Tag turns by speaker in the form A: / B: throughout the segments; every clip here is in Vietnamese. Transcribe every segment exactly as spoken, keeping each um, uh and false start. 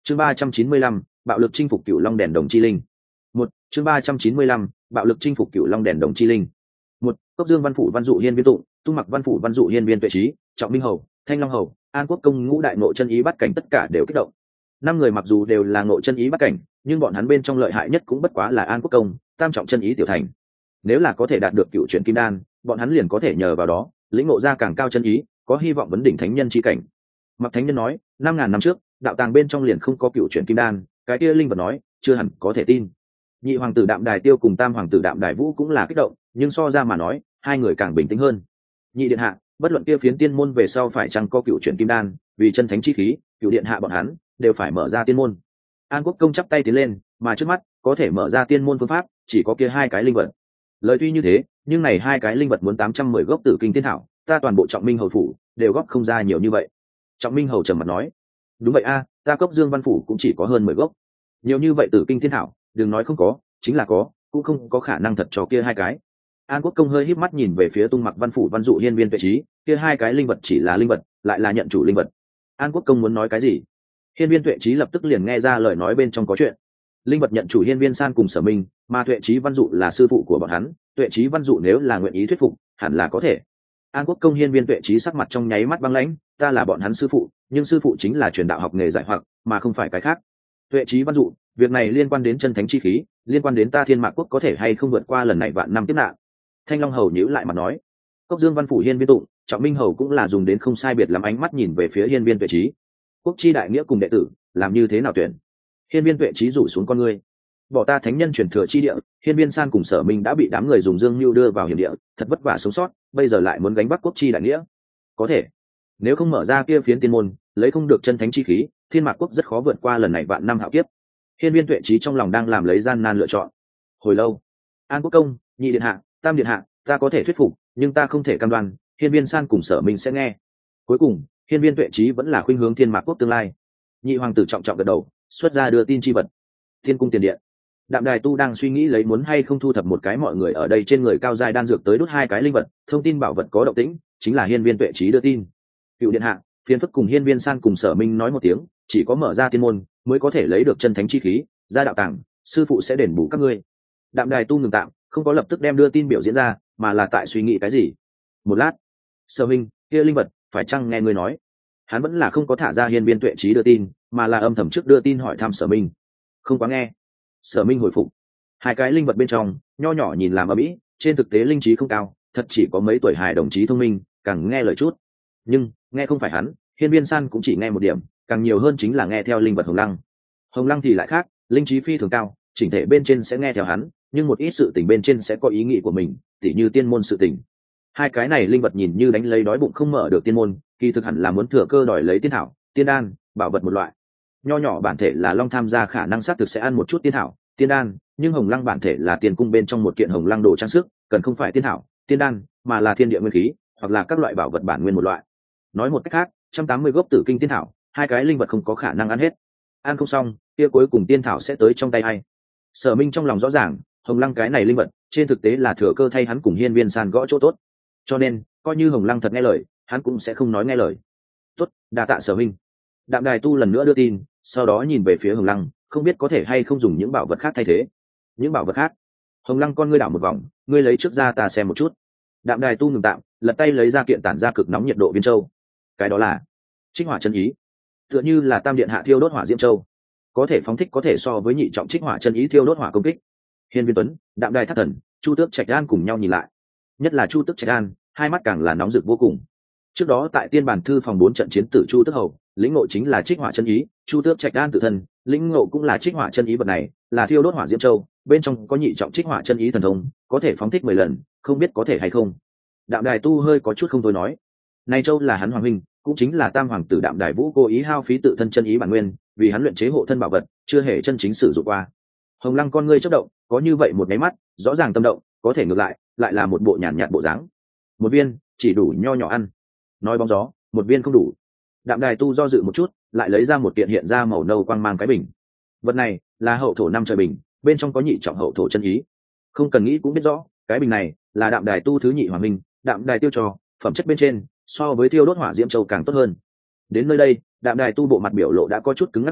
A: chương ba trăm chín mươi lăm bạo lực chinh phục cửu long đèn đồng chi linh. Một chương ba trăm chín mươi lăm bạo lực chinh phục cửu long đèn đồng chi linh. Một Cốc Dương văn phủ văn dụ hiên viên tụng, Tu Mặc văn phủ văn dụ hiên viên tuệ trí, Trọng Minh hầu, Thanh Long hầu, An Quốc công ngũ đại nội chân ý bắt cảnh tất cả đều kích động. Năm người mặc dù đều là nội chân ý bắt cảnh, nhưng bọn hắn bên trong lợi hại nhất cũng bất quá là An Quốc công, tam trọng chân ý tiểu thành. Nếu là có thể đạt được cựu chuyển kim đan, bọn hắn liền có thể nhờ vào đó lĩnh ngộ ra càng cao chân ý, có hy vọng vấn đỉnh thánh nhân chi cảnh. Mặc Thánh Nhân nói, năm ngàn năm trước, đạo tàng bên trong liền không có cựu chuyển kim đan, cái kia linh vật nói, chưa hẳn có thể tin. Nhị hoàng tử Đạm Đài Tiêu cùng tam hoàng tử Đạm Đài Vũ cũng là kích động, nhưng so ra mà nói, hai người càng bình tĩnh hơn. Nhị điện hạ, bất luận kia phiến tiên môn về sau phải chăng có cựu chuyển kim đan, vì chân thánh chi khí, cựu điện hạ bọn hắn đều phải mở ra tiên môn. An Quốc công chắp tay tiến lên, mà trước mắt có thể mở ra tiên môn phương pháp chỉ có kia hai cái linh vật. Lời tuy như thế, nhưng này hai cái linh vật muốn tám trăm mười gốc tử kinh tiên thảo, ta toàn bộ Trọng Minh hầu phủ đều góp không ra nhiều như vậy. Trọng Minh hầu trầm mặt nói, đúng vậy a, ta Cốc Dương văn phủ cũng chỉ có hơn mười gốc. Nhiều như vậy tử kinh tiên thảo, đừng nói không có, chính là có, cũng không có khả năng thật cho kia hai cái. An Quốc công hơi híp mắt nhìn về phía Tung Mặc văn phủ văn dụ hiên viên tuệ trí, kia hai cái linh vật chỉ là linh vật, lại là nhận chủ linh vật. An Quốc công muốn nói cái gì? Hiên viên tuệ trí lập tức liền nghe ra lời nói bên trong có chuyện. Linh vật nhận chủ hiên viên san cùng Sở Minh, mà tuệ trí văn dụ là sư phụ của bọn hắn, tuệ trí văn dụ nếu là nguyện ý thuyết phục, hẳn là có thể. An Quốc công hiên viên tuệ trí sắc mặt trong nháy mắt băng lãnh, ta là bọn hắn sư phụ, nhưng sư phụ chính là truyền đạo học nghề giải hoặc, mà không phải cái khác. Tuệ trí văn dụ, việc này liên quan đến chân thánh chi khí, liên quan đến ta Thiên Mạc quốc có thể hay không vượt qua lần này vạn năm kiếp nạn. Thanh Long hầu nhíu lại mà nói, Cốc Dương văn phủ hiên viên tụng, Trọng Minh hầu cũng là dùng đến không sai biệt lắm ánh mắt nhìn về phía hiên viên tuệ trí. Quốc chi đại nghĩa cùng đệ tử, làm như thế nào tuyển? Hiên viên tuệ trí rủ xuống con ngươi, bỏ ta thánh nhân truyền thừa chi địa, hiên viên san cùng Sở Minh đã bị đám người dùng dương mưu đưa vào hiểm địa, thật vất vả sống sót, bây giờ lại muốn gánh vác quốc chi đại nghĩa. Có thể, nếu không mở ra kia phiến tiên môn, lấy không được chân thánh chi khí, Thiên Mạc quốc rất khó vượt qua lần này vạn năm hạo kiếp. Hiên viên tuệ trí trong lòng đang làm lấy gian nan lựa chọn. Hồi lâu, An Quốc công, nhị điện hạ, tam điện hạ, ta có thể thuyết phục, nhưng ta không thể cam đoan hiên viên san cùng Sở Minh sẽ nghe. Cuối cùng, hiên viên tuệ trí vẫn là khuynh hướng Thiên Mạc quốc tương lai. Nhị hoàng tử trọng trọng gật đầu, xuất ra đưa tin chi vật. Thiên cung tiền điện, Đạm Đài Tu đang suy nghĩ lấy muốn hay không thu thập một cái mọi người ở đây trên người cao giai đan dược tới đốt hai cái linh vật, thông tin bảo vật có động tĩnh, chính là hiên viên tuệ trí đưa tin. Cựu điện hạ, phiền phức cùng hiên viên san cùng Sở Minh nói một tiếng, chỉ có mở ra tiên môn mới có thể lấy được chân thánh chi khí, ra đạo tàng, sư phụ sẽ đền bù các ngươi. Đạm Đài Tu ngừng tạm, không có lập tức đem đưa tin biểu diễn ra, mà là tại suy nghĩ cái gì. Một lát, Sở Minh, kia linh vật phải chăng nghe ngươi nói? Hắn vẫn là không có thả ra hiên viên tuệ trí đưa tin, mà là âm thầm trước đưa tin hỏi thăm Sở Minh. Không quá nghe. Sở Minh hồi phục, hai cái linh vật bên trong nho nhỏ nhìn làm ở mỹ, trên thực tế linh trí không cao, thật chỉ có mấy tuổi hài đồng chí thông minh, càng nghe lời chút. Nhưng nghe không phải hắn, hiên viên san cũng chỉ nghe một điểm, càng nhiều hơn chính là nghe theo linh vật hồng lăng. Hồng lăng thì lại khác, linh trí phi thường cao, chỉnh thể bên trên sẽ nghe theo hắn, nhưng một ít sự tình bên trên sẽ có ý nghĩ của mình, tỉ như tiên môn sự tình. Hai cái này linh vật nhìn như đánh lấy đói bụng không mở được tiên môn, kỳ thực hẳn là muốn thừa cơ đòi lấy tiên thảo, tiên đan, bảo vật một loại. Nho nhỏ bản thể là long tham gia khả năng xác thực sẽ ăn một chút tiên thảo, tiên đan, nhưng hồng lăng bản thể là tiền cung bên trong một kiện hồng lăng đồ trang sức, cần không phải tiên thảo, tiên đan, mà là thiên địa nguyên khí, hoặc là các loại bảo vật bản nguyên một loại. Nói một cách khác, một trăm tám mươi gốc tử kinh tiên thảo, hai cái linh vật không có khả năng ăn hết. Ăn không xong, kia cuối cùng tiên thảo sẽ tới trong tay ai? Sở Minh trong lòng rõ ràng, hồng lăng cái này linh vật, trên thực tế là thừa cơ thay hắn cùng hiên viên san gõ chỗ tốt. Cho nên, coi như hồng lăng thật nghe lời, hắn cũng sẽ không nói nghe lời. Tốt, đa tạ Sở Minh. Đạm Đài Tu lần nữa đưa tin, sau đó nhìn về phía hồng lăng, không biết có thể hay không dùng những bảo vật khác thay thế. Những bảo vật khác? Hồng lăng con ngươi đảo một vòng, ngươi lấy trước ra ta xem một chút. Đạm Đài Tu ngừng tạm, lật tay lấy ra kiện tản ra cực nóng nhiệt độ viên châu. Cái đó là Trích Hỏa chân ý, tựa như là tam điện hạ thiêu đốt hỏa diễm châu, có thể phóng thích có thể so với nhị trọng Trích Hỏa chân ý thiêu đốt hỏa công kích. Hiên viên Tuấn, Đạm Đài Thất Thần, Chu Tước Trạch An cùng nhau nhìn lại, nhất là Chu Tước Trạch An, hai mắt càng là nóng rực vô cùng. Trước đó tại tiên bản thư phòng bốn trận chiến tử Chu Tước hầu, lĩnh ngộ chính là Trích Hỏa chân ý, Chu Tước Trạch An tự thân lĩnh ngộ cũng là Trích Hỏa chân ý vật này, là thiêu đốt hỏa diễm châu, bên trong có nhị trọng Trích Hỏa chân ý thần thông, có thể phóng thích mười lần, không biết có thể hay không. Đạm Đài Tu hơi có chút không thôi nói, này châu là hắn hoàng huynh, cũng chính là tam hoàng tử Đạm Đài Vũ cố ý hao phí tự thân chân ý bản nguyên, vì hắn luyện chế hộ thân bảo vật, chưa hề chân chính sử dụng qua. Hồng lăng con ngươi chớp động, có như vậy một cái mắt, rõ ràng tâm động, có thể ngược lại, lại là một bộ nhàn nhạt bộ dáng. Một viên, chỉ đủ nho nhỏ ăn. Nói bóng gió, một viên không đủ. Đạm Đài Tu do dự một chút, lại lấy ra một kiện hiện ra màu nâu quang mang cái bình. Vật này là hậu thổ năm trời bình, bên trong có nhị trọng hậu thổ chân ý. Không cần nghĩ cũng biết rõ, cái bình này là Đạm Đài Tu thứ nhị hoàng minh, Đạm Đài tiêu cho, phẩm chất bên trên so với thiêu đốt hỏa diễm châu càng tốt hơn. Đến nơi đây, Đạm Đài Tu bộ mặt biểu lộ đã có chút cứng ngắt lại,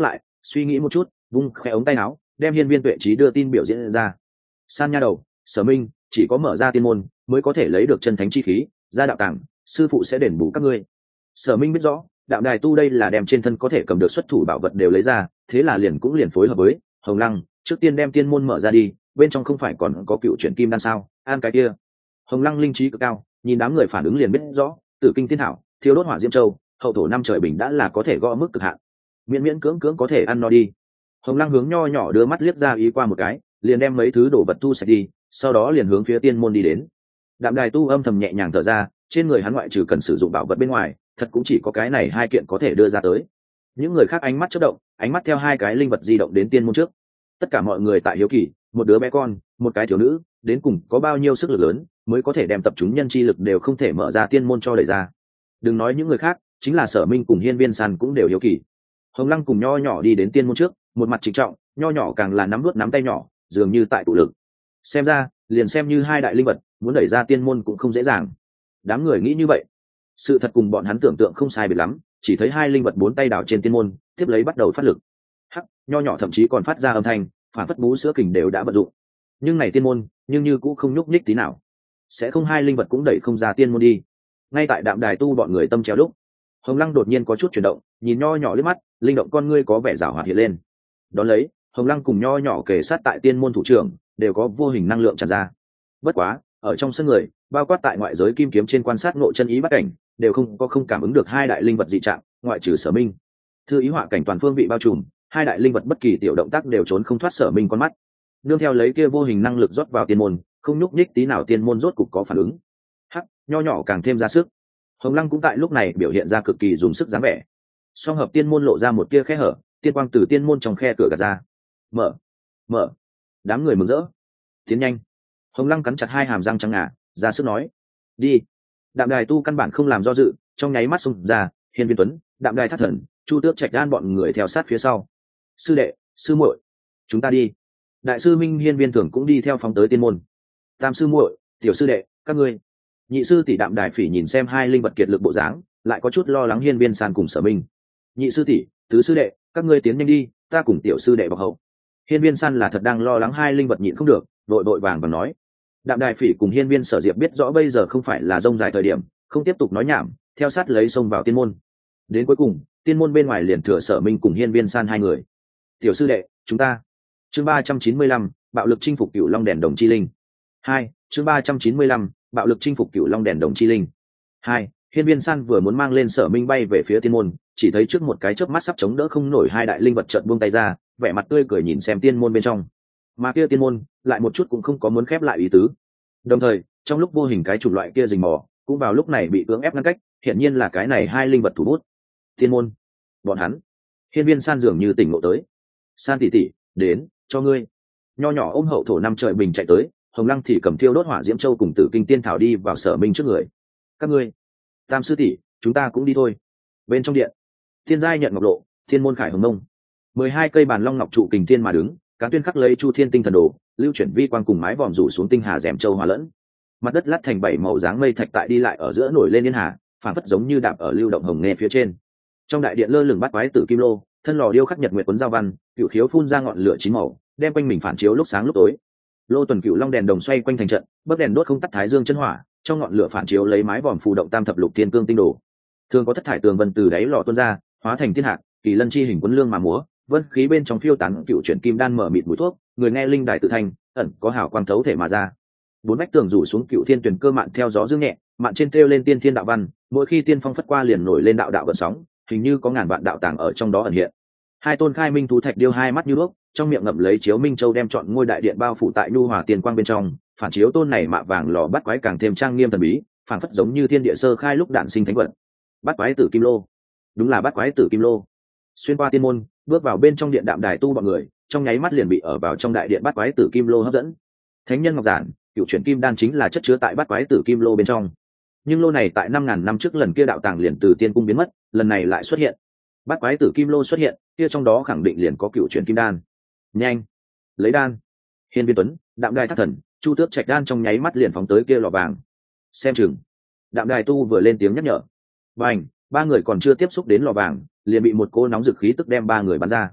A: suy nghĩ một chút, vung khẽ ống tay áo, đem hiên viên tuệ trí đưa tin biểu diễn ra. San nha đầu, Sở Minh, chỉ có mở ra tiên môn mới có thể lấy được chân thánh chi khí, ra đạo tàng, sư phụ sẽ đền bù các ngươi. Sở Minh biết rõ, đạo đài tu đây là đem trên thân có thể cầm được xuất thủ bảo vật đều lấy ra, thế là liền cũng liền phối hợp với Hồng Lăng, trước tiên đem tiên môn mở ra đi, bên trong không phải còn có cựu chuyển kim đan sao, an cái kia. Hồng Lăng linh trí cực cao, nhìn đám người phản ứng liền biết rõ, Tử Kinh Tiên Thảo, Thiêu Đốt Hỏa Diễm Châu, hậu thổ năm trời bình đã là có thể gõ mức cực hạn, miễn miễn cưỡng cưỡng có thể ăn no đi. Hồng Lăng hướng nho nhỏ đưa mắt liếc ra ý qua một cái, liền đem mấy thứ đồ vật thu sạch đi, sau đó liền hướng phía tiên môn đi đến. Đạm Đài tu âm thầm nhẹ nhàng thở ra, trên người hắn ngoại trừ cần sử dụng bảo vật bên ngoài, thật cũng chỉ có cái này hai kiện có thể đưa ra tới. Những người khác ánh mắt chớp động, ánh mắt theo hai cái linh vật di động đến tiên môn trước. Tất cả mọi người tại hiếu kỳ, một đứa bé con, một cái thiếu nữ, đến cùng có bao nhiêu sức lực lớn mới có thể đem tập chúng nhân chi lực đều không thể mở ra tiên môn cho đẩy ra. Đừng nói những người khác, chính là Sở Minh cùng Hiên Viên San cũng đều hiếu kỳ. Hồng Lăng cùng nho nhỏ đi đến tiên môn trước, một mặt trịnh trọng, nho nhỏ càng là nắm nuốt nắm tay nhỏ, dường như tại tụ lực. Xem ra, liền xem như hai đại linh vật, muốn đẩy ra tiên môn cũng không dễ dàng. Đám người nghĩ như vậy, sự thật cùng bọn hắn tưởng tượng không sai biệt lắm, chỉ thấy hai linh vật bốn tay đảo trên tiên môn, tiếp lấy bắt đầu phát lực. Hắc, nho nhỏ thậm chí còn phát ra âm thanh, phản phất bú sữa kình đều đã vận dụng. Nhưng này tiên môn, nhưng như cũng không nhúc nhích tí nào. Sẽ không hai linh vật cũng đẩy không ra tiên môn đi. Ngay tại Đạm Đài tu bọn người tâm treo lúc, Hồng Lăng đột nhiên có chút chuyển động, nhìn nho nhỏ liếc mắt, linh động con ngươi có vẻ rảo hoạt hiện lên. Đón lấy, Hồng Lăng cùng nho nhỏ kề sát tại tiên môn thủ trưởng, đều có vô hình năng lượng tràn ra. Bất quá, ở trong sân người, bao quát tại ngoại giới kim kiếm trên quan sát ngộ chân ý bắt cảnh, đều không có không cảm ứng được hai đại linh vật dị trạng, ngoại trừ Sở Minh. Thư ý họa cảnh toàn phương vị bao trùm, hai đại linh vật bất kỳ tiểu động tác đều trốn không thoát Sở Minh con mắt. Nương theo lấy kia vô hình năng lực rót vào tiên môn, không nhúc nhích tí nào tiên môn rốt cục có phản ứng. Hắc, nho nhỏ càng thêm ra sức. Hồng Lăng cũng tại lúc này biểu hiện ra cực kỳ dùng sức dáng vẻ. Song hợp tiên môn lộ ra một tia khe hở, tiên quang từ tiên môn trong khe cửa gạt ra. Mở, mở. Đám người mừng rỡ. Tiến nhanh. Hồng Lăng cắn chặt hai hàm răng trắng ngà, ra sức nói: "Đi." Đạm Đài tu căn bản không làm do dự, trong nháy mắt xung ra, Hiên Viên Tuấn, Đạm Đài Thất Thần, Chu Tước Trạch Đan bọn người theo sát phía sau. "Sư đệ, sư muội, chúng ta đi." Đại sư Minh Hiên Viên Thường cũng đi theo phóng tới tiên môn. "Tam sư muội, tiểu sư đệ, các ngươi." Nhị sư tỷ Đạm Đài Phỉ nhìn xem hai linh vật kiệt lực bộ dáng, lại có chút lo lắng Hiên Viên San cùng Sở Minh. "Nhị sư tỷ, tứ sư đệ, các ngươi tiến nhanh đi, ta cùng tiểu sư đệ bọc hậu." Hiên Viên San là thật đang lo lắng hai linh vật nhịn không được, vội vội vàng và nói. Đạm Đài Phỉ cùng Hiên Viên Sở Diệp biết rõ bây giờ không phải là rông dài thời điểm, không tiếp tục nói nhảm, theo sát lấy xông vào tiên môn. Đến cuối cùng, tiên môn bên ngoài liền thừa Sở Minh cùng Hiên Viên San hai người. "Tiểu sư đệ, chúng ta." Chương ba trăm chín mươi lăm, bạo lực chinh phục Cửu Long đèn đồng chi linh. Hai, chương ba trăm chín mươi lăm, bạo lực chinh phục Cửu Long đèn đồng chi linh. Hai, Hiên Viên San vừa muốn mang lên Sở Minh bay về phía tiên môn, chỉ thấy trước một cái chớp mắt sắp chống đỡ không nổi hai đại linh vật chợt buông tay ra, vẻ mặt tươi cười nhìn xem tiên môn bên trong. Mà kia tiên môn lại một chút cũng không có muốn khép lại ý tứ. Đồng thời, trong lúc vô hình cái chủng loại kia rình mò, cũng vào lúc này bị cưỡng ép ngăn cách, hiển nhiên là cái này hai linh vật thủ bút. Tiên môn, bọn hắn. Hiên Viên San dường như tỉnh ngộ tới. "San tỷ tỷ, đến, cho ngươi." Nho nhỏ ôm hậu thổ năm trời bình chạy tới, Hồng Lăng thì cầm Thiêu Đốt Hỏa Diễm Châu cùng Tử Kinh Tiên Thảo đi vào Sở Minh trước người. "Các ngươi, Tam sư tỷ, chúng ta cũng đi thôi." Bên trong điện, Thiên giai nhận ngọc lộ, Thiên môn khải hồng mông, mười hai cây bàn long ngọc trụ kình thiên mà đứng, Cán Tuyên khắc lấy Chu Thiên tinh thần đồ, lưu chuyển vi quang cùng mái vòm rủ xuống tinh hà rèm châu hòa lẫn. Mặt đất lát thành bảy màu dáng mây thạch tại đi lại ở giữa nổi lên yên hà, phản phất giống như đạp ở lưu động hồng nghe phía trên. Trong đại điện lơ lửng bát quái tử kim lô, thân lò điêu khắc nhật nguyệt quấn giao văn, cựu khiếu phun ra ngọn lửa chín màu, đem quanh mình phản chiếu lúc sáng lúc tối. Lô tuần cựu long đèn đồng xoay quanh thành trận, bấc đèn đốt không tắt thái dương chân hỏa, trong ngọn lửa phản chiếu lấy mái vòm phù động tam thập lục thiên cương tinh đồ. Thường có thất thải tường vân từ đáy lò tuôn ra, hóa thành thiên hạt, kỳ lân chi hình quấn lương mà múa, vân khí bên trong phiêu tán cựu chuyển kim đan mở mịt mũi thuốc, người nghe linh đài tự thành, ẩn có hào quang thấu thể mà ra. Bốn vách tường rủ xuống cựu thiên tuyển cơ mạn theo gió dương nhẹ, mạn trên treo lên tiên thiên đạo văn, mỗi khi tiên phong phất qua liền nổi lên đạo đạo vận sóng, hình như có ngàn vạn đạo tàng ở trong đó ẩn hiện. Hai tôn khai minh thú thạch điêu hai mắt như đuốc, trong miệng ngậm lấy chiếu minh châu đem chọn ngôi đại điện bao phủ tại nhu hòa tiền quang bên trong, phản chiếu tôn này mạ vàng lò bắt quái càng thêm trang nghiêm thần bí, phản phất giống như thiên địa sơ khai lúc đản sinh thánh vật. Bắt quái tử kim lô, đúng là bắt quái tử kim lô. Xuyên qua tiên môn, bước vào bên trong điện Đạm Đài tu bọn người, trong nháy mắt liền bị ở vào trong đại điện bắt quái tử kim lô hấp dẫn. Thánh nhân ngọc giản, cựu chuyển kim đan chính là chất chứa tại bắt quái tử kim lô bên trong. Nhưng lô này tại năm ngàn năm trước lần kia đạo tàng liền từ tiên cung biến mất, lần này lại xuất hiện. Bắt quái tử kim lô xuất hiện, kia trong đó khẳng định liền có cựu chuyển kim đan. Nhanh, lấy đan. Hiên Viên Tuấn, Đạm Đài Thất Thần, Chu Tước Trạch Đan trong nháy mắt liền phóng tới kia lò vàng. Xem chừng. Đạm Đài tu vừa lên tiếng nhắc nhở. Bành, ba người còn chưa tiếp xúc đến lò vàng, liền bị một cô nóng dực khí tức đem ba người bắn ra.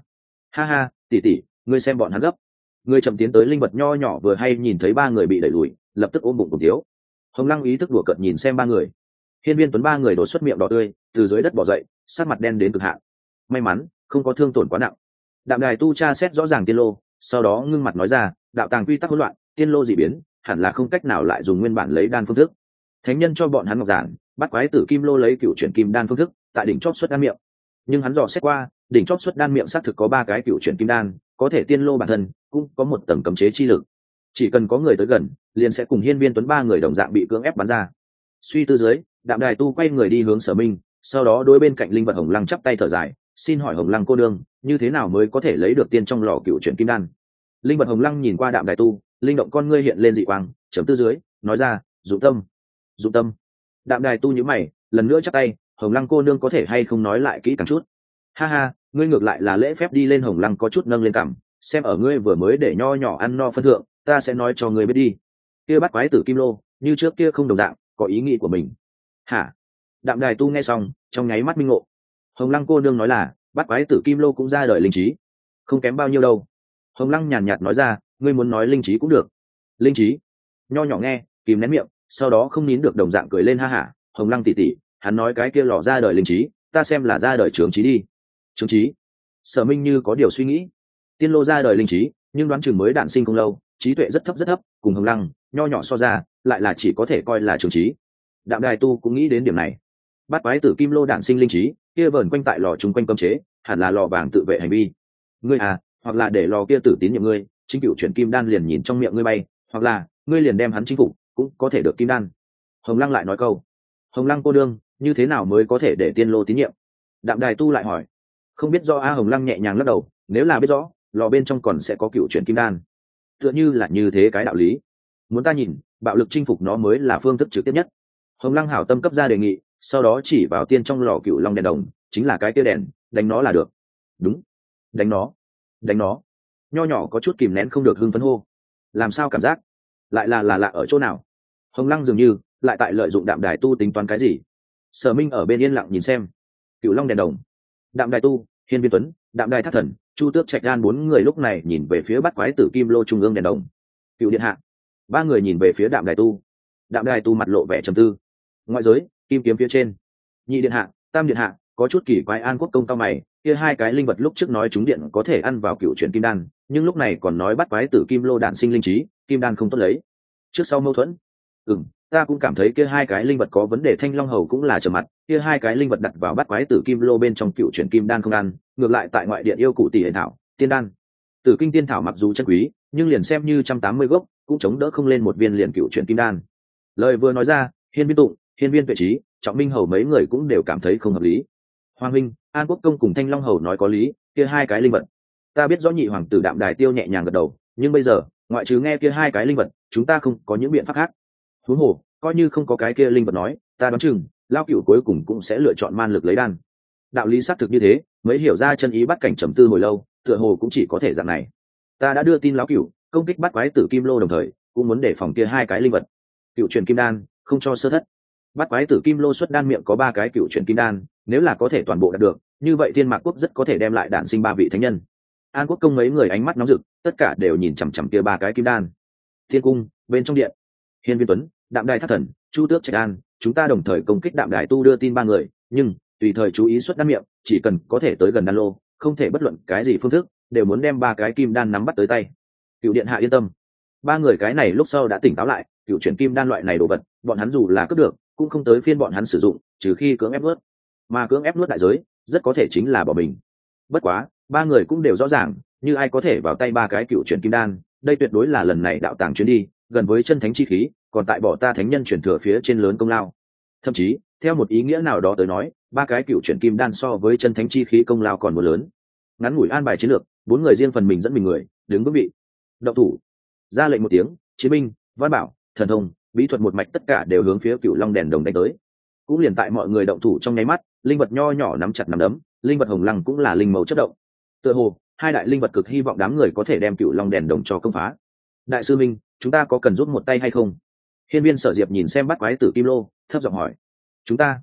A: Ha ha, tỷ tỷ, ngươi xem bọn hắn gấp. Ngươi chậm tiến tới linh vật nho nhỏ vừa hay nhìn thấy ba người bị đẩy lùi, lập tức ôm bụng cùng thiếu. Hồng Lăng ý thức đùa cợt nhìn xem ba người. Hiên Viên Tuấn ba người đổ xuất miệng đỏ tươi, từ dưới đất bò dậy, sát mặt đen đến cực hạn. May mắn, không có thương tổn quá nặng. Đạm Đài tu tra xét rõ ràng tiên lô, sau đó ngưng mặt nói ra, đạo tàng quy tắc hỗn loạn, tiên lô dị biến, hẳn là không cách nào lại dùng nguyên bản lấy đan phương thức. Thánh nhân cho bọn hắn ngọc giản, bắt quái tử kim lô lấy cựu chuyển kim đan phương thức, tại đỉnh chót xuất đan miệng. Nhưng hắn dò xét qua, đỉnh chót xuất đan miệng xác thực có ba cái cựu chuyển kim đan, có thể tiên lô bản thân cũng có một tầng cấm chế chi lực. Chỉ cần có người tới gần, liền sẽ cùng Hiên Viên Tuấn ba người đồng dạng bị cưỡng ép bắn ra. Suy tư dưới, Đạm Đài tu quay người đi hướng Sở Minh, sau đó đối bên cạnh linh vật Hồng Lăng chắp tay thở dài, xin hỏi Hồng Lăng cô đương, như thế nào mới có thể lấy được tiên trong lò cựu chuyển kim đan? Linh vật Hồng Lăng nhìn qua Đạm Đài tu, linh động con ngươi hiện lên dị quang, chấm tư dưới, nói ra, dụng tâm, dụng tâm. Đạm Đài tu nhíu mày, lần nữa chắp tay, Hồng Lăng cô nương có thể hay không nói lại kỹ càng chút? Ha ha, ngươi ngược lại là lễ phép đi lên. Hồng Lăng có chút nâng lên cằm, xem ở ngươi vừa mới để nho nhỏ ăn no phân thượng, ta sẽ nói cho ngươi biết đi. Kia bắt quái tử kim lô, như trước kia không đồng dạng, có ý nghĩ của mình. Hả? Đạm Đài tu nghe xong, trong nháy mắt minh ngộ. Hồng Lăng cô nương nói là, bắt quái tử kim lô cũng ra đời linh trí, không kém bao nhiêu đâu. Hồng Lăng nhàn nhạt nói ra, ngươi muốn nói linh trí cũng được. Linh trí? Nho nhỏ nghe, kìm nén miệng, sau đó không nín được đồng dạng cười lên ha hả. Hồng Lăng tỷ tỷ, hắn nói cái kia lò ra đời linh trí, ta xem là ra đời trướng trí đi. Trướng trí? Sở Minh như có điều suy nghĩ. Tiên lô ra đời linh trí, nhưng đoán chừng mới đản sinh không lâu, trí tuệ rất thấp rất thấp, cùng Hồng Lăng nho nhỏ so ra, lại là chỉ có thể coi là trướng trí. Đạm Đài tu cũng nghĩ đến điểm này. Bát quái tử kim lô đản sinh linh trí, kia vờn quanh tại lò chung quanh cấm chế, hẳn là lò vàng tự vệ hành vi. Ngươi à, hoặc là để lò kia tử tín nhiệm ngươi, chính cựu chuyển kim đan liền nhìn trong miệng ngươi bay, hoặc là ngươi liền đem hắn chinh phục, cũng có thể được kim đan. Hồng Lăng lại nói câu, Hồng Lăng cô đương, như thế nào mới có thể để tiên lô tín nhiệm? Đạm Đài tu lại hỏi. Không biết do. A Hồng Lăng nhẹ nhàng lắc đầu, nếu là biết rõ, lò bên trong còn sẽ có cựu chuyển kim đan, tựa như là như thế cái đạo lý. Muốn ta nhìn, bạo lực chinh phục nó mới là phương thức trực tiếp nhất. Hồng Lăng hảo tâm cấp ra đề nghị, sau đó chỉ vào tiên trong lò cựu long đèn đồng, chính là cái tia đèn, đánh nó là được. Đúng, đánh nó, đánh nó. Nho nhỏ có chút kìm nén không được hưng phấn hô. Làm sao cảm giác lại là là lạ ở chỗ nào? Hồng Lăng dường như lại tại lợi dụng Đạm Đài tu tính toán cái gì. Sở Minh ở bên yên lặng nhìn xem. Cựu long đèn đồng, Đạm Đài tu, Hiên Viên Tuấn, Đạm Đài thất thần, Chu Tước Trạch Gan bốn người lúc này nhìn về phía bắt quái tử kim lô trung ương đèn đồng. Cựu điện hạ, ba người nhìn về phía Đạm Đài tu. Đạm Đài tu mặt lộ vẻ trầm tư. Ngoại giới, kim kiếm phía trên. Nhị điện hạ, tam điện hạ, có chút kỳ quái. An Quốc công cao mày, kia hai cái linh vật lúc trước nói chúng điện có thể ăn vào cựu chuyển kim đan, nhưng lúc này còn nói bắt quái tử kim lô đản sinh linh trí, kim đan không tốt lấy. Trước sau mâu thuẫn. Ừm, ta cũng cảm thấy kia hai cái linh vật có vấn đề. Thanh Long hầu cũng là trầm mặt, kia hai cái linh vật đặt vào bắt quái tử kim lô bên trong cựu chuyển kim đan không ăn, ngược lại tại ngoại điện yêu cụ tỷ hệ thảo, tiên đan. Tử kinh tiên thảo mặc dù chân quý, nhưng liền xem như trăm tám mươi gốc, cũng chống đỡ không lên một viên liền cựu chuyển kim đan. Lời vừa nói ra, Hiên Viên Tụng, Hiên Viên Tuệ Trí, Trọng Minh hầu mấy người cũng đều cảm thấy không hợp lý. Hoàng huynh, An Quốc công cùng Thanh Long hầu nói có lý, kia hai cái linh vật, ta biết rõ. Nhị hoàng tử Đạm Đài tiêu nhẹ nhàng gật đầu, nhưng bây giờ, ngoại trừ nghe kia hai cái linh vật, chúng ta không có những biện pháp khác. Huống hồ, coi như không có cái kia linh vật nói, ta đoán chừng lao cửu cuối cùng cũng sẽ lựa chọn man lực lấy đan. Đạo lý xác thực như thế, mới hiểu ra chân ý bắt cảnh trầm tư hồi lâu, tựa hồ cũng chỉ có thể dạng này. Ta đã đưa tin lão cửu công kích bắt quái tử kim lô, đồng thời cũng muốn đề phòng kia hai cái linh vật. Cựu truyền kim đan, không cho sơ thất. Bắt quái tử kim lô xuất đan miệng có ba cái cựu truyền kim đan, nếu là có thể toàn bộ đạt được, như vậy Thiên Mạc quốc rất có thể đem lại đản sinh ba vị thánh nhân. An Quốc công mấy người ánh mắt nóng rực, tất cả đều nhìn chằm chằm kia ba cái kim đan. Thiên cung bên trong điện, Hiên Viên Tuấn, Đạm Đài thất thần, Chu Tước Trạch An, chúng ta đồng thời công kích Đạm Đài tu đưa tin ba người, nhưng tùy thời chú ý xuất đan miệng, chỉ cần có thể tới gần đan lô, không thể bất luận cái gì phương thức, đều muốn đem ba cái kim đan nắm bắt tới tay. Cựu điện hạ yên tâm. Ba người cái này lúc sau đã tỉnh táo lại, cựu chuyển kim đan loại này đồ vật, bọn hắn dù là cướp được, cũng không tới phiên bọn hắn sử dụng, trừ khi cưỡng ép nuốt. Mà cưỡng ép nuốt đại giới, rất có thể chính là bỏ mình. Bất quá, ba người cũng đều rõ ràng, như ai có thể vào tay ba cái cựu chuyển kim đan, đây tuyệt đối là lần này đạo tàng chuyến đi, gần với chân thánh chi khí, còn tại bỏ ta thánh nhân chuyển thừa phía trên lớn công lao. Thậm chí, theo một ý nghĩa nào đó tới nói, ba cái cựu chuyển kim đan so với chân thánh chi khí công lao còn một lớn. Ngắn ngủi an bài chiến lược, bốn người riêng phần mình dẫn mình người, đứng vững vị. Động thủ. Ra lệnh một tiếng, chiến binh, văn bảo, thần thông, bí thuật một mạch tất cả đều hướng phía cựu long đèn đồng đánh tới. Cũng liền tại mọi người động thủ trong nháy mắt, linh vật nho nhỏ nắm chặt nắm đấm, linh vật hồng lăng cũng là linh màu chất động. Tựa hồ, hai đại linh vật cực hy vọng đám người có thể đem cựu long đèn đồng cho công phá. Đại sư minh, chúng ta có cần rút một tay hay không? Hiên Viên Sở Diệp nhìn xem bắt quái tử kim lô, thấp giọng hỏi. Chúng ta,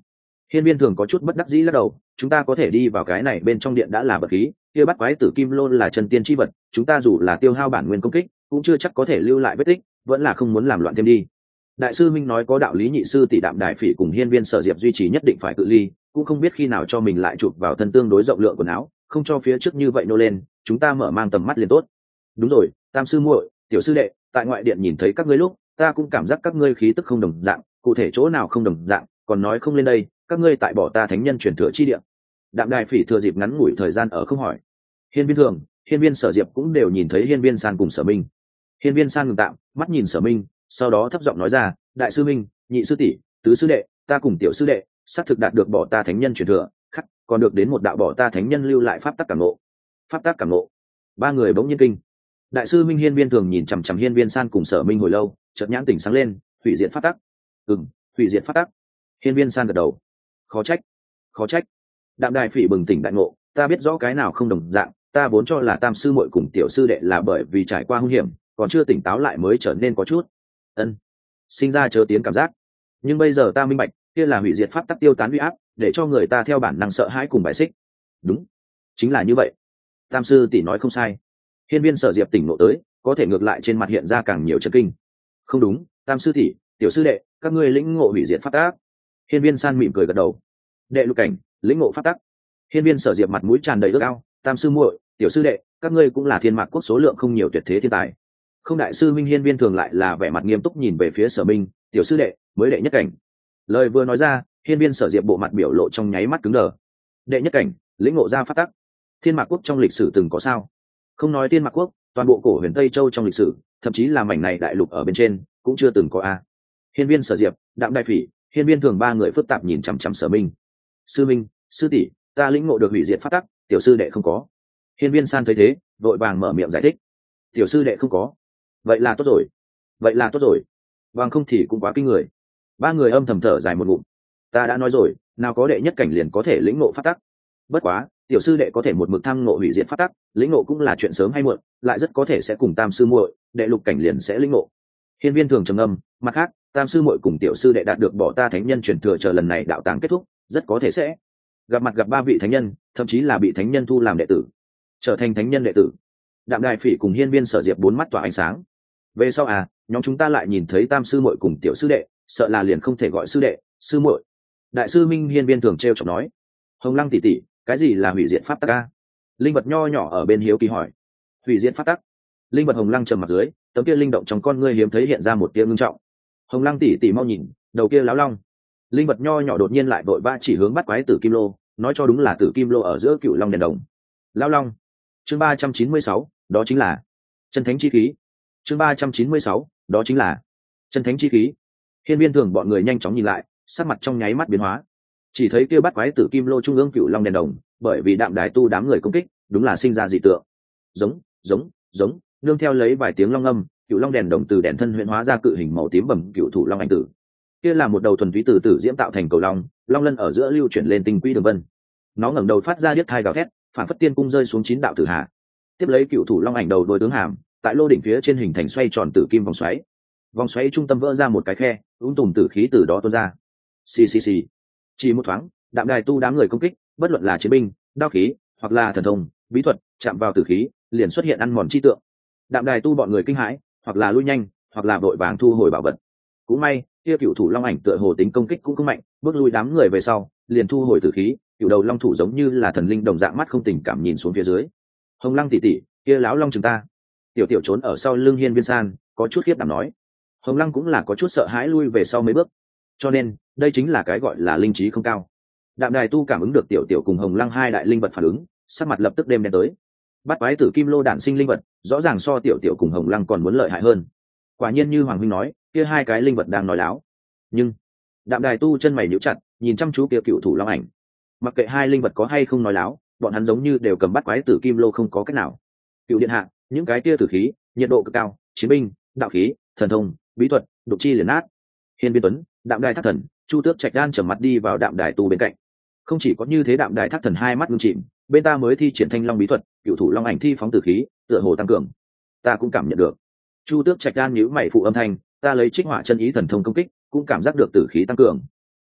A: Hiên Viên Thường có chút bất đắc dĩ lắc đầu, chúng ta có thể đi vào cái này bên trong điện đã là bậc khí, kia bắt quái tử kim lô là chân tiên chi vật, chúng ta dù là tiêu hao bản nguyên công kích, cũng chưa chắc có thể lưu lại vết tích, vẫn là không muốn làm loạn thêm đi. Đại sư Minh nói có đạo lý, nhị sư tỷ Đạm Đài Phỉ cùng Hiên Viên Sở Diệp duy trì nhất định phải cự ly, cũng không biết khi nào cho mình lại chụp vào thân tương đối rộng lượng quần áo, không cho phía trước như vậy nô lên, chúng ta mở mang tầm mắt liền tốt. Đúng rồi, Tam sư muội, tiểu sư đệ, tại ngoại điện nhìn thấy các ngươi lúc, ta cũng cảm giác các ngươi khí tức không đồng dạng, cụ thể chỗ nào không đồng dạng, còn nói không lên đây, các ngươi tại bỏ ta thánh nhân truyền thừa chi địa. Đạm Đài Phỉ thừa dịp ngắn ngủi thời gian ở không hỏi. Hiên Viên Thường, Hiên Viên Sở Diệp cũng đều nhìn thấy Hiên Viên San cùng Sở Minh. Hiên Viên San ngừng tạm, mắt nhìn Sở Minh, sau đó thấp giọng nói ra, đại sư Minh, nhị sư tỷ, tứ sư đệ, ta cùng tiểu sư đệ, xác thực đạt được bỏ ta thánh nhân truyền thừa, khắc, còn được đến một đạo bỏ ta thánh nhân lưu lại pháp tắc cảm ngộ. Pháp tắc cảm ngộ. Ba người bỗng nhiên kinh. Đại sư Minh Hiên Viên Thường nhìn chằm chằm Hiên Viên San cùng Sở Minh hồi lâu, chợt nhãn tỉnh sáng lên, hủy diệt pháp tắc. Ừm, hủy diệt pháp tắc. Hiên Viên San gật đầu. Khó trách, khó trách. Đạm Đài Phỉ bừng tỉnh đại ngộ, ta biết rõ cái nào không đồng dạng, ta vốn cho là Tam sư muội cùng tiểu sư đệ là bởi vì trải qua hung hiểm, còn chưa tỉnh táo lại mới trở nên có chút ân sinh ra chớ tiến cảm giác, nhưng bây giờ ta minh bạch, kia là hủy diệt pháp tắc tiêu tán uy áp, để cho người ta theo bản năng sợ hãi cùng bài xích. Đúng, chính là như vậy. Tam sư tỷ nói không sai. Hiên Viên Sở Diệp tỉnh ngộ tới, có thể ngược lại trên mặt hiện ra càng nhiều chấn kinh. Không đúng, Tam sư tỷ, tiểu sư đệ, các ngươi lĩnh ngộ hủy diệt pháp tắc. Hiên Viên San mỉm cười gật đầu. Đệ lục cảnh, lĩnh ngộ pháp tắc. Hiên Viên Sở Diệp mặt mũi tràn đầy ước ao, Tam sư muội, tiểu sư đệ, các ngươi cũng là thiên mạc quốc số lượng không nhiều tuyệt thế thiên tài. Không, đại sư Minh Hiên Viên Thường lại là vẻ mặt nghiêm túc nhìn về phía Sở Minh, tiểu sư đệ mới đệ nhất cảnh. Lời vừa nói ra, Hiên Viên Sở Diệp bộ mặt biểu lộ trong nháy mắt cứng đờ. Đệ nhất cảnh, lĩnh ngộ ra pháp tắc. Thiên mạc quốc trong lịch sử từng có sao? Không nói thiên mạc quốc, toàn bộ cổ huyền Tây Châu trong lịch sử, thậm chí là mảnh này đại lục ở bên trên, cũng chưa từng có a. Hiên Viên Sở Diệp, Đạm Đài Phỉ, Hiên Viên Thường ba người phức tạp nhìn chằm chằm Sở Minh. Sư Minh, sư tỷ, ta lĩnh ngộ được hủy diệt pháp tắc, tiểu sư đệ không có. Hiên Viên San thấy thế, vội vàng mở miệng giải thích. Tiểu sư đệ không có, vậy là tốt rồi, vậy là tốt rồi, bằng không thì cũng quá kinh người. Ba người âm thầm thở dài một ngụm. Ta đã nói rồi, nào có đệ nhất cảnh liền có thể lĩnh ngộ pháp tắc. Bất quá, tiểu sư đệ có thể một mực thăng ngộ hủy diệt pháp tắc, lĩnh ngộ cũng là chuyện sớm hay muộn, lại rất có thể sẽ cùng Tam sư muội, đệ lục cảnh liền sẽ lĩnh ngộ. Hiên Viên Thường trầm ngâm, mặt khác, Tam sư muội cùng tiểu sư đệ đạt được bỏ ta thánh nhân truyền thừa, chờ lần này đạo tàng kết thúc, rất có thể sẽ gặp mặt gặp ba vị thánh nhân, thậm chí là bị thánh nhân thu làm đệ tử, trở thành thánh nhân đệ tử. Đạm Đài Phỉ cùng Hiên Viên Sở Diệp bốn mắt tỏa ánh sáng. Về sau à, nhóm chúng ta lại nhìn thấy Tam sư muội cùng tiểu sư đệ, sợ là liền không thể gọi sư đệ, sư muội. Đại sư Minh Hiên Viên Thường trêu chọc nói. Hồng Lăng tỷ tỷ, cái gì là hủy diệt pháp tắc a? Linh vật nho nhỏ ở bên hiếu kỳ hỏi. Hủy diệt pháp tắc. Linh vật Hồng Lăng trầm mặt dưới, tấm kia linh động trong con ngươi hiếm thấy hiện ra một tia ngưng trọng. Hồng Lăng tỷ tỷ mau nhìn, đầu kia láo long. Linh vật nho nhỏ đột nhiên lại vội vã chỉ hướng bắt quái tử kim lô, nói cho đúng là tử kim lô ở giữa cựu long đèn đồng. Lao long. Chương ba trăm chín mươi sáu, đó chính là chân thánh chi khí. Chương ba trăm chín mươi sáu, đó chính là chân thánh chi khí. Hiên Viên Thường bọn người nhanh chóng nhìn lại, sắc mặt trong nháy mắt biến hóa. Chỉ thấy kia bắt quái tử kim lô trung ương cựu long đèn đồng, bởi vì Đạm Đài tu đám người công kích, đúng là sinh ra dị tượng. Giống, giống, giống, nương theo lấy vài tiếng long âm, cựu long đèn đồng từ đèn thân huyễn hóa ra cự hình màu tím bẩm cựu thủ long ảnh tử. Kia là một đầu thuần túy từ tử diễm tạo thành cầu long, long lân ở giữa lưu chuyển lên tinh quỹ đường vân. Nó ngẩng đầu phát ra điếc thai gào thét, phản phất tiên cung rơi xuống chín đạo tử hà. Tiếp lấy cựu thủ long ảnh đầu đôi tướng hàm, tại lô đỉnh phía trên hình thành xoay tròn tử kim vòng xoáy. Vòng xoáy trung tâm vỡ ra một cái khe, ung tùm tử khí từ đó tuôn ra. Xì xì xì. Chỉ một thoáng, Đạm Đài tu đám người công kích, bất luận là chiến binh, đao khí, hoặc là thần thông, bí thuật, chạm vào tử khí, liền xuất hiện ăn mòn chi tượng. Đạm Đài tu bọn người kinh hãi, hoặc là lui nhanh, hoặc là vội vàng thu hồi bảo vật. Cũng may, kia cựu thủ long ảnh tựa hồ tính công kích cũng không mạnh, bước lui đám người về sau, liền thu hồi tử khí, cựu đầu long thủ giống như là thần linh đồng dạng mắt không tình cảm nhìn xuống phía dưới. Hồng Lăng tỷ tỷ, kia láo long chúng ta. Tiểu tiểu trốn ở sau lưng Hiên Viên San, có chút khiếp đảm nói. Hồng Lăng cũng là có chút sợ hãi lui về sau mấy bước. Cho nên, đây chính là cái gọi là linh trí không cao. Đạm Đài tu cảm ứng được tiểu tiểu cùng Hồng Lăng hai đại linh vật phản ứng, sắc mặt lập tức đêm đen tới. Bắt quái tử kim lô đản sinh linh vật, rõ ràng so tiểu tiểu cùng Hồng Lăng còn muốn lợi hại hơn. Quả nhiên như Hoàng huynh nói, kia hai cái linh vật đang nói láo. Nhưng, Đạm Đài tu chân mày nhíu chặt, nhìn chăm chú kia cựu thủ long ảnh. Mặc kệ hai linh vật có hay không nói láo, bọn hắn giống như đều cầm bắt quái tử kim lô không có cách nào. Cựu điện hạ, những cái kia tử khí, nhiệt độ cực cao, chiến binh, đạo khí, thần thông, bí thuật, đục chi liền nát. Hiên Viên Tuấn, Đạm Đài Thác Thần, Chu Tước Trạch Đan trầm mặt đi vào Đạm Đài tu bên cạnh. Không chỉ có như thế, Đạm Đài Thác Thần hai mắt ngưng chìm, bên ta mới thi triển thanh long bí thuật, cựu thủ long ảnh thi phóng tử khí, tựa hồ tăng cường. Ta cũng cảm nhận được. Chu Tước Trạch Đan nhíu mày phụ âm thanh, ta lấy trích hỏa chân ý thần thông công kích, cũng cảm giác được tử khí tăng cường.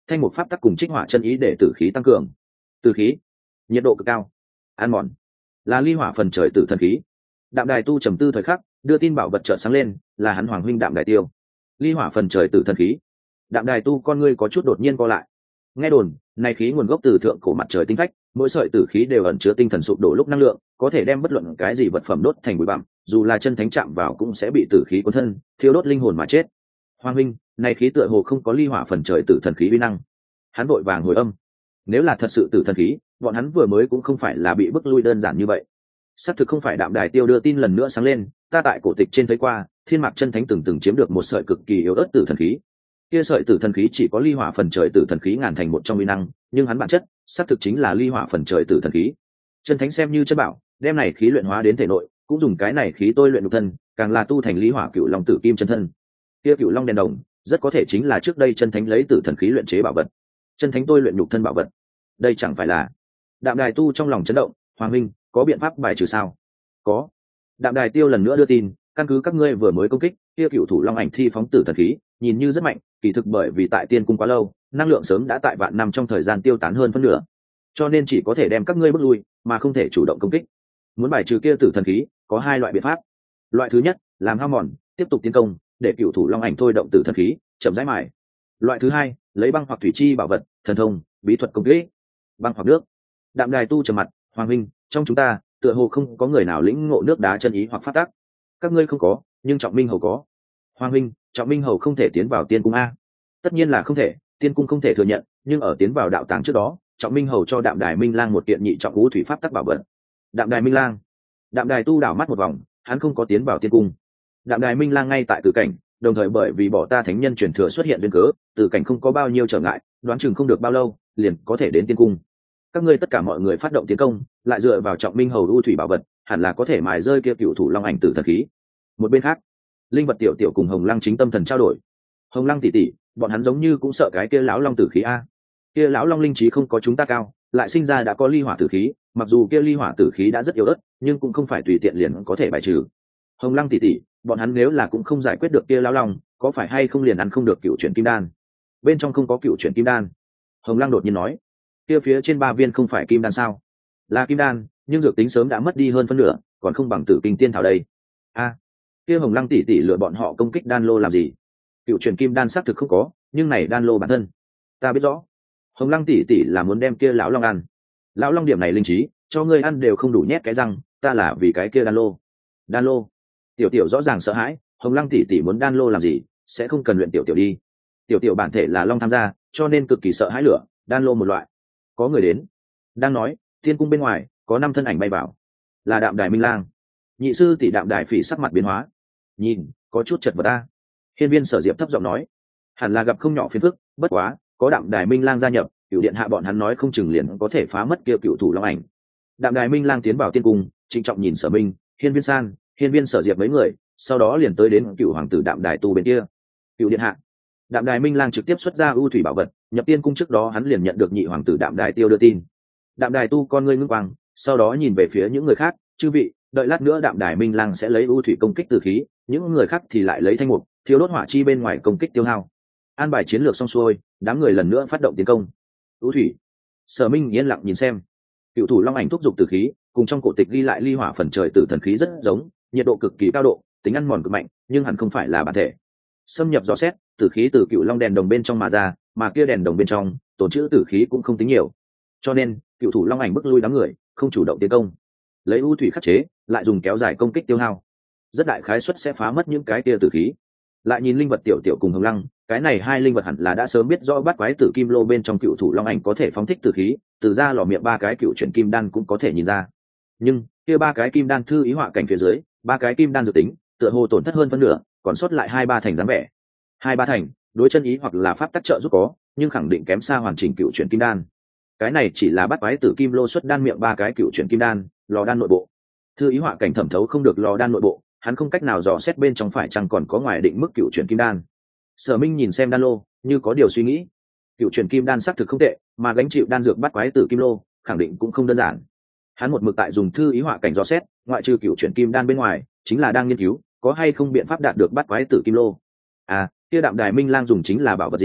A: thanh mục pháp tắc cùng trích hỏa chân ý để tử khí tăng cường. Tử khí, nhiệt độ cực cao, ăn mòn, là ly hỏa phần trời tử thần khí. Đạm Đài tu trầm tư thời khắc, đưa tin bảo vật chợt sáng lên, là hắn hoàng huynh Đạm Đài Tiêu. Ly hỏa phần trời tử thần khí. Đạm Đài tu con ngươi có chút đột nhiên co lại. Nghe đồn, này khí nguồn gốc từ thượng cổ mặt trời tinh phách, mỗi sợi tử khí đều ẩn chứa tinh thần sụp đổ lúc năng lượng, có thể đem bất luận cái gì vật phẩm đốt thành bụi bặm, dù là chân thánh chạm vào cũng sẽ bị tử khí cuốn thân, thiêu đốt linh hồn mà chết. Hoàng huynh, này khí tựa hồ không có ly hỏa phần trời tử thần khí uy năng. Hắn vội vàng hồi âm. Nếu là thật sự tử thần khí, bọn hắn vừa mới cũng không phải là bị bức lui đơn giản như vậy. Xác thực không phải. Đạm Đài Tiêu đưa tin lần nữa sáng lên, ta tại cổ tịch trên thấy qua, Thiên Mạc chân thánh từng từng chiếm được một sợi cực kỳ yếu ớt tử thần khí. Kia sợi tử thần khí chỉ có ly hỏa phần trời tử thần khí ngàn thành một trong uy năng, nhưng hắn bản chất xác thực chính là ly hỏa phần trời tử thần khí. Chân thánh xem như chân bảo, đem này khí luyện hóa đến thể nội, cũng dùng cái này khí tôi luyện nhục thân, càng là tu thành ly hỏa cựu long tử kim chân thân. Kia cựu long đèn đồng, rất có thể chính là trước đây chân thánh lấy tử thần khí luyện chế bảo vật. Chân thánh tôi luyện nhục thân bảo vật, đây chẳng phải là? Đạm Đài tu trong lòng chấn động. Hoàng minh, có biện pháp bài trừ sao? Có. Đạm Đài Tiêu lần nữa đưa tin, căn cứ các ngươi vừa mới công kích, kia cựu thủ long ảnh thi phóng tử thần khí, nhìn như rất mạnh, kỳ thực bởi vì tại tiên cung quá lâu, năng lượng sớm đã tại vạn năm trong thời gian tiêu tán hơn phân nửa, cho nên chỉ có thể đem các ngươi bước lui, mà không thể chủ động công kích. Muốn bài trừ kia tử thần khí, có hai loại biện pháp. Loại thứ nhất, làm hao mòn, tiếp tục tiến công, để cựu thủ long ảnh thôi động tử thần khí, chậm rãi mài. Loại thứ hai, lấy băng hoặc thủy chi bảo vật, thần thông, bí thuật công kích. Băng hoặc nước. Đạm Đài tu trầm mặt. Hoàng minh, trong chúng ta tựa hồ không có người nào lĩnh ngộ nước đá chân ý hoặc phát tác. Các ngươi không có, nhưng Trọng Minh Hầu có. Hoàng minh, Trọng Minh Hầu không thể tiến vào tiên cung a? Tất nhiên là không thể, tiên cung không thể thừa nhận, nhưng ở tiến vào đạo tàng trước đó, Trọng Minh Hầu cho Đạm Đài Minh Lang một kiện nhị trọng ngũ thủy pháp tắc bảo vật. Đạm Đài Minh Lang. Đạm Đài tu đảo mắt một vòng, hắn không có tiến vào tiên cung. Đạm Đài Minh Lang ngay tại tử cảnh, đồng thời bởi vì bỏ ta thánh nhân truyền thừa xuất hiện duyên cớ, tử cảnh không có bao nhiêu trở ngại, đoán chừng không được bao lâu liền có thể đến tiên cung. Các ngươi tất cả mọi người phát động tiến công, lại dựa vào Trọng Minh Hầu u thủy bảo vật, hẳn là có thể mài rơi kia cựu thủ long ảnh tử thần khí. Một bên khác, linh vật tiểu tiểu cùng Hồng Lăng chính tâm thần trao đổi. Hồng Lăng tỷ tỷ, bọn hắn giống như cũng sợ cái kia lão long tử khí a. Kia lão long linh trí không có chúng ta cao, lại sinh ra đã có ly hỏa tử khí, mặc dù kia ly hỏa tử khí đã rất yếu ớt, nhưng cũng không phải tùy tiện liền có thể bài trừ. Hồng Lăng tỷ tỷ, bọn hắn nếu là cũng không giải quyết được kia lão long, có phải hay không liền ăn không được cựu chuyển kim đan? Bên trong không có cựu chuyển kim đan. Hồng Lăng đột nhiên nói. Kia phía trên ba viên không phải kim đan sao? Là kim đan, nhưng dược tính sớm đã mất đi hơn phân nửa, còn không bằng tử kinh tiên thảo đây. A, kia Hồng Lăng tỷ tỷ lựa bọn họ công kích đan lô làm gì? Cựu truyền kim đan xác thực không có, nhưng này đan lô bản thân ta biết rõ. Hồng Lăng tỷ tỷ là muốn đem kia lão long ăn. Lão long điểm này linh trí, cho ngươi ăn đều không đủ nhét cái răng, ta là vì cái kia đan lô. Đan lô? Tiểu tiểu rõ ràng sợ hãi, Hồng Lăng tỷ tỷ muốn đan lô làm gì, sẽ không cần luyện tiểu tiểu đi. Tiểu tiểu bản thể là long tham gia, cho nên cực kỳ sợ hãi lửa, đan lô một loại. Có người đến. Đang nói, thiên cung bên ngoài có năm thân ảnh bay vào, là Đạm Đài Minh Lang. Nhị sư tỷ Đạm Đài Phỉ sắc mặt biến hóa, nhìn có chút chật vật ta. Hiên Viên Sở Diệp thấp giọng nói, hẳn là gặp không nhỏ phiền phức, bất quá có Đạm Đài Minh Lang gia nhập, cửu điện hạ bọn hắn nói không chừng liền có thể phá mất kia cựu thủ long ảnh. Đạm Đài Minh Lang tiến vào tiên cung, trịnh trọng nhìn Sở Minh, Hiên Viên San, Hiên Viên Sở Diệp mấy người, sau đó liền tới đến cựu hoàng tử Đạm Đài Tu bên kia. Cựu điện hạ. Đạm Đài Minh Lang trực tiếp xuất ra ưu thủy bảo vật, nhập tiên cung trước đó hắn liền nhận được nhị hoàng tử Đạm Đài Tiêu đưa tin. Đạm Đài Tu con ngươi ngưng quang, sau đó nhìn về phía những người khác, chư vị, đợi lát nữa Đạm Đài Minh Lang sẽ lấy ưu thủy công kích từ khí, những người khác thì lại lấy thanh mục, thiếu đốt hỏa chi bên ngoài công kích tiêu hao. An bài chiến lược xong xuôi, đám người lần nữa phát động tiến công. Ưu thủy. Sở Minh yên lặng nhìn xem. Cựu thủ long ảnh thúc dục từ khí, cùng trong cổ tịch ghi lại ly hỏa phần trời tử thần khí rất giống, nhiệt độ cực kỳ cao độ, tính ăn mòn cực mạnh, nhưng hẳn không phải là bản thể. Xâm nhập dò xét, tử khí từ cựu long đèn đồng bên trong mà ra, mà kia đèn đồng bên trong tồn trữ tử khí cũng không tính nhiều, cho nên cựu thủ long ảnh bức lui đám người, không chủ động tiến công, lấy u thủy khắc chế, lại dùng kéo dài công kích tiêu hao, rất đại khái suất sẽ phá mất những cái kia tử khí. Lại nhìn linh vật tiểu tiểu cùng Hồng Lăng, cái này hai linh vật hẳn là đã sớm biết rõ bắt quái tử kim lô bên trong cựu thủ long ảnh có thể phóng thích tử khí, từ ra lò miệng ba cái cựu chuyển kim đan cũng có thể nhìn ra. Nhưng kia ba cái kim đan thư ý họa cảnh phía dưới, ba cái kim đan dự tính tựa hồ tổn thất hơn phân nửa, còn sót lại hai ba thành dáng vẻ. Hai ba thành đối chân ý hoặc là pháp tác trợ giúp có, nhưng khẳng định kém xa hoàn chỉnh cựu chuyển kim đan. Cái này chỉ là bắt quái tử kim lô xuất đan miệng ba cái cựu chuyển kim đan, lò đan nội bộ thư ý họa cảnh thẩm thấu không được lò đan nội bộ, hắn không cách nào dò xét bên trong phải chăng còn có ngoài định mức cựu chuyển kim đan. Sở Minh nhìn xem đan lô, như có điều suy nghĩ. Cựu chuyển kim đan xác thực không tệ, mà gánh chịu đan dược bắt quái tử kim lô khẳng định cũng không đơn giản. Hắn một mực tại dùng thư ý họa cảnh dò xét, ngoại trừ cựu chuyển kim đan bên ngoài, chính là đang nghiên cứu có hay không biện pháp đạt được bắt quái tử kim lô. À, kia Đạm Đài Minh Lang dùng chính là bảo vật gì,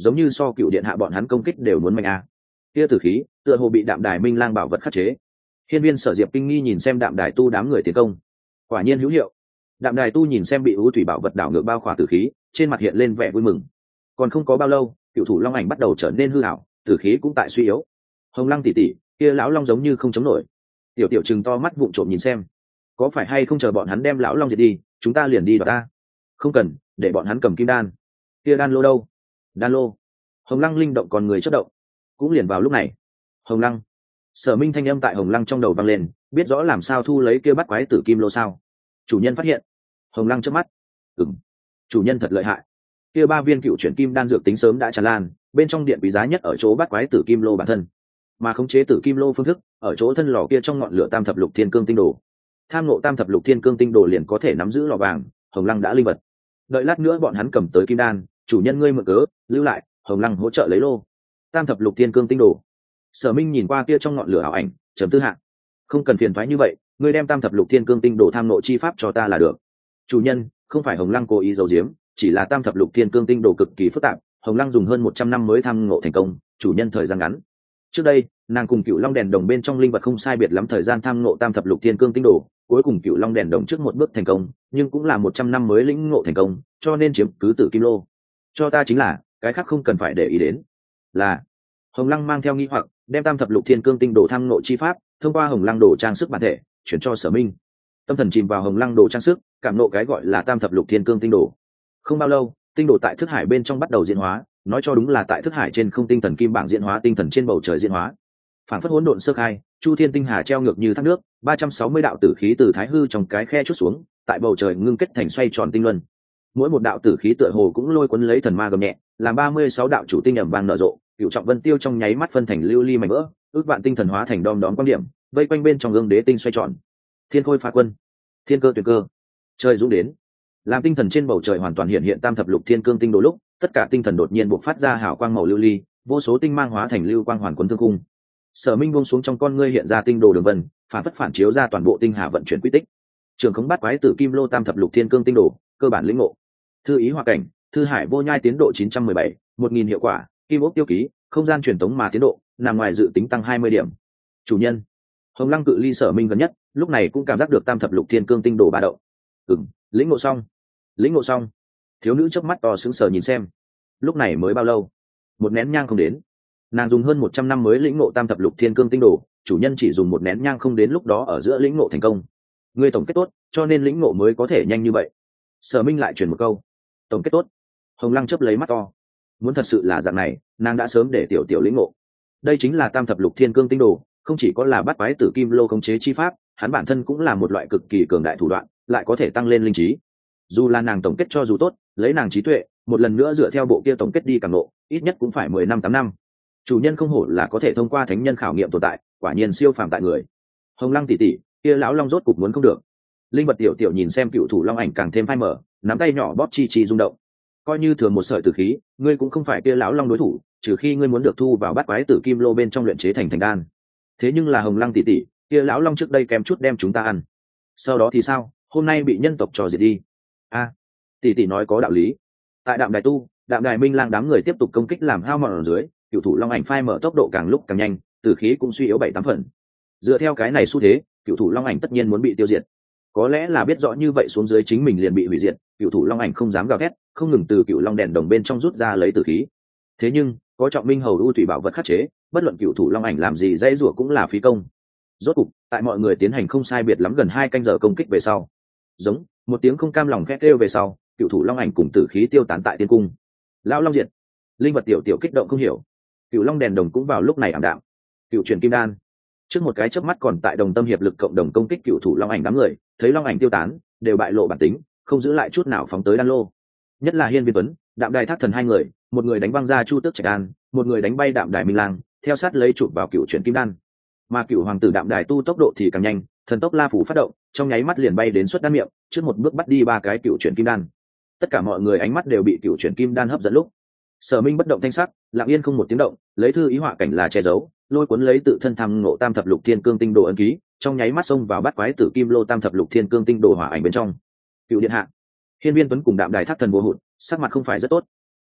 A: giống như so cựu điện hạ bọn hắn công kích đều muốn mạnh a. Kia tử khí tựa hồ bị đạm đài minh lang bảo vật khắc chế. Hiên viên Sở Diệp kinh nghi nhìn xem đạm đài tu đám người tiến công, quả nhiên hữu hiệu. Đạm đài tu nhìn xem bị ưu thủy bảo vật đảo ngược bao khỏa tử khí, trên mặt hiện lên vẻ vui mừng. Còn không có bao lâu, cựu thủ long ảnh bắt đầu trở nên hư ảo, tử khí cũng tại suy yếu. Hồng Lăng tỷ tỷ, kia lão long giống như không chống nổi. Tiểu tiểu trừng to mắt vụng trộm nhìn xem, có phải hay không chờ bọn hắn đem lão long diệt đi, chúng ta liền đi đoạt ta? Không cần, để bọn hắn cầm kim đan. Kia đan lô đâu? Đan lô. Hồng Lăng linh động còn người chất động. Cũng liền vào lúc này, Hồng Lăng, Sở Minh thanh âm tại Hồng Lăng trong đầu vang lên, biết rõ làm sao thu lấy kia bắt quái tử kim lô sao? Chủ nhân phát hiện. Hồng Lăng chớp mắt. Ừm, chủ nhân thật lợi hại. Kia ba viên cựu chuyển kim đan dược tính sớm đã tràn lan, bên trong điện quý giá nhất ở chỗ bắt quái tử kim lô bản thân, mà khống chế tử kim lô phương thức ở chỗ thân lò kia trong ngọn lửa tam thập lục thiên cương tinh đồ. Tham ngộ tam thập lục thiên cương tinh đồ liền có thể nắm giữ lò vàng. Hồng Lăng đã linh vật, đợi lát nữa bọn hắn cầm tới kim đan, chủ nhân ngươi mượn cớ lưu lại, Hồng Lăng hỗ trợ lấy lô tam thập lục thiên cương tinh đồ. Sở Minh nhìn qua kia trong ngọn lửa ảo ảnh, trầm tư hạ, không cần phiền thoái như vậy, ngươi đem tam thập lục thiên cương tinh đồ tham ngộ chi pháp cho ta là được. Chủ nhân, không phải Hồng Lăng cố ý giấu giếm, chỉ là tam thập lục thiên cương tinh đồ cực kỳ phức tạp, Hồng Lăng dùng hơn một trăm năm mới tham ngộ thành công, chủ nhân thời gian ngắn. Trước đây nàng cùng cựu long đèn đồng bên trong linh vật không sai biệt lắm thời gian tham ngộ tam thập lục thiên cương tinh đồ, cuối cùng cựu long đèn đồng trước một bước thành công, nhưng cũng là một trăm năm mới lĩnh ngộ thành công, cho nên chiếm cứ tử kim lô. Cho ta chính là, cái khác không cần phải để ý đến. Là. Hồng Lăng mang theo nghi hoặc, đem tam thập lục thiên cương tinh đồ tham ngộ chi pháp thông qua Hồng Lăng đồ trang sức bản thể chuyển cho Sở Minh. Tâm thần chìm vào Hồng Lăng đồ trang sức, cảm nộ cái gọi là tam thập lục thiên cương tinh đồ. Không bao lâu, tinh đồ tại thức hải bên trong bắt đầu diễn hóa, nói cho đúng là tại thức hải trên không tinh thần kim bảng diễn hóa, tinh thần trên bầu trời diễn hóa. Phản phất hỗn độn sơ khai, chu thiên tinh hà treo ngược như thác nước, ba trăm sáu mươi đạo tử khí từ thái hư trong cái khe chút xuống, tại bầu trời ngưng kết thành xoay tròn tinh luân. Mỗi một đạo tử khí tựa hồ cũng lôi cuốn lấy thần ma gầm nhẹ, làm ba mươi sáu đạo chủ tinh ầm vang nở rộ, cựu trọng vân tiêu trong nháy mắt phân thành lưu ly mảnh vỡ, ước vạn tinh thần hóa thành đom đóm quan điểm, vây quanh bên trong gương đế tinh xoay tròn. Thiên khôi phá quân, thiên cơ tuyệt cơ, trời dũng đến. Làm tinh thần trên bầu trời hoàn toàn hiện hiện tam thập lục thiên cương tinh đồ lúc, tất cả tinh thần đột nhiên bộc phát ra hào quang màu lưu ly, vô số tinh mang hóa thành lưu quang hoàn quấn thương cung. Sở Minh buông xuống trong con ngươi hiện ra tinh đồ đường vân, phản phất phản chiếu ra toàn bộ tinh hà vận chuyển quy tích. Trường khống bắt quái tử kim lô tam thập lục thiên cương tinh đồ, cơ bản lĩnh ngộ. Thư ý hòa cảnh, thư hải vô nhai tiến độ chín trăm mười bảy, một nghìn hiệu quả, kim ốc tiêu ký, không gian truyền tống mà tiến độ, nằm ngoài dự tính tăng hai mươi điểm. Chủ nhân. Hồng Lăng cự ly Sở Minh gần nhất, lúc này cũng cảm giác được tam thập lục thiên cương tinh đồ ba động. Ừm, lĩnh ngộ xong. Lĩnh ngộ xong. Thiếu nữ chớp mắt to sững sờ nhìn xem. Lúc này mới bao lâu? Một nén nhang không đến. Nàng dùng hơn một trăm năm mới lĩnh ngộ tam thập lục thiên cương tinh đồ, chủ nhân chỉ dùng một nén nhang không đến lúc đó ở giữa lĩnh ngộ thành công. Ngươi tổng kết tốt, cho nên lĩnh ngộ mới có thể nhanh như vậy. Sở Minh lại truyền một câu. Tổng kết tốt. Hồng Lăng chớp lấy mắt to. Muốn thật sự là dạng này, nàng đã sớm để tiểu tiểu lĩnh ngộ. Đây chính là tam thập lục thiên cương tinh đồ, không chỉ có là bắt quái tử kim lô khống chế chi pháp, hắn bản thân cũng là một loại cực kỳ cường đại thủ đoạn, lại có thể tăng lên linh trí. Dù là nàng tổng kết cho dù tốt, lấy nàng trí tuệ, một lần nữa dựa theo bộ kia tổng kết đi càng ngộ, ít nhất cũng phải mười năm tám năm. Chủ nhân không hổ là có thể thông qua thánh nhân khảo nghiệm tồn tại, quả nhiên siêu phàm tại người. Hồng Lăng tỷ tỷ, kia lão long rốt cục muốn không được. Linh vật tiểu tiểu nhìn xem cựu thủ long ảnh càng thêm phai mở, nắm tay nhỏ bóp chi chi rung động. Coi như thường một sợi tử khí, ngươi cũng không phải kia lão long đối thủ, trừ khi ngươi muốn được thu vào bát quái tử kim lô bên trong luyện chế thành thành đan. Thế nhưng là Hồng Lăng tỷ tỷ, kia lão long trước đây kém chút đem chúng ta ăn. Sau đó thì sao? Hôm nay bị nhân tộc trò diệt đi. A, tỷ tỷ nói có đạo lý. Tại Đạm Đài tu, Đạm Đài minh lang đám người tiếp tục công kích làm hao mòn ở dưới, cựu thủ long ảnh phai mở tốc độ càng lúc càng nhanh, tử khí cũng suy yếu bảy tám phần. Dựa theo cái này xu thế, cựu thủ long ảnh tất nhiên muốn bị tiêu diệt. Có lẽ là biết rõ như vậy xuống dưới chính mình liền bị hủy diệt, cựu thủ long ảnh không dám gào thét, không ngừng từ cựu long đèn đồng bên trong rút ra lấy tử khí. Thế nhưng có trọng minh hầu u thủy bảo vật khắc chế, bất luận cựu thủ long ảnh làm gì dây rủa cũng là phí công. Rốt cục, tại mọi người tiến hành không sai biệt lắm gần hai canh giờ công kích về sau, giống một tiếng không cam lòng khét kêu về sau, cựu thủ long ảnh cùng tử khí tiêu tán tại tiên cung. Lão long diệt. Linh vật tiểu tiểu kích động không hiểu. Cựu long đèn đồng cũng vào lúc này ảm đạm. Cựu truyền kim đan. Trước một cái chớp mắt còn tại đồng tâm hiệp lực cộng đồng công kích cựu thủ long ảnh đám người, thấy long ảnh tiêu tán, đều bại lộ bản tính, không giữ lại chút nào phóng tới đan lô. Nhất là Hiên Viên Tuấn, Đạm Đài Thác Thần hai người, một người đánh băng ra Chu Tước Trạch Đan, một người đánh bay Đạm Đài Minh Lang, theo sát lấy chụp vào cựu truyền kim đan. Mà cựu hoàng tử Đạm Đài tu tốc độ thì càng nhanh, thần tốc la phủ phát động, trong nháy mắt liền bay đến xuất đan miệng, trước một bước bắt đi ba cái cựu truyền kim đan. Tất cả mọi người ánh mắt đều bị cựu truyền kim đan hấp dẫn lúc. Sở Minh bất động thanh sắc, lặng yên không một tiếng động, lấy thư ý họa cảnh là che giấu, lôi cuốn lấy tự thân thăm ngộ tam thập lục thiên cương tinh đồ ấn ký, trong nháy mắt xông vào bắt quái tử kim lô tam thập lục thiên cương tinh đồ hỏa ảnh bên trong. Cựu điện hạ, Hiên Viên Tuấn cùng Đạm Đài Thác Thần vô hụt, sắc mặt không phải rất tốt.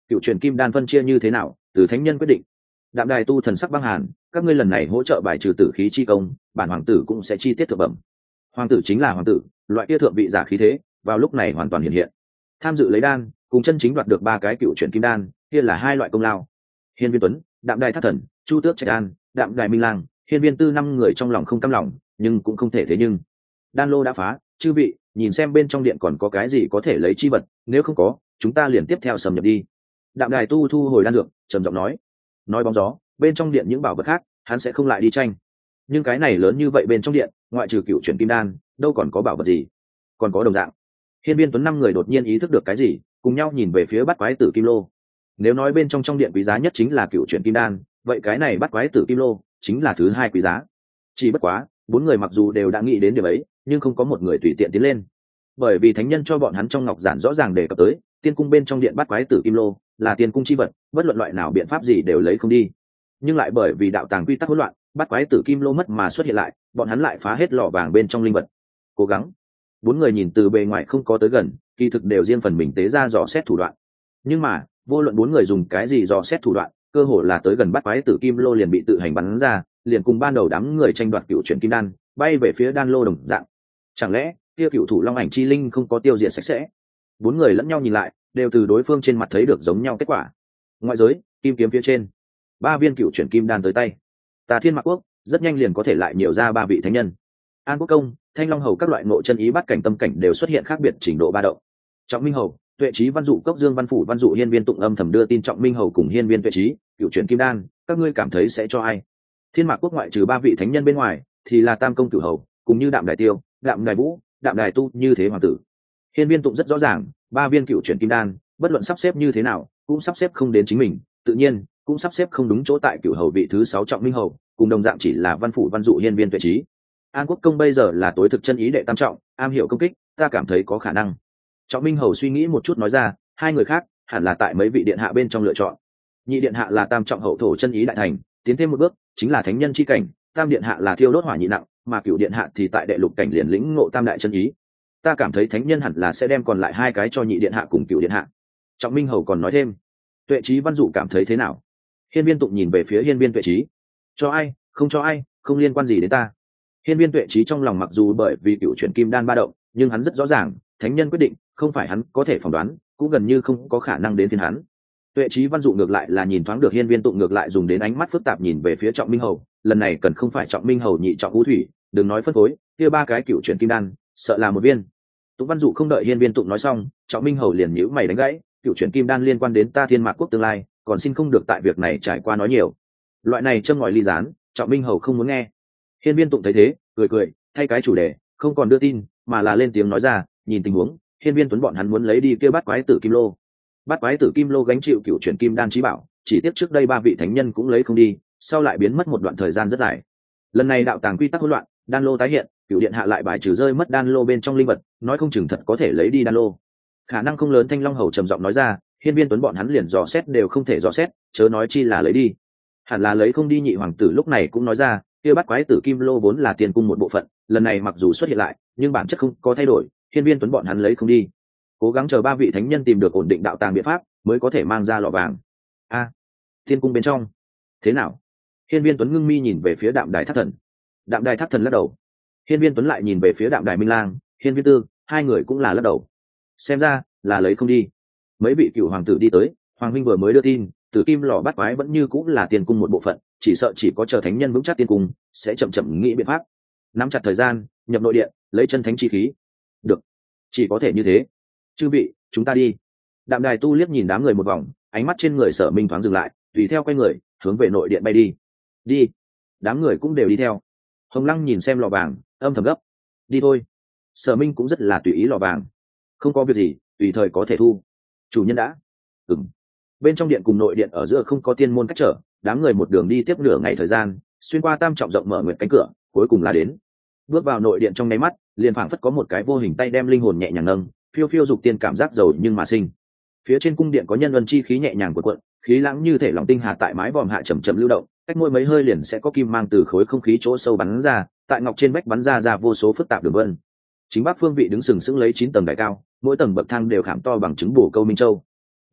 A: cựu truyền kim đan phân chia như thế nào từ thánh nhân quyết định. Đạm Đài tu thần sắc băng hàn, các ngươi lần này hỗ trợ bài trừ tử khí chi công, bản hoàng tử cũng sẽ chi tiết thượng bẩm. Hoàng tử chính là hoàng tử, loại kia thượng vị giả khí thế vào lúc này hoàn toàn hiện hiện. Tham dự lấy đan cùng chân chính đoạt được ba cái cựu truyền kim đan, kia là hai loại công lao. Hiên Viên Tuấn, Đạm Đài Thác Thần, Chu Tước Trạch An, Đạm Đài Minh Lang, Hiên Viên Tư năm người trong lòng không cam lòng, nhưng cũng không thể thế nhưng. Đan lô đã phá, chư vị, nhìn xem bên trong điện còn có cái gì có thể lấy chi vật, nếu không có, chúng ta liền tiếp theo xâm nhập đi. Đạm Đài tu thu hồi đan dược, trầm giọng nói. Nói bóng gió, bên trong điện những bảo vật khác, hắn sẽ không lại đi tranh. Nhưng cái này lớn như vậy bên trong điện, ngoại trừ cựu truyền kim đan, đâu còn có bảo vật gì? Còn có đồng dạng. Hiên Viên Tuấn năm người đột nhiên ý thức được cái gì, cùng nhau nhìn về phía Bát Quái Tử Kim Lô. Nếu nói bên trong trong điện quý giá nhất chính là cựu truyền kim đan, vậy cái này Bát Quái Tử Kim Lô chính là thứ hai quý giá. Chỉ bất quá, bốn người mặc dù đều đã nghĩ đến điểm ấy, nhưng không có một người tùy tiện tiến lên. Bởi vì thánh nhân cho bọn hắn trong ngọc giản rõ ràng đề cập tới, tiên cung bên trong điện Bát Quái Tử Kim Lô là tiên cung chi vật, bất luận loại nào biện pháp gì đều lấy không đi. Nhưng lại bởi vì đạo tàng quy tắc hỗn loạn, Bát Quái Tử Kim Lô mất mà xuất hiện lại, bọn hắn lại phá hết lọ vàng bên trong linh vật. Cố gắng. Bốn người nhìn từ bề ngoài không có tới gần, kỳ thực đều riêng phần mình tế ra dò xét thủ đoạn. Nhưng mà, vô luận bốn người dùng cái gì dò xét thủ đoạn, cơ hồ là tới gần Bát Quái Tử Kim Lô liền bị tự hành bắn ra, liền cùng ban đầu đám người tranh đoạt cựu truyền kim đan, bay về phía đan lô đồng dạng. Chẳng lẽ, kia cựu thủ long ảnh chi linh không có tiêu diệt sạch sẽ? Bốn người lẫn nhau nhìn lại, đều từ đối phương trên mặt thấy được giống nhau kết quả. Ngoại giới, kim kiếm phía trên, ba viên cựu truyền kim đan tới tay. Tà Thiên Mạc Quốc rất nhanh liền có thể lại nhiều ra ba vị thánh nhân. An Quốc Công, Thanh Long Hầu các loại ngộ chân ý bắt cảnh tâm cảnh đều xuất hiện khác biệt trình độ ba động. Trọng Minh Hầu, Tuệ Trí Văn Dụ Cốc Dương Văn Phủ Văn Dụ Hiên Viên Tụng âm thầm đưa tin Trọng Minh Hầu cùng Hiên Viên Tuệ Trí, cựu truyền kim đan, các ngươi cảm thấy sẽ cho ai? Thiên Mạc Quốc ngoại trừ ba vị thánh nhân bên ngoài, thì là Tam Công Cửu Hầu, cũng như Đạm Đài Tiêu, Đạm Đài Vũ, Đạm Đài Tu như thế hoàng tử. Hiên Viên Tụng rất rõ ràng, ba viên cựu truyền kim đan, bất luận sắp xếp như thế nào, cũng sắp xếp không đến chính mình, tự nhiên cũng sắp xếp không đúng chỗ tại Cửu Hầu vị thứ sáu Trọng Minh Hầu, cùng đồng dạng chỉ là Văn Phủ Văn Dụ Hiên Viên Tuệ Trí. An Quốc Công bây giờ là tối thực chân ý đệ tam trọng, am hiểu công kích, ta cảm thấy có khả năng. Trọng Minh Hầu suy nghĩ một chút nói ra, hai người khác hẳn là tại mấy vị điện hạ bên trong lựa chọn. Nhị điện hạ là tam trọng hậu thổ chân ý đại thành, tiến thêm một bước chính là thánh nhân chi cảnh, tam điện hạ là thiêu đốt hỏa nhị nặng, mà cửu điện hạ thì tại đệ lục cảnh liền lĩnh ngộ tam đại chân ý. Ta cảm thấy thánh nhân hẳn là sẽ đem còn lại hai cái cho nhị điện hạ cùng cửu điện hạ. Trọng Minh Hầu còn nói thêm, Tuệ Trí Văn Dụ cảm thấy thế nào? Hiên Viên Tụng nhìn về phía Hiên Viên Tuệ Trí, cho ai, không cho ai, không liên quan gì đến ta. Hiên Viên Tuệ Trí trong lòng mặc dù bởi vì cựu chuyển kim đan ba động, nhưng hắn rất rõ ràng, thánh nhân quyết định, không phải hắn có thể phỏng đoán, cũng gần như không có khả năng đến phiên hắn. Tuệ Trí Văn Dụ ngược lại là nhìn thoáng được Hiên Viên Tụng ngược lại dùng đến ánh mắt phức tạp nhìn về phía Trọng Minh Hầu, lần này cần không phải Trọng Minh Hầu nhị trọng vũ thủy, đừng nói phân phối, kia ba cái cựu chuyển kim đan, sợ là một viên. Tụng Văn Dụ không đợi Hiên Viên Tụng nói xong, Trọng Minh Hầu liền nhíu mày đánh gãy, cựu chuyển kim đan liên quan đến ta Thiên Mạc Quốc tương lai, còn xin không được tại việc này trải qua nói nhiều. Loại này châm ngòi ly gián, Trọng Minh Hầu không muốn nghe. Hiên Viên Tụng thấy thế, cười cười, thay cái chủ đề, không còn đưa tin, mà là lên tiếng nói ra, nhìn tình huống, Hiên Viên Tuấn bọn hắn muốn lấy đi kia Bát Quái Tử Kim Lô. Bát Quái Tử Kim Lô gánh chịu cựu chuyển kim đan chí bảo, chỉ tiếc trước đây ba vị thánh nhân cũng lấy không đi, sau lại biến mất một đoạn thời gian rất dài. Lần này đạo tàng quy tắc hỗn loạn, đan lô tái hiện, cựu điện hạ lại bài trừ rơi mất đan lô bên trong linh vật, nói không chừng thật có thể lấy đi đan lô. Khả năng không lớn. Thanh Long Hầu trầm giọng nói ra, Hiên Viên Tuấn bọn hắn liền dò xét đều không thể dò xét, chớ nói chi là lấy đi. Hẳn là lấy không đi. Nhị hoàng tử lúc này cũng nói ra, kia Bát Quái Tử Kim Lô vốn là tiền cung một bộ phận, lần này mặc dù xuất hiện lại, nhưng bản chất không có thay đổi, Hiên Viên Tuấn bọn hắn lấy không đi. Cố gắng chờ ba vị thánh nhân tìm được ổn định đạo tàng biện pháp, mới có thể mang ra lọ vàng. A, à, thiên cung bên trong, thế nào? Hiên Viên Tuấn ngưng mi nhìn về phía Đạm Đài Thác Thần. Đạm Đài Thác Thần lắc đầu. Hiên Viên Tuấn lại nhìn về phía Đạm Đài Minh Lang, Hiên Viên Tư, hai người cũng là lắc đầu. Xem ra là lấy không đi. Mấy vị cựu hoàng tử đi tới, hoàng huynh vừa mới đưa tin, Tử Kim lò bát quái vẫn như cũng là tiền cung một bộ phận, chỉ sợ chỉ có chờ thánh nhân vững chắc tiên cung, sẽ chậm chậm nghĩ biện pháp. Nắm chặt thời gian, nhập nội điện, lấy chân thánh chi khí. Được, chỉ có thể như thế. Chư vị, chúng ta đi. Đạm Đài tu liếc nhìn đám người một vòng, ánh mắt trên người Sở Minh thoáng dừng lại, tùy theo quay người, hướng về nội điện bay đi. Đi. Đám người cũng đều đi theo. Hồng Lăng nhìn xem lò vàng, âm thầm gấp. Đi thôi. Sở Minh cũng rất là tùy ý lò vàng. Không có việc gì, tùy thời có thể thu. Chủ nhân đã. Ừm. Bên trong điện cùng nội điện ở giữa không có tiên môn cách trở, đám người một đường đi tiếp nửa ngày thời gian, xuyên qua tam trọng rộng mở nguyệt cánh cửa, cuối cùng là đến. Bước vào nội điện trong nháy mắt, liền phảng phất có một cái vô hình tay đem linh hồn nhẹ nhàng nâng, phiêu phiêu dục tiên cảm giác giàu nhưng mà sinh. Phía trên cung điện có nhân luân chi khí nhẹ nhàng cuộn cuộn, khí lãng như thể lòng tinh hà tại mái vòm hạ chậm chậm lưu động, cách mỗi mấy hơi liền sẽ có kim mang từ khối không khí chỗ sâu bắn ra, tại ngọc trên vách bắn ra ra vô số phức tạp đường vân. Chính bắc phương vị đứng sừng sững lấy chín tầng đài cao, mỗi tầng bậc thang đều khảm to bằng trứng bổ câu minh châu.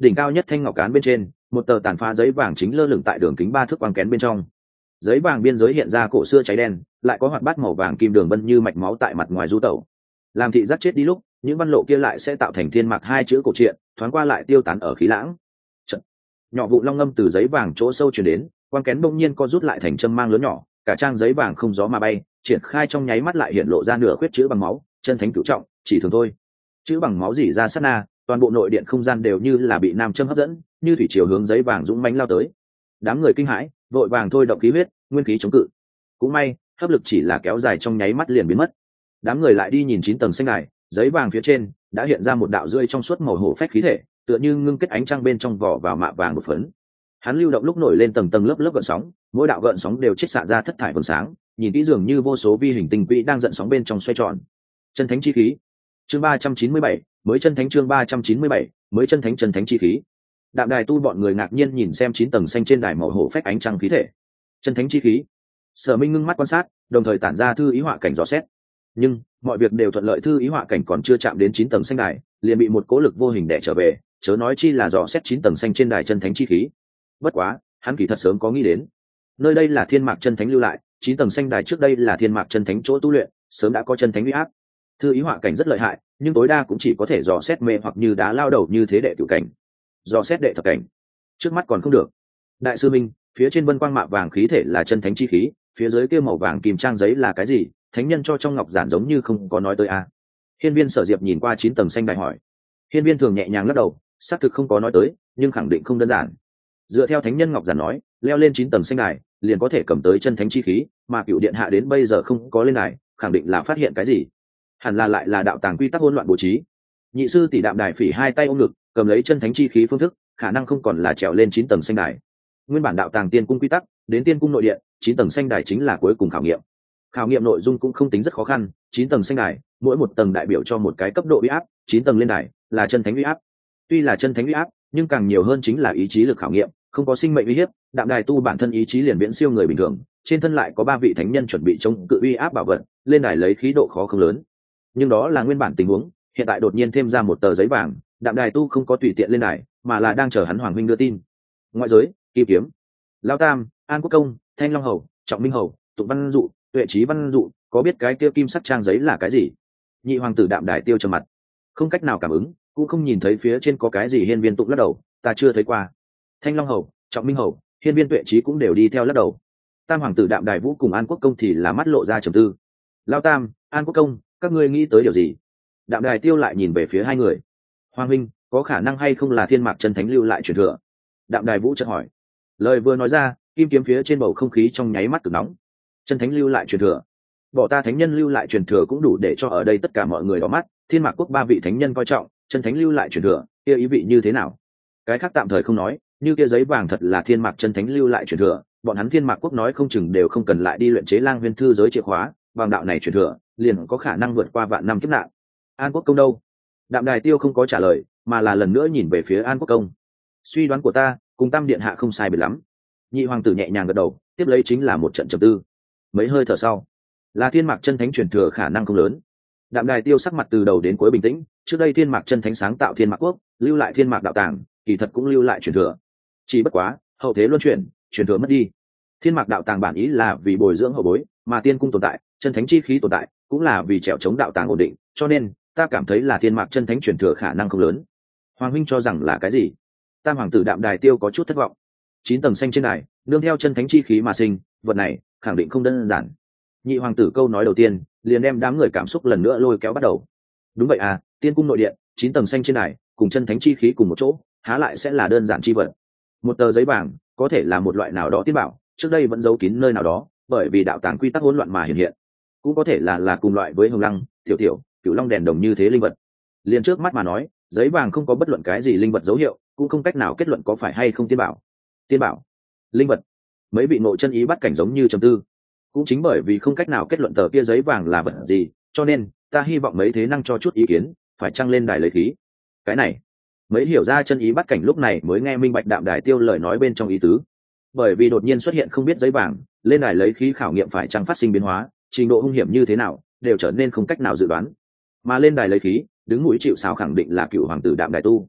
A: đỉnh cao nhất thanh ngọc cán bên trên một tờ tàn phá giấy vàng chính lơ lửng tại đường kính ba thước quang kén bên trong. Giấy vàng biên giới hiện ra cổ xưa cháy đen, lại có hoạt bát màu vàng kim đường vân như mạch máu tại mặt ngoài du tẩu. Làm thị giác chết đi lúc, những văn lộ kia lại sẽ tạo thành thiên mạc hai chữ cổ truyện, thoáng qua lại tiêu tán ở khí lãng. Chật. Nhỏ vụ long ngâm từ giấy vàng chỗ sâu truyền đến, quang kén bỗng nhiên co rút lại thành châm mang lớn nhỏ, cả trang giấy vàng không gió mà bay, triển khai trong nháy mắt lại hiện lộ ra nửa khuyết chữ bằng máu, chân thánh cửu trọng, chỉ thường thôi. Chữ bằng máu rỉ ra sát na, toàn bộ nội điện không gian đều như là bị nam châm hấp dẫn, như thủy triều hướng giấy vàng dũng mãnh lao tới. Đám người kinh hãi, vội vàng thôi động khí huyết, nguyên khí chống cự. Cũng may, hấp lực chỉ là kéo dài trong nháy mắt liền biến mất. Đám người lại đi nhìn chín tầng xanh đài, giấy vàng phía trên đã hiện ra một đạo rơi trong suốt màu hổ phách khí thể, tựa như ngưng kết ánh trăng bên trong vỏ vào mạ vàng một phấn. Hắn lưu động lúc nổi lên tầng tầng lớp lớp gợn sóng, mỗi đạo gợn sóng đều chiết xạ ra thất thải vầng sáng, nhìn kỹ dường như vô số vi hình tinh quỹ đang giận sóng bên trong xoay tròn. Chân thánh chi khí. Chương ba trăm chín mươi bảy, mới chân thánh chương ba trăm chín mươi bảy, mới chân thánh chân thánh chi khí. Đạm đài tu bọn người ngạc nhiên nhìn xem chín tầng xanh trên đài màu hổ phách ánh trăng khí thể. Chân thánh chi khí. Sở Minh ngưng mắt quan sát, đồng thời tản ra thư ý họa cảnh dò xét. Nhưng mọi việc đều thuận lợi, thư ý họa cảnh còn chưa chạm đến chín tầng xanh đài, liền bị một cố lực vô hình đè trở về, chớ nói chi là dò xét chín tầng xanh trên đài chân thánh chi khí. Bất quá, hắn kỳ thật sớm có nghĩ đến, nơi đây là thiên mạc chân thánh lưu lại, chín tầng xanh đài trước đây là thiên mạc chân thánh chỗ tu luyện, sớm đã có chân thánh uy áp. Thư ý họa cảnh rất lợi hại, nhưng tối đa cũng chỉ có thể dò xét mê hoặc như đá lao đầu như thế đệ cửu cảnh, dò xét đệ thập cảnh, trước mắt còn không được. Đại sư Minh, phía trên vân quang mạ vàng khí thể là chân thánh chi khí, phía dưới kia màu vàng kim trang giấy là cái gì? Thánh nhân cho trong ngọc giản giống như không có nói tới a. À. Hiên Viên Sở Diệp nhìn qua chín tầng xanh đài hỏi. Hiên Viên thường nhẹ nhàng lắc đầu, xác thực không có nói tới, nhưng khẳng định không đơn giản. Dựa theo thánh nhân ngọc giản nói, leo lên chín tầng xanh đài liền có thể cầm tới chân thánh chi khí, mà Cựu điện hạ đến bây giờ không có lên đài, khẳng định là phát hiện cái gì. Hẳn là lại là đạo tàng quy tắc hỗn loạn bố trí. Nhị sư tỷ Đạm Đài Phỉ hai tay ôm ngực, cầm lấy chân thánh chi khí phương thức, khả năng không còn là trèo lên chín tầng xanh đài. Nguyên bản đạo tàng tiên cung quy tắc, đến tiên cung nội điện, chín tầng xanh đài chính là cuối cùng khảo nghiệm. Khảo nghiệm nội dung cũng không tính rất khó khăn, chín tầng xanh đài, mỗi một tầng đại biểu cho một cái cấp độ uy áp, chín tầng lên đài là chân thánh uy áp. Tuy là chân thánh uy áp, nhưng càng nhiều hơn chính là ý chí lực khảo nghiệm, không có sinh mệnh uy hiếp, Đạm Đài tu bản thân ý chí liền viễn siêu người bình thường, trên thân lại có ba vị thánh nhân chuẩn bị chống cự uy áp bảo vật, lên đài lấy khí độ khó không lớn. Nhưng đó là nguyên bản tình huống, hiện tại đột nhiên thêm ra một tờ giấy vàng, Đạm Đài tu không có tùy tiện lên đài, mà là đang chờ hắn Hoàng huynh đưa tin. Ngoại giới, Kim Kiếm, Lão Tam, An Quốc Công, Thanh Long Hầu, Trọng Minh Hầu, Tụng Văn Dụ, Tuệ Chí Văn Dụ, có biết cái kia kim sắc trang giấy là cái gì? Nhị hoàng tử Đạm Đài tiêu trầm mặt, không cách nào cảm ứng, cũng không nhìn thấy phía trên có cái gì. Hiên Viên Tụng lắc đầu, ta chưa thấy qua. Thanh Long Hầu, Trọng Minh Hầu, Hiên Viên Tuệ Chí cũng đều đi theo lắc đầu. Tam hoàng tử Đạm Đài Vũ cùng An Quốc Công thì là mắt lộ ra trầm tư. Lão Tam, An Quốc Công, các ngươi nghĩ tới điều gì? Đạm Đài tiêu lại nhìn về phía hai người. Hoàng huynh, có khả năng hay không là thiên mạc chân thánh lưu lại truyền thừa? Đạm Đài Vũ chợt hỏi. Lời vừa nói ra, kim kiếm phía trên bầu không khí trong nháy mắt cực nóng. Chân thánh lưu lại truyền thừa, bỏ ta thánh nhân lưu lại truyền thừa cũng đủ để cho ở đây tất cả mọi người đỏ mắt. Thiên mạc quốc ba vị thánh nhân coi trọng, chân thánh lưu lại truyền thừa, kia ý vị như thế nào? Cái khác tạm thời không nói, như kia giấy vàng thật là thiên mạc chân thánh lưu lại truyền thừa, bọn hắn thiên mạc quốc nói không chừng đều không cần lại đi luyện chế lang huyên thư giới chìa khóa, bằng đạo này truyền thừa liền có khả năng vượt qua vạn năm kiếp nạn. An Quốc Công đâu? Đạm Đài tiêu không có trả lời, mà là lần nữa nhìn về phía An Quốc Công. Suy đoán của ta cùng Tam điện hạ không sai biệt lắm. Nhị hoàng tử nhẹ nhàng gật đầu, tiếp lấy chính là một trận trầm tư. Mấy hơi thở sau, là thiên mạc chân thánh truyền thừa khả năng không lớn. Đạm Đài tiêu sắc mặt từ đầu đến cuối bình tĩnh, trước đây thiên mạc chân thánh sáng tạo thiên mạc quốc, lưu lại thiên mạc đạo tàng, kỳ thật cũng lưu lại truyền thừa. Chỉ bất quá, hậu thế luân chuyển, truyền thừa mất đi. Thiên mạc đạo tàng bản ý là vì bồi dưỡng hậu bối, mà tiên cung tồn tại, chân thánh chi khí tồn tại, cũng là vì trèo chống đạo tàng ổn định, cho nên ta cảm thấy là thiên mạc chân thánh truyền thừa khả năng không lớn. Hoàng huynh cho rằng là cái gì? Tam hoàng tử Đạm Đài tiêu có chút thất vọng. Chín tầng xanh trên đài, nương theo chân thánh chi khí mà sinh, vật này khẳng định không đơn giản. Nhị hoàng tử câu nói đầu tiên liền đem đám người cảm xúc lần nữa lôi kéo bắt đầu. Đúng vậy à, tiên cung nội điện, chín tầng xanh trên đài, cùng chân thánh chi khí cùng một chỗ, há lại sẽ là đơn giản chi vật? Một tờ giấy vàng có thể là một loại nào đó tiên bảo, trước đây vẫn giấu kín nơi nào đó, bởi vì đạo tàng quy tắc hỗn loạn mà hiện hiện. Cũng có thể là là cùng loại với hồng lăng, tiểu tiểu, cửu long đèn đồng như thế linh vật. Liền trước mắt mà nói, giấy vàng không có bất luận cái gì linh vật dấu hiệu, cũng không cách nào kết luận có phải hay không tiên bảo. Tiên bảo, linh vật, mấy vị ngộ chân ý bắt cảnh giống như trầm tư. Cũng chính bởi vì không cách nào kết luận tờ kia giấy vàng là vật gì, cho nên ta hy vọng mấy thế năng cho chút ý kiến, phải trăng lên đài lấy khí. Cái này, mấy hiểu ra chân ý bắt cảnh lúc này mới nghe minh bạch Đạm Đài tiêu lời nói bên trong ý tứ. Bởi vì đột nhiên xuất hiện không biết giấy vàng, lên đài lấy khí khảo nghiệm phải trăng phát sinh biến hóa, trình độ hung hiểm như thế nào, đều trở nên không cách nào dự đoán. Mà lên đài lấy khí, đứng mũi chịu sào khẳng định là cựu hoàng tử Đạm Đài tu.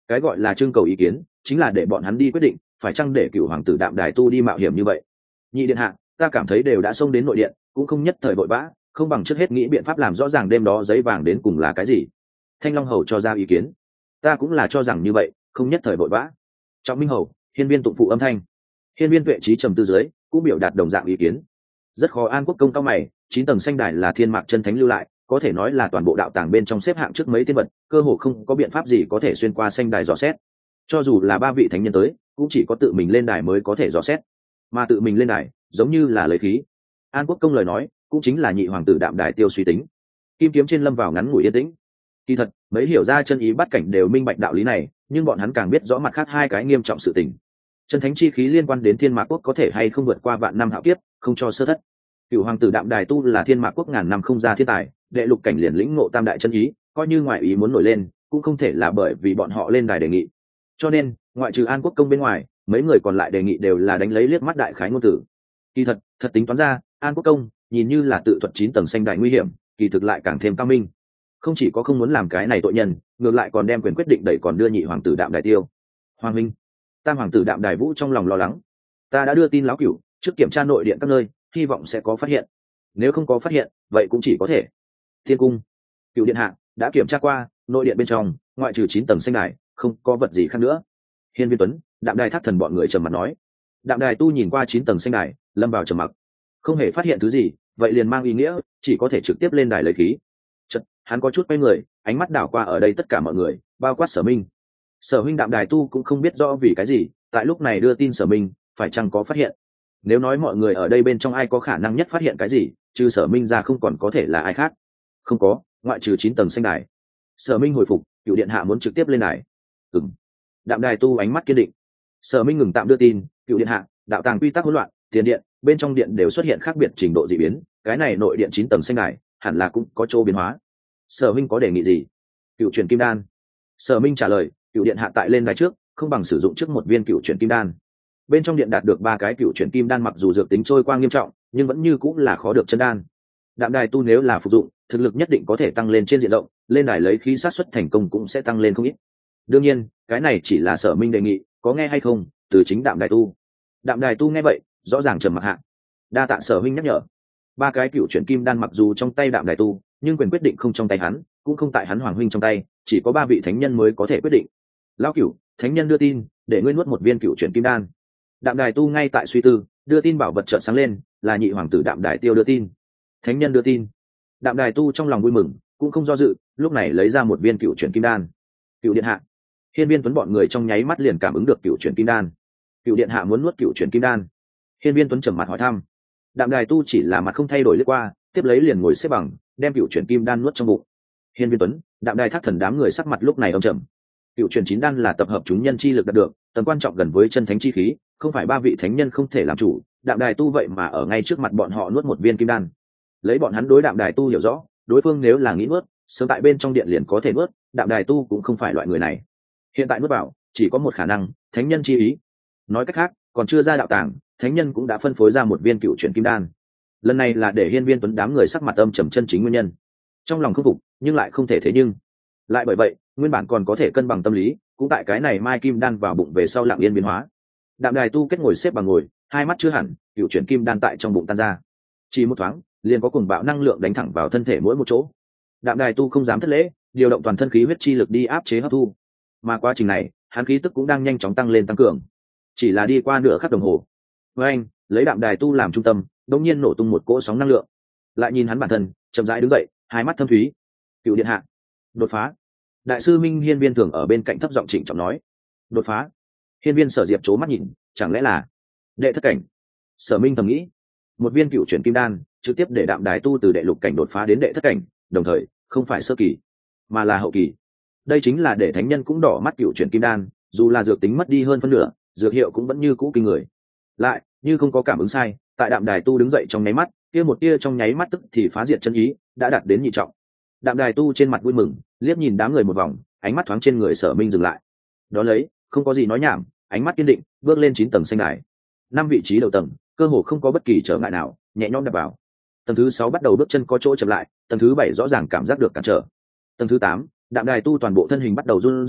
A: Cái gọi là trưng cầu ý kiến chính là để bọn hắn đi quyết định phải chăng để cựu hoàng tử Đạm Đài tu đi mạo hiểm như vậy. Nhị điện hạ, ta cảm thấy đều đã xông đến nội điện, cũng không nhất thời vội vã, không bằng trước hết nghĩ biện pháp làm rõ ràng đêm đó giấy vàng đến cùng là cái gì. Thanh Long hầu cho ra ý kiến. Ta cũng là cho rằng như vậy, không nhất thời vội vã. Trọng Minh hầu, Hiên Viên tụng phụ âm thanh. Hiên Viên Tuệ trí trầm tư dưới cũng biểu đạt đồng dạng ý kiến. Rất khó. An Quốc công cao mày, chín tầng xanh đài là thiên mạc chân thánh lưu lại, có thể nói là toàn bộ đạo tàng bên trong xếp hạng trước mấy tiên vật, cơ hồ không có biện pháp gì có thể xuyên qua xanh đài dò xét. Cho dù là ba vị thánh nhân tới, cũng chỉ có tự mình lên đài mới có thể dò xét, mà tự mình lên đài giống như là lấy khí. An Quốc công lời nói cũng chính là nhị hoàng tử Đạm Đài tiêu suy tính. Kim kiếm trên lâm vào ngắn ngủi yên tĩnh. Kỳ thật mấy hiểu ra chân ý bắt cảnh đều minh bạch đạo lý này, nhưng bọn hắn càng biết rõ mặt khác hai cái nghiêm trọng sự tình. Chân thánh chi khí liên quan đến thiên mạc quốc có thể hay không vượt qua vạn năm hạo kiếp, không cho sơ thất. Cửu hoàng tử Đạm Đài tu là thiên mạc quốc ngàn năm không ra thiên tài, đệ lục cảnh liền lĩnh ngộ tam đại chân ý, coi như ngoại ý muốn nổi lên cũng không thể là bởi vì bọn họ lên đài đề nghị. Cho nên ngoại trừ An Quốc công bên ngoài, mấy người còn lại đề nghị đều là đánh lấy liếc mắt đại khái ngôn tử. Kỳ thật thật tính toán ra, An Quốc công nhìn như là tự thuật chín tầng xanh đại nguy hiểm, kỳ thực lại càng thêm cao minh. Không chỉ có không muốn làm cái này tội nhân, ngược lại còn đem quyền quyết định đẩy còn đưa nhị hoàng tử Đạm Đài tiêu. Hoàng minh, tam hoàng tử Đạm Đài Vũ trong lòng lo lắng. Ta đã đưa tin lão cửu trước kiểm tra nội điện các nơi, hy vọng sẽ có phát hiện. Nếu không có phát hiện, vậy cũng chỉ có thể thiên cung. Cửu điện hạ đã kiểm tra qua, nội điện bên trong ngoại trừ chín tầng xanh đài không có vật gì khác nữa. Hiên Viên Tuấn, Đạm Đài Thác Thần bọn người trầm mặt nói. Đạm Đài tu nhìn qua chín tầng xanh đài, lâm vào trầm mặc. Không hề phát hiện thứ gì, vậy liền mang ý nghĩa chỉ có thể trực tiếp lên đài lấy khí. Chật, hắn có chút quay người, ánh mắt đảo qua ở đây tất cả mọi người, bao quát Sở Minh. Sở huynh Đạm Đài tu cũng không biết rõ vì cái gì, tại lúc này đưa tin Sở Minh, phải chăng có phát hiện. Nếu nói mọi người ở đây bên trong ai có khả năng nhất phát hiện cái gì, trừ Sở Minh ra không còn có thể là ai khác. Không có, ngoại trừ chín tầng xanh đài. Sở Minh hồi phục, cựu điện hạ muốn trực tiếp lên đài. Ừm. Đạm Đài tu ánh mắt kiên định. Sở Minh ngừng tạm đưa tin, cựu điện hạ, đạo tàng quy tắc hỗn loạn, tiền điện bên trong điện đều xuất hiện khác biệt trình độ dị biến, cái này nội điện chín tầng xanh đài hẳn là cũng có chỗ biến hóa. Sở Minh có đề nghị gì? Cựu chuyển kim đan. Sở Minh trả lời, cựu điện hạ tại lên đài trước, không bằng sử dụng trước một viên cựu chuyển kim đan. Bên trong điện đạt được ba cái cựu chuyển kim đan, mặc dù dược tính trôi qua nghiêm trọng, nhưng vẫn như cũng là khó được chân đan. Đạm Đài tu nếu là phục dụng, thực lực nhất định có thể tăng lên trên diện rộng, lên đài lấy khí sát suất thành công cũng sẽ tăng lên không ít. Đương nhiên, cái này chỉ là Sở Minh đề nghị, có nghe hay không, từ chính Đạm Đài tu. Đạm Đài tu nghe vậy, rõ ràng trầm mặc hạ. Đa tạ Sở Minh nhắc nhở. Ba cái cựu chuyển kim đan mặc dù trong tay Đạm Đài tu, nhưng quyền quyết định không trong tay hắn, cũng không tại hắn Hoàng huynh trong tay, chỉ có ba vị thánh nhân mới có thể quyết định. Lão cửu, thánh nhân đưa tin, để ngươi nuốt một viên cựu chuyển kim đan. Đạm Đài tu ngay tại suy tư, đưa tin bảo vật chợt sáng lên, là nhị hoàng tử Đạm Đài tiêu đưa tin. Thánh nhân đưa tin. Đạm Đài tu trong lòng vui mừng, cũng không do dự, lúc này lấy ra một viên cựu chuyển kim đan. Cựu điện hạ. Hiên Viên Tuấn bọn người trong nháy mắt liền cảm ứng được cựu chuyển kim đan. Cựu điện hạ muốn nuốt cựu chuyển kim đan. Hiên Viên Tuấn trầm mặt hỏi thăm. Đạm Đài tu chỉ là mặt không thay đổi lướt qua, tiếp lấy liền ngồi xếp bằng, đem cựu chuyển kim đan nuốt trong bụng. Hiên Viên Tuấn, Đạm Đài Thác Thần đám người sắc mặt lúc này âm trầm. Cựu chuyển chín đan là tập hợp chúng nhân chi lực đạt được, tầm quan trọng gần với chân thánh chi khí, không phải ba vị thánh nhân không thể làm chủ. Đạm Đài tu vậy mà ở ngay trước mặt bọn họ nuốt một viên kim đan. Lấy bọn hắn đối Đạm Đài tu hiểu rõ, đối phương nếu là nghĩ nuốt, sớm tại bên trong điện liền có thể nuốt. Đạm Đài tu cũng không phải loại người này. Hiện tại nuốt vào, chỉ có một khả năng, thánh nhân chi ý. Nói cách khác, còn chưa ra đạo tàng, thánh nhân cũng đã phân phối ra một viên cựu chuyển kim đan. Lần này là để Hiên Viên Tuấn đám người sắc mặt âm trầm chân chính nguyên nhân. Trong lòng không phục, nhưng lại không thể thế nhưng. Lại bởi vậy, nguyên bản còn có thể cân bằng tâm lý, cũng tại cái này mai kim đan vào bụng về sau lặng yên biến hóa. Đạm Đài tu kết ngồi xếp bằng ngồi, hai mắt chưa hẳn, cựu chuyển kim đan tại trong bụng tan ra. Chỉ một thoáng, liền có cùng bạo năng lượng đánh thẳng vào thân thể mỗi một chỗ. Đạm Đài tu không dám thất lễ, điều động toàn thân khí huyết chi lực đi áp chế hấp thu. Mà quá trình này, hắn khí tức cũng đang nhanh chóng tăng lên tăng cường. Chỉ là đi qua nửa khắc đồng hồ, với anh lấy Đạm Đài tu làm trung tâm, đột nhiên nổ tung một cỗ sóng năng lượng. Lại nhìn hắn bản thân, chậm rãi đứng dậy, hai mắt thâm thúy. Cựu điện hạ, đột phá. Đại sư Minh Hiên Viên thường ở bên cạnh thấp giọng trịnh trọng nói. Đột phá. Hiên Viên Sở Diệp trố mắt nhìn, chẳng lẽ là đệ thất cảnh? Sở Minh thầm nghĩ, một viên cựu chuyển kim đan trực tiếp để Đạm Đài tu từ đệ lục cảnh đột phá đến đệ thất cảnh, đồng thời không phải sơ kỳ mà là hậu kỳ. Đây chính là để thánh nhân cũng đỏ mắt cựu chuyển kim đan, dù là dược tính mất đi hơn phân nửa, dược hiệu cũng vẫn như cũ kinh người. Lại như không có cảm ứng sai, tại Đạm Đài tu đứng dậy trong nháy mắt, kia một tia trong nháy mắt tức thì phá diệt chân ý, đã đạt đến nhị trọng. Đạm Đài tu trên mặt vui mừng, liếc nhìn đám người một vòng, ánh mắt thoáng trên người Sở Minh dừng lại. Đó lấy, không có gì nói nhảm, ánh mắt kiên định, bước lên chín tầng xanh đài. Năm vị trí đầu tầng, cơ hồ không có bất kỳ trở ngại nào, nhẹ nhõm đạp vào. Tầng thứ sáu bắt đầu bước chân có chỗ chậm lại, tầng thứ bảy rõ ràng cảm giác được cản trở. Tầng thứ tám, Đạm Đài tu toàn bộ thân hình bắt đầu run rẩy,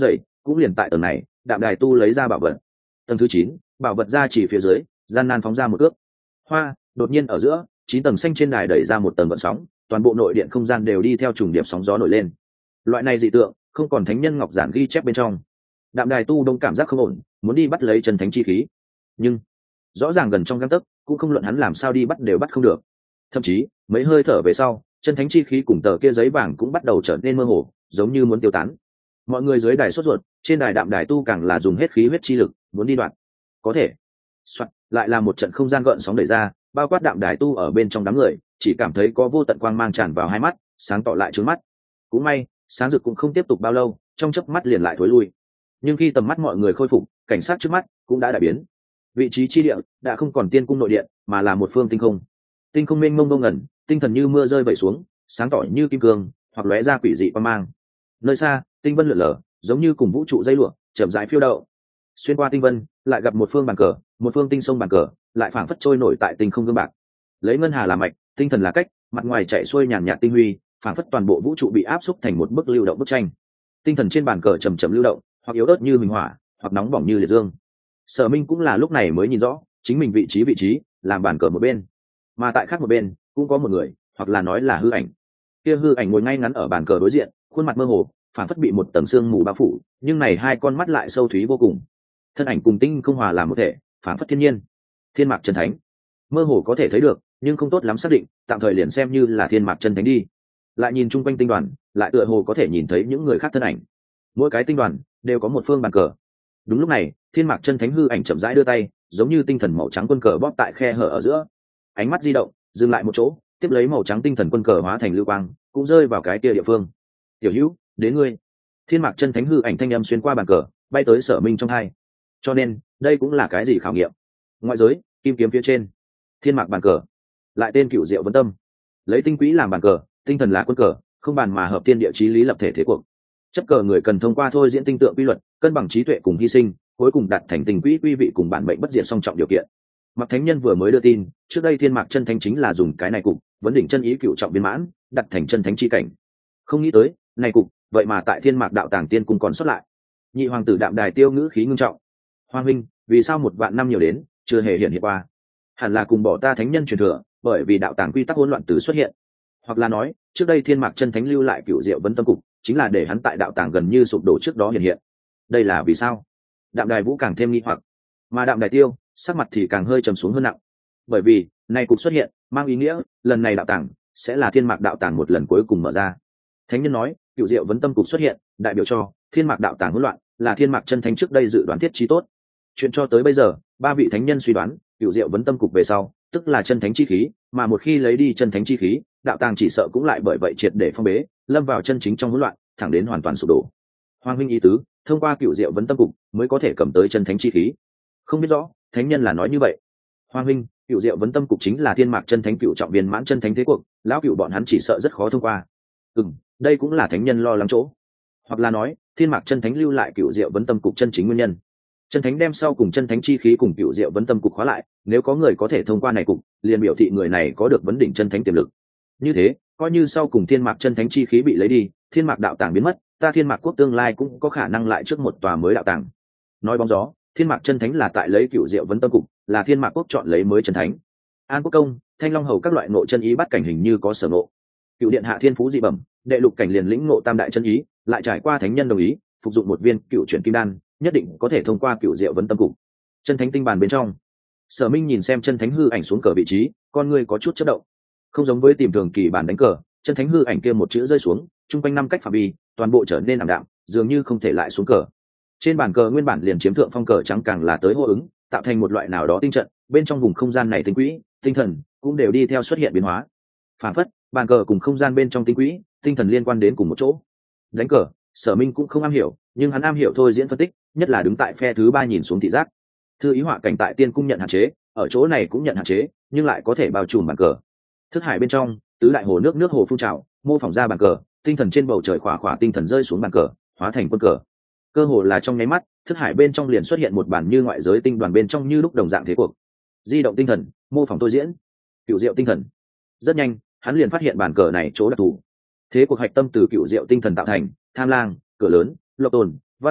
A: cũng liền tại tầng này đạm đài tu lấy ra bảo vật. Tầng thứ chín, bảo vật ra chỉ phía dưới, gian nan phóng ra một ước hoa, đột nhiên ở giữa chín tầng xanh trên đài đẩy ra một tầng gợn sóng, toàn bộ nội điện không gian đều đi theo trùng điệp sóng gió nổi lên. Loại này dị tượng không còn thánh nhân ngọc giản ghi chép bên trong. Đạm đài tu đông cảm giác không ổn, muốn đi bắt lấy chân thánh chi khí, nhưng rõ ràng gần trong gang tấc, cũng không luận hắn làm sao đi bắt đều bắt không được. Thậm chí mấy hơi thở về sau, chân thánh chi khí cùng tờ kia giấy vàng cũng bắt đầu trở nên mơ hồ, giống như muốn tiêu tán. Mọi người dưới đài sốt ruột, trên đài đạm đài tu càng là dùng hết khí huyết chi lực muốn đi đoạn. Có thể Soạn, lại là một trận không gian gợn sóng đẩy ra, bao quát đạm đài tu ở bên trong đám người, chỉ cảm thấy có vô tận quang mang tràn vào hai mắt, sáng tỏ lại trướng mắt. Cũng may sáng rực cũng không tiếp tục bao lâu, trong chớp mắt liền lại thối lui. Nhưng khi tầm mắt mọi người khôi phục, cảnh sát trước mắt cũng đã đại biến. Vị trí chi địa đã không còn tiên cung nội điện, mà là một phương tinh không. Tinh không mênh mông ngông ngẩn, tinh thần như mưa rơi vẩy xuống, sáng tỏ như kim cương, hoặc lóe ra quỷ dị quang mang. Nơi xa tinh vân lượn lờ, giống như cùng vũ trụ dây lụa chậm rãi phiêu đậu. Xuyên qua tinh vân, lại gặp một phương bàn cờ, một phương tinh sông bàn cờ, lại phảng phất trôi nổi tại tinh không gương bạc. Lấy ngân hà làm mạch, tinh thần là cách, mặt ngoài chạy xuôi nhàn nhạt tinh huy, phảng phất toàn bộ vũ trụ bị áp xúc thành một bức lưu động bức tranh. Tinh thần trên bàn cờ chầm chậm lưu động, hoặc yếu ớt như minh hỏa, hoặc nóng bỏng như liệt dương. Sở Minh cũng là lúc này mới nhìn rõ, chính mình vị trí vị trí, làm bàn cờ một bên, mà tại khác một bên cũng có một người, hoặc là nói là hư ảnh. Kia hư ảnh ngồi ngay ngắn ở bàn cờ đối diện, khuôn mặt mơ hồ, phảng phất bị một tầng sương mù bao phủ, nhưng này hai con mắt lại sâu thúy vô cùng. Thân ảnh cùng tinh không hòa làm một thể, phảng phất thiên nhiên. Thiên mạc chân thánh, mơ hồ có thể thấy được, nhưng không tốt lắm xác định, tạm thời liền xem như là thiên mạc chân thánh đi. Lại nhìn chung quanh tinh đoàn, lại tựa hồ có thể nhìn thấy những người khác thân ảnh. Mỗi cái tinh đoàn đều có một phương bàn cờ. Đúng lúc này, thiên mạc chân thánh hư ảnh chậm rãi đưa tay, giống như tinh thần màu trắng quân cờ bóp tại khe hở ở giữa. Ánh mắt di động, dừng lại một chỗ, tiếp lấy màu trắng tinh thần quân cờ hóa thành lưu quang, cũng rơi vào cái kia địa phương. Tiểu Hữu, đến ngươi. Thiên mạc chân thánh hư ảnh thanh âm xuyên qua bàn cờ, bay tới Sở Minh trong hai. Cho nên, đây cũng là cái gì khảo nghiệm? Ngoại giới, kim kiếm phía trên, thiên mạc bàn cờ, lại tên Cửu Diệu Vấn Tâm. Lấy tinh quỹ làm bàn cờ, tinh thần là quân cờ, không bàn mà hợp tiên địa chí lý lập thể thế cuộc. Chấp cờ người cần thông qua thôi diễn tinh tượng quy luật, cân bằng trí tuệ cùng hy sinh, cuối cùng đạt thành tình quỹ quy vị cùng bản mệnh bất diệt song trọng điều kiện. Mạc Thánh Nhân vừa mới đưa tin, trước đây Thiên Mạc chân thánh chính là dùng cái này cục, vấn đỉnh chân ý cựu trọng viên mãn, đặt thành chân thánh chi cảnh. Không nghĩ tới, này cục, vậy mà tại Thiên Mạc đạo tàng tiên cung còn xuất lại. Nhị hoàng tử Đạm Đài Tiêu ngữ khí ngưng trọng. Hoàng huynh, vì sao một vạn năm nhiều đến, chưa hề hiện hiện qua? Hẳn là cùng bỏ ta thánh nhân truyền thừa, bởi vì đạo tàng quy tắc hỗn loạn từ xuất hiện. Hoặc là nói, trước đây Thiên Mạc chân thánh lưu lại cựu diệu vấn tâm cục, chính là để hắn tại đạo tàng gần như sụp đổ trước đó hiện hiện. Đây là vì sao? Đạm Đài Vũ càng thêm nghi hoặc, mà Đạm Đài Tiêu sắc mặt thì càng hơi trầm xuống hơn nặng, bởi vì này cục xuất hiện mang ý nghĩa lần này đạo tàng sẽ là Thiên Mạc đạo tàng một lần cuối cùng mở ra. Thánh nhân nói cựu diệu vấn tâm cục xuất hiện đại biểu cho Thiên Mạc đạo tàng hỗn loạn, là Thiên Mạc chân thánh trước đây dự đoán thiết trí tốt. Chuyện cho tới bây giờ, ba vị thánh nhân suy đoán cựu diệu vấn tâm cục về sau tức là chân thánh chi khí, mà một khi lấy đi chân thánh chi khí, đạo tàng chỉ sợ cũng lại bởi vậy triệt để phong bế, lâm vào chân chính trong hỗn loạn, thẳng đến hoàn toàn sụp đổ. Hoàng huynh ý tứ, thông qua cựu diệu vấn tâm cục mới có thể cầm tới chân thánh chi khí. Không biết rõ thánh nhân là nói như vậy. Hoàng huynh, cựu diệu vấn tâm cục chính là Thiên Mạc chân thánh cựu trọng viên mãn chân thánh thế cuộc, lão cựu bọn hắn chỉ sợ rất khó thông qua. Ừm, đây cũng là thánh nhân lo lắng chỗ. Hoặc là nói, Thiên Mạc chân thánh lưu lại cựu diệu vấn tâm cục chân chính nguyên nhân. Chân thánh đem sau cùng chân thánh chi khí cùng cựu diệu vấn tâm cục khóa lại, nếu có người có thể thông qua này cục, liền biểu thị người này có được vấn đỉnh chân thánh tiềm lực. Như thế, coi như sau cùng Thiên Mạc chân thánh chi khí bị lấy đi, Thiên Mạc đạo tàng biến mất, ta Thiên Mạc quốc tương lai cũng có khả năng lại trước một tòa mới đạo tàng. Nói bóng gió, Thiên Mạc chân thánh là tại lấy cựu diệu vấn tâm cục, là Thiên Mạc quốc chọn lấy mới chân thánh. An Quốc công, Thanh Long hầu các loại ngộ chân ý bắt cảnh hình như có sở ngộ. Cựu điện hạ thiên phú dị bẩm, đệ lục cảnh liền lĩnh ngộ tam đại chân ý, lại trải qua thánh nhân đồng ý, phục dụng một viên cựu chuyển kim đan, nhất định có thể thông qua cựu diệu vấn tâm cục. Chân thánh tinh bàn bên trong, Sở Minh nhìn xem chân thánh hư ảnh xuống cờ vị trí, con ngươi có chút chớp động. Không giống với tìm thường kỳ bản đánh cờ, chân thánh hư ảnh kia một chữ rơi xuống, trung quanh năm cách phạm vi, toàn bộ trở nên ảm đạm, dường như không thể lại xuống cờ. Trên bàn cờ nguyên bản liền chiếm thượng phong cờ trắng càng là tới hô ứng, tạo thành một loại nào đó tinh trận, bên trong vùng không gian này tinh quỹ, tinh thần cũng đều đi theo xuất hiện biến hóa. Phản phất, bàn cờ cùng không gian bên trong tinh quỹ, tinh thần liên quan đến cùng một chỗ. Đánh cờ, Sở Minh cũng không am hiểu, nhưng hắn am hiểu thôi diễn phân tích, nhất là đứng tại phe thứ ba nhìn xuống thị giác. Thư ý họa cảnh tại tiên cung nhận hạn chế, ở chỗ này cũng nhận hạn chế, nhưng lại có thể bao trùm bàn cờ. Thức hải bên trong, tứ đại hồ nước nước hồ phun trào, mô phỏng ra bàn cờ, tinh thần trên bầu trời khỏa khỏa tinh thần rơi xuống bàn cờ, hóa thành quân cờ. Cơ hồ là trong nháy mắt, thức hải bên trong liền xuất hiện một bản như ngoại giới tinh đoàn bên trong như lúc đồng dạng thế cuộc. Di động tinh thần, mô phỏng tôi diễn, cựu diệu tinh thần. Rất nhanh, hắn liền phát hiện bản cờ này chỗ đặc thù. Thế cuộc hạch tâm từ cựu diệu tinh thần tạo thành, tham lang, cửa lớn, lộc tồn, văn quốc,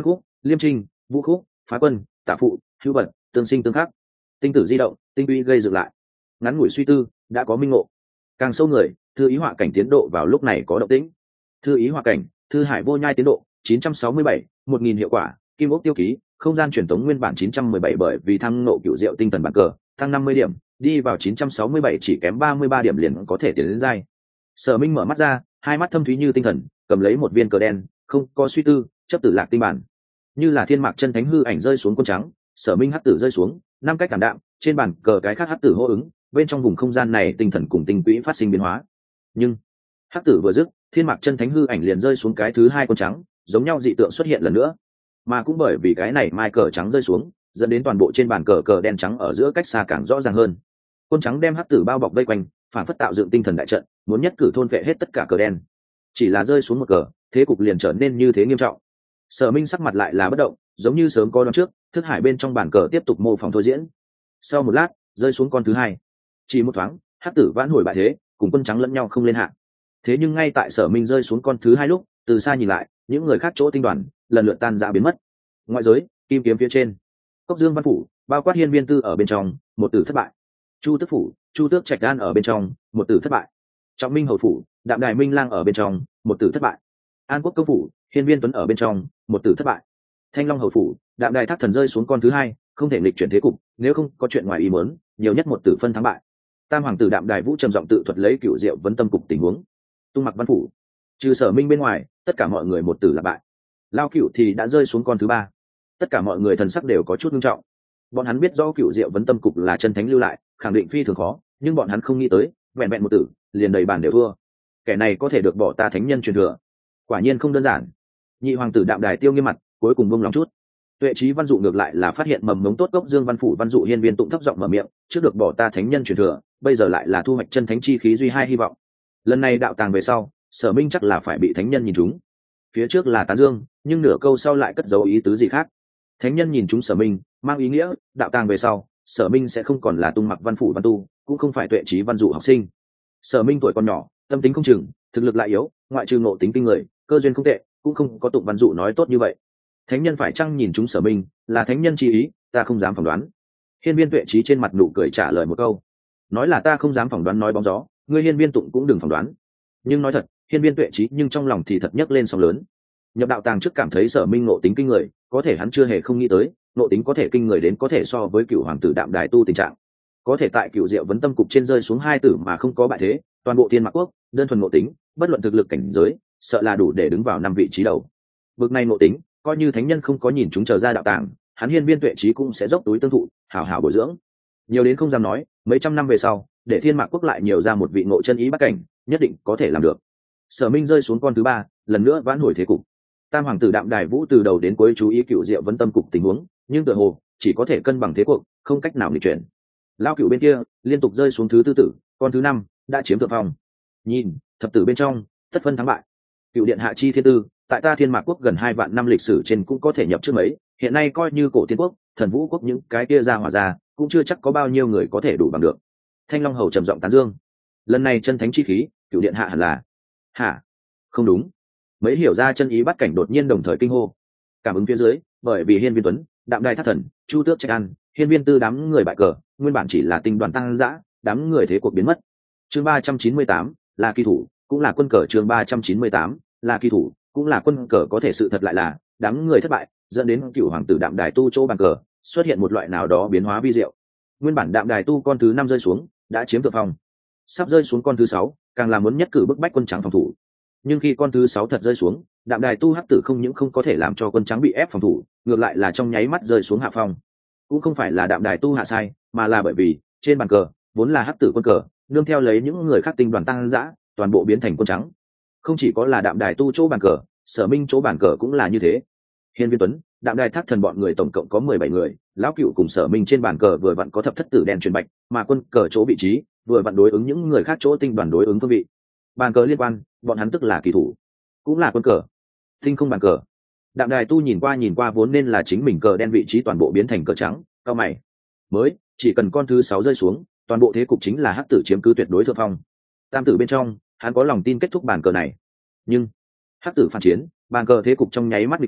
A: liêm trinh, vũ khúc, phá quân, tả phụ, hữu bật, tương sinh tương khắc, tinh tử di động, tinh uy gây dựng lại. Ngắn ngủi suy tư đã có minh ngộ. Càng sâu người, thư ý họa cảnh tiến độ vào lúc này có động tĩnh. Thư ý họa cảnh, thư hải vô nhai tiến độ chín trăm sáu mươi bảy, một nghìn hiệu quả, kim ốc tiêu ký, không gian truyền tống nguyên bản chín trăm mười bảy bởi vì thăng ngộ cửu diệu tinh thần bản cờ, tăng năm mươi điểm, đi vào chín trăm sáu mươi bảy chỉ kém ba mươi ba điểm liền có thể tiến đến giai. Sở Minh mở mắt ra, hai mắt thâm thúy như tinh thần, cầm lấy một viên cờ đen, không có suy tư, chấp tử lạc tinh bản. Như là thiên mạc chân thánh hư ảnh rơi xuống quân trắng, Sở Minh hắc tử rơi xuống, năm cách cảm đạm, trên bàn cờ cái khác hắc tử hô ứng, bên trong vùng không gian này tinh thần cùng tinh quỹ phát sinh biến hóa. Nhưng hắc tử vừa dứt, thiên mạc chân thánh hư ảnh liền rơi xuống cái thứ hai quân trắng, giống nhau dị tượng xuất hiện lần nữa. Mà cũng bởi vì cái này mai cờ trắng rơi xuống, dẫn đến toàn bộ trên bàn cờ cờ đen trắng ở giữa cách xa càng rõ ràng hơn. Quân trắng đem hắc tử bao bọc vây quanh, phản phất tạo dựng tinh thần đại trận, muốn nhất cử thôn vệ hết tất cả cờ đen. Chỉ là rơi xuống một cờ, thế cục liền trở nên như thế nghiêm trọng. Sở Minh sắc mặt lại là bất động, giống như sớm có đoán trước, thức hải bên trong bàn cờ tiếp tục mô phỏng thôi diễn. Sau một lát, rơi xuống con thứ hai. Chỉ một thoáng, hắc tử vãn hồi bại thế, cùng quân trắng lẫn nhau không lên hạng. Thế nhưng ngay tại Sở Minh rơi xuống con thứ hai lúc, từ xa nhìn lại, những người khác chỗ tinh đoàn lần lượt tan rã biến mất. Ngoại giới, kim kiếm phía trên, Cốc Dương Văn phủ, bao quát Hiên Viên Tư ở bên trong, một tử thất bại. Chu Tước phủ, Chu Tước Trạch Gan ở bên trong, một tử thất bại. Trọng Minh hầu phủ, Đạm Đài Minh Lang ở bên trong, một tử thất bại. An Quốc công phủ, Hiên Viên Tuấn ở bên trong, một tử thất bại. Thanh Long hầu phủ, Đạm Đài Thác Thần rơi xuống con thứ hai, không thể nghịch chuyển thế cục, nếu không có chuyện ngoài ý muốn, nhiều nhất một tử phân thắng bại. Tam hoàng tử Đạm Đài Vũ trầm giọng tự thuật lấy cựu diệu vấn tâm cục tình huống. Tung Mặc Văn phủ, trừ Sở Minh bên ngoài, tất cả mọi người một tử là bại. Lao Cựu thì đã rơi xuống con thứ ba. Tất cả mọi người thần sắc đều có chút nghiêm trọng. Bọn hắn biết rõ cựu diệu vấn tâm cục là chân thánh lưu lại, khẳng định phi thường khó, nhưng bọn hắn không nghĩ tới, vẹn vẹn một tử, liền đầy bàn đều thua. Kẻ này có thể được bỏ ta thánh nhân truyền thừa, quả nhiên không đơn giản. Nhị hoàng tử Đạm Đài tiêu nghiêm mặt, cuối cùng buông lòng chút. Tuệ Trí Văn Dụ ngược lại là phát hiện mầm ngống tốt gốc Dương Văn phủ Văn Dụ Hiên Viên tụng thấp giọng mở miệng, trước được bỏ ta thánh nhân truyền thừa, bây giờ lại là thu hoạch chân thánh chi khí duy hai hy vọng. Lần này đạo tàng về sau, Sở Minh chắc là phải bị thánh nhân nhìn trúng. Phía trước là tán dương, nhưng nửa câu sau lại cất dấu ý tứ gì khác. Thánh nhân nhìn trúng Sở Minh, mang ý nghĩa đạo tàng về sau, Sở Minh sẽ không còn là Tung Mặc Văn phủ Văn tu, cũng không phải Tuệ Trí Văn Dụ học sinh. Sở Minh tuổi còn nhỏ, tâm tính không chừng, thực lực lại yếu, ngoại trừ ngộ tính kinh người, cơ duyên không tệ, cũng không có Tụng Văn Dụ nói tốt như vậy. Thánh nhân phải chăng nhìn trúng Sở Minh, là thánh nhân chi ý, ta không dám phỏng đoán. Hiên Viên Tuệ Trí trên mặt nụ cười trả lời một câu, nói là ta không dám phỏng đoán nói bóng gió, ngươi Hiên Viên Tụng cũng đừng phỏng đoán. Nhưng nói thật, Hiên Viên Tuệ Trí nhưng trong lòng thì thật nhấc lên sóng lớn. Nhập đạo tàng trước cảm thấy Sở Minh ngộ tính kinh người, có thể hắn chưa hề không nghĩ tới, ngộ tính có thể kinh người đến có thể so với cựu hoàng tử Đạm Đài tu tình trạng. Có thể tại cựu diệu vấn tâm cục trên rơi xuống hai tử mà không có bại thế, toàn bộ Thiên Mạc quốc, đơn thuần ngộ tính, bất luận thực lực cảnh giới, sợ là đủ để đứng vào năm vị trí đầu. Bực này ngộ tính, coi như thánh nhân không có nhìn chúng trở ra đạo tàng, hắn Hiên Viên Tuệ Trí cũng sẽ dốc túi tương thụ, hảo hảo bồi dưỡng. Nhiều đến không dám nói, mấy trăm năm về sau, để Thiên Mạc quốc lại nhiều ra một vị ngộ chân ý bắt cảnh, nhất định có thể làm được. Sở Minh rơi xuống con thứ ba, lần nữa vãn hồi thế cục. Tam hoàng tử Đạm Đài Vũ từ đầu đến cuối chú ý cựu diệu vấn tâm cục tình huống, nhưng tựa hồ chỉ có thể cân bằng thế cuộc, không cách nào nghịch chuyển. Lao Cựu bên kia liên tục rơi xuống thứ tư tử, con thứ năm đã chiếm thượng phong. Nhìn thập tử bên trong, tất phân thắng bại. Cựu điện hạ chi thiên tư, tại ta Thiên Mạc quốc gần hai vạn năm lịch sử trên cũng có thể nhập trước mấy, hiện nay coi như cổ tiên quốc, thần vũ quốc những cái kia ra hỏa ra, cũng chưa chắc có bao nhiêu người có thể đủ bằng được. Thanh Long hầu trầm giọng tán dương, lần này chân thánh chi khí, cựu điện hạ hẳn là hả? Không đúng. Mấy hiểu ra chân ý bắt cảnh đột nhiên đồng thời kinh hô. Cảm ứng phía dưới, bởi vì Hiên Viên Tuấn, Đạm Đài Thác Thần, Chu Tước Trạch An, Hiên Viên Tư đám người bại cờ, nguyên bản chỉ là tinh đoàn tăng dã, đám người thế cuộc biến mất. Chương ba trăm chín mươi tám, là kỳ thủ, cũng là quân cờ. Chương ba trăm chín mươi tám, là kỳ thủ, cũng là quân cờ. Có thể sự thật lại là đám người thất bại, dẫn đến cựu hoàng tử Đạm Đài tu chỗ bàn cờ xuất hiện một loại nào đó biến hóa vi diệu. Nguyên bản Đạm Đài tu con thứ năm rơi xuống, đã chiếm thượng phong. Sắp rơi xuống con thứ sáu, càng là muốn nhất cử bức bách quân trắng phòng thủ. Nhưng khi con thứ sáu thật rơi xuống, Đạm Đài tu hắc tử không những không có thể làm cho quân trắng bị ép phòng thủ, ngược lại là trong nháy mắt rơi xuống hạ phong. Cũng không phải là Đạm Đài tu hạ sai, mà là bởi vì trên bàn cờ vốn là hắc tử quân cờ, nương theo lấy những người khác tinh đoàn tăng dã, toàn bộ biến thành quân trắng. Không chỉ có là Đạm Đài tu chỗ bàn cờ, Sở Minh chỗ bàn cờ cũng là như thế. Hiên Viên Tuấn, Đạm Đài Thác Thần bọn người tổng cộng có mười bảy người, lão Cựu cùng Sở Minh trên bàn cờ vừa vặn có thập thất tử đen truyền bạch, mà quân cờ chỗ vị trí vừa vặn đối ứng những người khác chỗ tinh đoàn đối ứng phương vị. Bàn cờ liên quan, bọn hắn tức là kỳ thủ, cũng là quân cờ. Tinh không bàn cờ. Đạm Đài tu nhìn qua nhìn qua vốn nên là chính mình cờ đen vị trí toàn bộ biến thành cờ trắng, cao mày. Mới, chỉ cần con thứ sáu rơi xuống, toàn bộ thế cục chính là hắc tử chiếm cứ tuyệt đối thượng phong. Tam tử bên trong, hắn có lòng tin kết thúc bàn cờ này. Nhưng hắc tử phản chiến, bàn cờ thế cục trong nháy mắt bị chuyển,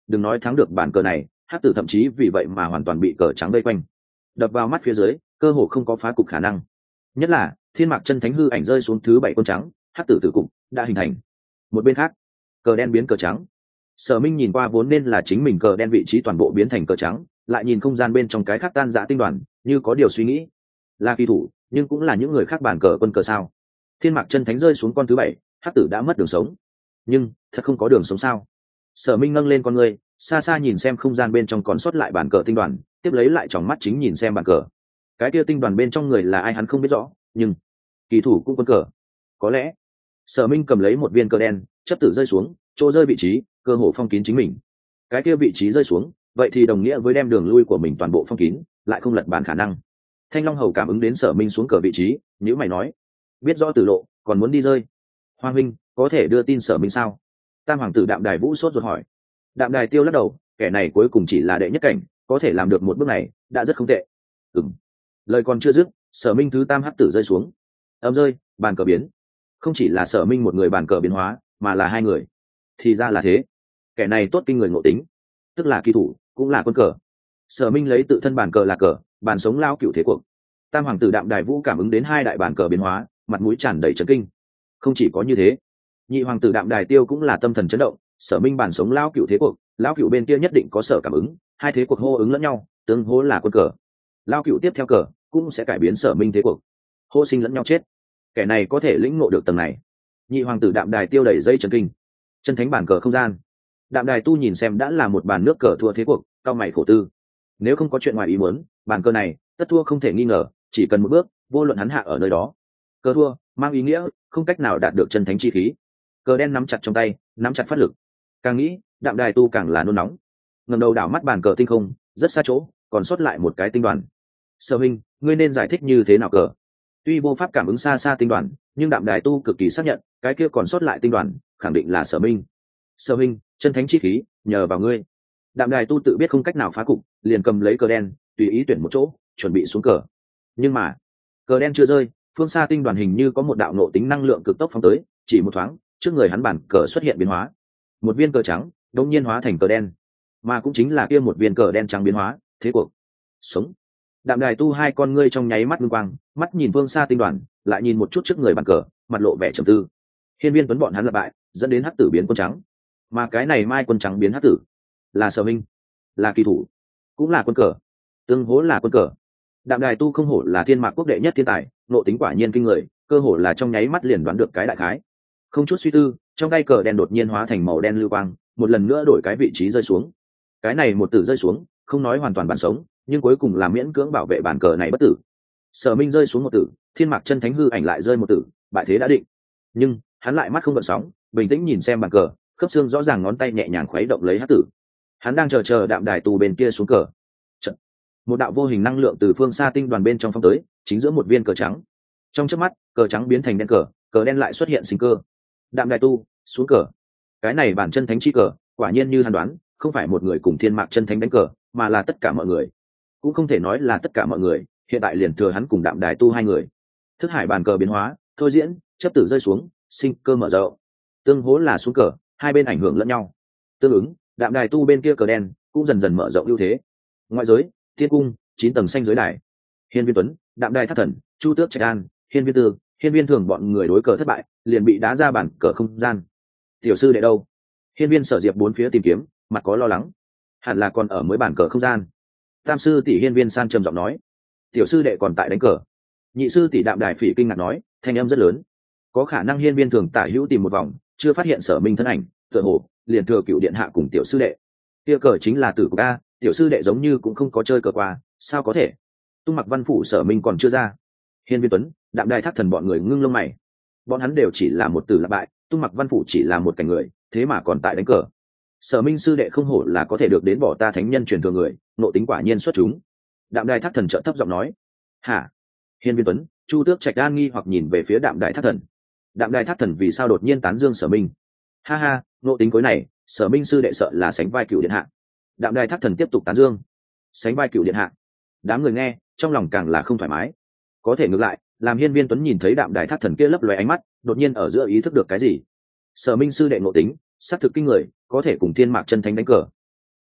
A: đừng nói thắng được bàn cờ này, hắc tử thậm chí vì vậy mà hoàn toàn bị cờ trắng vây quanh, đập vào mắt phía dưới cơ hồ không có phá cục khả năng. Nhất là thiên mạc chân thánh hư ảnh rơi xuống thứ bảy con trắng, hắc tử tử cục đã hình thành. Một bên khác, cờ đen biến cờ trắng. Sở Minh nhìn qua vốn nên là chính mình cờ đen vị trí toàn bộ biến thành cờ trắng, lại nhìn không gian bên trong cái khác tan rã tinh đoàn, như có điều suy nghĩ. Là kỳ thủ, nhưng cũng là những người khác bàn cờ quân cờ sao? Thiên mạc chân thánh rơi xuống con thứ bảy, hắc tử đã mất đường sống. Nhưng thật không có đường sống sao? Sở Minh nâng lên con người, xa xa nhìn xem không gian bên trong còn sót lại bàn cờ tinh đoàn, tiếp lấy lại tròng mắt chính nhìn xem bàn cờ. Cái kia tinh đoàn bên trong người là ai hắn không biết rõ, nhưng kỳ thủ cũng quân cờ. Có lẽ Sở Minh cầm lấy một viên cờ đen, chấp tử rơi xuống, chỗ rơi vị trí, cơ hồ phong kín chính mình. Cái kia vị trí rơi xuống, vậy thì đồng nghĩa với đem đường lui của mình toàn bộ phong kín, lại không lật bàn khả năng. Thanh Long Hầu cảm ứng đến Sở Minh xuống cờ vị trí, nhíu mày nói: biết rõ tử lộ, còn muốn đi rơi. Hoa Minh, có thể đưa tin Sở Minh sao? Tam hoàng tử Đạm Đài Vũ sốt ruột hỏi. Đạm Đài Tiêu lắc đầu, kẻ này cuối cùng chỉ là đệ nhất cảnh, có thể làm được một bước này, đã rất không tệ. Ừm. Lời còn chưa dứt, Sở Minh thứ tam hắc tử rơi xuống. Ầm rơi, bàn cờ biến. Không chỉ là Sở Minh một người bàn cờ biến hóa, mà là hai người. Thì ra là thế. Kẻ này tốt kinh người ngộ tính, tức là kỳ thủ, cũng là quân cờ. Sở Minh lấy tự thân bàn cờ là cờ, bàn sống lao cựu thế cuộc. Tam hoàng tử Đạm Đài Vũ cảm ứng đến hai đại bàn cờ biến hóa, mặt mũi tràn đầy chấn kinh. Không chỉ có như thế, nhị hoàng tử Đạm Đài Tiêu cũng là tâm thần chấn động. Sở Minh bàn sống lao cựu thế cuộc, lao cựu bên kia nhất định có sở cảm ứng, hai thế cuộc hô ứng lẫn nhau, tương hỗ là quân cờ. Lao cựu tiếp theo cờ cũng sẽ cải biến Sở Minh thế cuộc, hô sinh lẫn nhau chết. Kẻ này có thể lĩnh ngộ được tầng này. Nhị hoàng tử Đạm Đài Tiêu đầy dây chấn kinh. Chân thánh bàn cờ không gian. Đạm Đài Tu nhìn xem đã là một bàn nước cờ thua thế cuộc, cao mày khổ tư. Nếu không có chuyện ngoài ý muốn, bàn cờ này tất thua không thể nghi ngờ, chỉ cần một bước, vô luận hắn hạ ở nơi đó. Cờ thua mang ý nghĩa không cách nào đạt được chân thánh chi khí. Cờ đen nắm chặt trong tay, nắm chặt phát lực. Càng nghĩ, Đạm Đài Tu càng là nôn nóng. Ngẩng đầu đảo mắt bàn cờ tinh không, rất xa chỗ, còn sót lại một cái tinh đoàn. Sở Minh, ngươi nên giải thích như thế nào cờ? Tuy vô pháp cảm ứng xa xa tinh đoàn, nhưng Đạm Đài Tu cực kỳ xác nhận, cái kia còn sót lại tinh đoàn, khẳng định là Sở Minh. Sở Minh, chân thánh chi khí, nhờ vào ngươi. Đạm Đài Tu tự biết không cách nào phá cục, liền cầm lấy cờ đen, tùy ý tuyển một chỗ, chuẩn bị xuống cờ. Nhưng mà, cờ đen chưa rơi, phương xa tinh đoàn hình như có một đạo nộ tính năng lượng cực tốc phóng tới, chỉ một thoáng, trước người hắn bản cờ xuất hiện biến hóa. Một viên cờ trắng, đột nhiên hóa thành cờ đen, mà cũng chính là kia một viên cờ đen trắng biến hóa, thế cuộc. Sống. Đạm Đài Tu hai con ngươi trong nháy mắt ngưng quang, mắt nhìn phương xa tinh đoàn, lại nhìn một chút trước người bản cờ, mặt lộ vẻ trầm tư. Hiên Viên Tuấn bọn hắn lập bại, dẫn đến hắc tử biến quân trắng, mà cái này mai quân trắng biến hắc tử, là Sở Minh, là kỳ thủ, cũng là quân cờ, tương hỗ là quân cờ. Đạm Đài Tu không hổ là thiên mạc quốc đệ nhất thiên tài, nộ tính quả nhiên kinh người, cơ hồ là trong nháy mắt liền đoán được cái đại khái. Không chút suy tư, trong tay cờ đen đột nhiên hóa thành màu đen lưu quang, một lần nữa đổi cái vị trí rơi xuống. Cái này một tử rơi xuống, không nói hoàn toàn bản sống, nhưng cuối cùng là miễn cưỡng bảo vệ bản cờ này bất tử. Sở Minh rơi xuống một tử, thiên mạc chân thánh hư ảnh lại rơi một tử, bại thế đã định. Nhưng hắn lại mắt không gợn sóng, bình tĩnh nhìn xem bàn cờ, khớp xương rõ ràng, ngón tay nhẹ nhàng khuấy động lấy hắc tử. Hắn đang chờ chờ Đạm Đài Tu bên kia xuống cờ. Trận. Một đạo vô hình năng lượng từ phương xa tinh đoàn bên trong phong tới, chính giữa một viên cờ trắng. Trong chớp mắt, cờ trắng biến thành đen cờ, cờ đen lại xuất hiện sinh cơ. Đạm Đài Tu xuống cờ. Cái này bản chân thánh chi cờ, quả nhiên như hắn đoán, không phải một người cùng thiên mạc chân thánh đánh cờ, mà là tất cả mọi người. Cũng không thể nói là tất cả mọi người, hiện tại liền thừa hắn cùng Đạm Đài Tu hai người. Thức hải bàn cờ biến hóa, thôi diễn, chấp tử rơi xuống, sinh cơ mở rộng. Tương hỗ là xuống cờ, hai bên ảnh hưởng lẫn nhau. Tương ứng, Đạm Đài Tu bên kia cờ đen cũng dần dần mở rộng ưu thế. Ngoại giới, thiên cung, chín tầng xanh giới đài. Hiên Viên Tuấn, Đạm Đài Thất Thần, Chu Tước Trạch An, Hiên Viên Tư, Hiên Viên Thường bọn người đối cờ thất bại, liền bị đá ra bản cờ không gian. Tiểu sư đệ đâu? Hiên Viên Sở Diệp bốn phía tìm kiếm, mặt có lo lắng. Hẳn là còn ở mới bản cờ không gian. Tam sư tỷ Hiên Viên San trầm giọng nói, tiểu sư đệ còn tại đánh cờ. Nhị sư tỷ Đạm Đài Phỉ kinh ngạc nói, thanh âm rất lớn. Có khả năng Hiên Viên Thường tả hữu tìm một vòng, chưa phát hiện Sở Minh thân ảnh, tựa hồ liền thừa cựu điện hạ cùng tiểu sư đệ. Kia cờ chính là tử của ca, tiểu sư đệ giống như cũng không có chơi cờ qua, sao có thể? Tung Mặc Văn Phủ Sở Minh còn chưa ra. Hiên Viên Tuấn, Đạm Đài Thác Thần bọn người ngưng lông mày. Bọn hắn đều chỉ là một tử là bại, Tung Mặc Văn Phủ chỉ là một cảnh người, thế mà còn tại đánh cờ. Sở Minh sư đệ không hổ là có thể được đến bỏ ta thánh nhân truyền thừa người, nộ tính quả nhiên xuất chúng. Đạm Đài Thác Thần trợ thấp giọng nói. Hả? Hiên Viên Tuấn, Chu Tước Trạch An nghi hoặc nhìn về phía Đạm Đài Thác Thần. Đạm Đài Thác Thần vì sao đột nhiên tán dương Sở Minh? Ha ha, nộ tính cối này, Sở Minh sư đệ sợ là sánh vai cựu điện hạ. Đạm Đài Thác Thần tiếp tục tán dương. Sánh vai cựu điện hạ. Đám người nghe, trong lòng càng là không thoải mái. Có thể ngược lại, làm Hiên Viên Tuấn nhìn thấy Đạm Đài Thác Thần kia lấp lóe ánh mắt, đột nhiên ở giữa ý thức được cái gì. Sở Minh sư đệ nộ tính, xác thực kinh người, có thể cùng thiên mạc chân thánh đánh cờ.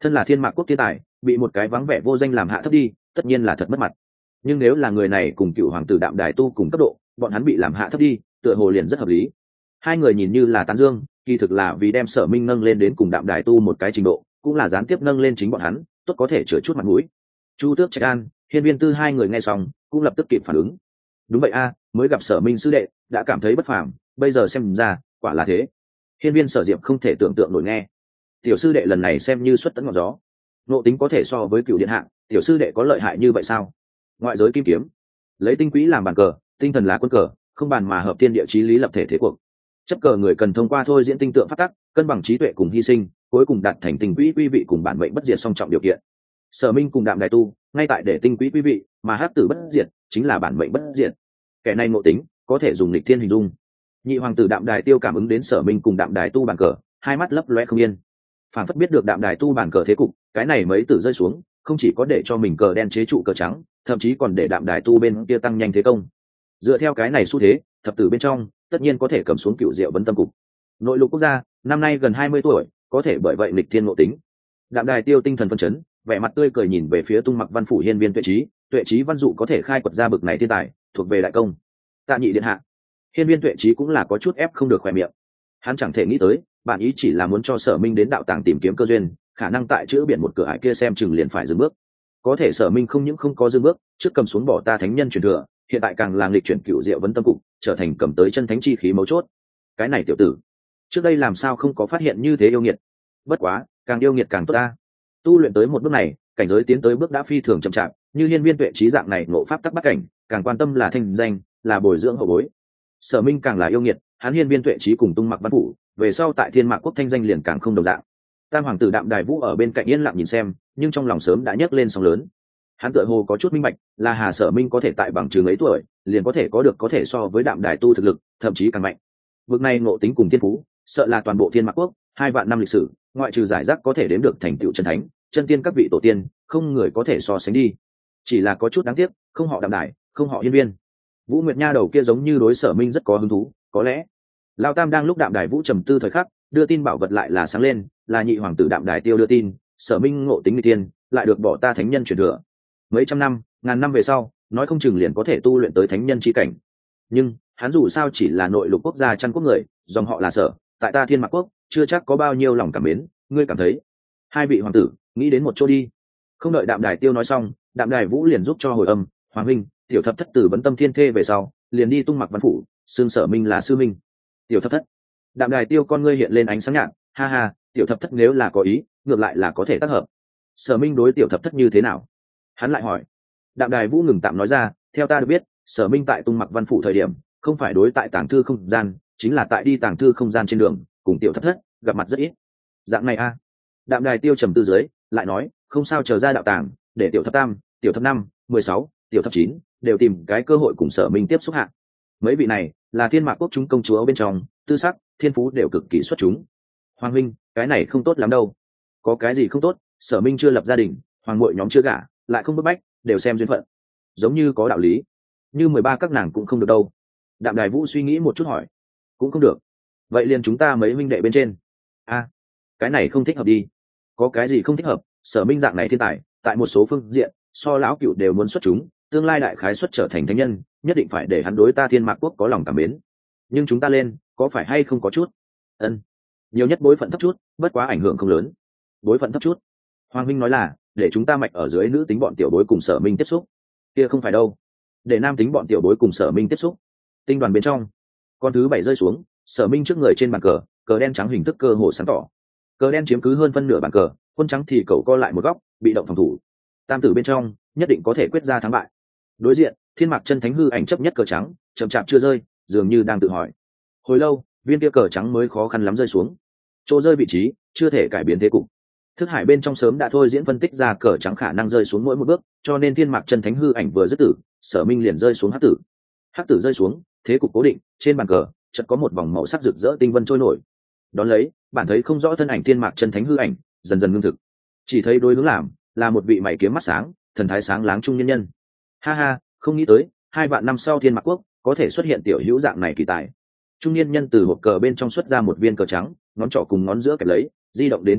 A: thân là thiên mạc quốc thiên tài, bị một cái vắng vẻ vô danh làm hạ thấp đi, tất nhiên là thật mất mặt. Nhưng nếu là người này cùng cựu hoàng tử Đạm Đài Tu cùng cấp độ, bọn hắn bị làm hạ thấp đi, tựa hồ liền rất hợp lý. Hai người nhìn như là tán dương, kỳ thực là vì đem Sở Minh nâng lên đến cùng Đạm Đài Tu một cái trình độ, cũng là gián tiếp nâng lên chính bọn hắn, tốt có thể chữa chút mặt mũi. Chu Tước Trạch An, Hiên Viên Tư hai người nghe xong, cũng lập tức kịp phản ứng. Đúng vậy a, mới gặp Sở Minh sư đệ, đã cảm thấy bất phàm, bây giờ xem ra, quả là thế. Hiên Viên Sở Diệp không thể tưởng tượng nổi nghe. Tiểu sư đệ lần này xem như xuất tấn ngọn gió. Nộ tính có thể so với Cửu điện hạ, tiểu sư đệ có lợi hại như vậy sao? Ngoại giới kim kiếm, lấy tinh quỹ làm bàn cờ, tinh thần là quân cờ, không bàn mà hợp thiên địa chí lý lập thể thế cuộc. Chấp cờ người cần thông qua thôi diễn tinh tượng phát tắc, cân bằng trí tuệ cùng hy sinh, cuối cùng đạt thành tinh quỹ quý vị cùng bản mệnh bất diệt song trọng điều kiện. Sở Minh cùng Đạm Đài Tu, ngay tại để tinh quỹ quý vị, mà hắc tử bất diệt chính là bản mệnh bất diệt. Kẻ này ngộ tính, có thể dùng lịch thiên hình dung. Nhị hoàng tử Đạm Đài Tiêu cảm ứng đến Sở Minh cùng Đạm Đài Tu bàn cờ, hai mắt lấp loe không yên. Phản phất biết được Đạm Đài Tu bàn cờ thế cục, cái này mấy tử rơi xuống, không chỉ có để cho mình cờ đen chế trụ cờ trắng, thậm chí còn để Đạm Đài Tu bên kia tăng nhanh thế công. Dựa theo cái này xu thế, thập tử bên trong, tất nhiên có thể cầm xuống Cựu Diệu Vấn Tâm cục. Nội lục quốc gia, năm nay gần hai mươi tuổi, có thể bởi vậy lịch thiên ngộ tính. Đạm Đài Tiêu tinh thần phân chấn, vẻ mặt tươi cười nhìn về phía Tung Mặc Văn phủ Hiên Viên Tuệ Trí, Tuệ Trí văn dụ có thể khai quật ra bực này thiên tài, thuộc về đại công. Tạ nhị điện hạ. Hiên Viên Tuệ Trí cũng là có chút ép không được khỏe miệng. Hắn chẳng thể nghĩ tới, bản ý chỉ là muốn cho Sở Minh đến đạo tàng tìm kiếm cơ duyên, khả năng tại chữ biển một cửa ải kia xem chừng liền phải dừng bước. Có thể Sở Minh không những không có dừng bước, trước cầm xuống bỏ ta thánh nhân truyền thừa, hiện tại càng là nghịch chuyển Cựu Diệu Vấn Tâm cục, trở thành cầm tới chân thánh chi khí mấu chốt. Cái này tiểu tử, trước đây làm sao không có phát hiện như thế yêu nghiệt? Bất quá, càng yêu nghiệt càng tốt ta. Tu luyện tới một bước này, cảnh giới tiến tới bước đã phi thường chậm chạp, như Hiên Viên Tuệ Trí dạng này ngộ pháp tắc bắt cảnh, càng quan tâm là thanh danh, là bồi dưỡng hậu bối. Sở Minh càng là yêu nghiệt, hắn Hiên Viên Tuệ Trí cùng Tung Mặc Văn phủ, về sau tại Thiên Mạc quốc thanh danh liền càng không đồng dạng. Tam hoàng tử Đạm Đài Vũ ở bên cạnh yên lặng nhìn xem, nhưng trong lòng sớm đã nhấc lên sóng lớn. Hắn tựa hồ có chút minh bạch, là Hà Sở Minh có thể tại bằng trường ấy tuổi, liền có thể có được có thể so với Đạm Đài Tu thực lực, thậm chí càng mạnh. Vực này ngộ tính cùng thiên phú, sợ là toàn bộ Thiên Mạc quốc, hai vạn năm lịch sử, ngoại trừ giải rác có thể đếm được thành tựu chân thánh, chân tiên các vị tổ tiên, không người có thể so sánh đi. Chỉ là có chút đáng tiếc, không họ Đạm Đài, không họ Hiên Viên. Vũ Nguyệt Nha đầu kia giống như đối Sở Minh rất có hứng thú, có lẽ Lão Tam đang lúc Đạm Đài Vũ trầm tư thời khắc, đưa tin bảo vật lại là sáng lên, là nhị hoàng tử Đạm Đài Tiêu đưa tin, Sở Minh ngộ tính nguy tiên, lại được bỏ ta thánh nhân truyền thừa. Mấy trăm năm, ngàn năm về sau, nói không chừng liền có thể tu luyện tới thánh nhân chi cảnh. Nhưng, hắn dù sao chỉ là nội lục quốc gia chăn quốc người, dòng họ là Sở, tại ta Thiên Mạc quốc, chưa chắc có bao nhiêu lòng cảm mến, ngươi cảm thấy? Hai vị hoàng tử, nghĩ đến một chỗ đi. Không đợi Đạm Đài Tiêu nói xong, Đạm Đài Vũ liền giúp cho hồi âm, hoàng huynh, tiểu thập thất tử Vấn Tâm thiên thê về sau, liền đi Tung Mặc Văn phủ, xương Sở Minh là sư minh. Tiểu thập thất. Đạm Đài Tiêu con ngươi hiện lên ánh sáng nhạt, ha ha, tiểu thập thất nếu là có ý, ngược lại là có thể tác hợp. Sở Minh đối tiểu thập thất như thế nào? Hắn lại hỏi. Đạm Đài Vũ ngừng tạm nói ra, theo ta được biết, Sở Minh tại Tung Mặc Văn phủ thời điểm, không phải đối tại tàng thư không gian, chính là tại đi tàng thư không gian trên đường, cùng tiểu thập thất gặp mặt rất ít. Dạng này a. À. Đạm Đài Tiêu trầm tư dưới, lại nói, không sao, chờ ra đạo tàng, để tiểu thập tam, tiểu thập năm, mười sáu, tiểu thập chín đều tìm cái cơ hội cùng Sở Minh tiếp xúc hạ. Mấy vị này là Thiên Mạc quốc chúng công chúa bên trong, tư sắc, thiên phú đều cực kỳ xuất chúng. Hoàng huynh, cái này không tốt lắm đâu. Có cái gì không tốt? Sở Minh chưa lập gia đình, hoàng muội nhóm chưa gả, lại không bức bách, đều xem duyên phận. Giống như có đạo lý. Như mười ba các nàng cũng không được đâu. Đạm Đài Vũ suy nghĩ một chút hỏi. Cũng không được. Vậy liền chúng ta mấy huynh đệ bên trên. A, à, cái này không thích hợp đi. Có cái gì không thích hợp? Sở Minh dạng này thiên tài, tại một số phương diện, so lão cựu đều muốn xuất chúng, tương lai đại khái xuất trở thành thánh nhân, nhất định phải để hắn đối ta Thiên Mạc quốc có lòng cảm mến. Nhưng chúng ta lên, có phải hay không có chút? Ân, nhiều nhất bối phận thấp chút, bất quá ảnh hưởng không lớn. Bối phận thấp chút. Hoàng huynh nói là, để chúng ta mạch ở dưới nữ tính bọn tiểu bối cùng Sở Minh tiếp xúc. Kia không phải đâu. Để nam tính bọn tiểu bối cùng Sở Minh tiếp xúc. Tinh đoàn bên trong, con thứ bảy rơi xuống, Sở Minh trước người trên bàn cờ, cờ đen trắng hình thức cơ hồ sáng tỏ. Cờ đen chiếm cứ hơn phân nửa bàn cờ, quân trắng thì cậu co lại một góc, bị động phòng thủ. Tam tử bên trong, nhất định có thể quyết ra thắng bại. Đối diện, Thiên Mạc chân thánh hư ảnh chấp nhất cờ trắng, chậm chạp chưa rơi, dường như đang tự hỏi. Hồi lâu, viên kia cờ trắng mới khó khăn lắm rơi xuống. Chỗ rơi vị trí, chưa thể cải biến thế cục. Thức hải bên trong sớm đã thôi diễn phân tích ra cờ trắng khả năng rơi xuống mỗi một bước, cho nên Thiên Mạc chân thánh hư ảnh vừa dứt tử, Sở Minh liền rơi xuống hắc tử. Hắc tử rơi xuống, thế cục cố định, trên bàn cờ, chợt có một vòng màu sắc rực rỡ tinh vân trôi nổi. Đón lấy, bạn thấy không rõ thân ảnh Thiên Mạc chân thánh hư ảnh, dần dần ngưng thực. Chỉ thấy đối hướng làm, là một vị mày kiếm mắt sáng, thần thái sáng láng trung nhân nhân. Ha ha, không nghĩ tới, hai vạn năm sau Thiên Mạc quốc có thể xuất hiện tiểu hữu dạng này kỳ tài. Trung niên nhân từ hộp cờ bên trong xuất ra một viên cờ trắng, ngón trỏ cùng ngón giữa kẹp lấy, di động đến trước mắt,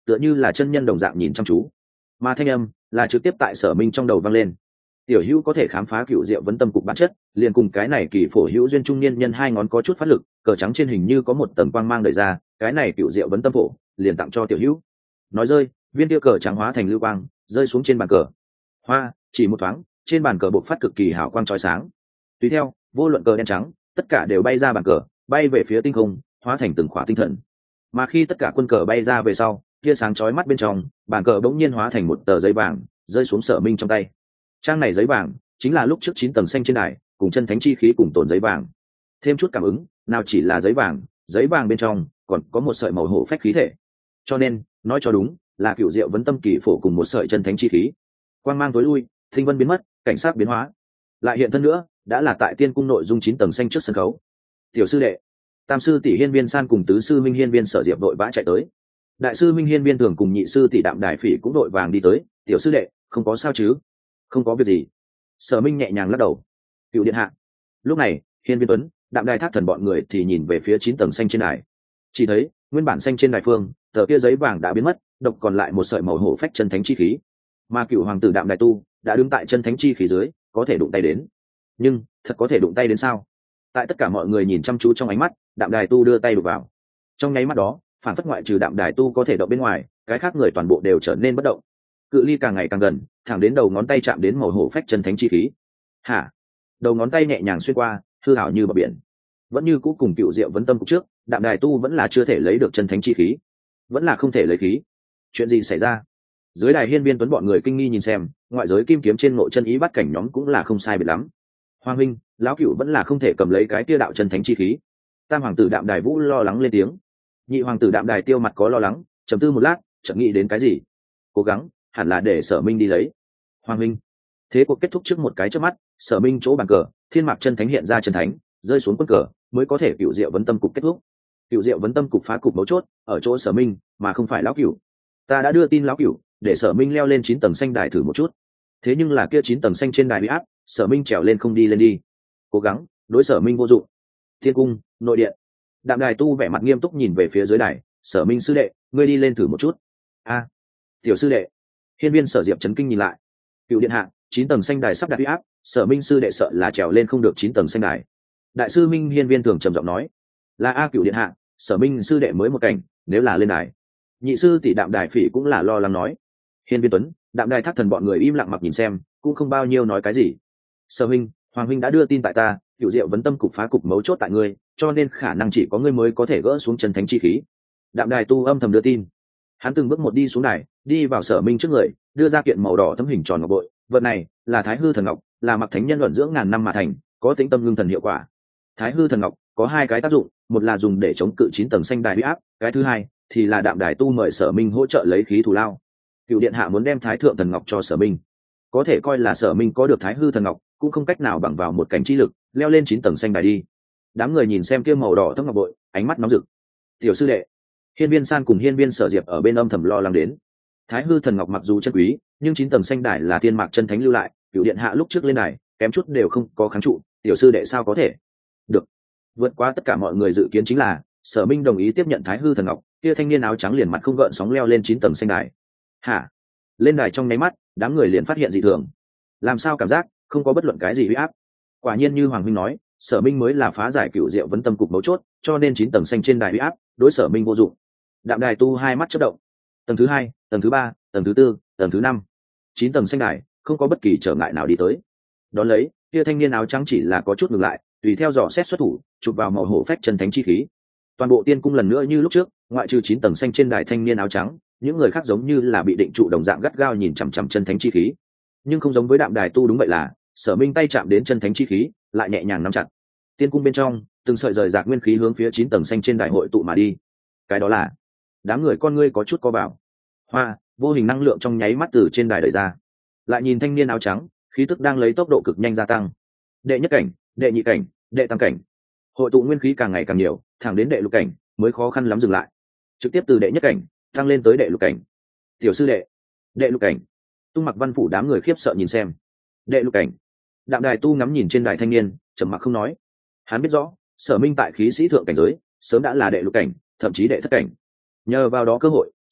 A: tựa như là chân nhân đồng dạng nhìn chăm chú, mà thanh âm là trực tiếp tại Sở Minh trong đầu vang lên. Tiểu hữu có thể khám phá cựu diệu vấn tâm cục bản chất, liền cùng cái này kỳ phổ hữu duyên trung niên nhân hai ngón có chút phát lực, cờ trắng trên hình như có một tầng quang mang đẩy ra, cái này cựu diệu vấn tâm phổ liền tặng cho tiểu hữu. Nói rơi, viên tiêu cờ trắng hóa thành lưu quang rơi xuống trên bàn cờ. Hoa, chỉ một thoáng, trên bàn cờ bộc phát cực kỳ hào quang chói sáng. Tùy theo, vô luận cờ đen trắng, tất cả đều bay ra bàn cờ, bay về phía tinh không, hóa thành từng khỏa tinh thần. Mà khi tất cả quân cờ bay ra về sau, tia sáng chói mắt bên trong, bàn cờ bỗng nhiên hóa thành một tờ giấy vàng, rơi xuống Sở Minh trong tay. Trang này giấy vàng chính là lúc trước chín tầng xanh trên đài, cùng chân thánh chi khí cùng tồn giấy vàng. Thêm chút cảm ứng, nào chỉ là giấy vàng, giấy vàng bên trong còn có một sợi màu hổ phách khí thể. Cho nên, nói cho đúng, là cựu diệu vấn tâm kỳ phổ cùng một sợi chân thánh chi khí. Quang mang tối lui, tinh vân biến mất, cảnh sát biến hóa. Lại hiện thân nữa, đã là tại tiên cung nội dung chín tầng xanh trước sân khấu. Tiểu sư đệ, tam sư tỷ Hiên Viên San cùng tứ sư minh Hiên Viên Sở Diệp đội vã chạy tới. Đại sư minh Hiên Viên Thường cùng nhị sư tỷ Đạm Đài Phỉ cũng đội vàng đi tới. Tiểu sư đệ, không có sao chứ? Không có việc gì. Sở Minh nhẹ nhàng lắc đầu. Cựu điện hạ. Lúc này, Hiên Viên Tuấn, Đạm Đài Thác Thần bọn người thì nhìn về phía chín tầng xanh trên đài. Chỉ thấy, nguyên bản xanh trên đài phương, tờ kia giấy vàng đã biến mất, độc còn lại một sợi màu hổ phách chân thánh chi khí. Mà Cựu hoàng tử Đạm Đài Tu đã đứng tại chân thánh chi khí dưới, có thể đụng tay đến. Nhưng, thật có thể đụng tay đến sao? Tại tất cả mọi người nhìn chăm chú trong ánh mắt, Đạm Đài Tu đưa tay đụng vào. Trong nháy mắt đó, phản phất ngoại trừ Đạm Đài Tu có thể động bên ngoài, cái khác người toàn bộ đều trở nên bất động. Cự ly càng ngày càng gần, thẳng đến đầu ngón tay chạm đến màu hổ phách chân thánh chi khí. Hả? Đầu ngón tay nhẹ nhàng xuyên qua, hư hảo như bờ biển. Vẫn như cũ cùng Cựu diệu vấn tâm cục trước, Đạm Đài Tu vẫn là chưa thể lấy được chân thánh chi khí, vẫn là không thể lấy khí. Chuyện gì xảy ra? Dưới đài Hiên Viên Tuấn bọn người kinh nghi nhìn xem, ngoại giới kim kiếm trên ngộ chân ý bắt cảnh nhóm cũng là không sai biệt lắm. Hoàng huynh, lão Cựu vẫn là không thể cầm lấy cái tia đạo chân thánh chi khí. Tam hoàng tử Đạm Đài Vũ lo lắng lên tiếng. Nhị hoàng tử Đạm Đài Tiêu mặt có lo lắng, trầm tư một lát, chợt nghĩ đến cái gì. Cố gắng, hẳn là để Sở Minh đi lấy. Hoàng huynh. Thế cuộc kết thúc trước một cái chớp mắt, Sở Minh chỗ bàn cờ, thiên mạc chân thánh hiện ra chân thánh, rơi xuống quân cờ, mới có thể Cựu diệu vấn tâm cục kết thúc. Cựu diệu vấn tâm cục phá cục mấu chốt ở chỗ Sở Minh, mà không phải lão Cựu. Ta đã đưa tin lão Cựu, để Sở Minh leo lên chín tầng xanh đài thử một chút. Thế nhưng là kia chín tầng xanh trên đài bị áp, Sở Minh trèo lên không đi lên đi. Cố gắng, đối Sở Minh vô dụng. Thiên cung, nội điện. Đạm Đài Tu vẻ mặt nghiêm túc nhìn về phía dưới đài. Sở Minh sư đệ, ngươi đi lên thử một chút. A, tiểu sư đệ. Hiên Viên Sở Diệp chấn kinh nhìn lại. Cựu điện hạ, chín tầng xanh đài sắp đạt uy áp, Sở Minh sư đệ sợ là trèo lên không được chín tầng xanh đài. Đại sư Minh Hiên Viên Thường trầm giọng nói. Là a Cựu điện hạ, Sở Minh sư đệ mới một cảnh, nếu là lên đài. Nhị sư tỷ Đạm Đài Phỉ cũng là lo lắng nói. Hiên Viên Tuấn, Đạm Đài Thác Thần bọn người im lặng mặc nhìn xem, cũng không bao nhiêu nói cái gì. Sở huynh, Hoàng huynh đã đưa tin tại ta, Cựu diệu vấn tâm cục phá cục mấu chốt tại ngươi, cho nên khả năng chỉ có ngươi mới có thể gỡ xuống chân thánh chi khí. Đạm Đài Tu âm thầm đưa tin. Hắn từng bước một đi xuống đài, đi vào Sở Minh trước người, đưa ra kiện màu đỏ tấm hình tròn ngọc bội. Vật này là Thái Hư Thần Ngọc, là mặc thánh nhân luận dưỡng ngàn năm mà thành, có tĩnh tâm ngưng thần hiệu quả. Thái Hư Thần Ngọc có hai cái tác dụng, một là dùng để chống cự chín tầng xanh đài uy áp, cái thứ hai thì là Đạm Đài Tu mời Sở Minh hỗ trợ lấy khí thù lao. Cựu điện hạ muốn đem Thái Thượng Thần Ngọc cho Sở Minh, có thể coi là Sở Minh có được Thái Hư Thần Ngọc, cũng không cách nào bằng vào một cảnh chi lực leo lên chín tầng xanh đài đi. Đám người nhìn xem kia màu đỏ tấm ngọc bội, ánh mắt nóng rực. Tiểu sư đệ. Hiên Viên San cùng Hiên Viên Sở Diệp ở bên âm thầm lo lắng đến. Thái Hư Thần Ngọc mặc dù chân quý, nhưng chín tầng xanh đài là thiên mạc chân thánh lưu lại, Cựu điện hạ lúc trước lên đài, kém chút đều không có kháng trụ, tiểu sư đệ sao có thể? Được. Vượt qua tất cả mọi người dự kiến chính là, Sở Minh đồng ý tiếp nhận Thái Hư Thần Ngọc, kia thanh niên áo trắng liền mặt không gợn sóng leo lên chín tầng xanh đài. Hả? Lên đài trong nháy mắt, đám người liền phát hiện dị thường. Làm sao cảm giác không có bất luận cái gì uy áp? Quả nhiên như Hoàng huynh nói, Sở Minh mới là phá giải Cựu diệu vấn tâm cục mấu chốt, cho nên chín tầng xanh trên đài uy áp, đối Sở Minh vô dụng. Đạm Đài Tu hai mắt chớp động. Tầng thứ hai, tầng thứ ba, tầng thứ tư, tầng thứ năm, chín tầng xanh đài, không có bất kỳ trở ngại nào đi tới. Đón lấy, kia thanh niên áo trắng chỉ là có chút ngừng lại, tùy theo dò xét xuất thủ, chụp vào màu hổ phách chân thánh chi khí. Toàn bộ tiên cung lần nữa như lúc trước, ngoại trừ chín tầng xanh trên đài thanh niên áo trắng, những người khác giống như là bị định trụ đồng dạng gắt gao nhìn chằm chằm chân thánh chi khí. Nhưng không giống với Đạm Đài Tu đúng vậy là, Sở Minh tay chạm đến chân thánh chi khí, lại nhẹ nhàng nắm chặt. Tiên cung bên trong, từng sợi rời rạc nguyên khí hướng phía chín tầng xanh trên đài hội tụ mà đi. Cái đó là, đám người con ngươi có chút co vào. Hoa, vô hình năng lượng trong nháy mắt từ trên đài đẩy ra. Lại nhìn thanh niên áo trắng, khí tức đang lấy tốc độ cực nhanh gia tăng. Đệ nhất cảnh, đệ nhị cảnh, đệ tam cảnh, hội tụ nguyên khí càng ngày càng nhiều, thẳng đến đệ lục cảnh mới khó khăn lắm dừng lại. Trực tiếp từ đệ nhất cảnh tăng lên tới đệ lục cảnh. Tiểu sư đệ, đệ lục cảnh. Tung Mặc Văn phủ đám người khiếp sợ nhìn xem. Đệ lục cảnh. Đạm Đài Tu ngắm nhìn trên đài thanh niên, trầm mặc không nói. Hắn biết rõ, Sở Minh tại khí sĩ thượng cảnh giới sớm đã là đệ lục cảnh, thậm chí đệ thất cảnh. Nhờ vào đó cơ hội,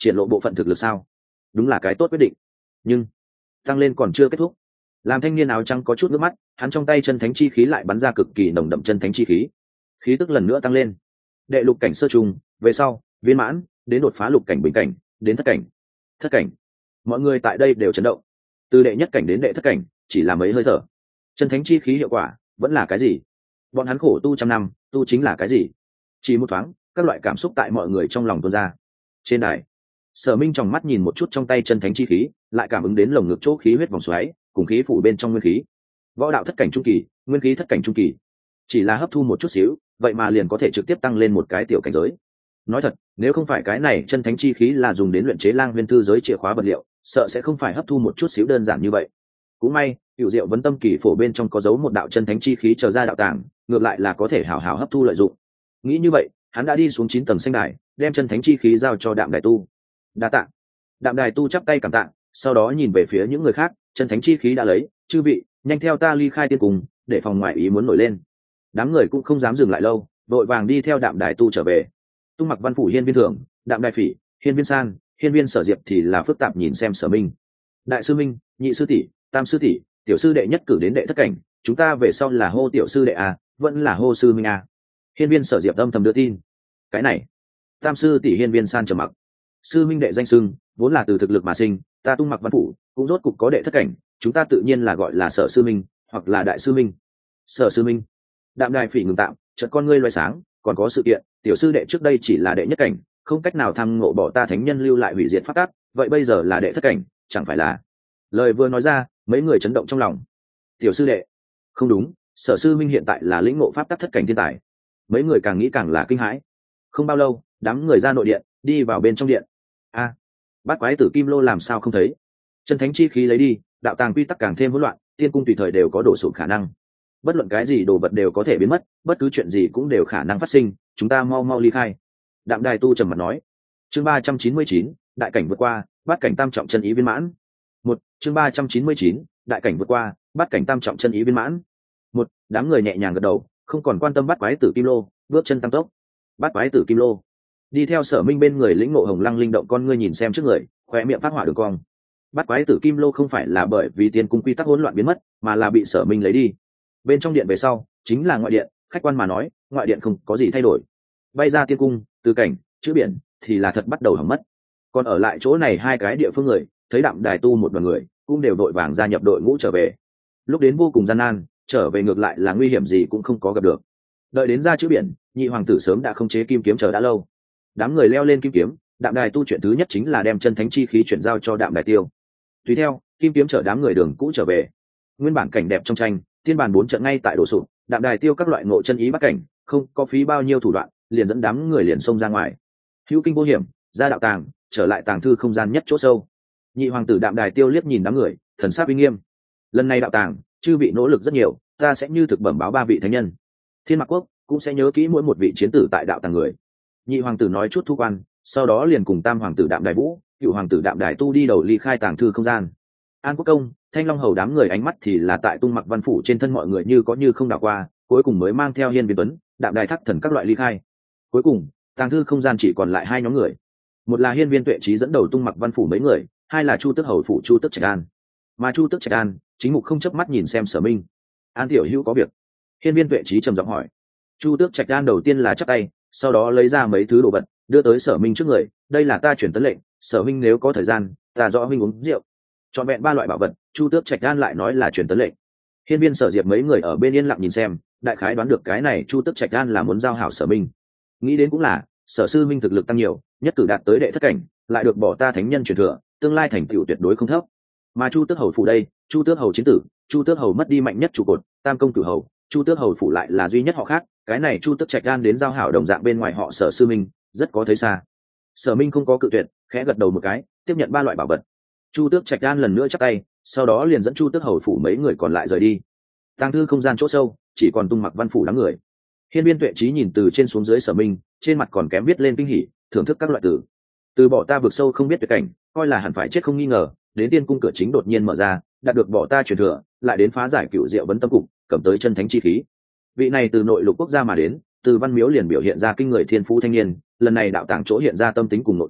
A: triển lộ bộ phận thực lực sao? Đúng là cái tốt quyết định. Nhưng tăng lên còn chưa kết thúc. Làm thanh niên áo trắng có chút nước mắt, hắn trong tay chân thánh chi khí lại bắn ra cực kỳ nồng đậm chân thánh chi khí, khí tức lần nữa tăng lên. Đệ lục cảnh sơ trùng, về sau viên mãn, đến đột phá lục cảnh bình cảnh, đến thất cảnh. Thất cảnh, mọi người tại đây đều chấn động. Từ đệ nhất cảnh đến đệ thất cảnh chỉ là mấy hơi thở. Chân thánh chi khí hiệu quả vẫn là cái gì? Bọn hắn khổ tu trăm năm, tu chính là cái gì? Chỉ một thoáng, các loại cảm xúc tại mọi người trong lòng tuôn ra. Trên đài, Sở Minh tròng mắt nhìn một chút trong tay chân thánh chi khí, lại cảm ứng đến lồng ngực chỗ khí huyết vòng xoáy, cùng khí phủ bên trong nguyên khí. Võ đạo thất cảnh trung kỳ, nguyên khí thất cảnh trung kỳ, chỉ là hấp thu một chút xíu, vậy mà liền có thể trực tiếp tăng lên một cái tiểu cảnh giới. Nói thật, nếu không phải cái này chân thánh chi khí là dùng đến luyện chế lang nguyên thư giới chìa khóa vật liệu, sợ sẽ không phải hấp thu một chút xíu đơn giản như vậy. Cũng may, Cửu Diệu Vấn Tâm Kỳ phổ bên trong có giấu một đạo chân thánh chi khí chờ ra đạo tàng, ngược lại là có thể hảo hảo hấp thu lợi dụng. Nghĩ như vậy, hắn đã đi xuống chín tầng xanh đài, đem chân thánh chi khí giao cho Đạm Đài Tu. Đa tạ. Đạm Đài Tu chắp tay cảm tạ, sau đó nhìn về phía những người khác, chân thánh chi khí đã lấy, chư vị, nhanh theo ta ly khai tiên cùng, để phòng ngoại ý muốn nổi lên. Đám người cũng không dám dừng lại lâu, đội vàng đi theo Đạm Đài Tu trở về. Tung Mặc Văn Phủ Hiên Viên Thưởng, Đạm Đài Phỉ, Hiên Viên San, Hiên Viên Sở Diệp thì là phức tạp nhìn xem Sở Minh. Đại sư Minh, nhị sư tỷ, tam sư tỷ, tiểu sư đệ nhất cử đến đệ thất cảnh, chúng ta về sau là hô tiểu sư đệ à, vẫn là hô sư Minh à. Hiên Viên Sở Diệp âm thầm đưa tin. Cái này, tam sư tỷ Hiên Viên San trầm mặc. Sư Minh đệ danh xưng vốn là từ thực lực mà sinh, ta Tung Mặc Văn Phủ cũng rốt cục có đệ thất cảnh, chúng ta tự nhiên là gọi là Sở sư Minh hoặc là Đại sư Minh. Sở sư Minh. Đạm Đài Phỉ ngừng tạm, chợt con ngươi loay sáng, còn có sự kiện, tiểu sư đệ trước đây chỉ là đệ nhất cảnh, không cách nào thăng ngộ bỏ ta thánh nhân lưu lại hủy diệt pháp tắc, vậy bây giờ là đệ thất cảnh, chẳng phải là? Lời vừa nói ra, mấy người chấn động trong lòng. Tiểu sư đệ, không đúng, Sở sư Minh hiện tại là lĩnh ngộ pháp tắc thất cảnh thiên tài. Mấy người càng nghĩ càng là kinh hãi. Không bao lâu, đám người ra nội điện, đi vào bên trong điện. A, à, bát quái tử kim lô làm sao không thấy? Chân thánh chi khí lấy đi, đạo tàng quy tắc càng thêm hỗn loạn, tiên cung tùy thời đều có đổ sụp khả năng. Bất luận cái gì đồ vật đều có thể biến mất, bất cứ chuyện gì cũng đều khả năng phát sinh, chúng ta mau mau ly khai. Đạm Đài Tu trầm mặt nói. Chương ba trăm chín mươi chín, đại cảnh vượt qua, bát cảnh tam trọng chân ý viên mãn. Một, chương ba trăm chín mươi chín, đại cảnh vượt qua, bát cảnh tam trọng chân ý viên mãn. Một, đám người nhẹ nhàng gật đầu, không còn quan tâm bát quái tử kim lô, bước chân tăng tốc. Bát quái tử kim lô đi theo Sở Minh bên người, lĩnh ngộ hồng lăng linh động con ngươi nhìn xem trước người, khóe miệng phát hỏa đường cong. Bát quái tử kim lô không phải là bởi vì tiên cung quy tắc hỗn loạn biến mất, mà là bị Sở Minh lấy đi. Bên trong điện về sau chính là ngoại điện, khách quan mà nói, ngoại điện không có gì thay đổi. Bay ra tiên cung, từ cảnh, chữ biển thì là thật bắt đầu hỏng mất. Còn ở lại chỗ này hai cái địa phương người, thấy Đạm Đài Tu một đoàn người, cũng đều đội vàng gia nhập đội ngũ trở về. Lúc đến vô cùng gian nan, trở về ngược lại là nguy hiểm gì cũng không có gặp được. Đợi đến ra chữ biển, nhị hoàng tử sớm đã không chế kim kiếm chờ đã lâu. Đám người leo lên kim kiếm, Đạm Đài Tu chuyện thứ nhất chính là đem chân thánh chi khí chuyển giao cho Đạm Đài Tiêu. Tùy theo, kim kiếm chở đám người đường cũ trở về. Nguyên bản cảnh đẹp trong tranh, tiên bàn bốn trận ngay tại đổ sụp, Đạm Đài Tiêu các loại ngộ chân ý bắt cảnh, không có phí bao nhiêu thủ đoạn, liền dẫn đám người liền xông ra ngoài. Hữu kinh vô hiểm, ra đạo tàng, trở lại tàng thư không gian nhất chỗ sâu. Nhị hoàng tử Đạm Đài Tiêu liếc nhìn đám người, thần sắc uy nghiêm. Lần này đạo tàng, chư vị nỗ lực rất nhiều, ta sẽ như thực bẩm báo ba vị thánh nhân. Thiên Mạc Quốc cũng sẽ nhớ kỹ mỗi một vị chiến tử tại đạo tàng người. Nhị hoàng tử nói chút thu quan, sau đó liền cùng tam hoàng tử Đạm Đài Vũ, cựu hoàng tử Đạm Đài Tu đi đầu ly khai tàng thư không gian. An Quốc Công, Thanh Long Hầu đám người ánh mắt thì là tại Tung Mặc Văn Phủ trên thân mọi người như có như không đảo qua, cuối cùng mới mang theo Hiên Viên Tuấn, Đạm Đài Thắc Thần các loại ly khai. Cuối cùng, tàng thư không gian chỉ còn lại hai nhóm người. Một là Hiên Viên Tuệ Trí dẫn đầu Tung Mặc Văn Phủ mấy người, hai là Chu Tước Hầu phủ Chu Tước Trạch An. Mà Chu Tước Trạch An, chính mục không chớp mắt nhìn xem Sở Minh. An tiểu hữu có việc. Hiên Viên Tuệ Trí trầm giọng hỏi. Chu Tước Trạch An đầu tiên là chắp tay, sau đó lấy ra mấy thứ đồ vật, đưa tới Sở Minh trước người. Đây là ta chuyển tấn lệnh, Sở Minh nếu có thời gian, ta rõ Minh uống rượu. Chọn vẹn ba loại bảo vật, Chu Tước Trạch An lại nói là truyền tấn lệnh. Hiên Viên Sở Diệp mấy người ở bên yên lặng nhìn xem, đại khái đoán được cái này Chu Tước Trạch An là muốn giao hảo Sở Minh. Nghĩ đến cũng là, Sở sư Minh thực lực tăng nhiều, nhất cử đạt tới đệ thất cảnh, lại được bỏ ta thánh nhân truyền thừa, tương lai thành tựu tuyệt đối không thấp. Mà Chu Tước Hầu phủ đây, Chu Tước Hầu chiến tử, Chu Tước Hầu mất đi mạnh nhất trụ cột, Tam công cửu hầu, Chu Tước Hầu phủ lại là duy nhất họ khác, cái này Chu Tước Trạch An đến giao hảo đồng dạng bên ngoài họ Sở sư Minh, rất có thấy xa. Sở Minh không có cự tuyệt, khẽ gật đầu một cái, tiếp nhận ba loại bảo vật. Chu Tước Trạch An lần nữa chắp tay, sau đó liền dẫn Chu Tước Hầu phủ mấy người còn lại rời đi. Tàng thư không gian chỗ sâu, chỉ còn Tung Mặc Văn Phủ đám người. Hiên Viên Tuệ Trí nhìn từ trên xuống dưới Sở Minh, trên mặt còn kém viết lên kinh hỉ, thưởng thức các loại từ. Từ bỏ ta vực sâu không biết tuyệt cảnh, coi là hẳn phải chết không nghi ngờ, đến tiên cung cửa chính đột nhiên mở ra, đạt được bỏ ta truyền thừa, lại đến phá giải cựu diệu vấn tâm cục, cầm tới chân thánh chi khí. Vị này từ nội lục quốc gia mà đến, từ Văn Miếu liền biểu hiện ra kinh người thiên phú thanh niên, lần này đạo tàng chỗ hiện ra tâm tính cùng nội tính,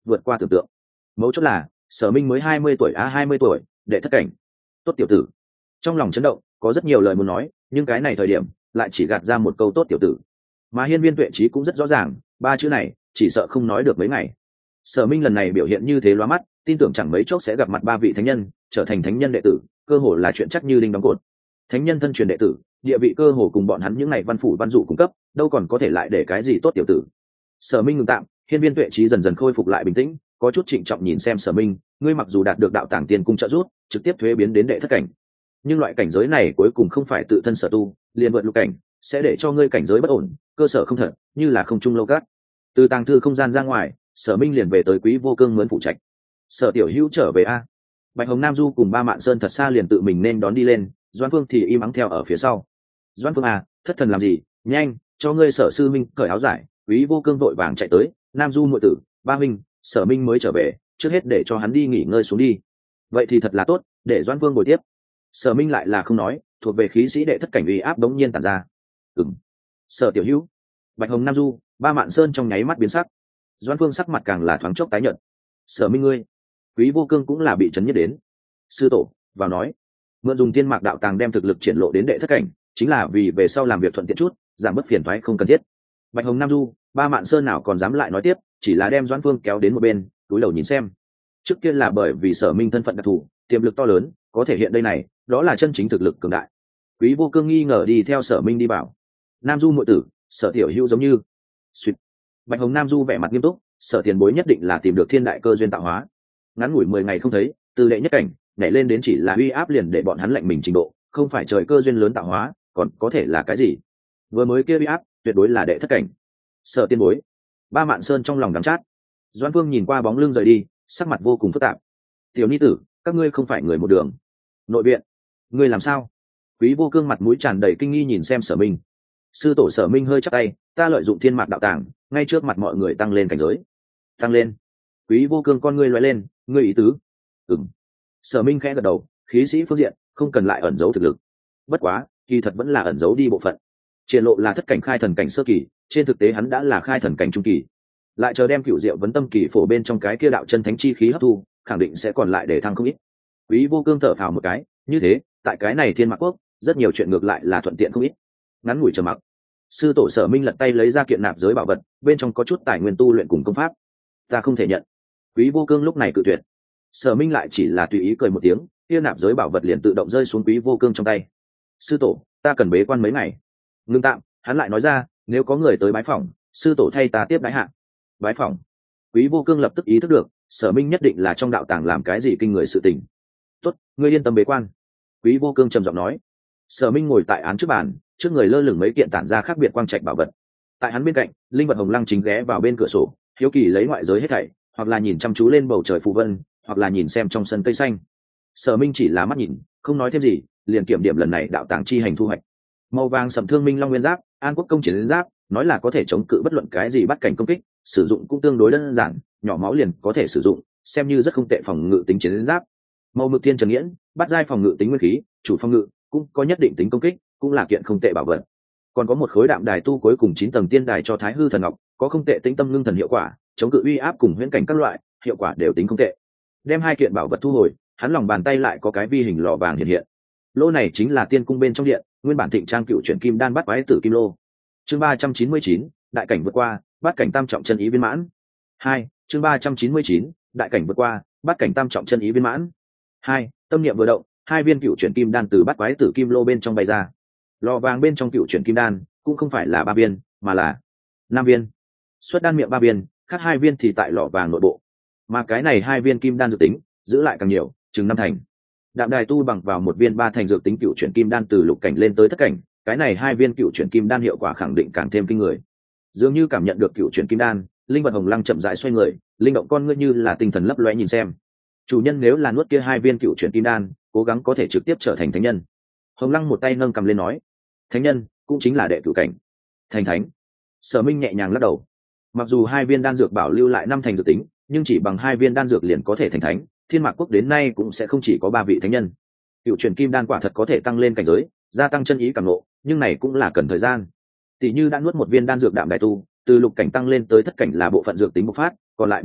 A: vượt qua tưởng tượng. Mấu chốt là Sở Minh mới hai mươi tuổi, a hai mươi tuổi, đệ thất cảnh. Tốt tiểu tử. Trong lòng chấn động, có rất nhiều lời muốn nói, nhưng cái này thời điểm lại chỉ gạt ra một câu tốt tiểu tử. Mà hiên viên tuệ trí cũng rất rõ ràng, ba chữ này chỉ sợ không nói được mấy ngày. Sở Minh lần này biểu hiện như thế lóa mắt, tin tưởng chẳng mấy chốc sẽ gặp mặt ba vị thánh nhân, trở thành thánh nhân đệ tử, cơ hồ là chuyện chắc như đinh đóng cột. Thánh nhân thân truyền đệ tử, địa vị cơ hồ cùng bọn hắn những ngày văn phủ văn dụ cung cấp, đâu còn có thể lại để cái gì tốt tiểu tử. Sở Minh ngừng tạm, hiên viên tuệ trí dần dần khôi phục lại bình tĩnh, có chút trịnh trọng nhìn xem Sở Minh, ngươi mặc dù đạt được đạo tàng tiên cung trợ giúp, trực tiếp thuế biến đến đệ thất cảnh, nhưng loại cảnh giới này cuối cùng không phải tự thân sở tu, liền vượt lục cảnh, sẽ để cho ngươi cảnh giới bất ổn, cơ sở không thật, như là không trung lâu cát. Từ tàng thư không gian ra ngoài, Sở Minh liền về tới Quý Vô Cương mướn phụ trạch. Sở tiểu hữu trở về a. Bạch Hồng Nam Du cùng Ba Mạn Sơn thật xa liền tự mình nên đón đi lên, Doãn Phương thì im ắng theo ở phía sau. Doãn Phương à, thất thần làm gì, nhanh, cho ngươi Sở sư minh cởi áo giải. Quý Vô Cương vội vàng chạy tới, Nam Du muội tử, ba minh, Sở Minh mới trở về, trước hết để cho hắn đi nghỉ ngơi xuống đi. Vậy thì thật là tốt, để Doãn Phương bồi tiếp. Sở Minh lại là không nói, thuộc về khí sĩ đệ thất cảnh uy áp đống nhiên tản ra. Ừm. Sở tiểu hữu. Bạch Hồng Nam Du, Ba Mạn Sơn trong nháy mắt biến sắc. Doãn Phương sắc mặt càng là thoáng chốc tái nhợt. Sở Minh ngươi. Quý Vô Cương cũng là bị chấn nhất đến. Sư tổ vào nói, mượn dùng thiên mạc đạo tàng đem thực lực triển lộ đến đệ thất cảnh, chính là vì về sau làm việc thuận tiện chút, giảm bớt phiền toái không cần thiết. Bạch Hồng Nam Du, Ba Mạn Sơn nào còn dám lại nói tiếp, chỉ là đem Doãn Phương kéo đến một bên, cúi đầu nhìn xem. Trước kia là bởi vì Sở Minh thân phận đặc thù, tiềm lực to lớn, có thể hiện đây này, đó là chân chính thực lực cường đại. Quý Vô Cương nghi ngờ đi theo Sở Minh đi vào. Nam Du muội tử, Sở tiểu hữu giống như. Xuyệt. Bạch Hồng Nam Du vẻ mặt nghiêm túc, Sở tiền bối nhất định là tìm được thiên đại cơ duyên tạo hóa. Ngắn ngủi mười ngày không thấy, từ đệ nhất cảnh nhảy lên đến chỉ là uy áp liền để bọn hắn lạnh mình trình độ, không phải trời cơ duyên lớn tạo hóa, còn có thể là cái gì? Vừa mới kia uy áp, tuyệt đối là đệ thất cảnh. Sở tiên bối. Ba Mạn Sơn trong lòng đắm chát. Doãn Vương nhìn qua bóng lưng rời đi, sắc mặt vô cùng phức tạp. Tiểu ni tử, các ngươi không phải người một đường. Nội viện, ngươi làm sao? Quý Vô Cương mặt mũi tràn đầy kinh nghi nhìn xem Sở Minh. Sư tổ Sở Minh hơi chắp tay, ta lợi dụng thiên mạc đạo tàng, ngay trước mặt mọi người tăng lên cảnh giới. Tăng lên? Quý Vô Cương con ngươi lóe lên, ngươi ý tứ? Ừm. Sở Minh khẽ gật đầu, khí sĩ phương diện không cần lại ẩn giấu thực lực. Bất quá, kỳ thật vẫn là ẩn giấu đi bộ phận. Triển lộ là thất cảnh khai thần cảnh sơ kỳ, trên thực tế hắn đã là khai thần cảnh trung kỳ. Lại chờ đem cửu diệu vấn tâm kỳ phổ bên trong cái kia đạo chân thánh chi khí hấp thu, khẳng định sẽ còn lại để thăng không ít. Quý Vô Cương thở phào một cái, như thế, tại cái này Thiên Mạc Quốc, rất nhiều chuyện ngược lại là thuận tiện không ít. Ngắn ngủi trầm mặc, sư tổ Sở Minh lật tay lấy ra kiện nạp giới bảo vật, bên trong có chút tài nguyên tu luyện cùng công pháp. Ta không thể nhận. Quý Vô Cương lúc này cự tuyệt. Sở Minh lại chỉ là tùy ý cười một tiếng, kia nạp giới bảo vật liền tự động rơi xuống Quý Vô Cương trong tay. Sư tổ, ta cần bế quan mấy ngày. Ngưng tạm, hắn lại nói ra, nếu có người tới bái phỏng, sư tổ thay ta tiếp đái hạ. Bái phỏng. Quý Vô Cương lập tức ý thức được, Sở Minh nhất định là trong đạo tàng làm cái gì kinh người sự tình. Tốt, ngươi yên tâm bế quan. Quý Vô Cương trầm giọng nói. Sở Minh ngồi tại án trước bàn, trước người lơ lửng mấy kiện tản ra khác biệt quang trạch bảo vật. Tại hắn bên cạnh, linh vật Hồng Lăng chính ghé vào bên cửa sổ, hiếu kỳ lấy ngoại giới hết thảy, hoặc là nhìn chăm chú lên bầu trời phù vân, hoặc là nhìn xem trong sân cây xanh. Sở Minh chỉ là mắt nhìn, không nói thêm gì, liền kiểm điểm lần này đạo tàng chi hành thu hoạch. Màu vàng sẫm thương minh long nguyên giáp, an quốc công chiến giáp, nói là có thể chống cự bất luận cái gì bắt cảnh công kích, sử dụng cũng tương đối đơn giản, nhỏ máu liền có thể sử dụng, xem như rất không tệ phòng ngự tính chiến giáp. Màu mực thiên trần nghiễn, bắt giai phòng ngự tính nguyên khí, chủ phòng ngự, cũng có nhất định tính công kích, cũng là kiện không tệ bảo vật. Còn có một khối đạm đài tu cuối cùng chín tầng tiên đài cho Thái Hư thần ngọc, có không tệ tính tâm ngưng thần hiệu quả, chống cự uy áp cùng huyễn cảnh các loại, hiệu quả đều tính không tệ. Đem hai kiện bảo vật thu hồi, hắn lòng bàn tay lại có cái vi hình lọ vàng hiện hiện. Lô này chính là tiên cung bên trong điện, nguyên bản thịnh trang cựu chuyển kim đan bắt quái tử kim lô. Chương ba trăm chín mươi chín, đại cảnh vượt qua, bắt cảnh tam trọng chân ý viên mãn. Hai, chương ba trăm chín mươi chín, đại cảnh vượt qua, bắt cảnh tam trọng chân ý viên mãn. Hai, tâm niệm vừa động, hai viên cựu chuyển kim đan từ bắt quái tử kim lô bên trong bay ra. Lò vàng bên trong cựu chuyển kim đan cũng không phải là ba viên, mà là năm viên. Xuất đan miệng ba viên, khác hai viên thì tại lọ vàng nội bộ. Mà cái này hai viên kim đan dự tính, giữ lại càng nhiều, chừng năm thành. Đạm đài tu bằng vào một viên ba thành dược tính cựu chuyển kim đan từ lục cảnh lên tới thất cảnh, cái này hai viên cựu chuyển kim đan hiệu quả khẳng định càng thêm kinh người. Dường như cảm nhận được cựu chuyển kim đan, linh vật Hồng Lăng chậm rãi xoay người, linh động con ngươi như là tinh thần lấp lóe nhìn xem. Chủ nhân nếu là nuốt kia hai viên cựu chuyển kim đan, cố gắng có thể trực tiếp trở thành thánh nhân. Hồng Lăng một tay nâng cầm lên nói, thánh nhân cũng chính là đệ cửu cảnh. Thành thánh. Sở Minh nhẹ nhàng lắc đầu. Mặc dù hai viên đan dược bảo lưu lại năm thành dược tính, nhưng chỉ bằng hai viên đan dược liền có thể thành thánh, Thiên Mạc Quốc đến nay cũng sẽ không chỉ có ba vị thánh nhân. Cựu truyền kim đan quả thật có thể tăng lên cảnh giới, gia tăng chân ý cảm ngộ, nhưng này cũng là cần thời gian. Tỷ như đã nuốt một viên đan dược đạm đại tu, từ lục cảnh tăng lên tới thất cảnh là bộ phận dược tính bộc phát, còn lại bộ phận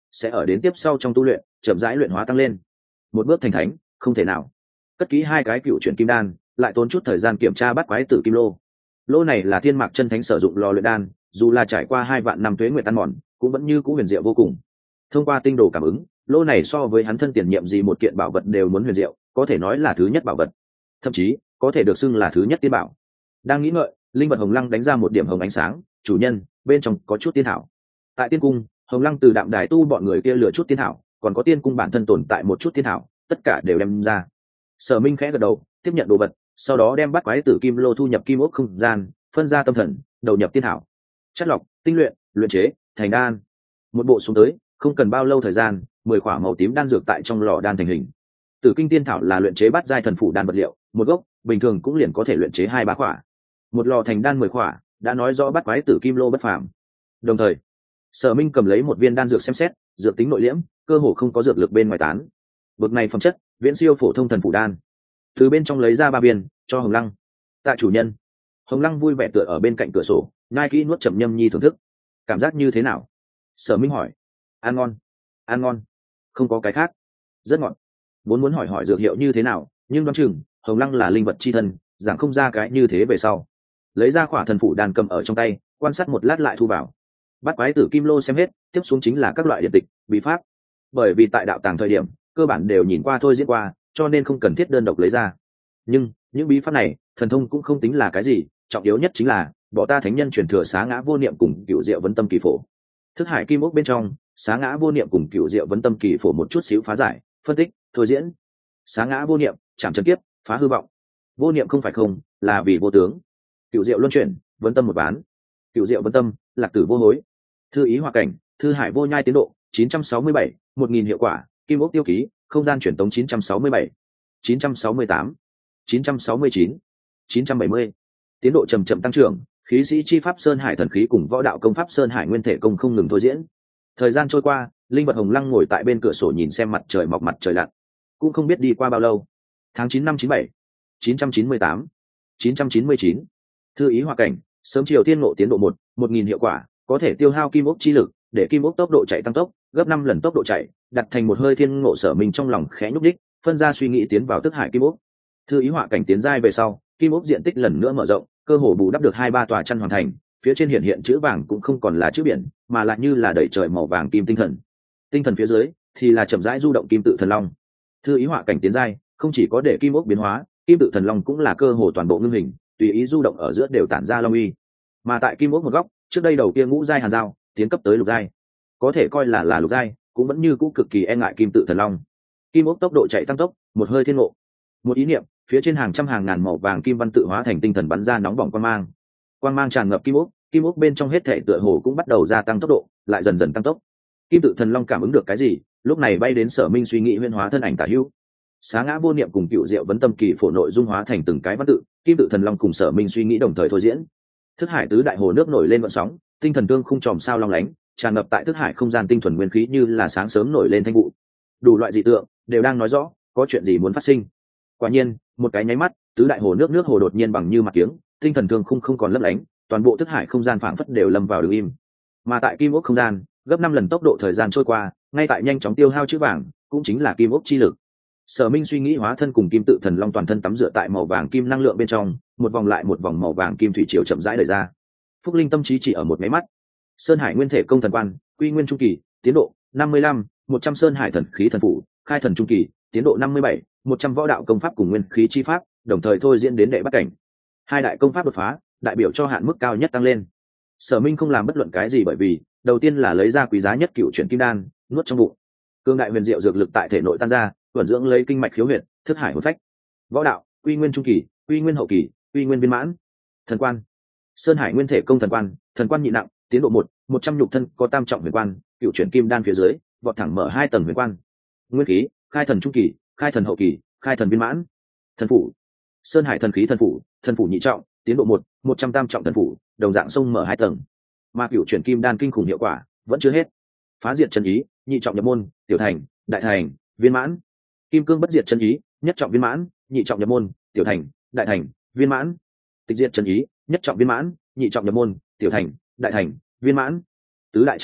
A: sẽ ở đến tiếp sau trong tu luyện chậm rãi luyện hóa tăng lên. Một bước thành thánh không thể nào. Cất kỹ hai cái cựu chuyển kim đan, lại tốn chút thời gian kiểm tra bắt quái tử kim lô. Lô này là thiên mạc chân thánh sử dụng lò luyện đan, dù là trải qua hai vạn năm tuế nguyệt tan mòn cũng vẫn như cũ huyền diệu vô cùng. Thông qua tinh đồ cảm ứng, lô này so với hắn thân tiền nhiệm gì một kiện bảo vật đều muốn huyền diệu, có thể nói là thứ nhất bảo vật, thậm chí có thể được xưng là thứ nhất tiên bảo. Đang nghĩ ngợi, linh vật hồng lăng đánh ra một điểm hồng ánh sáng, chủ nhân, bên trong có chút tiên thảo. Tại tiên cung, hồng lăng từ đạm đài tu bọn người kia lựa chút tiên thảo, còn có tiên cung bản thân tồn tại một chút tiên thảo, tất cả đều đem ra. Sở Minh khẽ gật đầu, tiếp nhận đồ vật, sau đó đem bắt quái tử kim lô thu nhập kim ốc không gian, phân ra tâm thần, đầu nhập tiên thảo, chất lọc, tinh luyện, luyện chế thành đan. Một bộ xuống tới, không cần bao lâu thời gian, mười quả màu tím đan dược tại trong lò đan thành hình. Tử kinh tiên thảo là luyện chế bát giai thần phủ đan vật liệu, một gốc bình thường cũng liền có thể luyện chế hai ba quả. Một lò thành đan mười quả, đã nói rõ bắt quái tử kim lô bất phàm. Đồng thời, Sở Minh cầm lấy một viên đan dược xem xét, dược tính nội liễm, cơ hồ không có dược lực bên ngoài tán. Bực này phẩm chất, viễn siêu phổ thông thần phủ đan. Từ bên trong lấy ra ba viên, cho Hồng Lăng. Tạ chủ nhân. Hồng Lăng vui vẻ tựa ở bên cạnh cửa sổ, nhai kỹ nuốt chậm nhâm nhi thưởng thức. Cảm giác như thế nào? Sở Minh hỏi. Ăn ngon, ăn ngon, không có cái khác, rất ngọt. Vốn muốn hỏi hỏi dược hiệu như thế nào, nhưng đoán chừng Hồng Lăng là linh vật chi thân, giảng không ra cái như thế về sau. Lấy ra khỏa thần phủ đan cầm ở trong tay, quan sát một lát lại thu vào. Bắt quái tử kim lô xem hết, tiếp xuống chính là các loại điện tịch, bí pháp. Bởi vì tại đạo tàng thời điểm, cơ bản đều nhìn qua thôi diễn qua, cho nên không cần thiết đơn độc lấy ra. Nhưng những bí pháp này, thần thông cũng không tính là cái gì, trọng yếu nhất chính là bỏ ta thánh nhân truyền thừa xá ngã vô niệm cùng cựu diệu vấn tâm kỳ phổ. Thức hải kim ốc bên trong, xá ngã vô niệm cùng cựu diệu vấn tâm kỳ phổ một chút xíu phá giải, phân tích, thôi diễn. Xá ngã vô niệm, chạm chân kiếp, phá hư vọng. Vô niệm không phải không, là vì vô tướng. Cựu diệu luân chuyển, vấn tâm một ván. Cựu diệu vấn tâm, lạc tử vô hối. Thư ý hòa cảnh, thư hải vô nhai tiến độ chín trăm sáu mươi bảy, một nghìn hiệu quả, kim ốc tiêu ký, không gian truyền tống chín trăm sáu mươi bảy, chín trăm sáu mươi tám, chín trăm sáu mươi chín, chín trăm bảy mươi. Tiến độ chậm chậm tăng trưởng, khí sĩ chi pháp sơn hải thần khí cùng võ đạo công pháp sơn hải nguyên thể công không ngừng thôi diễn. Thời gian trôi qua, linh vật Hồng Lăng ngồi tại bên cửa sổ nhìn xem mặt trời mọc mặt trời lặn, cũng không biết đi qua bao lâu. Tháng chín năm chín bảy, chín trăm chín mươi tám, chín trăm chín mươi chín. Thư ý hòa cảnh, sớm chiều tiên ngộ tiến độ một, một nghìn hiệu quả, có thể tiêu hao kim ốc chi lực, để kim ốc tốc độ chạy tăng tốc, gấp năm lần tốc độ chạy, đặt thành một hơi thiên ngộ. Sở Minh trong lòng khẽ nhúc đích, phân ra suy nghĩ tiến vào thức hải kim ốc. Thư ý họa cảnh tiến giai về sau, kim ốc diện tích lần nữa mở rộng, cơ hồ bù đắp được hai ba tòa chăn hoàn thành, phía trên hiện hiện chữ vàng cũng không còn là chữ biển, mà lại như là đầy trời màu vàng kim tinh thần. Tinh thần phía dưới thì là chậm rãi du động kim tự thần long. Thư ý họa cảnh tiến giai, không chỉ có để kim ốc biến hóa, kim tự thần long cũng là cơ hồ toàn bộ ngưng hình, tùy ý du động ở giữa đều tản ra long uy. Mà tại kim ốc một góc, trước đây đầu kia ngũ giai hàn dao, tiến cấp tới lục giai, có thể coi là là lục giai, cũng vẫn như cũ cực kỳ e ngại kim tự thần long. Kim ốc tốc độ chạy tăng tốc, một hơi thiên ngộ, một ý niệm, phía trên hàng trăm hàng ngàn màu vàng kim văn tự hóa thành tinh thần bắn ra nóng bỏng quang mang. Quang mang tràn ngập kim ốc, kim ốc bên trong hết thể tựa hồ cũng bắt đầu gia tăng tốc độ, lại dần dần tăng tốc. Kim tự thần long cảm ứng được cái gì, lúc này bay đến Sở Minh suy nghĩ huyễn hóa thân ảnh tả hữu. Xá ngã vô niệm cùng cựu diệu vấn tâm kỳ phổ nội dung hóa thành từng cái văn tự, kim tự thần long cùng Sở Minh suy nghĩ đồng thời thôi diễn. Thức hải tứ đại hồ nước nổi lên vận sóng, tinh thần tương khung tròm sao long lánh, tràn ngập tại thức hải không gian tinh thuần nguyên khí như là sáng sớm nổi lên thanh vụ. Đủ loại dị tượng đều đang nói rõ có chuyện gì muốn phát sinh. Quả nhiên, một cái nháy mắt, tứ đại hồ nước nước hồ đột nhiên bằng như mặt kiếng, tinh thần thương khung không còn lấp lánh, toàn bộ thức hải không gian phảng phất đều lâm vào đứng im. Mà tại kim ốc không gian, gấp năm lần tốc độ thời gian trôi qua, ngay tại nhanh chóng tiêu hao chữ vàng, cũng chính là kim ốc chi lực. Sở Minh suy nghĩ hóa thân cùng kim tự thần long toàn thân tắm rửa tại màu vàng kim năng lượng bên trong, một vòng lại một vòng màu vàng kim thủy triều chậm rãi đẩy ra. Phúc linh tâm trí chỉ ở một máy mắt. Sơn Hải nguyên thể công thần quan, quy nguyên trung kỳ, tiến độ năm mươi lăm, một trăm Sơn Hải thần khí thần phủ, khai thần trung kỳ, tiến độ năm mươi bảy, một trăm võ đạo công pháp cùng nguyên khí chi pháp, đồng thời thôi diễn đến đệ bắt cảnh. Hai đại công pháp đột phá, đại biểu cho hạn mức cao nhất tăng lên. Sở Minh không làm bất luận cái gì bởi vì, đầu tiên là lấy ra quý giá nhất cựu chuyển kim đan, nuốt trong bụng. Cương đại huyền diệu dược lực tại thể nội tan ra, vận dưỡng lấy kinh mạch khiếu huyệt, thức hải hồn phách. Võ đạo, quy nguyên trung kỳ, quy nguyên hậu kỳ, quy nguyên viên mãn. Thần quan, Sơn Hải nguyên thể công thần quan, thần quan nhị nặng, tiến độ một, một trăm nhục thân có tam trọng huyền quan, cựu chuyển kim đan phía dưới, vọt thẳng mở hai tầng huyền quan. Nguyên khí, khai thần trung kỳ, khai thần hậu kỳ, khai thần viên mãn. Thần phủ, Sơn Hải thần khí thần phủ, thần phủ nhị trọng, tiến độ một, một trăm tam trọng thần phủ, đồng dạng sông mở hai tầng. Mà cựu chuyển kim đan kinh khủng hiệu quả vẫn chưa hết. Phá diệt chân ý, nhị trọng nhập môn, tiểu thành, đại thành, viên mãn. Kim cương bất diệt chân ý, nhất trọng viên mãn, nhị trọng nhập môn, tiểu thành, đại thành, viên mãn. Tịch diệt chân ý, nhất trọng viên mãn, nhị trọng nhập môn, tiểu thành, đại thành, viên mãn. Tứ đại chân ý,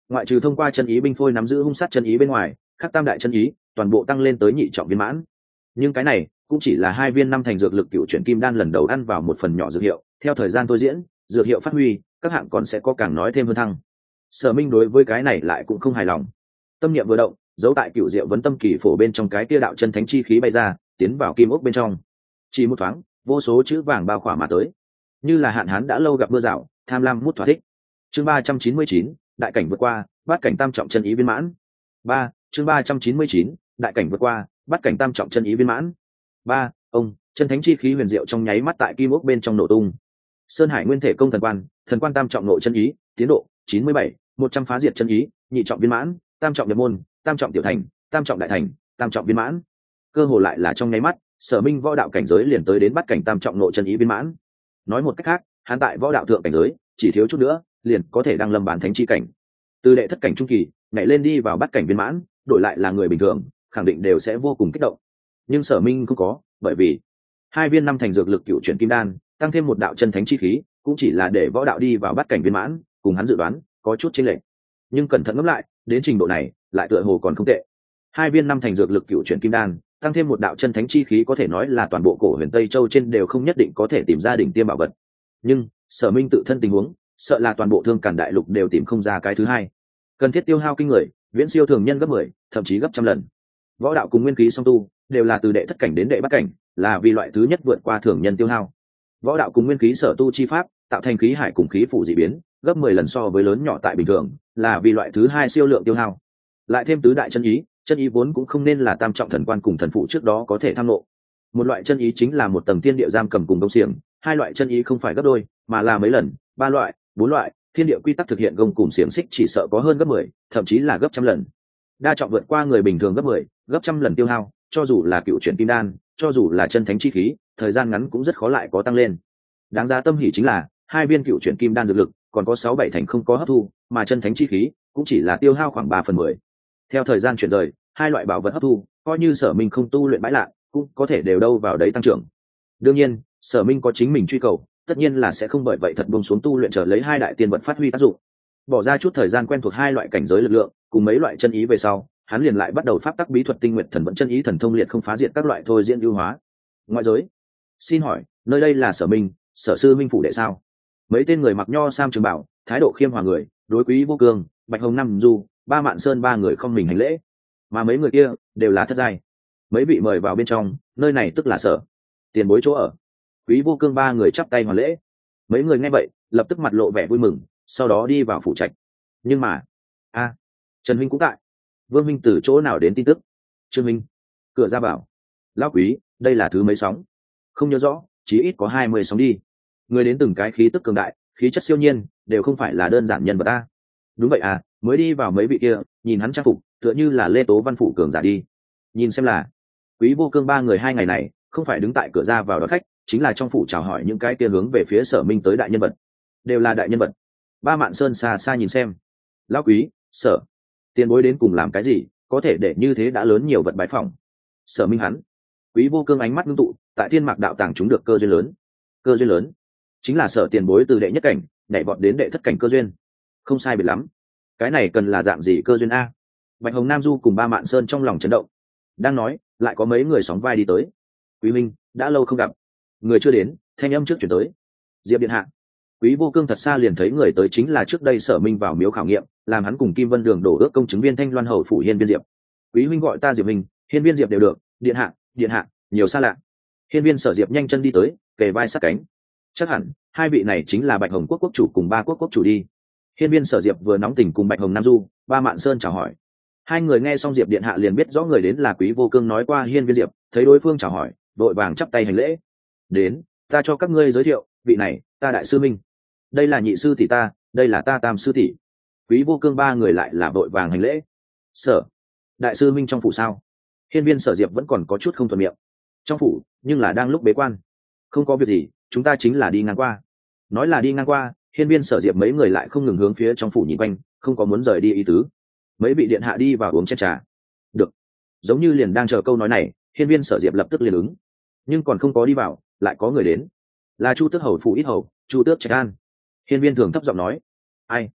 A: ngoại trừ thông qua chân ý binh phôi nắm giữ hung sát chân ý bên ngoài, khắc tam đại chân ý toàn bộ tăng lên tới nhị trọng viên mãn. Nhưng cái này cũng chỉ là hai viên năm thành dược lực cựu chuyển kim đan lần đầu ăn vào một phần nhỏ dược hiệu, theo thời gian tôi diễn dược hiệu phát huy, các hạng còn sẽ có càng nói thêm hơn thăng. Sở Minh đối với cái này lại cũng không hài lòng. Tâm niệm vừa động, giấu tại cựu diệu vấn tâm kỳ phổ bên trong cái tia đạo chân thánh chi khí bay ra, tiến vào kim ốc bên trong. Chỉ một thoáng, vô số chữ vàng bao khỏa mà tới, như là hạn hán đã lâu gặp mưa rào, tham lam mút thỏa thích. Chương ba trăm chín mươi chín, đại cảnh vượt qua, bát cảnh tam trọng chân ý viên mãn. Ba, chương ba trăm chín mươi chín, đại cảnh vượt qua, bát cảnh tam trọng chân ý viên mãn. Ba, ông, chân thánh chi khí huyền diệu trong nháy mắt tại kim ốc bên trong nổ tung. Sơn Hải nguyên thể công thần quan, thần quan tam trọng nội chân ý, tiến độ chín mươi bảy, một trăm phá diệt chân ý, nhị trọng viên mãn, tam trọng nhập môn, tam trọng tiểu thành, tam trọng đại thành, tam trọng viên mãn. Cơ hồ lại là trong nháy mắt, Sở Minh võ đạo cảnh giới liền tới đến bát cảnh tam trọng nội chân ý viên mãn. Nói một cách khác, hắn tại võ đạo thượng cảnh giới chỉ thiếu chút nữa liền có thể đăng lâm bản thánh chi cảnh. Từ đệ thất cảnh trung kỳ nhảy lên đi vào bát cảnh viên mãn, đổi lại là người bình thường khẳng định đều sẽ vô cùng kích động. Nhưng Sở Minh không có, bởi vì hai viên năm thành dược lực cựu chuyển kim đan tăng thêm một đạo chân thánh chi khí, cũng chỉ là để võ đạo đi vào bát cảnh viên mãn, cùng hắn dự đoán có chút chênh lệch. Nhưng cẩn thận ngẫm lại, đến trình độ này lại tựa hồ còn không tệ. Hai viên năm thành dược lực cựu chuyển kim đan tăng thêm một đạo chân thánh chi khí, có thể nói là toàn bộ cổ huyền Tây Châu trên đều không nhất định có thể tìm ra đỉnh tiêm bảo vật. Nhưng Sở Minh tự thân tình huống, sợ là toàn bộ Thương Càn đại lục đều tìm không ra cái thứ hai. Cần thiết tiêu hao kinh người, viễn siêu thường nhân gấp mười, thậm chí gấp trăm lần. Võ đạo cùng nguyên khí song tu đều là từ đệ thất cảnh đến đệ bát cảnh, là vì loại thứ nhất vượt qua thường nhân tiêu hao. Võ đạo cùng nguyên khí sở tu chi pháp tạo thành khí hải cùng khí phủ dị biến, gấp mười lần so với lớn nhỏ tại bình thường, là vì loại thứ hai siêu lượng tiêu hao. Lại thêm tứ đại chân ý, chân ý vốn cũng không nên là tam trọng thần quan cùng thần phụ trước đó có thể tham ngộ. Một loại chân ý chính là một tầng thiên địa giam cầm cùng công xiềng, hai loại chân ý không phải gấp đôi, mà là mấy lần, ba loại, bốn loại, thiên địa quy tắc thực hiện gông cùng xiềng xích chỉ sợ có hơn gấp mười, thậm chí là gấp trăm lần. Đa trọng vượt qua người bình thường gấp mười, gấp trăm lần tiêu hao, cho dù là cựu chuyển kim đan, cho dù là chân thánh chi khí, thời gian ngắn cũng rất khó lại có tăng lên. Đáng giá tâm hỉ chính là hai viên cựu chuyển kim đan dược lực còn có sáu bảy thành không có hấp thu, mà chân thánh chi khí cũng chỉ là tiêu hao khoảng ba phần mười. Theo thời gian chuyển rời, hai loại bảo vật hấp thu, coi như Sở Minh không tu luyện bãi lạ, cũng có thể đều đâu vào đấy tăng trưởng. Đương nhiên, Sở Minh có chính mình truy cầu, tất nhiên là sẽ không bởi vậy thật buông xuống tu luyện trở lấy hai đại tiên vật phát huy tác dụng. Bỏ ra chút thời gian quen thuộc hai loại cảnh giới lực lượng, cùng mấy loại chân ý về sau, hắn liền lại bắt đầu pháp tắc bí thuật tinh nguyện thần vận chân ý thần thông liệt không phá diệt các loại thôi diễn ưu hóa. Ngoại giới, xin hỏi, nơi đây là Sở Minh, Sở sư minh phủ đệ sao? Mấy tên người mặc nho sam trường bảo, thái độ khiêm hòa người, đối Quý Vô Cương, Bạch Hồng Nam Du, Ba Mạn Sơn ba người không mình hành lễ. Mà mấy người kia đều là thất giai. Mấy vị mời vào bên trong, nơi này tức là Sở tiền bối chỗ ở. Quý Vô Cương ba người chắp tay hoàn lễ. Mấy người nghe vậy lập tức mặt lộ vẻ vui mừng, sau đó đi vào phủ trạch. Nhưng mà a Trần huynh cũng tại. Vương minh từ chỗ nào đến tin tức? Trương minh cửa ra bảo. Lão Quý, đây là thứ mấy sóng? Không nhớ rõ, chí ít có hai mươi sóng đi. Người đến từng cái khí tức cường đại, khí chất siêu nhiên, đều không phải là đơn giản nhân vật a. Đúng vậy à, mới đi vào mấy vị kia, nhìn hắn trang phục tựa như là Lê Tố Văn phủ cường giả đi. Nhìn xem là Quý Vô Cương ba người hai ngày này không phải đứng tại cửa ra vào đón khách, chính là trong phủ chào hỏi những cái kia hướng về phía Sở Minh tới đại nhân vật, đều là đại nhân vật. Ba Mạn Sơn xa xa nhìn xem. Lão Quý, Sở tiền bối đến cùng làm cái gì, có thể để như thế đã lớn nhiều vật bái phỏng? Sở Minh hắn. Quý Vô Cương ánh mắt ngưng tụ, tại Thiên Mạc đạo tàng chúng được cơ duyên lớn. Cơ duyên lớn chính là Sở tiền bối từ đệ nhất cảnh nhảy vọt đến đệ thất cảnh cơ duyên. Không sai biệt lắm. Cái này cần là dạng gì cơ duyên a? Bạch Hồng Nam Du cùng Ba Mạn Sơn trong lòng chấn động. Đang nói, lại có mấy người sóng vai đi tới. Quý minh, đã lâu không gặp. Người chưa đến, thanh âm trước chuyển tới. Diệp điện hạ. Quý Vô Cương thật xa liền thấy người tới chính là trước đây Sở Minh vào miếu khảo nghiệm, làm hắn cùng Kim Vân Đường đổ ước công chứng viên Thanh Loan hầu phủ Hiên Viên Diệp. Quý huynh gọi ta Diệp Minh, Hiên Viên Diệp đều được, điện hạ, điện hạ, nhiều xa lạ. Hiên Viên Sở Diệp nhanh chân đi tới, kề vai sát cánh. Chắc hẳn hai vị này chính là Bạch Hồng quốc quốc chủ cùng Ba quốc quốc chủ đi. Hiên Viên Sở Diệp vừa nóng tình cùng Bạch Hồng Nam Du, Ba Mạn Sơn chào hỏi. Hai người nghe xong Diệp điện hạ liền biết rõ người đến là Quý Vô Cương nói qua Hiên Viên Diệp, thấy đối phương chào hỏi, vội vàng chắp tay hành lễ. Đến, ta cho các ngươi giới thiệu, vị này, ta đại sư Minh. Đây là nhị sư tỷ ta, đây là ta tam sư tỷ. Quý Vô Cương ba người lại là vội vàng hành lễ. Sở, đại sư Minh trong phủ sao? Hiên Viên Sở Diệp vẫn còn có chút không thuận miệng. Trong phủ, nhưng là đang lúc bế quan. Không có việc gì, chúng ta chính là đi ngang qua. Nói là đi ngang qua, Hiên Viên Sở Diệp mấy người lại không ngừng hướng phía trong phủ nhìn quanh, không có muốn rời đi ý tứ. Mấy vị điện hạ đi vào uống chén trà. Được. Giống như liền đang chờ câu nói này, Hiên Viên Sở Diệp lập tức liền ứng. Nhưng còn không có đi vào, lại có người đến. Là Chu Tước hầu phủ Ít hầu, Chu Tước Trạch An. Hiên Viên Thường thấp giọng nói. Ai?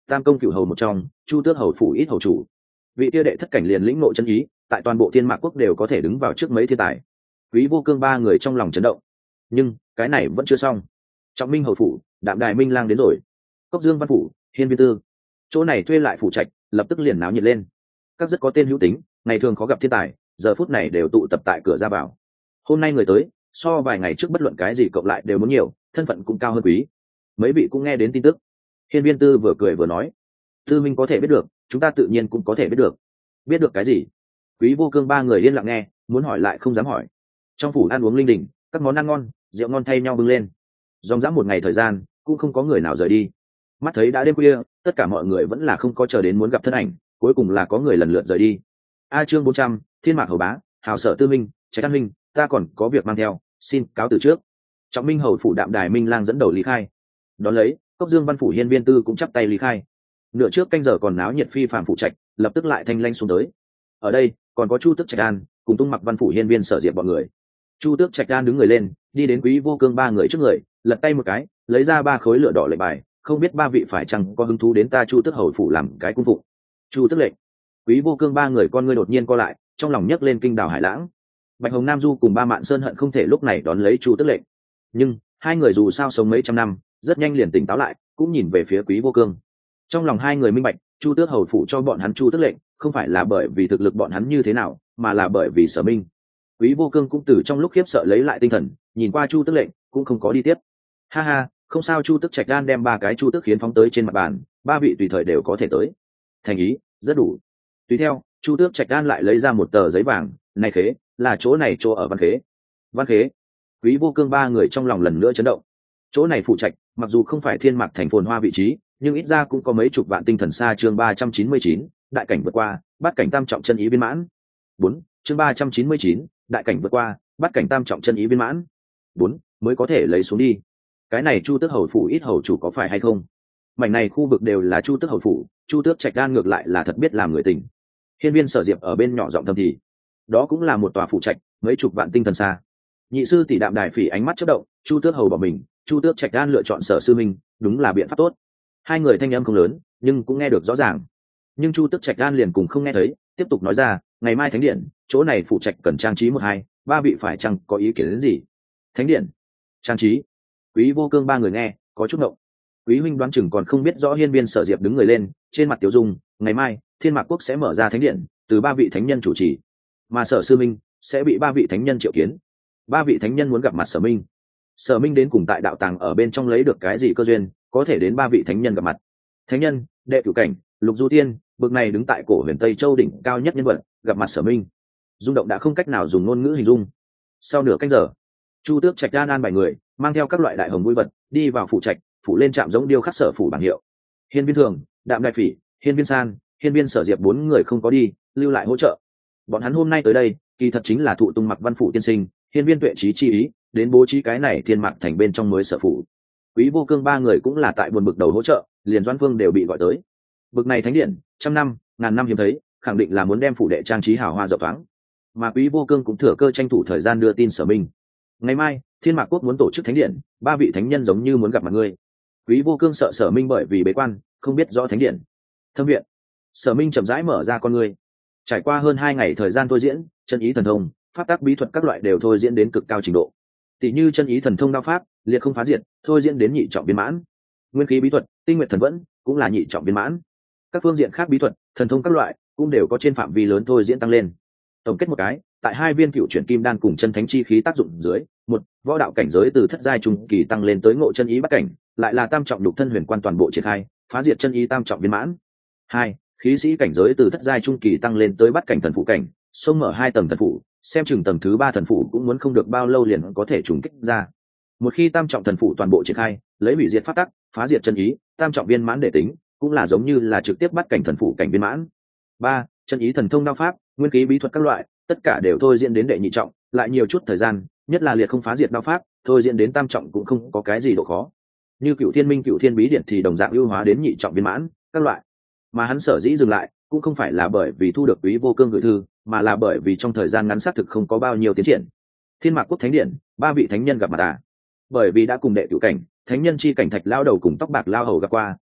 A: tam công cửu hầu một trong chu tước hầu phủ ít hầu chủ. Vị kia đệ thất cảnh liền lĩnh ngộ chân ý, tại toàn bộ thiên mạc quốc đều có thể đứng vào trước mấy thiên tài. Quý Vô Cương ba người trong lòng chấn động. Nhưng cái này vẫn chưa xong. Trọng Minh hầu phủ, Đạm Đài Minh lang đến rồi. Cốc Dương văn phủ, Hiên Viên Tư. Chỗ này thuê lại phủ trạch, lập tức liền náo nhiệt lên. Các rất có tên hữu tính, ngày thường khó gặp thiên tài, giờ phút này đều tụ tập tại cửa ra vào. Hôm nay người tới, so vài ngày trước bất luận cái gì cộng lại đều muốn nhiều, thân phận cũng cao hơn quý. Mấy vị cũng nghe đến tin tức. Hiên Viên Tư vừa cười vừa nói, Tư Minh có thể biết được, chúng ta tự nhiên cũng có thể biết được. Biết được cái gì? Quý Vô Cương ba người yên lặng nghe, muốn hỏi lại không dám hỏi. Trong phủ ăn uống linh đình, các món ăn ngon, rượu ngon thay nhau bưng lên. Dòng dã một ngày thời gian, cũng không có người nào rời đi. Mắt thấy đã đêm khuya, tất cả mọi người vẫn là không có chờ đến muốn gặp thân ảnh, cuối cùng là có người lần lượt rời đi. A chương bốn trăm, Thiên Mạc hầu bá, Hào Sở Tư Minh, Trạch An Minh, ta còn có việc mang theo, xin cáo từ trước. Trọng Minh hầu phủ Đạm Đài Minh lang dẫn đầu lý khai. Đón lấy, Cốc Dương văn phủ Hiên Viên Tư cũng chắp tay lý khai. Nửa trước canh giờ còn náo nhiệt phi phàm phủ trạch, lập tức lại thanh lanh xuống tới. Ở đây, còn có Chu Tước Trạch An, cùng Tung Mặc văn phủ Hiên Viên Sở Diệp bọn người. Chu Tước Trạch An đứng người lên, đi đến Quý Vô Cương ba người trước người, lật tay một cái, lấy ra ba khối lửa đỏ lệnh bài, không biết ba vị phải chăng có hứng thú đến ta Chu Tước hầu phủ làm cái cung phụng. Chu Tước lệnh. Quý Vô Cương ba người con ngươi đột nhiên co lại, trong lòng nhấc lên kinh đảo hải lãng. Bạch Hồng Nam Du cùng ba Mạn Sơn hận không thể lúc này đón lấy Chu Tước lệnh, nhưng hai người dù sao sống mấy trăm năm, rất nhanh liền tỉnh táo lại, cũng nhìn về phía Quý Vô Cương. Trong lòng hai người minh bạch, Chu Tước hầu phủ cho bọn hắn Chu Tước lệnh, không phải là bởi vì thực lực bọn hắn như thế nào, mà là bởi vì Sở Minh. Quý Vô Cương cũng từ trong lúc khiếp sợ lấy lại tinh thần, nhìn qua Chu Tước lệnh, cũng không có đi tiếp. Ha ha, không sao. Chu Tước Trạch Gan đem ba cái Chu Tước khiến phóng tới trên mặt bàn, ba vị tùy thời đều có thể tới. Thành ý rất đủ. Tùy theo, Chu Tước Trạch Gan lại lấy ra một tờ giấy vàng, này khế, là chỗ này chỗ ở Văn Khế. Văn Khế. Quý Vô Cương ba người trong lòng lần nữa chấn động. Chỗ này phụ trạch, mặc dù không phải thiên mạc thành phồn hoa vị trí, nhưng ít ra cũng có mấy chục vạn tinh thần xa. Chương ba trăm chín mươi chín, đại cảnh vượt qua, bắt cảnh tam trọng chân ý viên mãn. Bốn, chương ba trăm chín mươi chín, đại cảnh vượt qua, bắt cảnh tam trọng chân ý viên mãn. Bốn, mới có thể lấy xuống đi. Cái này Chu Tước hầu phủ ít hầu chủ có phải hay không? Mảnh này khu vực đều là Chu Tước hầu phủ, Chu Tước Trạch Gan ngược lại là thật biết làm người tình. Hiên Viên Sở Diệp ở bên nhỏ giọng thầm thì, đó cũng là một tòa phủ trạch, mấy chục vạn tinh thần xa. Nhị sư tỷ Đạm Đài Phỉ ánh mắt chớp động, Chu Tước hầu bỏ mình, Chu Tước Trạch Gan lựa chọn Sở sư minh, đúng là biện pháp tốt. Hai người thanh âm không lớn, nhưng cũng nghe được rõ ràng. Nhưng Chu Tước Trạch Gan liền cùng không nghe thấy, tiếp tục nói ra, ngày mai thánh điện, chỗ này phủ trạch cần trang trí một hai, ba vị phải chăng có ý kiến đến gì? Thánh điện, trang trí. Quý Vô Cương ba người nghe, có chút ngộng. Quý huynh đoán chừng còn không biết rõ. Hiên Viên Sở Diệp đứng người lên, trên mặt tiểu dung, ngày mai, Thiên Mạc quốc sẽ mở ra thánh điện, từ ba vị thánh nhân chủ trì, mà Sở sư minh sẽ bị ba vị thánh nhân triệu kiến. Ba vị thánh nhân muốn gặp mặt Sở Minh. Sở Minh đến cùng tại đạo tàng ở bên trong lấy được cái gì cơ duyên, có thể đến ba vị thánh nhân gặp mặt. Thánh nhân, đệ cửu cảnh, Lục Du Tiên, bực này đứng tại cổ huyền Tây Châu đỉnh cao nhất nhân vật, gặp mặt Sở Minh. Rung động đã không cách nào dùng ngôn ngữ hình dung. Sau nửa canh giờ, Chu Tước Trạch Gan an bảy người, mang theo các loại đại hồng vui vật, đi vào phủ trạch, phủ lên trạm giống điêu khắc sở phủ bảng hiệu. Hiên Viên Thường, Đạm Đài Phỉ, Hiên Viên San, Hiên Viên Sở Diệp bốn người không có đi, lưu lại hỗ trợ. Bọn hắn hôm nay tới đây, kỳ thật chính là thụ Tung Mặc văn phủ tiên sinh, Hiên Viên Tuệ trí chi ý, đến bố trí cái này Thiên Mạc thành bên trong mới sở phủ. Quý Vô Cương ba người cũng là tại buồn bực đầu hỗ trợ, liền Doãn Phương đều bị gọi tới. Bực này thánh điện, trăm năm, ngàn năm hiếm thấy, khẳng định là muốn đem phủ đệ trang trí hào hoa rộng thoáng. Mà Quý Vô Cương cũng thừa cơ tranh thủ thời gian đưa tin Sở Minh. Ngày mai, Thiên Mạc quốc muốn tổ chức thánh điện, ba vị thánh nhân giống như muốn gặp mặt ngươi. Quý Vô Cương sợ Sở Minh bởi vì bế quan, không biết rõ thánh điện. Thâm viện. Sở Minh chậm rãi mở ra con ngươi. Trải qua hơn hai ngày thời gian thôi diễn, chân ý thần thông, pháp tác bí thuật các loại đều thôi diễn đến cực cao trình độ. Tỷ như chân ý thần thông đao pháp, liệt không phá diệt, thôi diễn đến nhị trọng viên mãn. Nguyên khí bí thuật, tinh nguyện thần vẫn, cũng là nhị trọng viên mãn. Các phương diện khác bí thuật, thần thông các loại, cũng đều có trên phạm vi lớn thôi diễn tăng lên. Tổng kết một cái, tại hai viên cựu chuyển kim đan cùng chân thánh chi khí tác dụng dưới, một, võ đạo cảnh giới từ thất giai trung kỳ tăng lên tới ngộ chân ý bắt cảnh, lại là tam trọng nhục thân huyền quan toàn bộ triển khai, phá diệt chân ý tam trọng viên mãn. Hai, khí sĩ cảnh giới từ thất giai trung kỳ tăng lên tới bắt cảnh thần phụ cảnh, xông mở hai tầng thần phụ, xem chừng tầng thứ ba thần phụ cũng muốn không được bao lâu liền có thể trùng kích ra. Một khi tam trọng thần phụ toàn bộ triển khai, lấy hủy diệt pháp tắc, phá diệt chân ý, tam trọng viên mãn để tính, cũng là giống như là trực tiếp bắt cảnh thần phụ cảnh viên mãn. Ba, chân ý thần thông đao pháp, nguyên khí bí thuật các loại, tất cả đều thôi diễn đến đệ nhị trọng, lại nhiều chút thời gian, nhất là liệt không phá diệt đao pháp, thôi diễn đến tam trọng cũng không có cái gì độ khó. Như Cựu Thiên Minh Cựu Thiên Bí Điển thì đồng dạng ưu hóa đến nhị trọng viên mãn, các loại. Mà hắn sở dĩ dừng lại, cũng không phải là bởi vì thu được Quý Vô Cương gửi thư, mà là bởi vì trong thời gian ngắn xác thực không có bao nhiêu tiến triển. Thiên Mạc quốc thánh điện, ba vị thánh nhân gặp mặt à? Bởi vì đã cùng đệ cửu cảnh, thánh nhân chi cảnh Thạch lao đầu cùng tóc bạc lao hầu gặp qua,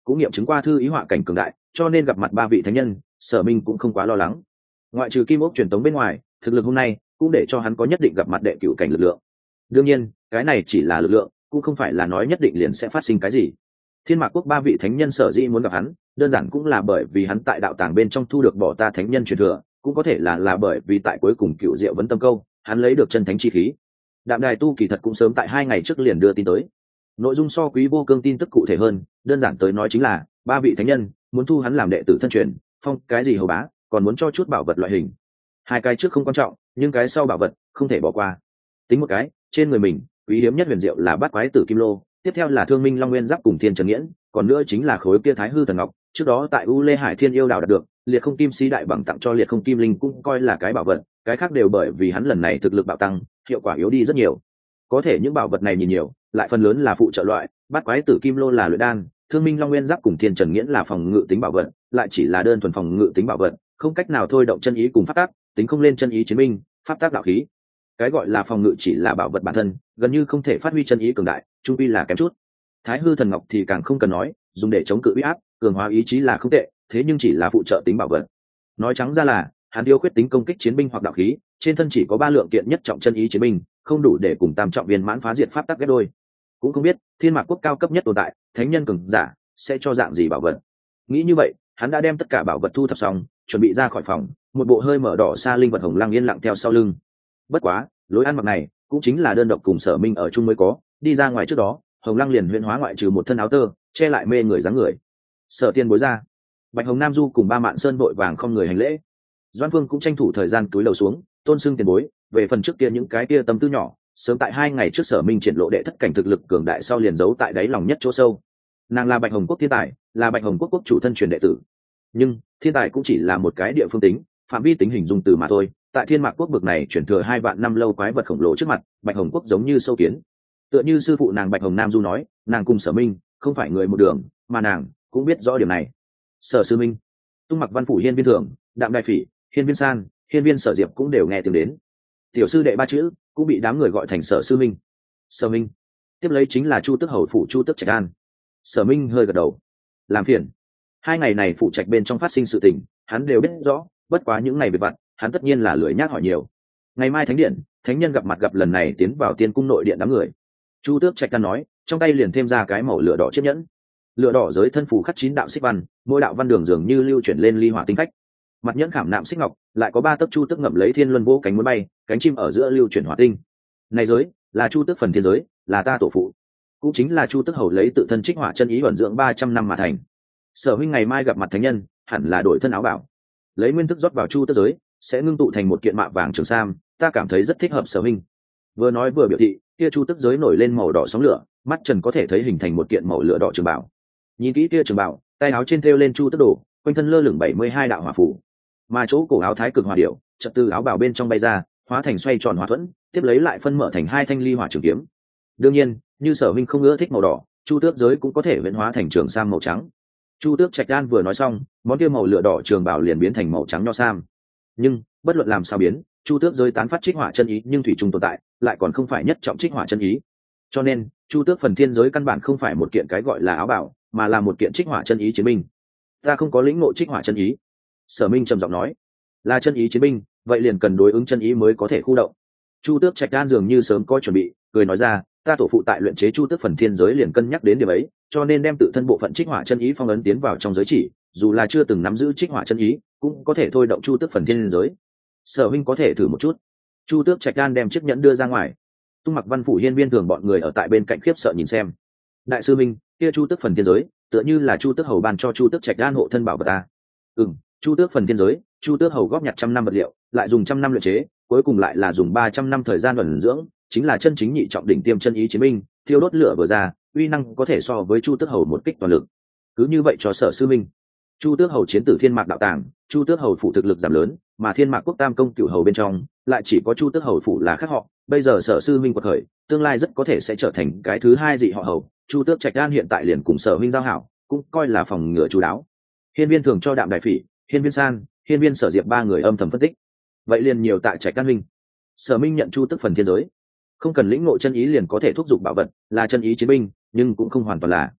A: cũng nghiệm chứng qua thư ý họa cảnh cường đại, cho nên gặp mặt ba vị thánh nhân, Sở Minh cũng không quá lo lắng. Ngoại trừ kim ốc truyền tống bên ngoài, thực lực hôm nay cũng để cho hắn có nhất định gặp mặt đệ cửu cảnh lực lượng. Đương nhiên, cái này chỉ là lực lượng, cũng không phải là nói nhất định liền sẽ phát sinh cái gì. Thiên Mạc Quốc ba vị thánh nhân sở dĩ muốn gặp hắn, đơn giản cũng là bởi vì hắn tại đạo tàng bên trong thu được bỏ ta thánh nhân truyền thừa, cũng có thể là là bởi vì tại cuối cùng cựu diệu vấn tâm câu, hắn lấy được chân thánh chi khí. Đạm Đài tu kỳ thật cũng sớm tại hai ngày trước liền đưa tin tới. Nội dung so Quý Vô Cương tin tức cụ thể hơn, đơn giản tới nói chính là ba vị thánh nhân muốn thu hắn làm đệ tử thân truyền, phong cái gì hầu bá, còn muốn cho chút bảo vật loại hình. Hai cái trước không quan trọng, nhưng cái sau bảo vật không thể bỏ qua. Tính một cái, trên người mình, quý hiếm nhất huyền diệu là bát quái tử kim lô, tiếp theo là thương minh long nguyên giáp cùng thiên trần nghiễn, còn nữa chính là khối kia thái hư thần ngọc, trước đó tại u lê hải thiên yêu đảo đạt được, liệt không kim si đại bằng tặng cho liệt không kim linh cũng coi là cái bảo vật, cái khác đều bởi vì hắn lần này thực lực bạo tăng, hiệu quả yếu đi rất nhiều. Có thể những bảo vật này nhìn nhiều, lại phần lớn là phụ trợ loại, bát quái tử kim lô là luyện đan, thương minh long nguyên giáp cùng thiên trần nghiễn là phòng ngự tính bảo vật, lại chỉ là đơn thuần phòng ngự tính bảo vật, không cách nào thôi động chân ý cùng pháp tác, tính không lên chân ý chiến binh, pháp tác đạo khí. Cái gọi là phòng ngự chỉ là bảo vật bản thân, gần như không thể phát huy chân ý cường đại, trung quy là kém chút. Thái hư thần ngọc thì càng không cần nói, dùng để chống cự uy áp, cường hóa ý chí là không tệ, thế nhưng chỉ là phụ trợ tính bảo vật. Nói trắng ra là, hắn yêu khuyết tính công kích chiến binh hoặc đạo khí, trên thân chỉ có ba lượng kiện nhất trọng chân ý chiến binh, không đủ để cùng tam trọng viên mãn phá diệt pháp tắc ghép đôi. Cũng không biết Thiên Mạc Quốc cao cấp nhất tồn tại, thánh nhân cường giả sẽ cho dạng gì bảo vật. Nghĩ như vậy, hắn đã đem tất cả bảo vật thu thập xong, chuẩn bị ra khỏi phòng, một bộ hơi mở đỏ xa linh vật hồng lăng yên lặng theo sau lưng. Bất quá, lối ăn mặc này cũng chính là đơn độc cùng Sở Minh ở chung mới có, đi ra ngoài trước đó, hồng lăng liền huyễn hóa ngoại trừ một thân áo tơ, che lại mê người dáng người. Sở Tiên bối ra. Bạch Hồng Nam Du cùng ba mạn sơn vội vàng không người hành lễ. Doan Phương cũng tranh thủ thời gian túi đầu xuống, tôn xưng tiền bối, về phần trước kia những cái kia tâm tư nhỏ, sớm tại hai ngày trước Sở Minh triển lộ đệ thất cảnh thực lực cường đại sau liền giấu tại đáy lòng nhất chỗ sâu. Nàng là Bạch Hồng Quốc thiên tài, là Bạch Hồng Quốc quốc chủ thân truyền đệ tử. Nhưng, thiên tài cũng chỉ là một cái địa phương tính, phạm vi tính hình dung từ mà thôi. Tại Thiên Mạc Quốc bực này chuyển thừa hai vạn năm lâu quái vật khổng lồ trước mặt, Bạch Hồng Quốc giống như sâu kiến. Tựa như sư phụ nàng Bạch Hồng Nam Du nói, nàng cùng Sở Minh không phải người một đường, mà nàng cũng biết rõ điểm này. Sở sư minh, Tung Mặc Văn phủ Hiên Viên Thường, Đạm Đài Phỉ, Hiên Viên San, Hiên Viên Sở Diệp cũng đều nghe tiếng đến. Tiểu sư đệ ba chữ cũng bị đám người gọi thành Sở sư minh. Sở Minh, tiếp lấy chính là Chu Tước hầu phủ Chu Tước Trạch An. Sở Minh hơi gật đầu, làm phiền. Hai ngày này phụ trạch bên trong phát sinh sự tình, hắn đều biết rõ, bất quá những ngày về vặt, hắn tất nhiên là lười nhác hỏi nhiều. Ngày mai thánh điện, thánh nhân gặp mặt gặp lần này tiến vào tiên cung nội điện đám người. Chu Tước Trạch An nói, trong tay liền thêm ra cái màu lửa đỏ chiếc nhẫn. Lửa đỏ giới thân phù khắc chín đạo xích văn, mỗi đạo văn đường dường như lưu chuyển lên ly hỏa tinh phách. Mặt nhẫn khảm nạm xích ngọc, lại có ba tấc chu tước ngậm lấy thiên luân vô cánh muốn bay, cánh chim ở giữa lưu chuyển hỏa tinh. Này giới, là chu tước phần thiên giới, là ta tổ phụ. Cũng chính là chu tước hầu lấy tự thân trích hỏa chân ý ẩn dưỡng ba trăm năm mà thành. Sở huynh ngày mai gặp mặt thánh nhân, hẳn là đổi thân áo bảo, lấy nguyên thức rót vào chu tước giới, sẽ ngưng tụ thành một kiện mạ vàng trường sam, ta cảm thấy rất thích hợp Sở huynh. Vừa nói vừa biểu thị, kia chu tước giới nổi lên màu đỏ sóng lửa, mắt trần có thể thấy hình thành một kiện màu lửa đỏ trường bảo. Nhìn kỹ kia trường bảo, tay áo trên thêu lên chu tước đồ, quanh thân lơ lửng bảy mươi hai đạo hỏa phủ, mà chỗ cổ áo thái cực hỏa điệu, chợt từ áo bảo bên trong bay ra, hóa thành xoay tròn hỏa thuẫn, tiếp lấy lại phân mở thành hai thanh ly hỏa trường kiếm. Đương nhiên, như Sở huynh không ưa thích màu đỏ, chu tước giới cũng có thể biến hóa thành trường sam màu trắng. Chu Tước Trạch Đan vừa nói xong, món kia màu lửa đỏ trường bảo liền biến thành màu trắng nho sam. Nhưng bất luận làm sao biến, chu tước giới tán phát trích hỏa chân ý nhưng thủy chung tồn tại, lại còn không phải nhất trọng trích hỏa chân ý. Cho nên chu tước phần thiên giới căn bản không phải một kiện cái gọi là áo bảo, mà là một kiện trích hỏa chân ý chiến binh. Ta không có lĩnh ngộ trích hỏa chân ý. Sở Minh trầm giọng nói, là chân ý chiến binh, vậy liền cần đối ứng chân ý mới có thể khu động. Chu Tước Trạch Đan dường như sớm có chuẩn bị, cười nói ra, ta tổ phụ tại luyện chế chu tước phần thiên giới liền cân nhắc đến điểm ấy, cho nên đem tự thân bộ phận trích hỏa chân ý phong ấn tiến vào trong giới chỉ, dù là chưa từng nắm giữ trích hỏa chân ý, cũng có thể thôi động chu tước phần thiên giới. Sở huynh có thể thử một chút. Chu Tước Trạch Đan đem chiếc nhẫn đưa ra ngoài. Tung Mặc Văn phủ Hiên Viên Thường bọn người ở tại bên cạnh khiếp sợ nhìn xem. Đại sư minh, kia chu tước phần thiên giới, tựa như là chu tước hầu ban cho chu tước Trạch Đan hộ thân bảo vật ta. Ừm, chu tước phần thiên giới, chu tước hầu góp nhặt trăm năm vật liệu, lại dùng trăm năm luyện chế, cuối cùng lại là dùng ba trăm năm thời gian ẩn dưỡng, chính là chân chính nhị trọng đỉnh tiêm chân ý chiến binh, thiêu đốt lửa vừa ra, uy năng có thể so với chu tước hầu một kích toàn lực. Cứ như vậy cho Sở sư minh. Chu tước hầu chiến tử Thiên Mạc đạo tàng, chu tước hầu phủ thực lực giảm lớn, mà Thiên Mạc quốc tam công cửu hầu bên trong lại chỉ có chu tước hầu phủ là khác họ. Bây giờ Sở sư minh quật khởi, tương lai rất có thể sẽ trở thành cái thứ hai dị họ hầu. Chu Tước Trạch Đan hiện tại liền cùng Sở huynh giao hảo, cũng coi là phòng ngừa chú đáo. Hiên Viên Thường cho Đạm Đại Phỉ, Hiên Viên San, Hiên Viên Sở Diệp ba người âm thầm phân tích. Vậy liền nhiều tại Trạch Đan huynh. Sở Minh nhận chu tước phần thiên giới, không cần lĩnh ngộ chân ý liền có thể thúc giục bảo vật, là chân ý chiến binh, nhưng cũng không hoàn toàn là.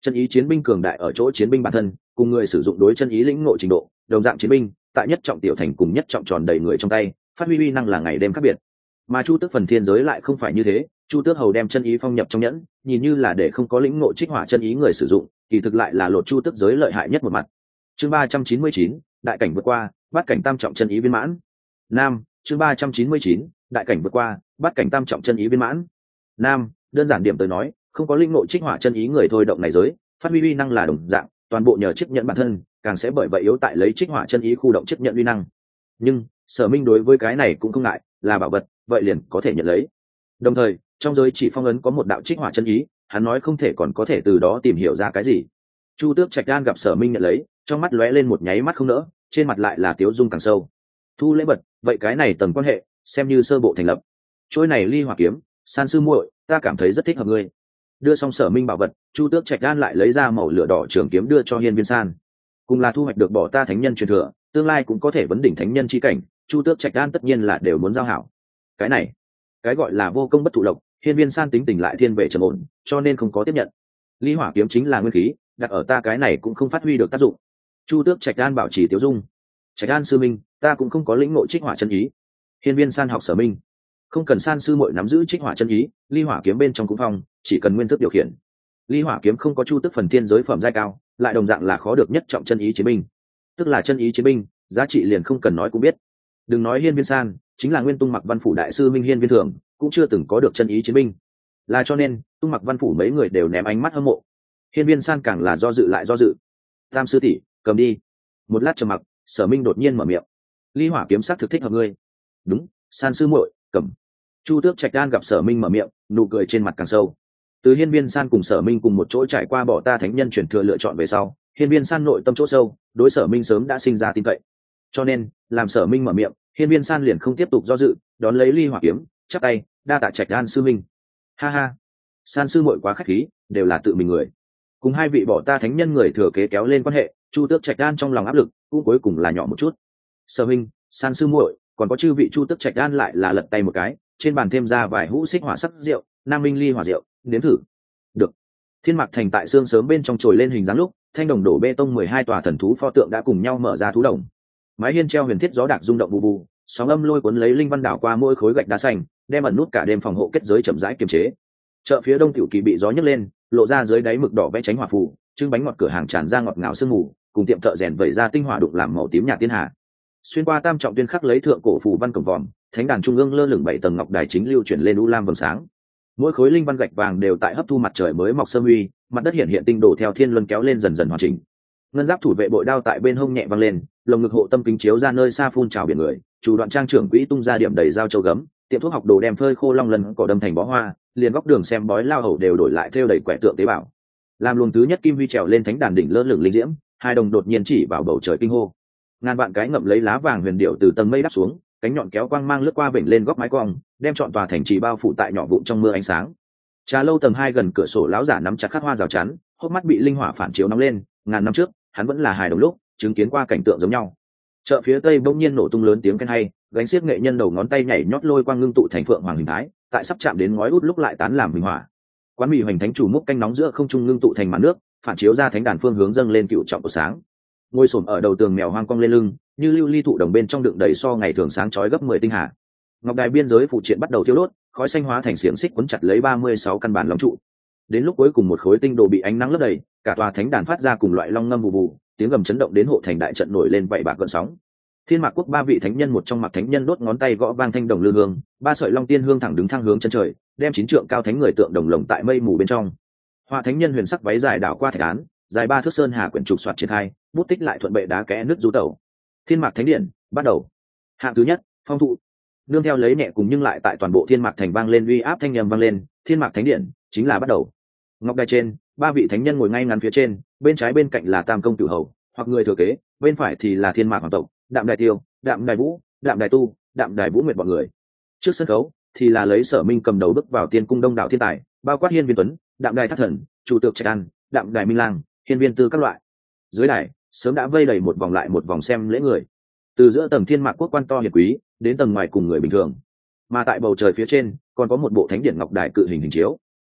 A: Chân ý chiến binh cường đại ở chỗ chiến binh bản thân cùng người sử dụng đối chân ý lĩnh ngộ trình độ, đồng dạng chiến binh tại nhất trọng tiểu thành cùng nhất trọng tròn đầy người trong tay phát huy uy năng là ngày đêm khác biệt. Mà Chu Tước phần thiên giới lại không phải như thế, Chu Tước hầu đem chân ý phong nhập trong nhẫn, nhìn như là để không có lĩnh ngộ trích hỏa chân ý người sử dụng, kỳ thực lại là lột Chu Tước giới lợi hại nhất một mặt. Chương ba trăm chín mươi chín, đại cảnh vượt qua, bát cảnh tam trọng chân ý viên mãn. Nam, chương ba trăm chín mươi chín, đại cảnh vượt qua, bát cảnh tam trọng chân ý viên mãn. Nam, đơn giản điểm tới nói, không có lĩnh ngộ trích hỏa chân ý người thôi động này giới, phát huy uy năng là đồng dạng, toàn bộ nhờ chiếc nhẫn bản thân, càng sẽ bởi vậy yếu tại lấy trích hỏa chân ý khu động chiếc nhẫn uy năng. Nhưng Sở Minh đối với cái này cũng không ngại, là bảo vật, vậy liền có thể nhận lấy. Đồng thời, trong giới chỉ phong ấn có một đạo trích hỏa chân ý, hắn nói không thể còn có thể từ đó tìm hiểu ra cái gì. Chu Tước Trạch Đan gặp Sở Minh nhận lấy, trong mắt lóe lên một nháy mắt không nỡ, trên mặt lại là tiếu dung càng sâu. Thu lễ vật, vậy cái này tầng quan hệ xem như sơ bộ thành lập. Trôi này ly hỏa kiếm, San sư muội, ta cảm thấy rất thích hợp ngươi. Đưa xong Sở Minh bảo vật, Chu Tước Trạch Đan lại lấy ra màu lửa đỏ trường kiếm đưa cho Hiên Viên San. Cùng là thu hoạch được bỏ ta thánh nhân truyền thừa, tương lai cũng có thể vấn đỉnh thánh nhân chi cảnh, Chu Tước Trạch Đan tất nhiên là đều muốn giao hảo. Cái này, cái gọi là vô công bất thụ lộc, Hiên Viên San tính tình lại thiên về trầm ổn, cho nên không có tiếp nhận. Ly hỏa kiếm chính là nguyên khí, đặt ở ta cái này cũng không phát huy được tác dụng. Chu Tước Trạch Đan bảo trì tiêu dung. Trạch Đan sư minh, ta cũng không có lĩnh ngộ trích hỏa chân ý. Hiên Viên San học Sở Minh, không cần San sư muội nắm giữ trích hỏa chân ý, ly hỏa kiếm bên trong cũng phong, chỉ cần nguyên thức điều khiển. Ly hỏa kiếm không có Chu Tước phần thiên giới phẩm giai cao, lại đồng dạng là khó được nhất trọng chân ý chiến binh, tức là chân ý chiến binh, giá trị liền không cần nói cũng biết. Đừng nói Hiên Viên San, chính là Nguyên Tung Mặc Văn phủ đại sư Minh Hiên Viên Thường, cũng chưa từng có được chân ý chiến binh. Là cho nên, Tung Mặc Văn phủ mấy người đều ném ánh mắt hâm mộ. Hiên Viên San càng là do dự lại do dự. Tam sư tỷ, cầm đi. Một lát trầm mặc, Sở Minh đột nhiên mở miệng. Ly hỏa kiếm sắc thực thích hợp ngươi. Đúng, San sư muội, cầm. Chu Tước Trạch Đan gặp Sở Minh mở miệng, nụ cười trên mặt càng sâu. Từ Hiên Viên San cùng Sở Minh cùng một chỗ trải qua bỏ ta thánh nhân truyền thừa lựa chọn về sau, Hiên Viên San nội tâm chỗ sâu, đối Sở Minh sớm đã sinh ra tin cậy. Cho nên, làm Sở Minh mở miệng, Hiên Viên San liền không tiếp tục do dự, đón lấy ly hỏa kiếm, chắp tay, đa tạ Trạch Đan sư minh. Ha ha, San sư muội quá khách khí, đều là tự mình người. Cùng hai vị bỏ ta thánh nhân người thừa kế kéo lên quan hệ, Chu Tước Trạch Đan trong lòng áp lực, cũng cuối cùng là nhỏ một chút. Sở Minh, San sư muội, còn có chư vị Chu Tước Trạch Đan lại là lật tay một cái, trên bàn thêm ra vài hũ xích hỏa sắc rượu, Nam Minh ly hỏa rượu, nếm thử. Được. Thiên Mạc Thành tại xương sớm bên trong trồi lên hình dáng lúc, thanh đồng đổ bê tông mười hai tòa thần thú pho tượng đã cùng nhau mở ra thú đồng. Mái hiên treo huyền thiết gió đạc rung động bù bù, sóng âm lôi cuốn lấy linh văn đảo qua mỗi khối gạch đá xanh, đem ẩn nút cả đêm phòng hộ kết giới chậm rãi kiềm chế. Chợ phía đông tiểu kỳ bị gió nhấc lên, lộ ra dưới đáy mực đỏ vẽ tránh hỏa phù, trưng bánh ngọt cửa hàng tràn ra ngọt ngào sương mù, cùng tiệm thợ rèn vẩy ra tinh hỏa đục làm màu tím nhạt tiên hà. Xuyên qua tam trọng tuyên khắc lấy thượng cổ phù văn cổng vòm, thánh đàn trung ương lơ lửng bảy tầng ngọc đài chính lưu chuyển lên u lam vầng sáng. Mỗi khối linh văn gạch vàng đều tại hấp thu mặt trời mới mọc sơ huy, mặt đất hiện hiện tinh đồ theo thiên luân kéo lên dần dần hoàn chỉnh. Ngân giáp thủ vệ bội đao tại bên hông nhẹ văng lên, lồng ngực hộ tâm kính chiếu ra nơi xa phun trào biển người, chủ đoạn trang trưởng quỹ tung ra điểm đầy dao châu gấm, tiệm thuốc học đồ đem phơi khô long lân cỏ đâm thành bó hoa, liền góc đường xem bói lao hầu đều đổi lại theo đầy quẻ tượng tế bào. Làm luồng thứ nhất kim huy trèo lên thánh đàn đỉnh lơ lửng linh diễm, hai đồng đột nhiên chỉ vào bầu trời kinh hô. Ngàn vạn cái ngậm lấy lá vàng huyền điệu từ tầng mây đáp xuống, cánh nhọn kéo quang mang lướt qua vểnh lên góc mái cong, đem trọn tòa thành trì bao phủ tại nhỏ vụn trong mưa ánh sáng. Trà lâu tầng hai gần cửa sổ lão giả nắm chặt khắc hoa rào chắn, hốc mắt bị linh hỏa phản chiếu nóng lên. Ngàn năm trước, hắn vẫn là hài đồng lúc chứng kiến qua cảnh tượng giống nhau. Chợ phía tây bỗng nhiên nổ tung lớn tiếng khen hay, gánh xiếc nghệ nhân đầu ngón tay nhảy nhót lôi quang ngưng tụ thành phượng hoàng hình thái, tại sắp chạm đến ngói út lúc lại tán làm minh hỏa. Quán mì hoành thánh chủ múc canh nóng giữa không trung ngưng tụ thành màn nước, phản chiếu ra thánh đàn phương hướng dâng lên cựu trọng của sáng. Ngôi xổm ở đầu tường mèo hoang cong lên lưng, như lưu ly thụ đồng bên trong đựng đầy so ngày thường sáng chói gấp mười tinh hà. Ngọc đài biên giới phụ triện bắt đầu thiêu đốt, khói xanh hóa thành xiềng xích quấn chặt lấy ba mươi sáu căn bản long trụ. Đến lúc cuối cùng một khối tinh đồ bị ánh nắng lấp đầy, cả tòa thánh đàn phát ra cùng loại long ngâm bù bù, tiếng gầm chấn động đến hộ thành đại trận nổi lên vậy bạc gợn sóng. Thiên Mạc Quốc ba vị thánh nhân một trong Mạc thánh nhân đốt ngón tay gõ vang thanh đồng lư hương, ba sợi long tiên hương thẳng đứng thang hướng chân trời, đem chín trượng cao thánh người tượng đồng lồng tại mây mù bên trong. Hoa thánh nhân huyền sắc váy dài đảo qua thạch án, dài ba thước sơn hà quyển trục soạt triển khai, bút tích lại thuận bệ đá kẽ nước rú tẩu. Thiên Mạc Thánh Điện bắt đầu. Hạng thứ nhất, phong thụ. Nương theo lấy nhẹ cùng nhưng lại tại toàn bộ Thiên Mạc Thành vang lên uy áp thanh nhầm vang lên, Thiên Mạc Thánh Điện chính là bắt đầu. Ngọc đài trên, ba vị thánh nhân ngồi ngay ngắn phía trên, bên trái bên cạnh là Tam công Cửu hầu, hoặc người thừa kế, bên phải thì là Thiên Mạc hoàng tộc, Đạm Đài Tiêu, Đạm Đài Vũ, Đạm Đài Tu, Đạm Đài Vũ Nguyệt bọn người. Trước sân khấu thì là lấy Sở Minh cầm đầu bước vào tiên cung đông đảo thiên tài, bao quát Hiên Viên Tuấn, Đạm Đài Thất Thần, Chủ Tược Trạch An, Đạm Đài Minh Lang, Hiên Viên Tư các loại. Dưới đài sớm đã vây đầy một vòng lại một vòng xem lễ người, từ giữa tầng Thiên Mạc Quốc quan to hiền quý đến tầng ngoài cùng người bình thường. Mà tại bầu trời phía trên còn có một bộ thánh điện ngọc đài cự hình hình chiếu,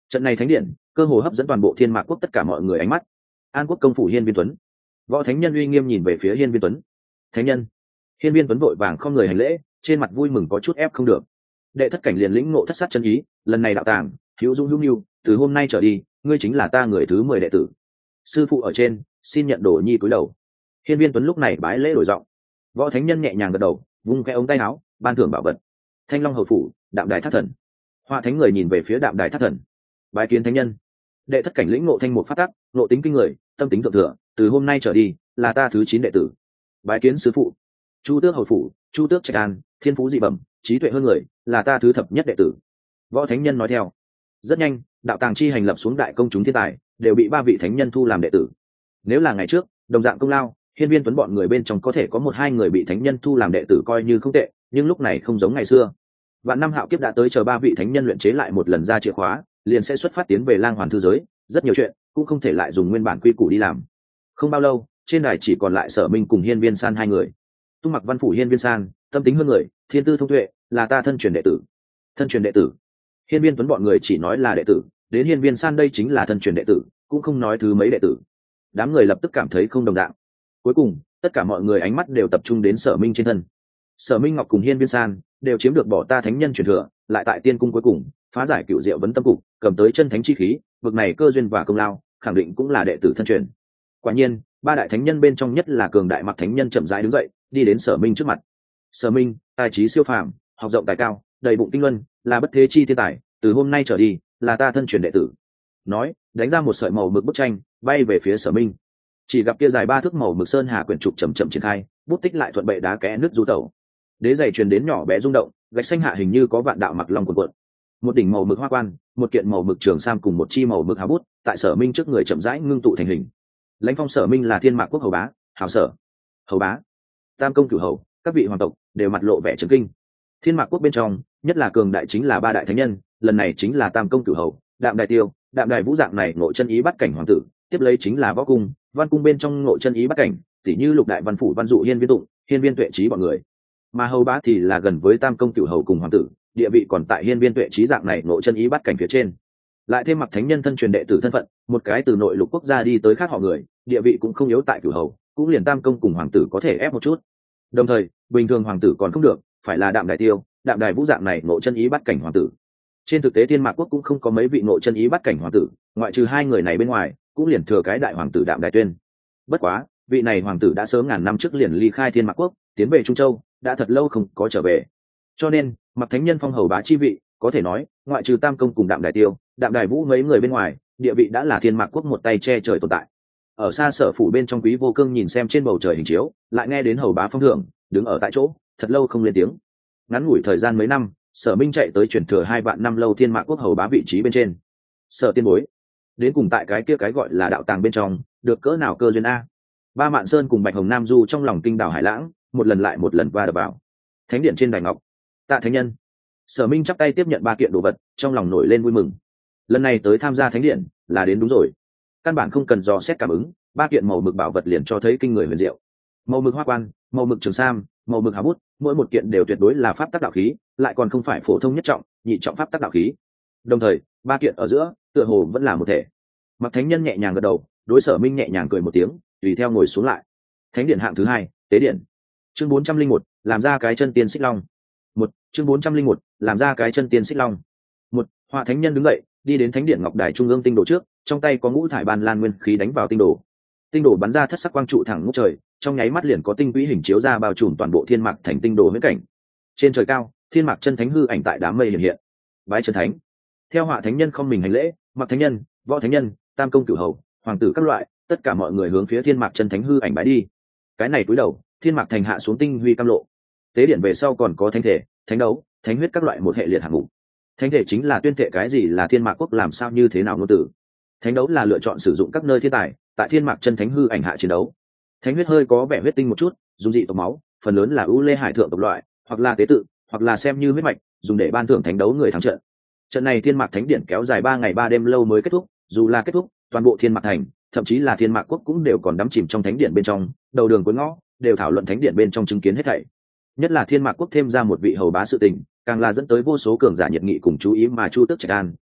A: Trận này thánh điện cơ hồ hấp dẫn toàn bộ Thiên Mạc quốc tất cả mọi người ánh mắt. An Quốc công phủ Hiên Viên Tuấn, Võ Thánh Nhân uy nghiêm nhìn về phía Hiên Viên Tuấn. Thánh nhân. Hiên Viên Tuấn vội vàng không người hành lễ, trên mặt vui mừng có chút ép không được. Đệ thất cảnh liền lĩnh ngộ thất sát chân ý, lần này đạo tàng hữu dung hữu nhu, từ hôm nay trở đi ngươi chính là ta người thứ mười đệ tử. Sư phụ ở trên, xin nhận đồ nhi cúi đầu. Hiên Viên Tuấn lúc này bái lễ đổi giọng. Võ Thánh Nhân nhẹ nhàng gật đầu, vung cái ống tay áo, ban thưởng bảo vật. Thanh Long hầu phủ, Đạm Đài Thác Thần. Họa Thánh người nhìn về phía Đạm Đài Thác Thần. Bái kiến thánh nhân. Đệ thất cảnh lĩnh ngộ thanh một phát tắc, ngộ tính kinh người, tâm tính thượng thừa, từ hôm nay trở đi là ta thứ chín đệ tử. Bái kiến sư phụ. Chu Tước hầu phủ, Chu Tước Trạch An, thiên phú dị bẩm, trí tuệ hơn người, là ta thứ thập nhất đệ tử. Võ Thánh Nhân nói theo. Rất nhanh, đạo tàng chi hành lập xuống đại công chúng thiên tài, đều bị ba vị thánh nhân thu làm đệ tử. Nếu là ngày trước, đồng dạng công lao, Hiên Viên Tuấn bọn người bên trong có thể có một hai người bị thánh nhân thu làm đệ tử coi như không tệ, nhưng lúc này không giống ngày xưa. Vạn năm hạo kiếp đã tới, chờ ba vị thánh nhân luyện chế lại một lần ra chìa khóa, liền sẽ xuất phát tiến về Lang Hoàn thư giới, rất nhiều chuyện cũng không thể lại dùng nguyên bản quy củ đi làm. Không bao lâu, trên đài chỉ còn lại Sở Minh cùng Hiên Viên San hai người. Tung Mặc Văn phủ Hiên Viên San, tâm tính hơn người, thiên tư thông tuệ, là ta thân truyền đệ tử. Thân truyền đệ tử? Hiên Viên Tuấn bọn người chỉ nói là đệ tử, đến Hiên Viên San đây chính là thân truyền đệ tử, cũng không nói thứ mấy đệ tử. Đám người lập tức cảm thấy không đồng dạng. Cuối cùng, tất cả mọi người ánh mắt đều tập trung đến Sở Minh trên thân. Sở Minh Ngọc cùng Hiên Viên San đều chiếm được bỏ ta thánh nhân truyền thừa, lại tại tiên cung cuối cùng phá giải cựu diệu vấn tâm cục, cầm tới chân thánh chi khí, vực này cơ duyên và công lao, khẳng định cũng là đệ tử thân truyền. Quả nhiên, ba đại thánh nhân bên trong nhất là cường đại Mặc Thánh Nhân chậm rãi đứng dậy, đi đến Sở Minh trước mặt. Sở Minh, tài trí siêu phàm, học rộng tài cao, đầy bụng tinh luân, là bất thế chi thiên tài, từ hôm nay trở đi, là ta thân truyền đệ tử. Nói, đánh ra một sợi màu mực bức tranh, bay về phía Sở Minh. Chỉ gặp kia dài ba thước màu mực sơn hà quyển trục chậm chậm triển khai, bút tích lại thuận bệ đá kẽ nước du tẩu. Đế giày truyền đến nhỏ bé rung động, gạch xanh hạ hình như có vạn đạo mặc long cuộn cuộn. Một đỉnh màu mực hoa quan, một kiện màu mực trường sam cùng một chi màu mực hào bút, tại Sở Minh trước người chậm rãi ngưng tụ thành hình. Lãnh phong Sở Minh là Thiên Mạc quốc hầu bá, hảo sở. Hầu bá, tam công cửu hầu, các vị hoàng tộc đều mặt lộ vẻ chấn kinh. Thiên Mạc quốc bên trong, nhất là cường đại chính là ba đại thánh nhân, lần này chính là tam công cửu hầu, Đạm Đài Tiêu, Đạm Đài Vũ dạng này ngộ chân ý bắt cảnh hoàng tử, tiếp lấy chính là võ cung, văn cung bên trong ngộ chân ý bắt cảnh, tỷ như Lục Đại Văn phủ Văn Dụ Hiên Viên Tụng, Hiên Viên Tuệ Trí bọn người. Mà hầu bá thì là gần với tam công cửu hầu cùng hoàng tử, địa vị còn tại Hiên Viên Tuệ Trí dạng này ngộ chân ý bắt cảnh phía trên. Lại thêm Mặc Thánh Nhân thân truyền đệ tử thân phận, một cái từ nội lục quốc gia đi tới khác họ người, địa vị cũng không yếu tại cửu hầu, cũng liền tam công cùng hoàng tử có thể ép một chút. Đồng thời, bình thường hoàng tử còn không được, phải là Đạm Đài Tiêu, Đạm Đài Vũ dạng này ngộ chân ý bắt cảnh hoàng tử. Trên thực tế Thiên Mạc quốc cũng không có mấy vị ngộ chân ý bắt cảnh hoàng tử, ngoại trừ hai người này bên ngoài, cũng liền thừa cái đại hoàng tử Đạm Đài Tuyên. Bất quá, vị này hoàng tử đã sớm ngàn năm trước liền ly khai Thiên Mạc quốc, tiến về Trung Châu, đã thật lâu không có trở về. Cho nên, Mặc Thánh Nhân phong hầu bá chi vị, có thể nói, ngoại trừ tam công cùng Đạm Đài Tiêu, Đạm Đài Vũ mấy người bên ngoài, địa vị đã là Thiên Mạc quốc một tay che trời tồn tại. Ở xa Sở phủ bên trong Quý Vô Cương nhìn xem trên bầu trời hình chiếu, lại nghe đến hầu bá phong thưởng, đứng ở tại chỗ, thật lâu không lên tiếng. Ngắn ngủi thời gian mấy năm, Sở Minh chạy tới chuyển thừa hai vạn năm lâu Thiên Mạc quốc hầu bá vị trí bên trên. Sở tiên bối, đến cùng tại cái kia cái gọi là đạo tàng bên trong, được cỡ nào cơ duyên a? Ba Mạn Sơn cùng Bạch Hồng Nam Du trong lòng kinh đảo hải lãng, một lần lại một lần va đập vào. Thánh điện trên đài ngọc, Tạ thánh nhân. Sở Minh chắp tay tiếp nhận ba kiện đồ vật, trong lòng nổi lên vui mừng. Lần này tới tham gia thánh điện là đến đúng rồi. Căn bản không cần dò xét cảm ứng, ba kiện màu mực bảo vật liền cho thấy kinh người huyền diệu. Màu mực hoa quan, màu mực trường sam, màu mực hào bút, mỗi một kiện đều tuyệt đối là pháp tắc đạo khí, lại còn không phải phổ thông nhất trọng, nhị trọng pháp tắc đạo khí. Đồng thời, ba kiện ở giữa, tựa hồ vẫn là một thể. Mặc Thánh Nhân nhẹ nhàng gật đầu, đối Sở Minh nhẹ nhàng cười một tiếng, tùy theo ngồi xuống lại. Thánh điện hạng thứ hai, tế điện. Chương bốn trăm linh một, làm ra cái chân tiên xích long. Một, chương bốn trăm linh một, làm ra cái chân tiên xích long. Một, Họa Thánh Nhân đứng dậy, đi đến thánh điện ngọc đài trung ương tinh đồ trước, trong tay có ngũ thải ban lan nguyên khí đánh vào tinh đồ. Tinh đồ bắn ra thất sắc quang trụ thẳng ngút trời, trong nháy mắt liền có tinh quỹ hình chiếu ra bao trùm toàn bộ thiên mạc thành tinh đồ huyễn cảnh. Trên trời cao, thiên mạc chân thánh hư ảnh tại đám mây hiện hiện. Bái chân thánh. Theo Họa Thánh Nhân không mình hành lễ, Mặc Thánh Nhân, Võ Thánh Nhân, tam công cửu hầu, hoàng tử các loại, tất cả mọi người hướng phía thiên mạc chân thánh hư ảnh bái đi. Cái này cúi đầu, thiên mạc thành hạ xuống tinh huy cam lộ. Tế điện về sau còn có thánh thể, thánh đấu, thánh huyết các loại một hệ liệt hạng mục. Thánh thể chính là tuyên thệ cái gì là thiên mạc quốc làm sao như thế nào ngôn tử. Thánh đấu là lựa chọn sử dụng các nơi thiên tài, tại thiên mạc chân thánh hư ảnh hạ chiến đấu. Thánh huyết hơi có vẻ huyết tinh một chút, dùng dị tộc máu, phần lớn là ưu lê hải thượng tộc loại, hoặc là tế tự, hoặc là xem như huyết mạch, dùng để ban thưởng thánh đấu người thắng trận. Trận này thiên mạc thánh điện kéo dài ba ngày ba đêm lâu mới kết thúc, dù là kết thúc, toàn bộ thiên mạc thành, thậm chí là thiên mạc quốc cũng đều còn đắm chìm trong thánh điện bên trong, đầu đường cuối ngõ đều thảo luận thánh điện bên trong chứng kiến hết thảy. Nhất là thiên mạc quốc thêm ra một vị hầu bá sự tình, càng là dẫn tới vô số cường giả nhiệt nghị cùng chú ý mà Chu Tước Trạch An,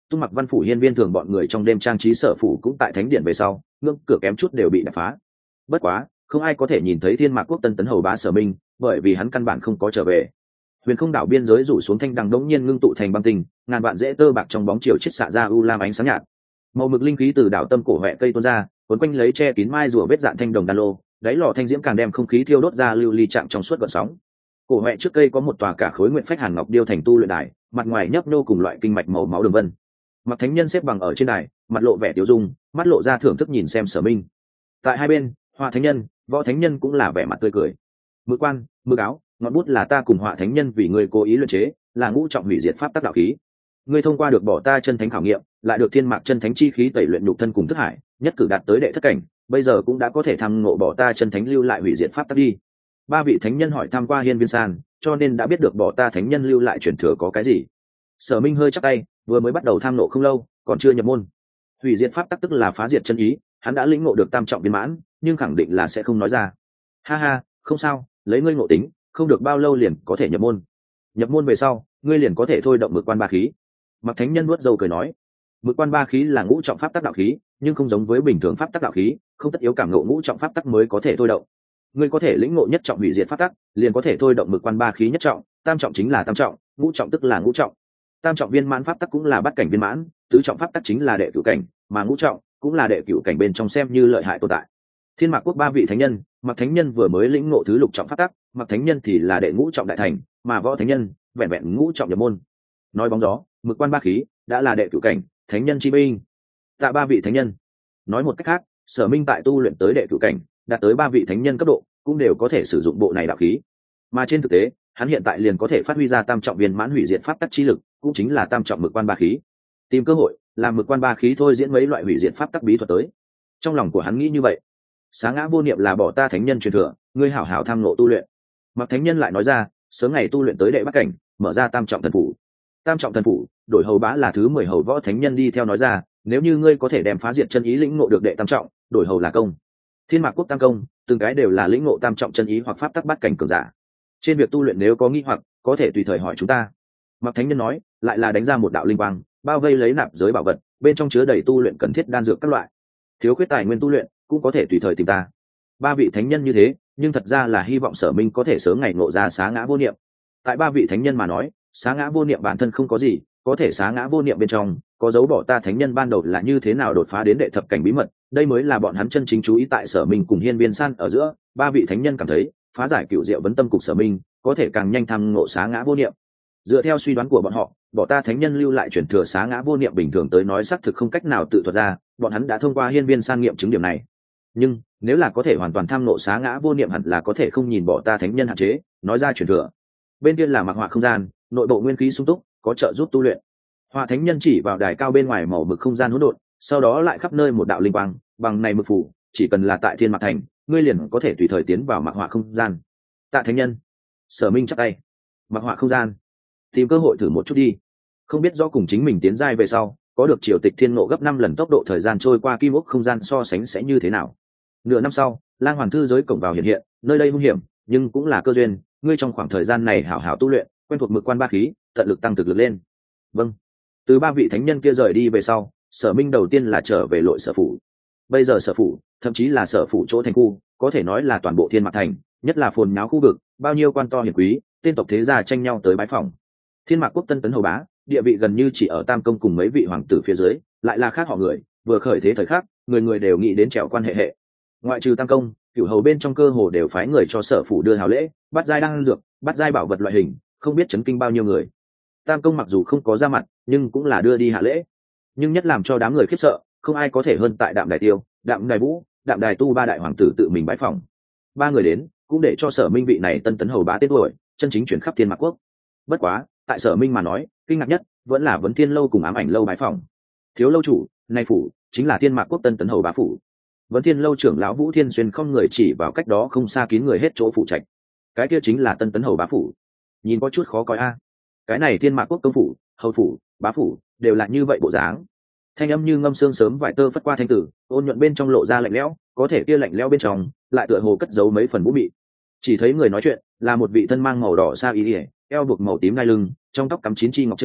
A: tung mặc văn phủ hiên viên thường bọn người trong đêm trang trí sở phủ cũng tại thánh điện về sau ngưỡng cửa kém chút đều bị đập phá. Bất quá không ai có thể nhìn thấy thiên mạc quốc tân tấn hầu bá Sở Minh, bởi vì hắn căn bản không có trở về. Huyền không đảo biên giới rủ xuống thanh đằng đống nhiên ngưng tụ thành băng tinh, ngàn vạn rễ tơ bạc trong bóng chiều chiết xạ ra u lam ánh sáng nhạt. Màu mực linh khí từ đảo tâm cổ huệ cây tuôn ra, cuốn quanh lấy che kín mai rùa vết dạn thanh đồng đan lô, đáy lò thanh diễm càng đem không khí thiêu đốt ra lưu ly chạm trong suốt gợn sóng. Cổ huệ trước cây có một tòa cả khối nguyện phách hàn ngọc điêu thành tu luyện đài, mặt ngoài nhấp nô cùng loại kinh mạch màu máu đường vân. Mặc thánh nhân xếp bằng ở trên đài, mặt lộ vẻ tiêu dung, mắt lộ ra thưởng thức nhìn xem Sở Minh. Tại hai bên, Họa thánh nhân, Võ thánh nhân cũng là vẻ mặt tươi cười. Mực quan, mực áo, ngọn bút là ta cùng Họa thánh nhân vì ngươi cố ý luyện chế, là ngũ trọng hủy diệt pháp tác đạo khí. Ngươi thông qua được bỏ ta chân thánh khảo nghiệm, lại được thiên mạc chân thánh chi khí tẩy luyện nhục thân cùng thức hải, nhất cử đạt tới đệ thất cảnh, bây giờ cũng đã có thể thăng ngộ bỏ ta chân thánh lưu lại hủy diệt pháp tác đi. Ba vị thánh nhân hỏi tham qua hiên viên san, cho nên đã biết được bỏ ta thánh nhân lưu lại truyền thừa có cái gì. Sở Minh hơi chắp tay, vừa mới bắt đầu tham ngộ không lâu, còn chưa nhập môn. Hủy diệt pháp tắc tức là phá diệt chân ý, hắn đã lĩnh ngộ được tam trọng viên mãn, nhưng khẳng định là sẽ không nói ra. Ha ha, không sao, lấy ngươi ngộ tính, không được bao lâu liền có thể nhập môn. Nhập môn về sau, ngươi liền có thể thôi động mực quan ba khí. Mặc thánh nhân nuốt dâu cười nói, mực quan ba khí là ngũ trọng pháp tắc đạo khí, nhưng không giống với bình thường pháp tắc đạo khí, không tất yếu cảm ngộ ngũ trọng pháp tắc mới có thể thôi động. Ngươi có thể lĩnh ngộ nhất trọng hủy diệt pháp tắc, liền có thể thôi động mực quan ba khí nhất trọng, tam trọng chính là tam trọng, ngũ trọng tức là ngũ trọng. Tam trọng viên mãn pháp tắc cũng là bát cảnh viên mãn, tứ trọng pháp tắc chính là đệ cửu cảnh, mà ngũ trọng cũng là đệ cửu cảnh bên trong xem như lợi hại tồn tại. Thiên mạc quốc ba vị thánh nhân, Mặc thánh nhân vừa mới lĩnh ngộ thứ lục trọng pháp tắc, Mặc thánh nhân thì là đệ ngũ trọng đại thành, mà Võ thánh nhân vẹn vẹn ngũ trọng nhập môn. Nói bóng gió, mực quan ba khí đã là đệ cửu cảnh, thánh nhân chi binh. Tạ ba vị thánh nhân. Nói một cách khác, Sở Minh tại tu luyện tới đệ cửu cảnh, đạt tới ba vị thánh nhân cấp độ, cũng đều có thể sử dụng bộ này đạo khí. Mà trên thực tế, hắn hiện tại liền có thể phát huy ra tam trọng viên mãn hủy diệt pháp tắc chi lực, cũng chính là tam trọng mực quan ba khí. Tìm cơ hội, làm mực quan ba khí thôi diễn mấy loại hủy diệt pháp tắc bí thuật tới. Trong lòng của hắn nghĩ như vậy. Sáng ngã vô niệm là bỏ ta thánh nhân truyền thừa, ngươi hảo hảo tham ngộ tu luyện. Mặc thánh nhân lại nói ra, sớm ngày tu luyện tới đệ bát cảnh, mở ra tam trọng thần phủ. Tam trọng thần phủ, đổi hầu bá là thứ mười hầu. Võ thánh nhân đi theo nói ra, nếu như ngươi có thể đem phá diệt chân ý lĩnh ngộ được đệ tam trọng, đổi hầu là công. Thiên mạc quốc tam công, từng cái đều là lĩnh ngộ tam trọng chân ý hoặc pháp tắc bát cảnh cường giả. Trên việc tu luyện nếu có nghi hoặc, có thể tùy thời hỏi chúng ta. Mặc thánh nhân nói, lại là đánh ra một đạo linh quang, bao vây lấy nạp giới bảo vật, bên trong chứa đầy tu luyện cần thiết đan dược các loại. Thiếu khuyết tài nguyên tu luyện, cũng có thể tùy thời tìm ta. Ba vị thánh nhân như thế, nhưng thật ra là hy vọng Sở Minh có thể sớm ngày ngộ ra xá ngã vô niệm. Tại ba vị thánh nhân mà nói, xá ngã vô niệm bản thân không có gì, có thể xá ngã vô niệm bên trong có dấu bỏ ta thánh nhân ban đầu là như thế nào đột phá đến đệ thập cảnh bí mật, đây mới là bọn hắn chân chính chú ý tại Sở Minh cùng hiên viên san ở giữa. Ba vị thánh nhân cảm thấy phá giải cựu diệu vấn tâm cục Sở Minh có thể càng nhanh thăng ngộ xá ngã vô niệm. Dựa theo suy đoán của bọn họ, bỏ ta thánh nhân lưu lại truyền thừa xá ngã vô niệm bình thường tới nói xác thực không cách nào tự thuật ra, bọn hắn đã thông qua hiên viên san nghiệm chứng điểm này. Nhưng nếu là có thể hoàn toàn tham ngộ xá ngã vô niệm hẳn là có thể không nhìn bỏ ta thánh nhân hạn chế, nói ra truyền thừa. Bên kia là mặc họa không gian, nội bộ nguyên khí sung túc, có trợ giúp tu luyện. Họa thánh nhân chỉ vào đài cao bên ngoài màu mực không gian hỗn độn, sau đó lại khắp nơi một đạo linh quang, bằng này mực phủ, chỉ cần là tại thiên mạc thành, ngươi liền có thể tùy thời tiến vào mặc họa không gian. Tạ thánh nhân. Sở Minh chắc tay. Mặc họa không gian, tìm cơ hội thử một chút đi. Không biết do cùng chính mình tiến giai về sau, có được triều tịch thiên nộ gấp năm lần tốc độ thời gian trôi qua kim ốc không gian so sánh sẽ như thế nào. Nửa năm sau, lang hoàn thư giới cổng vào hiện hiện, nơi đây hung hiểm nhưng cũng là cơ duyên, ngươi trong khoảng thời gian này hảo hảo tu luyện, quen thuộc mực quan ba khí, tận lực tăng thực lực lên. Vâng. Từ ba vị thánh nhân kia rời đi về sau, Sở Minh đầu tiên là trở về lội sở phủ. Bây giờ sở phủ, thậm chí là sở phủ chỗ thành khu, có thể nói là toàn bộ thiên mạc thành, nhất là phồn nháo khu vực, bao nhiêu quan to hiển quý, tên tộc thế gia tranh nhau tới bái phỏng. Thiên mạc quốc tân tấn hầu bá, địa vị gần như chỉ ở tam công cùng mấy vị hoàng tử phía dưới, lại là khác họ người, vừa khởi thế thời khắc, người người đều nghĩ đến trèo quan hệ hệ. Ngoại trừ tam công, cửu hầu bên trong cơ hồ đều phái người cho sở phủ đưa hào lễ, bắt giai đăng dược, bắt giai bảo vật loại hình, không biết chấn kinh bao nhiêu người. Tam công mặc dù không có ra mặt, nhưng cũng là đưa đi hạ lễ. Nhưng nhất làm cho đám người khiếp sợ, không ai có thể hơn tại Đạm Đài Tiêu, Đạm Đài Vũ, Đạm Đài Tu ba đại hoàng tử tự mình bái phỏng. Ba người đến, cũng để cho Sở Minh vị này tân tấn hầu bá tên tuổi, chân chính chuyển khắp thiên mạc quốc. Bất quá, tại Sở Minh mà nói, kinh ngạc nhất vẫn là Vấn Thiên lâu cùng Ám Ảnh lâu bái phỏng. Thiếu lâu chủ, nay phủ chính là thiên mạc quốc tân tấn hầu bá phủ. Vấn Thiên lâu trưởng lão Vũ Thiên Xuyên không người chỉ vào cách đó không xa kín người hết chỗ phụ trạch. Cái kia chính là tân tấn hầu bá phủ. Nhìn có chút khó coi a. Cái này thiên mạc quốc công phủ, hầu phủ, bá phủ đều là như vậy bộ dáng. Thanh âm như ngâm sương sớm vải tơ phất qua thanh tử, ôn nhuận bên trong lộ ra lạnh lẽo, có thể kia lạnh lẽo bên trong lại tựa hồ cất giấu mấy phần vũ mị. Chỉ thấy người nói chuyện là một vị thân mang màu đỏ sa y ỉa, eo buộc màu tím ngai lưng, trong tóc cắm chín chi ngọc trâm,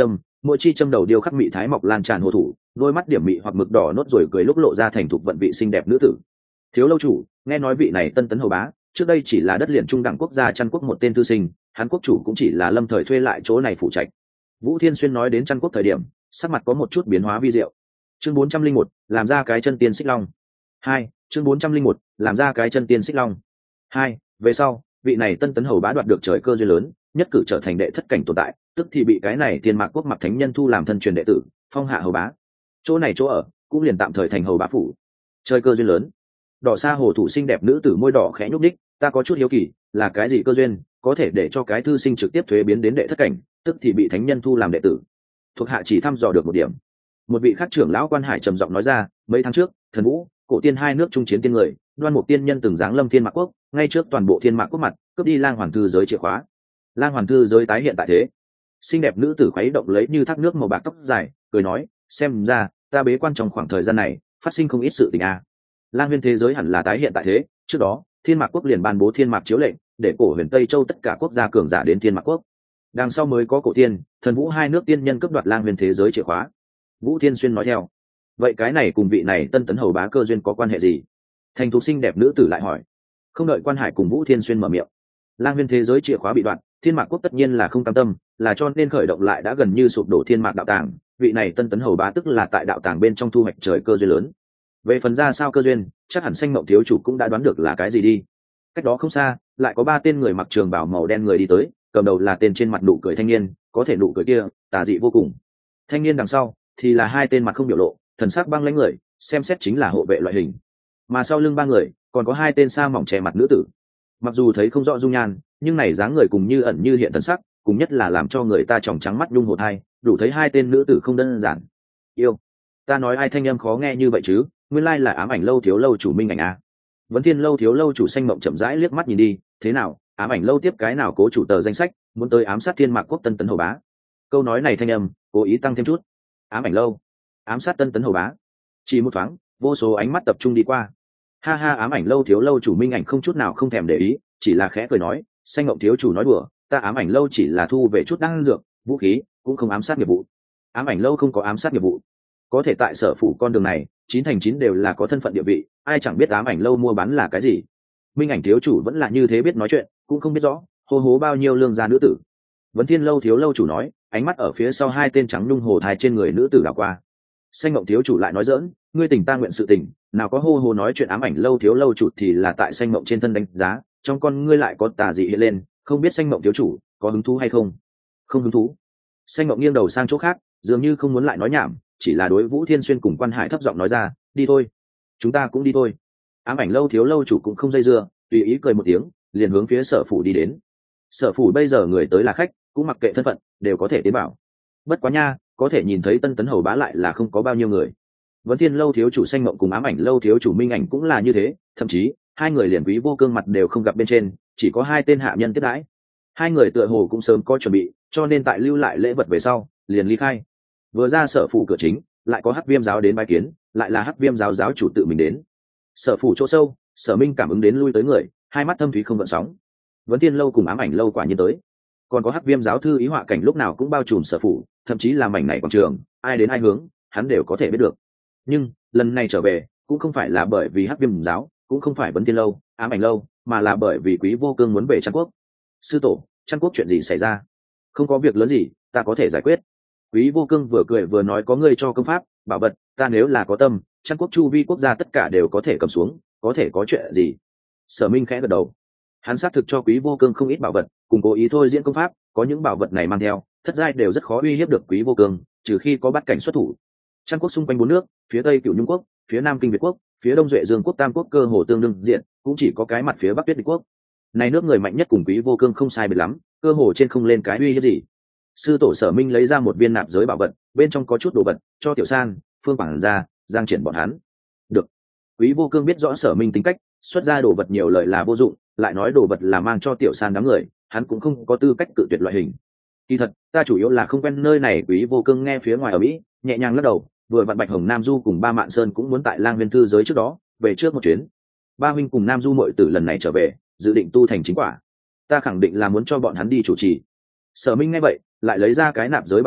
A: mỗi chi châm đầu điêu khắc mị thái mọc lan tràn hồ thủ, đôi mắt điểm mị hoặc mực đỏ nốt rồi cười lúc lộ ra thành thục vận vị xinh đẹp nữ tử. Thiếu lâu chủ, nghe nói vị này tân tấn hầu bá trước đây chỉ là đất liền trung đẳng quốc gia Trăn quốc một tên thư sinh, hắn quốc chủ cũng chỉ là lâm thời thuê lại chỗ này phụ trách. Vũ Thiên Xuyên nói đến Trăn quốc thời điểm, sắc mặt có một chút biến hóa vi diệu. Chương bốn trăm linh một, làm ra cái chân tiên xích long. Hai, chương bốn trăm linh một, làm ra cái chân tiên xích long. Hai, về sau, vị này tân tấn hầu bá đoạt được trời cơ duyên lớn, nhất cử trở thành đệ thất cảnh tồn tại, tức thì bị cái này Thiên Mạc quốc Mặc Thánh Nhân thu làm thân truyền đệ tử, phong hạ hầu bá. Chỗ này chỗ ở, cũng liền tạm thời thành hầu bá phủ. Trời cơ duyên lớn. Đỏ sa hồ thủ xinh đẹp nữ tử môi đỏ khẽ nhúc nhích, ta có chút hiếu kỳ, là cái gì cơ duyên, có thể để cho cái thư sinh trực tiếp thuế biến đến đệ thất cảnh, tức thì bị thánh nhân thu làm đệ tử. Thuộc hạ chỉ thăm dò được một điểm. Một vị khác trưởng lão Quan Hải trầm giọng nói ra, mấy tháng trước, Thần Vũ, Cổ Tiên hai nước trung chiến tiên người, Đoan Mục tiên nhân từng giáng lâm Thiên Mạc quốc, ngay trước toàn bộ Thiên Mạc quốc mặt, cướp đi Lang Hoàn thư giới chìa khóa. Lang Hoàn thư giới tái hiện tại thế. Xinh đẹp nữ tử khuấy động lấy như thác nước màu bạc tóc dài, cười nói, xem ra ta bế quan trong khoảng thời gian này, phát sinh không ít sự tình a. À. Lang Huyền thế giới hẳn là tái hiện tại thế, trước đó, Thiên Mạc quốc liền ban bố Thiên Mạc chiếu lệnh, để cổ huyền Tây Châu tất cả quốc gia cường giả đến Thiên Mạc quốc. Đằng sau mới có Cổ Tiên, Thần Vũ hai nước tiên nhân cướp đoạt Lang Huyền thế giới chìa khóa. Vũ Thiên Xuyên nói theo. Vậy cái này cùng vị này tân tấn hầu bá cơ duyên có quan hệ gì? Thành thục xinh đẹp nữ tử lại hỏi. Không đợi Quan Hải cùng Vũ Thiên Xuyên mở miệng, Lang Huyền thế giới chìa khóa bị đoạn, Thiên Mạc quốc tất nhiên là không cam tâm, là cho nên khởi động lại đã gần như sụp đổ Thiên Mạc đạo tàng, vị này tân tấn hầu bá tức là tại đạo tàng bên trong thu hoạch trời cơ duyên lớn. Về phần ra sao cơ duyên, chắc hẳn Xanh Mộng thiếu chủ cũng đã đoán được là cái gì đi. Cách đó không xa, lại có ba tên người mặc trường bào màu đen người đi tới, cầm đầu là tên trên mặt nụ cười thanh niên, có thể nụ cười kia tà dị vô cùng. Thanh niên đằng sau thì là hai tên mặt không biểu lộ, thần sắc băng lãnh người, xem xét chính là hộ vệ loại hình. Mà sau lưng ba người còn có hai tên sa mỏng che mặt nữ tử. Mặc dù thấy không rõ dung nhan, nhưng này dáng người cùng như ẩn như hiện thần sắc, cùng nhất là làm cho người ta tròng trắng mắt nhung hột hai, đủ thấy hai tên nữ tử không đơn giản. Yêu, ta nói ai thanh âm khó nghe như vậy chứ, nguyên lai là Ám Ảnh lâu thiếu lâu chủ Minh Ảnh à. Vấn Thiên lâu thiếu lâu chủ Xanh Mộng chậm rãi liếc mắt nhìn đi, thế nào, Ám Ảnh lâu tiếp cái nào cố chủ tờ danh sách, muốn tới ám sát Thiên Mạc quốc tân tấn hầu bá. Câu nói này thanh âm cố ý tăng thêm chút. Ám Ảnh lâu ám sát tân tấn hầu bá. Chỉ một thoáng, vô số ánh mắt tập trung đi qua. Ha ha, Ám Ảnh lâu thiếu lâu chủ Minh Ảnh không chút nào không thèm để ý, chỉ là khẽ cười nói, Xanh Mộng thiếu chủ nói đùa, ta Ám Ảnh lâu chỉ là thu về chút đan dược, vũ khí, cũng không ám sát nghiệp vụ. Ám Ảnh lâu không có ám sát nghiệp vụ, có thể tại sở phủ con đường này chín thành chín đều là có thân phận địa vị, ai chẳng biết Ám Ảnh lâu mua bán là cái gì. Minh Ảnh thiếu chủ vẫn là như thế biết nói chuyện, cũng không biết rõ hô hố bao nhiêu lương gia nữ tử. Vấn Thiên lâu thiếu lâu chủ nói, ánh mắt ở phía sau hai tên trắng nhung hồ thai trên người nữ tử đảo qua. Xanh Mộng thiếu chủ lại nói dỡn, ngươi tình ta nguyện sự tình, nào có hô hô nói chuyện Ám Ảnh lâu thiếu lâu chủ thì là tại Xanh Mộng trên thân đánh giá, trong con ngươi lại có tà dị hiện lên, không biết Xanh Mộng thiếu chủ có hứng thú hay không? Không hứng thú. Xanh Mộng nghiêng đầu sang chỗ khác, dường như không muốn lại nói nhảm, chỉ là đối Vũ Thiên Xuyên cùng Quan Hải thấp giọng nói ra, đi thôi, chúng ta cũng đi thôi. Ám Ảnh lâu thiếu lâu chủ cũng không dây dưa, tùy ý cười một tiếng, liền hướng phía sở phủ đi đến. Sở phủ bây giờ người tới là khách, cũng mặc kệ thân phận, đều có thể tiến bảo. Bất quá nha, có thể nhìn thấy tân tấn hầu bá lại là không có bao nhiêu người. Vấn Thiên lâu thiếu chủ Xanh Mộng cùng Ám Ảnh lâu thiếu chủ Minh Ảnh cũng là như thế, thậm chí hai người liền Quý Vô Cương mặt đều không gặp bên trên, chỉ có hai tên hạ nhân tiếp đãi. Hai người tựa hồ cũng sớm có chuẩn bị, cho nên tại lưu lại lễ vật về sau, liền ly khai. Vừa ra sở phủ cửa chính, lại có Hắc Viêm giáo đến bái kiến, lại là Hắc Viêm giáo giáo chủ tự mình đến. Sở phủ chỗ sâu, Sở Minh cảm ứng đến lui tới người, hai mắt thâm thúy không gợn sóng. Vấn Thiên lâu cùng Ám Ảnh lâu quả nhiên tới. Còn có Hắc Viêm giáo thư ý họa cảnh lúc nào cũng bao trùm sở phủ, thậm chí là mảnh này quảng trường, ai đến ai hướng, hắn đều có thể biết được. Nhưng lần này trở về, cũng không phải là bởi vì Hắc Viêm giáo, cũng không phải Vấn Thiên lâu, Ám Ảnh lâu, mà là bởi vì Quý Vô Cương muốn về Trăn quốc. Sư tổ, Trăn quốc chuyện gì xảy ra? Không có việc lớn gì, ta có thể giải quyết. Quý Vô Cương vừa cười vừa nói, có ngươi cho công pháp, bảo vật, ta nếu là có tâm, Trăn quốc chu vi quốc gia tất cả đều có thể cầm xuống, có thể có chuyện gì? Sở Minh khẽ gật đầu. Hắn xác thực cho Quý Vô Cương không ít bảo vật, cùng cố ý thôi diễn công pháp, có những bảo vật này mang theo, thất giai đều rất khó uy hiếp được Quý Vô Cương, trừ khi có bắt cảnh xuất thủ. Trăn quốc xung quanh bốn nước, phía tây Cửu Nhung quốc, phía nam Kinh Việt quốc, phía đông Duệ Dương quốc, Tam quốc cơ hồ tương đương diện, cũng chỉ có cái mặt phía bắc Tuyết Địch quốc. Này nước người mạnh nhất cùng Quý Vô Cương không sai biệt lắm, cơ hồ trên không lên cái uy hiếp gì. Sư tổ Sở Minh lấy ra một viên nạp giới bảo vật, bên trong có chút đồ vật, cho Tiểu San, Phương Quảng ra, giang triển bọn hắn. Được. Quý Vô Cương biết rõ Sở Minh tính cách, xuất ra đồ vật nhiều lời là vô dụng, lại nói đồ vật là mang cho Tiểu San đám người, hắn cũng không có tư cách cự tuyệt loại hình. Kỳ thật, ta chủ yếu là không quen nơi này. Quý Vô Cương nghe phía ngoài ở Mỹ, nhẹ nhàng lắc đầu, vừa vặn Bạch Hồng Nam Du cùng Ba Mạn Sơn cũng muốn tại Lang Viên thư giới trước đó, về trước một chuyến. Ba huynh cùng Nam Du muội tử lần này trở về, dự định tu thành chính quả. Ta khẳng định là muốn cho bọn hắn đi chủ trì. Sở Minh nghe vậy, lại lấy ra cái nạp giới bảo vật,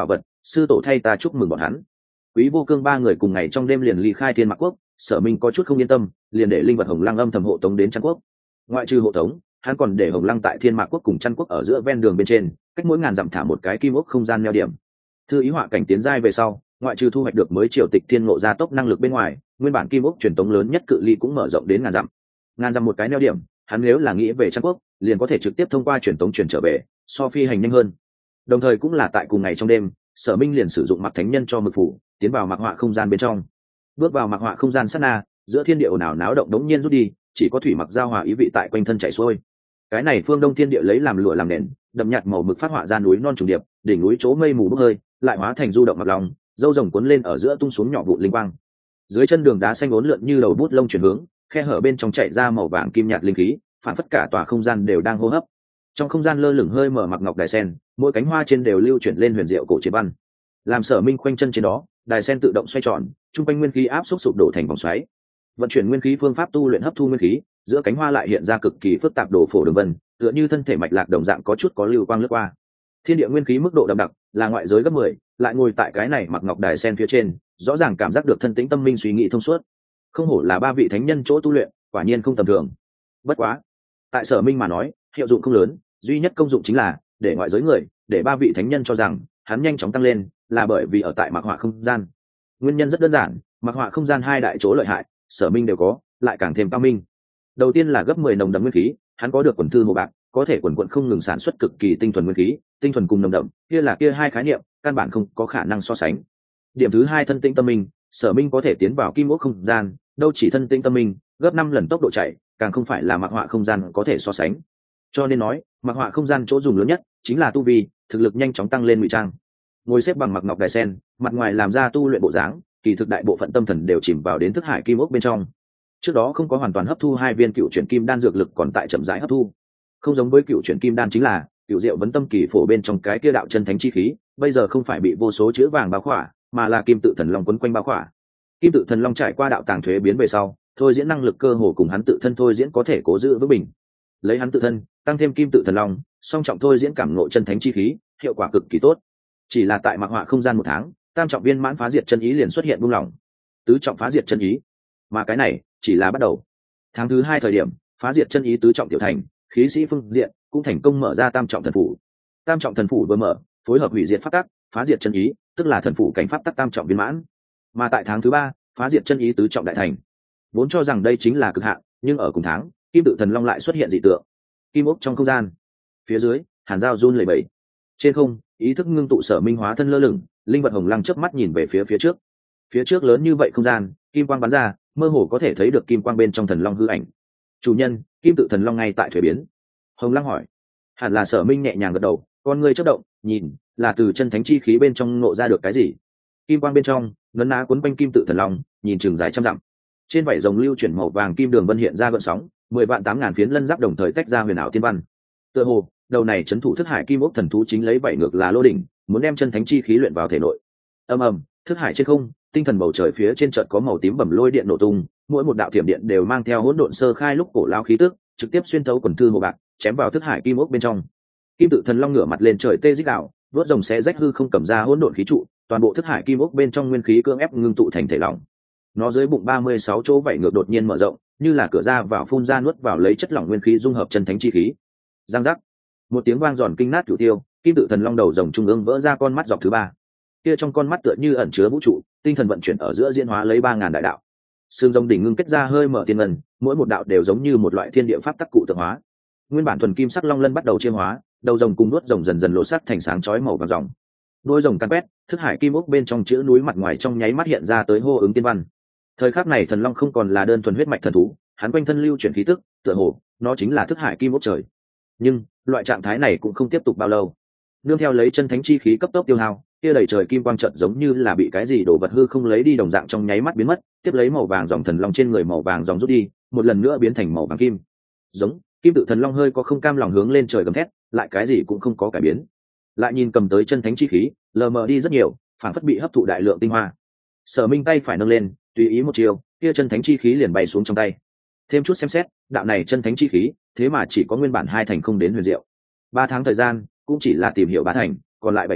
A: sư tổ thay ta chúc mừng bọn hắn. Quý Vô Cương ba người cùng ngày trong đêm liền ly khai Thiên Mạc Quốc. Sở Minh có chút không yên tâm, liền để linh vật Hồng Lăng âm thầm hộ tống đến Trăn Quốc. Ngoại trừ hộ tống, hắn còn để Hồng Lăng tại Thiên Mạc Quốc cùng Trăn Quốc ở giữa ven đường bên trên, cách mỗi ngàn dặm thả một cái kim ốc không gian neo điểm. Thư ý họa cảnh tiến giai về sau, ngoại trừ thu hoạch được mới triều tịch thiên ngộ gia tốc năng lực bên ngoài, nguyên bản kim ốc truyền tống lớn nhất cự ly cũng mở rộng đến ngàn dặm. Ngàn dặm một cái neo điểm, hắn nếu là nghĩ về Trăn Quốc, liền có thể trực tiếp thông qua truyền tống truyền trở về, so phi hành nhanh hơn. Đồng thời cũng là tại cùng ngày trong đêm, Sở Minh liền sử dụng Mặc Thánh Nhân cho mực phủ, tiến vào Mặc Họa không gian bên trong. Bước vào Mặc Họa không gian sát na, giữa thiên địa ồn ào náo động đống nhiên rút đi, chỉ có thủy mặc giao hòa ý vị tại quanh thân chảy xuôi. Cái này phương đông thiên địa lấy làm lụa làm nền, đậm nhạt màu mực phát họa ra núi non trùng điệp, đỉnh núi chỗ mây mù bốc hơi, lại hóa thành du động mặc lòng, dâu rồng cuốn lên ở giữa tung xuống nhỏ vụn linh quang. Dưới chân đường đá xanh uốn lượn như đầu bút lông chuyển hướng, khe hở bên trong chảy ra màu vàng kim nhạt linh khí, phản phất cả tòa không gian đều đang hô hấp. Trong không gian lơ lửng hơi mở mặc ngọc đài sen, mỗi cánh hoa trên đều lưu chuyển lên huyền diệu cổ chế văn. Làm Sở Minh khoanh chân trên đó, đài sen tự động xoay tròn, trung quanh nguyên khí áp xúc sụp đổ thành vòng xoáy. Vận chuyển nguyên khí phương pháp tu luyện hấp thu nguyên khí, giữa cánh hoa lại hiện ra cực kỳ phức tạp đồ phổ đường vân, tựa như thân thể mạch lạc đồng dạng có chút có lưu quang lướt qua. Thiên địa nguyên khí mức độ đậm đặc, là ngoại giới gấp mười, lại ngồi tại cái này mặc ngọc đài sen phía trên, rõ ràng cảm giác được thân tĩnh tâm minh suy nghĩ thông suốt. Không hổ là ba vị thánh nhân chỗ tu luyện, quả nhiên không tầm thường. Bất quá, tại Sở Minh mà nói, hiệu dụng không lớn, duy nhất công dụng chính là để ngoại giới người, để ba vị thánh nhân cho rằng hắn nhanh chóng tăng lên, là bởi vì ở tại mặc họa không gian. Nguyên nhân rất đơn giản, mặc họa không gian hai đại chỗ lợi hại, Sở Minh đều có, lại càng thêm cao minh. Đầu tiên là gấp mười nồng đậm nguyên khí, hắn có được quần thư hồ bạc, có thể quần quận không ngừng sản xuất cực kỳ tinh thuần nguyên khí, tinh thuần cùng nồng đậm, kia là kia hai khái niệm, căn bản không có khả năng so sánh. Điểm thứ hai, thân tĩnh tâm minh, Sở Minh có thể tiến vào kim ốc không gian, đâu chỉ thân tĩnh tâm minh, gấp năm lần tốc độ chạy, càng không phải là mặc họa không gian có thể so sánh. Cho nên nói, mặc họa không gian chỗ dùng lớn nhất chính là tu vi, thực lực nhanh chóng tăng lên ngụy trang. Ngồi xếp bằng mặc ngọc đài sen, mặt ngoài làm ra tu luyện bộ dáng, kỳ thực đại bộ phận tâm thần đều chìm vào đến thức hải kim ốc bên trong. Trước đó không có hoàn toàn hấp thu hai viên cựu chuyển kim đan dược lực còn tại chậm rãi hấp thu. Không giống với cựu chuyển kim đan chính là cựu diệu vấn tâm kỳ phổ bên trong cái kia đạo chân thánh chi khí, bây giờ không phải bị vô số chữ vàng bao khỏa, mà là kim tự thần long quấn quanh bao khỏa. Kim tự thần long trải qua đạo tàng thuế biến về sau, thôi diễn năng lực cơ hồ cùng hắn tự thân thôi diễn có thể cố giữ vững bình. Lấy hắn tự thân tăng thêm kim tự thần long, song trọng thôi diễn cảm ngộ chân thánh chi khí, hiệu quả cực kỳ tốt. Chỉ là tại mặc họa không gian một tháng, tam trọng viên mãn phá diệt chân ý liền xuất hiện buông lỏng, tứ trọng phá diệt chân ý, mà cái này chỉ là bắt đầu. Tháng thứ hai thời điểm, phá diệt chân ý tứ trọng tiểu thành, khí sĩ phương diện cũng thành công mở ra tam trọng thần phủ. Tam trọng thần phủ vừa mở, phối hợp hủy diệt pháp tắc, phá diệt chân ý, tức là thần phủ cảnh pháp tắc tam trọng viên mãn. Mà tại tháng thứ ba, phá diệt chân ý tứ trọng đại thành. Vốn cho rằng đây chính là cực hạn, nhưng ở cùng tháng, kim tự thần long lại xuất hiện dị tượng. Kim ốc trong không gian, phía dưới, hàn giao run lẩy bẩy. Trên không, ý thức ngưng tụ, Sở Minh hóa thân lơ lửng, linh vật hồng lăng chớp mắt nhìn về phía phía trước. Phía trước lớn như vậy không gian, kim quang bắn ra, mơ hồ có thể thấy được kim quang bên trong thần long hư ảnh. Chủ nhân, kim tự thần long ngay tại thuế biến. Hồng lăng hỏi. Hẳn là. Sở Minh nhẹ nhàng gật đầu, con ngươi chớp động, nhìn, là từ chân thánh chi khí bên trong ngộ ra được cái gì. Kim quang bên trong, ngấn ná cuốn quanh kim tự thần long, nhìn chừng dài trăm dặm. Trên vảy rồng lưu chuyển màu vàng kim đường vân hiện ra gợn sóng, mười vạn tám ngàn phiến lân giáp đồng thời tách ra huyền ảo tiên văn. Tựa hồ, đầu này trấn thủ thức hải kim ốc thần thú chính lấy bảy ngược là lô đỉnh, muốn đem chân thánh chi khí luyện vào thể nội. Ầm ầm, thức hải trên không, tinh thần bầu trời phía trên chợt có màu tím bầm lôi điện nổ tung, mỗi một đạo thiểm điện đều mang theo hỗn độn sơ khai lúc cổ lao khí tức, trực tiếp xuyên thấu quần thư hồ bạc, chém vào thức hải kim ốc bên trong. Kim tự thần long ngửa mặt lên trời tê rít đạo, vớt rồng xé rách hư không cầm ra hỗn độn khí trụ, toàn bộ thức hải kim ốc bên trong nguyên khí cưỡng ép ngưng tụ thành thể lỏng. Nó dưới bụng ba mươi sáu chỗ vảy ngược đột nhiên mở rộng, như là cửa ra vào phun ra nuốt vào lấy chất lỏng nguyên khí dung hợp chân thánh chi khí. Giang giác, một tiếng vang giòn kinh nát cửu tiêu, kim tự thần long đầu rồng trung ương vỡ ra con mắt dọc thứ ba. Kia trong con mắt tựa như ẩn chứa vũ trụ, tinh thần vận chuyển ở giữa diễn hóa lấy ba ngàn đại đạo. Xương rồng đỉnh ngưng kết ra hơi mở tiên ngân, mỗi một đạo đều giống như một loại thiên địa pháp tắc cụ tượng hóa. Nguyên bản thuần kim sắc long lân bắt đầu chiêm hóa, đầu rồng cùng nuốt rồng dần dần lộ sắc thành sáng chói màu vàng ròng. Đôi rồng căn quét, thức hải kim ốc bên trong chữ núi mặt ngoài trong nháy mắt hiện ra tới hô ứng tiên văn. Thời khắc này thần long không còn là đơn thuần huyết mạch thần thú, hắn quanh thân lưu chuyển khí tức, tựa hồ nó chính là thức hải kim ốc trời. Nhưng loại trạng thái này cũng không tiếp tục bao lâu. Nương theo lấy chân thánh chi khí cấp tốc tiêu hao, kia đầy trời kim quang trận giống như là bị cái gì đổ vật hư không lấy đi đồng dạng trong nháy mắt biến mất, tiếp lấy màu vàng dòng thần long trên người màu vàng dòng rút đi, một lần nữa biến thành màu vàng kim. Giống, kim tự thần long hơi có không cam lòng hướng lên trời gầm thét, lại cái gì cũng không có cải biến. Lại nhìn cầm tới chân thánh chi khí, lờ mờ đi rất nhiều, phản phất bị hấp thụ đại lượng tinh hoa. Sở Minh tay phải nâng lên, tùy ý một chiều, kia chân thánh chi khí liền bay xuống trong tay. Thêm chút xem xét, đạo này chân thánh chi khí, thế mà chỉ có nguyên bản hai thành không đến huyền diệu. Ba tháng thời gian, cũng chỉ là tìm hiểu ba thành, còn lại bảy thành,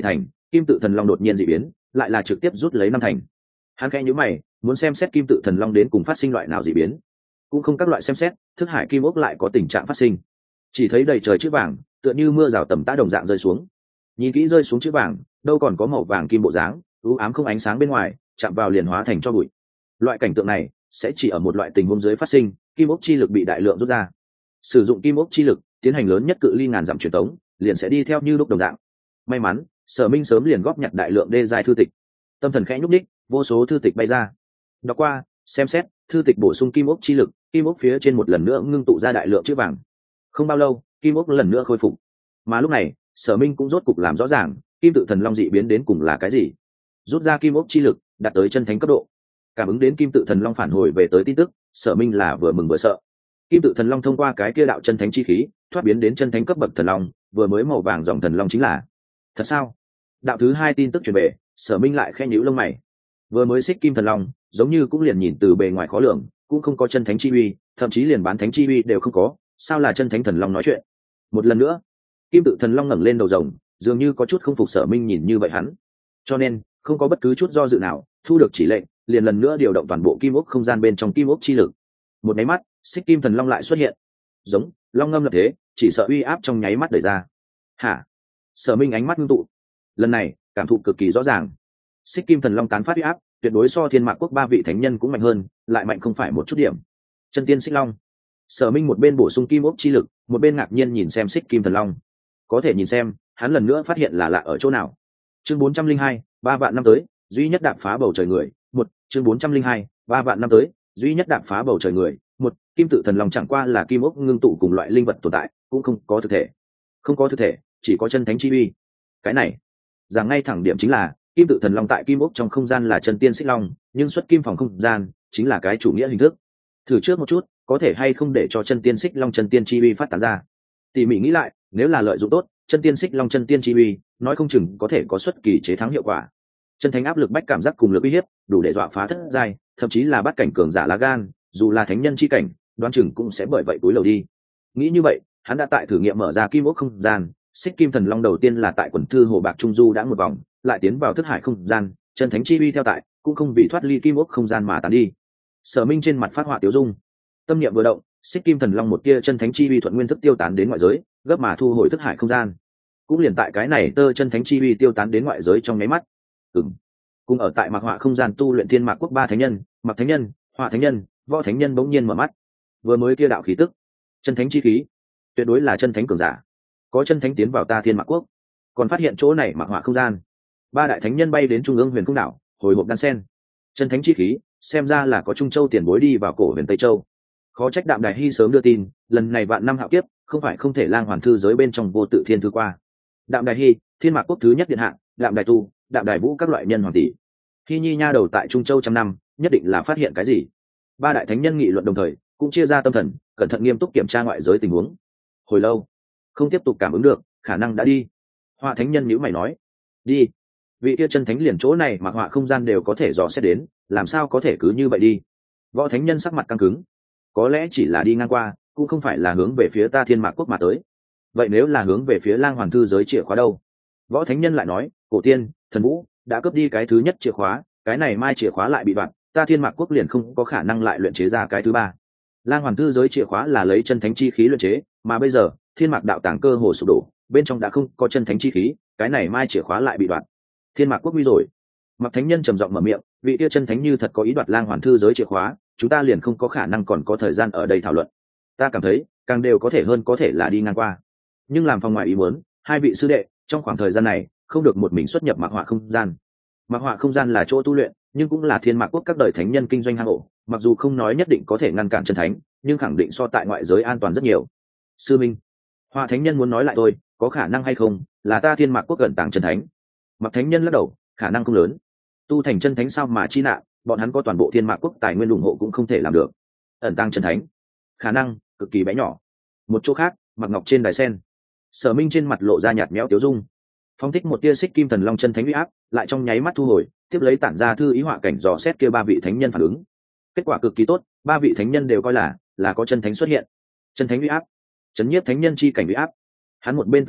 A: kim tự thần long đột nhiên dị biến lại là trực tiếp rút lấy năm thành. Hắn khẽ nhíu mày, muốn xem xét kim tự thần long đến cùng phát sinh loại nào dị biến, cũng không các loại xem xét, thức hải kim ốc lại có tình trạng phát sinh. Chỉ thấy đầy trời chữ vàng tựa như mưa rào tầm tã đồng dạng rơi xuống. Nhìn kỹ rơi xuống chữ vàng, đâu còn có màu vàng kim bộ dáng, u ám không ánh sáng bên ngoài, chạm vào liền hóa thành cho bụi. Loại cảnh tượng này sẽ chỉ ở một loại tình huống dưới phát sinh, kim ốc chi lực bị đại lượng rút ra. Sử dụng kim ốc chi lực tiến hành lớn nhất cự ly ngàn dặm truyền tống, liền sẽ đi theo như lúc đồng dạng. May mắn Sở Minh sớm liền góp nhặt đại lượng đê giai thư tịch. Tâm thần khẽ nhúc đích, vô số thư tịch bay ra. Đọc qua, xem xét, thư tịch bổ sung kim ốc chi lực, kim ốc phía trên một lần nữa ngưng tụ ra đại lượng chữ vàng. Không bao lâu, kim ốc lần nữa khôi phục. Mà lúc này, Sở Minh cũng rốt cục làm rõ ràng, kim tự thần long dị biến đến cùng là cái gì. Rút ra kim ốc chi lực, đạt tới chân thánh cấp độ. Cảm ứng đến kim tự thần long phản hồi về tới tin tức, Sở Minh là vừa mừng vừa sợ. Kim tự thần long thông qua cái kia đạo chân thánh chi khí, thoát biến đến chân thánh cấp bậc thần long, vừa mới màu vàng dòng thần long chính là. Thật sao? Đạo thứ hai tin tức truyền về, Sở Minh lại khẽ nhíu lông mày. Vừa mới xích kim thần long, giống như cũng liền nhìn từ bề ngoài khó lường, cũng không có chân thánh chi uy, thậm chí liền bán thánh chi uy đều không có, sao là chân thánh thần long nói chuyện? Một lần nữa, kim tự thần long ngẩng lên đầu rồng, dường như có chút không phục Sở Minh nhìn như vậy hắn. Cho nên, không có bất cứ chút do dự nào, thu được chỉ lệnh, liền lần nữa điều động toàn bộ kim ốc không gian bên trong kim ốc chi lực. Một máy mắt, xích kim thần long lại xuất hiện. Giống, long ngâm lập thế, chỉ sợ uy áp trong nháy mắt đẩy ra. Hả? Sở Minh ánh mắt ngưng tụ. Lần này, cảm thụ cực kỳ rõ ràng. Xích kim thần long tán phát uy áp, tuyệt đối so thiên mạc quốc ba vị thánh nhân cũng mạnh hơn, lại mạnh không phải một chút điểm. Chân tiên xích long. Sở Minh một bên bổ sung kim ốc chi lực, một bên ngạc nhiên nhìn xem xích kim thần long. Có thể nhìn xem, hắn lần nữa phát hiện là lạ ở chỗ nào. Chương bốn trăm linh hai, ba vạn năm tới, duy nhất đạp phá bầu trời người. Một, chương bốn trăm linh hai, ba vạn năm tới, duy nhất đạp phá bầu trời người. Một, kim tự thần long chẳng qua là kim ốc ngưng tụ cùng loại linh vật tồn tại, cũng không có thực thể. Không có thực thể, chỉ có chân thánh chi uy. Cái này, rằng ngay thẳng điểm chính là kim tự thần long tại kim ốc trong không gian là chân tiên xích long, nhưng xuất kim phòng không gian chính là cái chủ nghĩa hình thức. Thử trước một chút, có thể hay không để cho chân tiên xích long chân tiên chi uy phát tán ra. Tỉ mỉ nghĩ lại, nếu là lợi dụng tốt, chân tiên xích long chân tiên chi uy, nói không chừng có thể có xuất kỳ chế thắng hiệu quả. Chân thánh áp lực bách cảm giác cùng lực uy hiếp, đủ để dọa phá thất giai, thậm chí là bắt cảnh cường giả lá gan, dù là thánh nhân chi cảnh, đoán chừng cũng sẽ bởi vậy cúi đầu đi. Nghĩ như vậy, hắn đã tại thử nghiệm mở ra kim ốc không gian, xích kim thần long đầu tiên là tại quần thư hồ bạc trung du đã một vòng, lại tiến vào thức hải không gian, chân thánh chi uy theo tại, cũng không bị thoát ly kim ốc không gian mà tán đi. Sở Minh trên mặt phát họa tiêu dung, tâm niệm vừa động, xích kim thần long một tia chân thánh chi uy thuận nguyên thức tiêu tán đến ngoại giới, gấp mà thu hồi thức hải không gian. Cũng liền tại cái này tơ chân thánh chi uy tiêu tán đến ngoại giới trong nháy mắt. Ừm. Cùng ở tại mạc họa không gian tu luyện thiên mạc quốc ba thánh nhân, Mạc thánh nhân, Họa thánh nhân, Võ thánh nhân bỗng nhiên mở mắt. Vừa mới kia đạo khí tức, chân thánh chi khí, tuyệt đối là chân thánh cường giả. Có chân thánh tiến vào ta thiên mạc quốc, còn phát hiện chỗ này mạc họa không gian. Ba đại thánh nhân bay đến trung ương huyền không đảo, hồi hộp đan sen. Chân thánh chi khí, xem ra là có trung châu tiền bối đi vào cổ huyền tây châu. Khó trách Đạm Đài Hy sớm đưa tin, lần này vạn năm hạo kiếp, không phải không thể lang hoàn thư giới bên trong vô tự thiên thư qua. Đạm Đài Hy, thiên mạc quốc thứ nhất điện hạ, Đạm Đài tu, Đạm Đài vũ các loại nhân hoàng tỷ. Hy nhi nha đầu tại trung châu trăm năm, nhất định là phát hiện cái gì. Ba đại thánh nhân nghị luận đồng thời, cũng chia ra tâm thần, cẩn thận nghiêm túc kiểm tra ngoại giới tình huống. Hồi lâu, không tiếp tục cảm ứng được, khả năng đã đi. Họa thánh nhân nhíu mày nói, đi. Vị kia chân thánh liền chỗ này mà họa không gian đều có thể dò xét đến, làm sao có thể cứ như vậy đi. Võ thánh nhân sắc mặt căng cứng, có lẽ chỉ là đi ngang qua, cũng không phải là hướng về phía ta thiên mạc quốc mà tới. Vậy nếu là hướng về phía lang hoàn thư giới chìa khóa đâu? Võ thánh nhân lại nói, cổ tiên, thần vũ đã cướp đi cái thứ nhất chìa khóa, cái này mai chìa khóa lại bị đoạn, ta thiên mạc quốc liền không có khả năng lại luyện chế ra cái thứ ba. Lang hoàn thư giới chìa khóa là lấy chân thánh chi khí luyện chế, mà bây giờ thiên mạc đạo tàng cơ hồ sụp đổ, bên trong đã không có chân thánh chi khí, cái này mai chìa khóa lại bị đoạn, thiên mạc quốc nguy rồi. Mặc thánh nhân trầm giọng mở miệng, vị kia chân thánh như thật có ý đoạt lang hoàn thư giới chìa khóa, chúng ta liền không có khả năng còn có thời gian ở đây thảo luận. Ta cảm thấy càng đều có thể hơn có thể là đi ngang qua, nhưng làm phòng ngoài ý muốn, hai vị sư đệ trong khoảng thời gian này không được một mình xuất nhập mạc họa không gian. Mạc họa không gian là chỗ tu luyện, nhưng cũng là thiên mạc quốc các đời thánh nhân kinh doanh hang ổ, mặc dù không nói nhất định có thể ngăn cản chân thánh, nhưng khẳng định so tại ngoại giới an toàn rất nhiều. Sư minh, Họa thánh nhân muốn nói lại thôi, có khả năng hay không là ta thiên mạc quốc gần tàng chân thánh? Mặc thánh nhân lắc đầu, khả năng không lớn. Tu thành chân thánh sao mà chi nạn, bọn hắn có toàn bộ thiên mạc quốc tài nguyên ủng hộ cũng không thể làm được. Ẩn tăng chân thánh, khả năng cực kỳ bé nhỏ. Một chỗ khác, Mạc Ngọc trên đài sen, Sở Minh trên mặt lộ ra nhạt nhẽo tiếu dung, phong thích một tia xích kim thần long chân thánh uy áp, lại trong nháy mắt thu hồi, tiếp lấy tản ra thư ý họa cảnh dò xét kia ba vị thánh nhân phản ứng. Kết quả cực kỳ tốt, ba vị thánh nhân đều coi là là có chân thánh xuất hiện. Chân thánh uy áp, chấn nhiếp thánh nhân chi cảnh uy áp. Hắn một bên tự hỏi,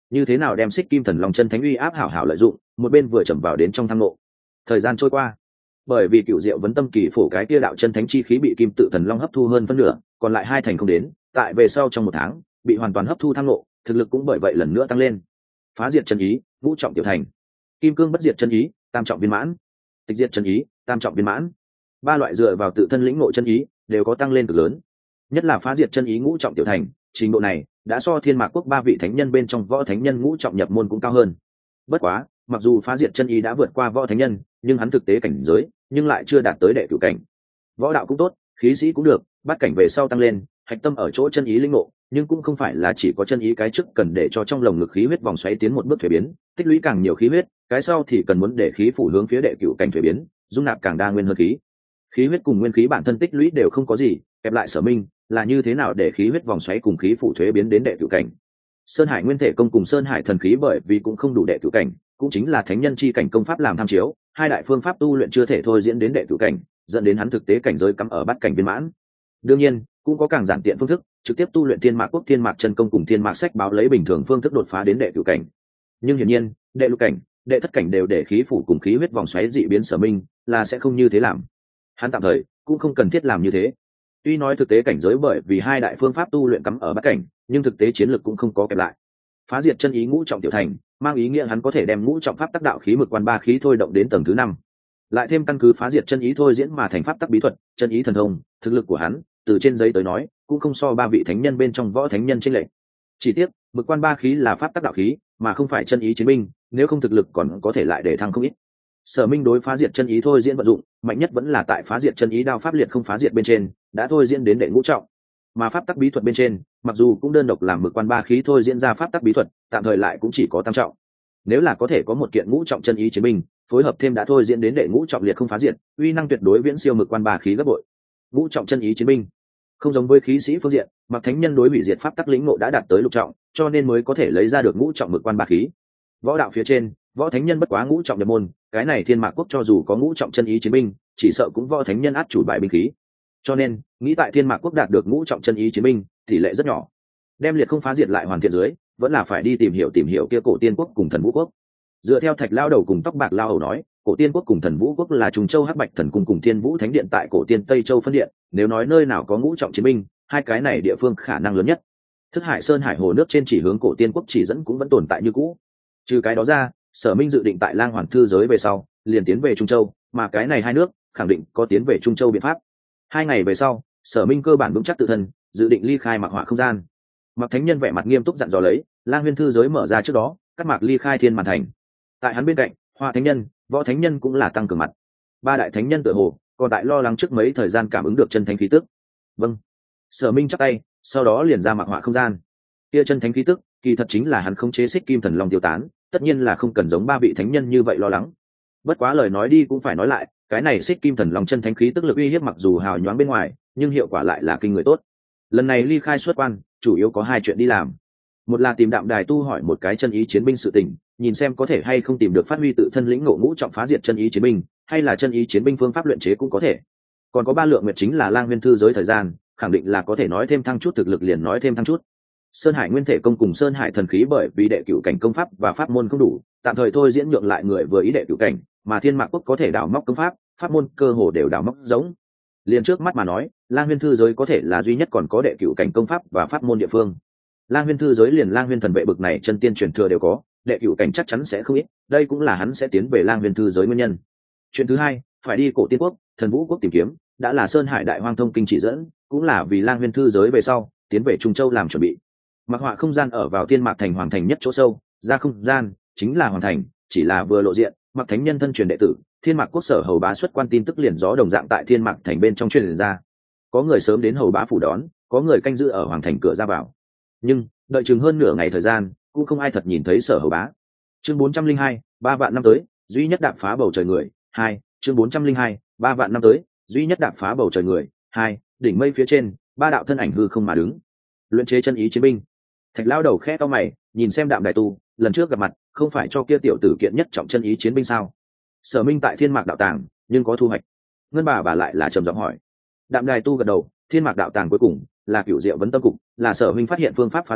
A: như thế nào đem xích kim thần long chân thánh uy áp hảo hảo lợi dụng, một bên vừa chầm vào đến trong thang nộ. Thời gian trôi qua, bởi vì cựu diệu vấn tâm kỳ phổ cái kia đạo chân thánh chi khí bị kim tự thần long hấp thu hơn phân nửa, còn lại hai thành không đến, tại về sau trong một tháng bị hoàn toàn hấp thu thang nộ, thực lực cũng bởi vậy lần nữa tăng lên. Phá diệt chân ý, ngũ trọng tiểu thành. Kim cương bất diệt chân ý, tam trọng viên mãn. Tịch diệt chân ý, tam trọng viên mãn. Ba loại dựa vào tự thân lĩnh ngộ chân ý đều có tăng lên cực lớn, nhất là phá diệt chân ý ngũ trọng tiểu thành, trình độ này đã so thiên mạc quốc ba vị thánh nhân bên trong võ thánh nhân ngũ trọng nhập môn cũng cao hơn. Bất quá mặc dù phá diệt chân ý đã vượt qua võ thánh nhân, nhưng hắn thực tế cảnh giới nhưng lại chưa đạt tới đệ cửu cảnh. Võ đạo cũng tốt, khí sĩ cũng được, bắt cảnh về sau tăng lên, hạch tâm ở chỗ chân ý linh ngộ, nhưng cũng không phải là chỉ có chân ý cái trước cần để cho trong lồng ngực khí huyết vòng xoáy tiến một bước thuế biến, tích lũy càng nhiều khí huyết, cái sau thì cần muốn để khí phủ hướng phía đệ cửu cảnh thuế biến, dung nạp càng đa nguyên hơn khí. Khí huyết cùng nguyên khí bản thân tích lũy đều không có gì, kẹp lại Sở Minh là như thế nào để khí huyết vòng xoáy cùng khí phủ thuế biến đến đệ cửu cảnh. Sơn Hải nguyên thể công cùng Sơn Hải thần khí bởi vì cũng không đủ đệ cửu cảnh, cũng chính là thánh nhân chi cảnh công pháp làm tham chiếu, hai đại phương pháp tu luyện chưa thể thôi diễn đến đệ cửu cảnh, dẫn đến hắn thực tế cảnh giới cắm ở bát cảnh viên mãn. Đương nhiên cũng có càng giản tiện phương thức, trực tiếp tu luyện thiên mạc quốc thiên mạc chân công cùng thiên mạc sách báo lấy bình thường phương thức đột phá đến đệ cửu cảnh. Nhưng hiển nhiên đệ lục cảnh, đệ thất cảnh đều để khí phủ cùng khí huyết vòng xoáy dị biến Sở Minh là sẽ không như thế làm. Hắn tạm thời cũng không cần thiết làm như thế. Tuy nói thực tế cảnh giới bởi vì hai đại phương pháp tu luyện cắm ở bát cảnh, nhưng thực tế chiến lược cũng không có kẹp lại. Phá diệt chân ý ngũ trọng tiểu thành, mang ý nghĩa hắn có thể đem ngũ trọng pháp tắc đạo khí mực quan ba khí thôi động đến tầng thứ năm. Lại thêm căn cứ phá diệt chân ý thôi diễn mà thành pháp tắc bí thuật, chân ý thần thông, thực lực của hắn, từ trên giấy tới nói, cũng không so ba vị thánh nhân bên trong võ thánh nhân chênh lệch. Chỉ tiếc, mực quan ba khí là pháp tắc đạo khí, mà không phải chân ý chiến binh, nếu không thực lực còn có thể lại để thăng không ít. Sở Minh đối phá diệt chân ý thôi diễn vận dụng, mạnh nhất vẫn là tại phá diệt chân ý đao pháp liệt không phá diệt bên trên, đã thôi diễn đến đệ ngũ trọng. Mà pháp tắc bí thuật bên trên, mặc dù cũng đơn độc làm mực quan ba khí thôi diễn ra pháp tắc bí thuật, tạm thời lại cũng chỉ có tam trọng. Nếu là có thể có một kiện ngũ trọng chân ý chiến binh, phối hợp thêm đã thôi diễn đến đệ ngũ trọng liệt không phá diệt, uy năng tuyệt đối viễn siêu mực quan ba khí gấp bội. Ngũ trọng chân ý chiến binh, không giống với khí sĩ phương diện, mặc thánh nhân đối hủy diệt pháp tắc lĩnh ngộ đã đạt tới lục trọng, cho nên mới có thể lấy ra được ngũ trọng mực quan ba khí. Võ đạo phía trên, võ thánh nhân bất quá ngũ trọng nhập môn, cái này thiên mạc quốc cho dù có ngũ trọng chân ý chiến binh, chỉ sợ cũng võ thánh nhân át chủ bài binh khí. Cho nên nghĩ tại thiên mạc quốc đạt được ngũ trọng chân ý chiến binh tỷ lệ rất nhỏ. Đem liệt không phá diệt lại hoàn thiện dưới, vẫn là phải đi tìm hiểu tìm hiểu kia cổ tiên quốc cùng thần vũ quốc. Dựa theo thạch lao đầu cùng tóc bạc lao hầu nói, cổ tiên quốc cùng thần vũ quốc là trùng châu hắc bạch thần cung cùng thiên vũ thánh điện tại cổ tiên tây châu phân điện, nếu nói nơi nào có ngũ trọng chiến binh, hai cái này địa phương khả năng lớn nhất. Thức hải sơn hải hồ nước trên chỉ hướng cổ tiên quốc chỉ dẫn cũng vẫn tồn tại như cũ. Trừ cái đó ra, Sở Minh dự định tại lang hoàn thư giới về sau liền tiến về trung châu, mà cái này hai nước khẳng định có tiến về trung châu biện pháp. Hai ngày về sau, Sở Minh cơ bản vững chắc tự thân, dự định ly khai mặc họa không gian. Mặc thánh nhân vẻ mặt nghiêm túc dặn dò lấy, lang huyên thư giới mở ra trước đó, cắt mạc ly khai thiên màn thành. Tại hắn bên cạnh, hoa thánh nhân, võ thánh nhân cũng là tăng cường mặt. Ba đại thánh nhân tựa hồ còn tại lo lắng trước mấy thời gian cảm ứng được chân thánh khí tức. Vâng. Sở Minh chắp tay, sau đó liền ra mặc họa không gian. Kia chân thánh khí tức, kỳ thật chính là hắn khống chế xích kim thần long tiêu tán, tất nhiên là không cần giống ba vị thánh nhân như vậy lo lắng. Bất quá lời nói đi cũng phải nói lại, cái này xích kim thần long chân thánh khí tức lực uy hiếp mặc dù hào nhoáng bên ngoài, nhưng hiệu quả lại là kinh người tốt. Lần này ly khai xuất quan, chủ yếu có hai chuyện đi làm. Một là tìm Đạm Đài tu hỏi một cái chân ý chiến binh sự tình, nhìn xem có thể hay không tìm được phát huy tự thân lĩnh ngộ ngũ trọng phá diệt chân ý chiến binh, hay là chân ý chiến binh phương pháp luyện chế cũng có thể. Còn có ba lượng nguyệt chính là lang huyên thư giới thời gian, khẳng định là có thể nói thêm thăng chút thực lực liền nói thêm thăng chút. Sơn Hải nguyên thể công cùng Sơn Hải thần khí bởi vì đệ cửu cảnh công pháp và pháp môn không đủ, tạm thời thôi diễn nhượng lại người vừa ý đệ cửu cảnh, mà Thiên Mạc quốc có thể đào móc công pháp, pháp môn cơ hồ đều đào móc giống. Liền trước mắt mà nói, Lang Huyên thư giới có thể là duy nhất còn có đệ cửu cảnh công pháp và pháp môn địa phương. Lang Huyên thư giới liền Lang Huyên thần vệ bực này chân tiên truyền thừa đều có, đệ cửu cảnh chắc chắn sẽ không ít, đây cũng là hắn sẽ tiến về Lang Huyên thư giới nguyên nhân. Chuyện thứ hai, phải đi cổ tiên quốc, thần vũ quốc tìm kiếm, đã là Sơn Hải đại hoang thông kinh chỉ dẫn, cũng là vì Lang Huyên thư giới về sau tiến về Trung Châu làm chuẩn bị. Mặc họa không gian ở vào Thiên Mạc thành hoàng thành nhất chỗ sâu, ra không gian chính là hoàng thành, chỉ là vừa lộ diện, Mặc thánh nhân thân truyền đệ tử, Thiên Mạc quốc sở hầu bá xuất quan tin tức liền gió đồng dạng tại Thiên Mạc thành bên trong truyền ra. Có người sớm đến hầu bá phủ đón, có người canh giữ ở hoàng thành cửa ra vào. Nhưng đợi chừng hơn nửa ngày thời gian, cũng không ai thật nhìn thấy sở hầu bá. Chương bốn trăm linh hai, ba vạn năm tới, duy nhất đạp phá bầu trời người. Hai, chương bốn trăm linh hai, ba vạn năm tới, duy nhất đạp phá bầu trời người. Hai, đỉnh mây phía trên, ba đạo thân ảnh hư không mà đứng. Luyện chế chân ý chiến binh. Thạch lao đầu khẽ cau mày, nhìn xem Đạm Đài tu, lần trước gặp mặt, không phải cho kia tiểu tử kiện nhất trọng chân ý chiến binh sao? Sở Minh tại Thiên Mạc đạo tàng, nhưng có thu hoạch. Ngân bà bà lại là trầm giọng hỏi. Đạm Đài tu gật đầu, Thiên Mạc đạo tàng cuối cùng là Cửu Diệu vấn tâm cục, là Sở Minh phát hiện phương pháp phá giải,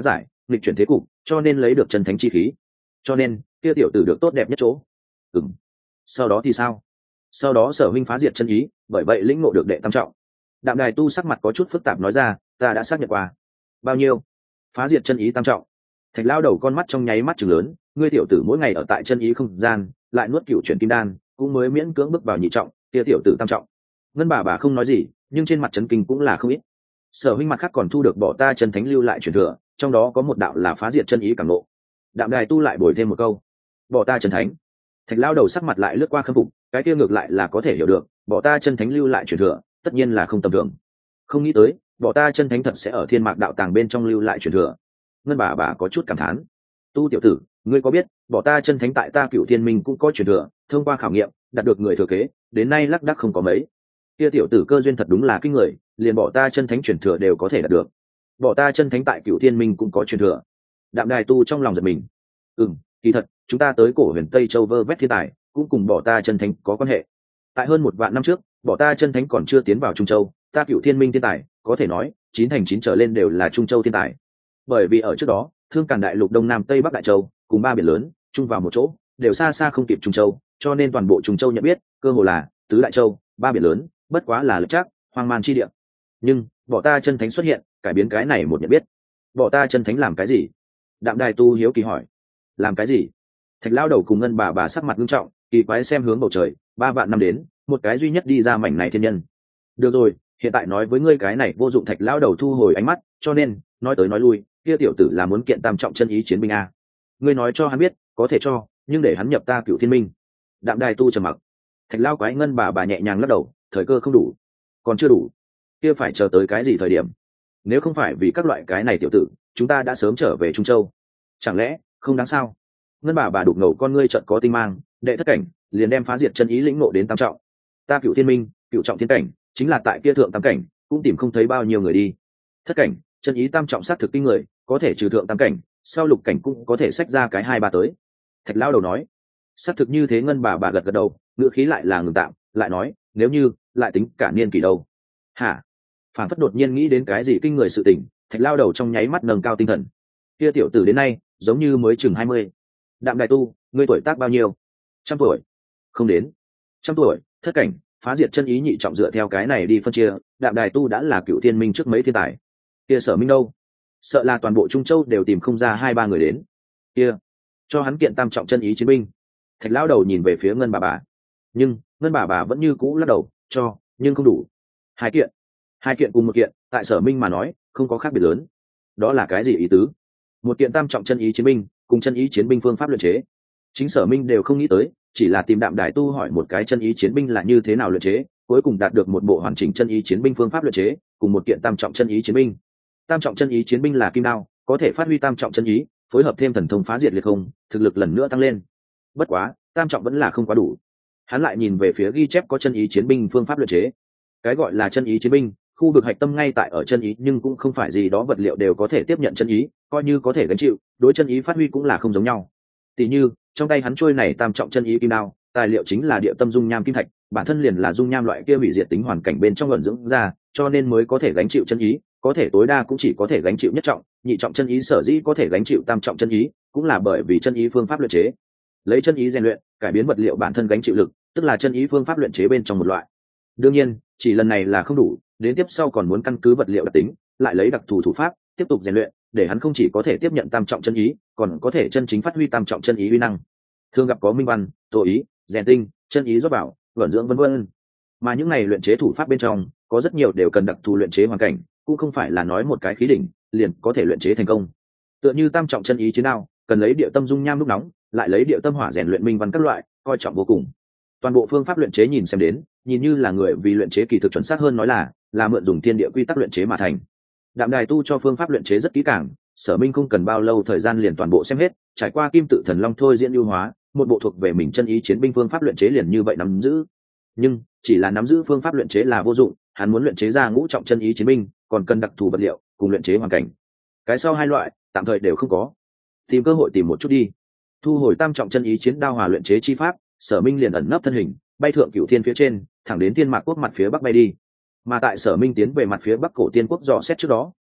A: nghịch chuyển thế cục, cho nên lấy được chân thánh chi khí. Cho nên kia tiểu tử được tốt đẹp nhất chỗ. Ừm. Sau đó thì sao? Sau đó Sở huynh phá diệt chân ý, bởi vậy lĩnh ngộ được đệ tam trọng. Đạm Đài tu sắc mặt có chút phức tạp nói ra, ta đã xác nhận qua. Bao nhiêu? Phá diệt chân ý tam trọng. Thạch lao đầu con mắt trong nháy mắt trừng lớn, ngươi tiểu tử mỗi ngày ở tại chân ý không gian, lại nuốt cửu chuyển kim đan, cũng mới miễn cưỡng bước vào nhị trọng, kia tiểu tử tam trọng. Ngân bà bà không nói gì, nhưng trên mặt chấn kinh cũng là không ít. Sở huynh mặt khác còn thu được bỏ ta chân thánh lưu lại truyền thừa, trong đó có một đạo là phá diệt chân ý cảm ngộ. Đạm Đài tu lại bồi thêm một câu, bỏ ta chân thánh. Thạch lao đầu sắc mặt lại lướt qua khâm phục, cái kia ngược lại là có thể hiểu được, bỏ ta chân thánh lưu lại truyền thừa, tất nhiên là không tầm thường. Không nghĩ tới, bỏ ta chân thánh thật sẽ ở thiên mạc đạo tàng bên trong lưu lại truyền thừa. Ngân bà bà có chút cảm thán, tu tiểu tử, ngươi có biết, bỏ ta chân thánh tại ta Cửu Thiên Minh cũng có truyền thừa, thông qua khảo nghiệm, đạt được người thừa kế, đến nay lác đác không có mấy. Kia tiểu tử cơ duyên thật đúng là kinh người, liền bỏ ta chân thánh truyền thừa đều có thể đạt được. Bỏ ta chân thánh tại Cửu Thiên Minh cũng có truyền thừa. Đạm Đài tu trong lòng giật mình. Ừm, kỳ thật, chúng ta tới cổ huyền Tây Châu vơ vét thiên tài, cũng cùng bỏ ta chân thánh có quan hệ. Tại hơn một vạn năm trước, bỏ ta chân thánh còn chưa tiến vào Trung Châu, ta Cửu Thiên Minh thiên tài, có thể nói, chín thành chín trở lên đều là Trung Châu thiên tài. Bởi vì ở trước đó, Thương Càn Đại Lục Đông Nam Tây Bắc Đại Châu, cùng ba biển lớn, chung vào một chỗ, đều xa xa không kịp Trung Châu, cho nên toàn bộ Trung Châu nhận biết, cơ hồ là tứ đại châu, ba biển lớn, bất quá là lệch chắc, hoang man chi địa. Nhưng, bỏ ta chân thánh xuất hiện, cải biến cái này một nhận biết. Bỏ ta chân thánh làm cái gì? Đạm Đài tu hiếu kỳ hỏi. Làm cái gì? Thạch lao đầu cùng Ngân bà bà sắc mặt nghiêm trọng, kỳ quái xem hướng bầu trời, ba vạn năm đến, một cái duy nhất đi ra mảnh này thiên nhân. Được rồi, hiện tại nói với ngươi cái này vô dụng. Thạch lao đầu thu hồi ánh mắt, cho nên nói tới nói lui, kia tiểu tử là muốn kiện tam trọng chân ý chiến binh a. Ngươi nói cho hắn biết, có thể cho, nhưng để hắn nhập ta Cửu Thiên Minh. Đạm Đài tu trầm mặc. Thạch lao quái Ngân bà bà nhẹ nhàng lắc đầu, thời cơ không đủ. Còn chưa đủ, kia phải chờ tới cái gì thời điểm? Nếu không phải vì các loại cái này tiểu tử, chúng ta đã sớm trở về Trung Châu. Chẳng lẽ không đáng sao? Ngân bà bà đục ngầu con ngươi chợt có tinh mang, đệ thất cảnh liền đem phá diệt chân ý lĩnh ngộ đến tam trọng. Ta Cửu Thiên Minh, cửu trọng thiên cảnh, chính là tại kia thượng tam cảnh, cũng tìm không thấy bao nhiêu người đi. Thất cảnh, chân ý tam trọng sát thực kinh người, có thể trừ thượng tam cảnh, sau lục cảnh cũng có thể xách ra cái hai ba tới. Thạch lao đầu nói, sát thực như thế. Ngân bà bà gật gật đầu, ngữ khí lại là ngừng tạm, lại nói, nếu như lại tính cả niên kỷ đâu? Hả? Phản phất đột nhiên nghĩ đến cái gì kinh người sự tình, Thạch lao đầu trong nháy mắt nâng cao tinh thần. Kia tiểu tử đến nay, giống như mới chừng hai mươi. Đạm Đài tu, ngươi tuổi tác bao nhiêu? Trăm tuổi? Không đến. Trăm tuổi, thất cảnh, phá diệt chân ý nhị trọng, dựa theo cái này đi phân chia, Đạm Đài tu đã là Cửu Thiên Minh trước mấy thiên tài. Kia Sở Minh đâu? Sợ là toàn bộ Trung Châu đều tìm không ra hai ba người đến. Kia, cho hắn kiện tam trọng chân ý chiến binh. Thạch lão đầu nhìn về phía Ngân bà bà, nhưng Ngân bà bà vẫn như cũ lắc đầu, cho, nhưng không đủ. Hai kiện, hai kiện cùng một kiện, tại Sở Minh mà nói, không có khác biệt lớn. Đó là cái gì ý tứ? Một kiện tam trọng chân ý chiến binh, cùng chân ý chiến binh phương pháp luyện chế, chính Sở Minh đều không nghĩ tới, chỉ là tìm Đạm Đài tu hỏi một cái chân ý chiến binh là như thế nào luyện chế, cuối cùng đạt được một bộ hoàn chỉnh chân ý chiến binh phương pháp luyện chế, cùng một kiện tam trọng chân ý chiến binh. Tam trọng chân ý chiến binh là kim đao, có thể phát huy tam trọng chân ý, phối hợp thêm thần thông phá diệt liệt không, thực lực lần nữa tăng lên. Bất quá, tam trọng vẫn là không quá đủ. Hắn lại nhìn về phía ghi chép có chân ý chiến binh phương pháp luyện chế. Cái gọi là chân ý chiến binh, khu vực hạch tâm ngay tại ở chân ý, nhưng cũng không phải gì đó vật liệu đều có thể tiếp nhận chân ý, coi như có thể gánh chịu, đối chân ý phát huy cũng là không giống nhau. Tỷ như, trong tay hắn trôi này tam trọng chân ý kim đao, tài liệu chính là địa tâm dung nham kim thạch, bản thân liền là dung nham loại kia hủy diệt tính hoàn cảnh bên trong ẩn dưỡng ra, cho nên mới có thể gánh chịu chân ý, có thể tối đa cũng chỉ có thể gánh chịu nhất trọng, nhị trọng chân ý sở dĩ có thể gánh chịu tam trọng chân ý, cũng là bởi vì chân ý phương pháp luyện chế. Lấy chân ý rèn luyện, cải biến vật liệu bản thân gánh chịu lực, tức là chân ý phương pháp luyện chế bên trong một loại. Đương nhiên, chỉ lần này là không đủ, đến tiếp sau còn muốn căn cứ vật liệu đặc tính, lại lấy đặc thù thủ pháp tiếp tục rèn luyện, để hắn không chỉ có thể tiếp nhận tam trọng chân ý, còn có thể chân chính phát huy tam trọng chân ý uy năng. Thường gặp có minh văn, tô ý, rèn tinh, chân ý rót bảo, vận dưỡng vân vân. Mà những này luyện chế thủ pháp bên trong, có rất nhiều đều cần đặc thù luyện chế hoàn cảnh, cũng không phải là nói một cái khí đỉnh liền có thể luyện chế thành công. Tựa như tam trọng chân ý chiến đao, cần lấy địa tâm dung nham lúc nóng, lại lấy địa tâm hỏa rèn luyện minh văn các loại, coi trọng vô cùng. Toàn bộ phương pháp luyện chế nhìn xem đến, nhìn như là người vì luyện chế kỳ thực, chuẩn xác hơn nói là là mượn dùng thiên địa quy tắc luyện chế mà thành. Đạm Đài tu cho phương pháp luyện chế rất kỹ càng, Sở Minh không cần bao lâu thời gian liền toàn bộ xem hết, trải qua kim tự thần long thôi diễn ưu hóa, một bộ thuộc về mình chân ý chiến binh phương pháp luyện chế liền như vậy nắm giữ. Nhưng chỉ là nắm giữ phương pháp luyện chế là vô dụng, hắn muốn luyện chế ra ngũ trọng chân ý chiến binh, còn cần đặc thù vật liệu cùng luyện chế hoàn cảnh. Cái sau hai loại tạm thời đều không có, tìm cơ hội tìm một chút đi. Thu hồi tam trọng chân ý chiến đao hòa luyện chế chi pháp, Sở Minh liền ẩn nấp thân hình, bay thượng cửu thiên phía trên, thẳng đến Thiên Mạc quốc mặt phía bắc bay đi. Mà tại Sở Minh tiến về mặt phía bắc cổ tiên quốc dò xét trước đó,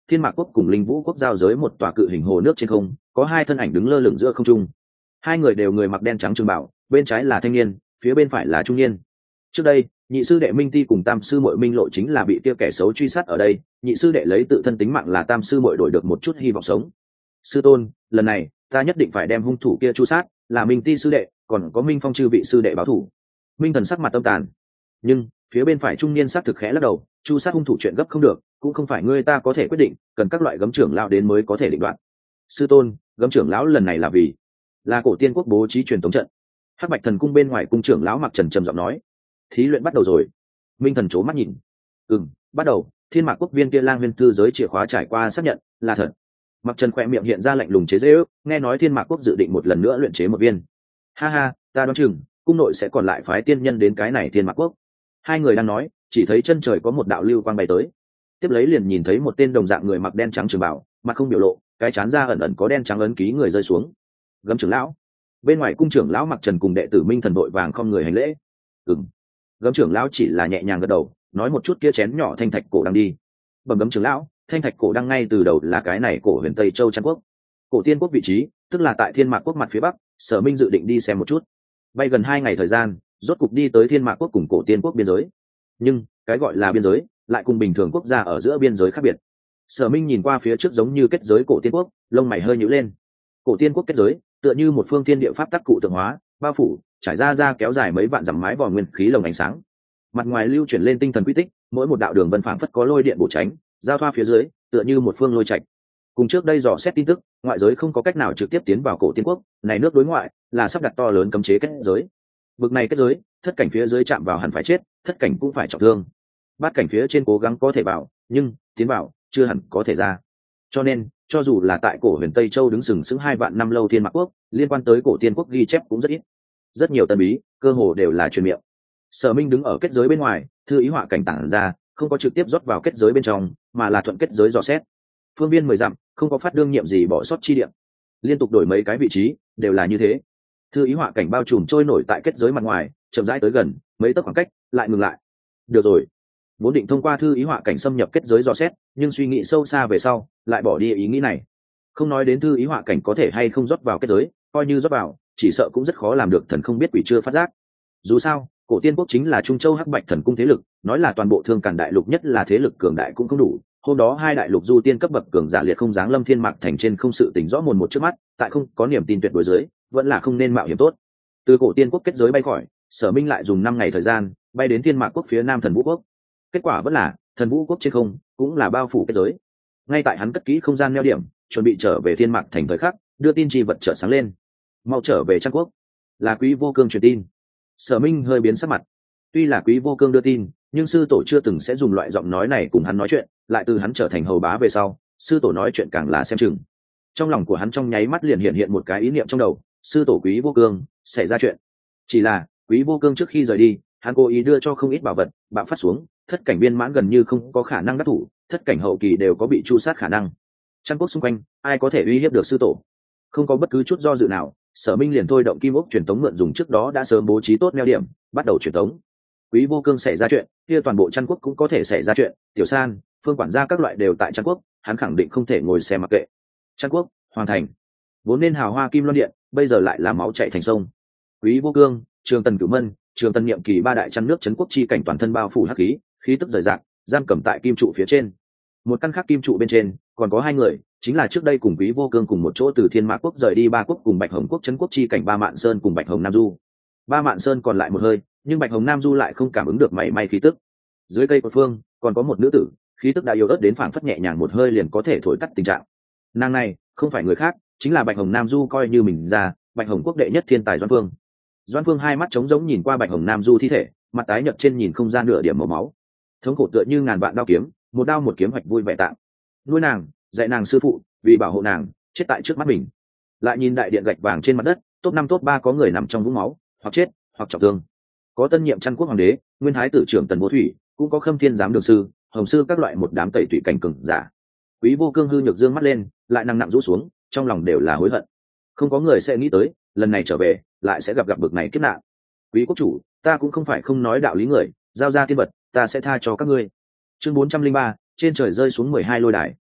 A: Thiên Mạc quốc cùng Linh Vũ quốc giao giới một tòa cự hình hồ nước trên không, có hai thân ảnh đứng lơ lửng giữa không trung. Hai người đều người mặc đen trắng trường bảo, bên trái là thanh niên, phía bên phải là trung niên. Trước đây, nhị sư đệ Minh Ti cùng tam sư muội Minh Lộ chính là bị kia kẻ xấu truy sát ở đây, nhị sư đệ lấy tự thân tính mạng là tam sư muội đổi được một chút hy vọng sống. Sư tôn, lần này ta nhất định phải đem hung thủ kia chu sát, là Minh Ti sư đệ, còn có Minh Phong chư vị sư đệ báo thủ. Minh Thần sắc mặt tâm tàn, nhưng phía bên phải trung niên sát thực khẽ lắc đầu, chu sát hung thủ chuyện gấp không được, cũng không phải ngươi ta có thể quyết định, cần các loại gấm trưởng lão đến mới có thể định đoạt. Sư tôn, gấm trưởng lão lần này là vì là Cổ Tiên quốc bố trí truyền tống trận. Hắc Bạch Thần cung bên ngoài cung trưởng lão mặc trần trầm giọng nói, thí luyện bắt đầu rồi. Minh Thần chố mắt nhìn, ừm, bắt đầu. Thiên Mạc quốc viên kia lang viên thư giới chìa khóa trải qua xác nhận là thật. Mặc trần khỏe miệng hiện ra lạnh lùng chế giễu, nghe nói Thiên Mạc quốc dự định một lần nữa luyện chế một viên. Ha ha, ta đoán chừng cung nội sẽ còn lại phái tiên nhân đến cái này Thiên Mạc quốc. Hai người đang nói, chỉ thấy chân trời có một đạo lưu quang bay tới, tiếp lấy liền nhìn thấy một tên đồng dạng người mặc đen trắng trường bảo, mặt không biểu lộ, cái chán ra ẩn ẩn có đen trắng ấn ký người rơi xuống. Gấm trưởng lão. Bên ngoài cung trưởng lão mặc trần cùng đệ tử Minh Thần đội vàng không người hành lễ. Ừm. Gấm trưởng lão chỉ là nhẹ nhàng gật đầu, nói một chút kia chén nhỏ thanh thạch cổ đang đi. Bẩm gấm trưởng lão, thanh thạch cổ đang ngay từ đầu là cái này cổ huyền Tây Châu Trăn quốc. Cổ Tiên quốc vị trí, tức là tại Thiên Mạc quốc mặt phía bắc, Sở Minh dự định đi xem một chút. Bay gần hai ngày thời gian, rốt cục đi tới Thiên Mạc quốc cùng Cổ Tiên quốc biên giới. Nhưng cái gọi là biên giới lại cùng bình thường quốc gia ở giữa biên giới khác biệt. Sở Minh nhìn qua phía trước giống như kết giới Cổ Tiên quốc, lông mày hơi nhíu lên. Cổ Tiên quốc kết giới tựa như một phương thiên địa pháp tắc cụ tượng hóa, bao phủ, trải ra ra kéo dài mấy vạn dặm mái vòm nguyên khí lồng ánh sáng. Mặt ngoài lưu chuyển lên tinh thần quy tích, mỗi một đạo đường vân phảng phất có lôi điện bổ tránh, giao thoa phía dưới, tựa như một phương lôi trạch. Cùng trước đây dò xét tin tức, ngoại giới không có cách nào trực tiếp tiến vào Cổ Tiên quốc, này nước đối ngoại là sắp đặt to lớn cấm chế kết giới. Bực này kết giới, thất cảnh phía dưới chạm vào hẳn phải chết, thất cảnh cũng phải trọng thương. Bát cảnh phía trên cố gắng có thể vào, nhưng tiến vào chưa hẳn có thể ra. Cho nên, cho dù là tại cổ huyền Tây Châu đứng sừng sững hai vạn năm lâu Thiên Mạc quốc, liên quan tới Cổ Tiên quốc ghi chép cũng rất ít. Rất nhiều tân bí, cơ hồ đều là truyền miệng. Sở Minh đứng ở kết giới bên ngoài, thư ý họa cảnh tản ra, không có trực tiếp rót vào kết giới bên trong, mà là thuận kết giới dò xét. Phương viên mười dặm, không có phát đương nhiệm gì bỏ sót chi điểm. Liên tục đổi mấy cái vị trí, đều là như thế. Thư ý họa cảnh bao trùm trôi nổi tại kết giới mặt ngoài, chậm rãi tới gần, mấy tấc khoảng cách, lại ngừng lại. Được rồi. Vốn định thông qua thư ý họa cảnh xâm nhập kết giới dò xét, nhưng suy nghĩ sâu xa về sau, lại bỏ đi ý nghĩ này. Không nói đến thư ý họa cảnh có thể hay không rót vào kết giới, coi như rót vào, chỉ sợ cũng rất khó làm được thần không biết quỷ chưa phát giác. Dù sao, Cổ Tiên quốc chính là Trung Châu Hắc Bạch Thần cung thế lực, nói là toàn bộ Thương Càn đại lục nhất là thế lực cường đại cũng không đủ. Hôm đó hai đại lục du tiên cấp bậc cường giả liệt không dáng lâm Thiên Mạc thành trên không sự tỉnh rõ mồn một trước mắt, tại không có niềm tin tuyệt đối dưới, vẫn là không nên mạo hiểm tốt. Từ Cổ Tiên quốc kết giới bay khỏi, Sở Minh lại dùng năm ngày thời gian bay đến Thiên Mạc quốc phía nam Thần Vũ quốc. Kết quả vẫn là Thần Vũ quốc trên không cũng là bao phủ kết giới. Ngay tại hắn cất kỹ không gian neo điểm, chuẩn bị trở về Thiên Mạc thành thời khắc, đưa tin chi vật chợt sáng lên. Mau trở về Trăn quốc. Là Quý Vô Cương truyền tin. Sở Minh hơi biến sắc mặt. Tuy là Quý Vô Cương đưa tin, nhưng sư tổ chưa từng sẽ dùng loại giọng nói này cùng hắn nói chuyện, lại từ hắn trở thành hầu bá về sau, sư tổ nói chuyện càng là xem chừng. Trong lòng của hắn trong nháy mắt liền hiện hiện một cái ý niệm trong đầu, sư tổ Quý Vô Cương xảy ra chuyện. Chỉ là Quý Vô Cương trước khi rời đi, hắn cố ý đưa cho không ít bảo vật, bạo phát xuống, thất cảnh viên mãn gần như không có khả năng đắc thủ, thất cảnh hậu kỳ đều có bị chu sát khả năng. Trăn quốc xung quanh, ai có thể uy hiếp được sư tổ? Không có bất cứ chút do dự nào, Sở Minh liền thôi động kim ốc truyền tống mượn dùng trước đó đã sớm bố trí tốt neo điểm, bắt đầu truyền tống. Quý Vô Cương xảy ra chuyện, kia toàn bộ Trăn quốc cũng có thể xảy ra chuyện, Tiểu San, Phương quản gia các loại đều tại Trăn quốc, hắn khẳng định không thể ngồi xem mặc kệ. Trăn quốc, hoàn thành. Vốn nên hào hoa kim loan điện, bây giờ lại là máu chảy thành sông. Quý Vô Cương, Trường Tần Cửu Mân, Trường Tần Niệm Kỳ ba đại Trăn nước trấn quốc chi cảnh toàn thân bao phủ hắc khí, khí tức rời rạc, giam cầm tại kim trụ phía trên. Một căn khác kim trụ bên trên, còn có hai người, chính là trước đây cùng Quý Vô Cương cùng một chỗ từ Thiên Mạc quốc rời đi ba quốc cùng Bạch Hồng quốc trấn quốc chi cảnh Ba Mạn Sơn cùng Bạch Hồng Nam Du. Ba Mạn Sơn còn lại một hơi, nhưng Bạch Hồng Nam Du lại không cảm ứng được mảy may khí tức. Dưới cây cột phương, còn có một nữ tử, khí tức đã yếu ớt đến phảng phất nhẹ nhàng một hơi liền có thể thổi tắt tình trạng. Nàng này, không phải người khác, chính là Bạch Hồng Nam Du coi như mình ra, Bạch Hồng quốc đệ nhất thiên tài Doãn Phương. Doãn Phương hai mắt trống rỗng nhìn qua Bạch Hồng Nam Du thi thể, mặt tái nhợt trên nhìn không ra nửa điểm màu máu. Thống khổ tựa như ngàn vạn đao kiếm, một đao một kiếm hoạch vui vẻ tạng. Nuôi nàng, dạy nàng sư phụ, vì bảo hộ nàng, chết tại trước mắt mình. Lại nhìn đại điện gạch vàng trên mặt đất, top năm top ba có người nằm trong vũng máu, hoặc chết, hoặc trọng thương. Có tân nhiệm Trăn quốc hoàng đế, nguyên thái tử trưởng Tần Vô Thủy, cũng có Khâm Thiên giám đường sư, hồng sư các loại một đám tẩy tủy cảnh cường giả. Quý Vô Cương hư nhược dương mắt lên, lại nặng nặng rũ xuống, trong lòng đều là hối hận. Không có người sẽ nghĩ tới, lần này trở về, lại sẽ gặp gặp bực này kiếp nạn. Quý quốc chủ, ta cũng không phải không nói đạo lý người, giao ra tiên vật, ta sẽ tha cho các ngươi. Chương bốn trăm linh ba, trên trời rơi xuống mười hai lôi đài.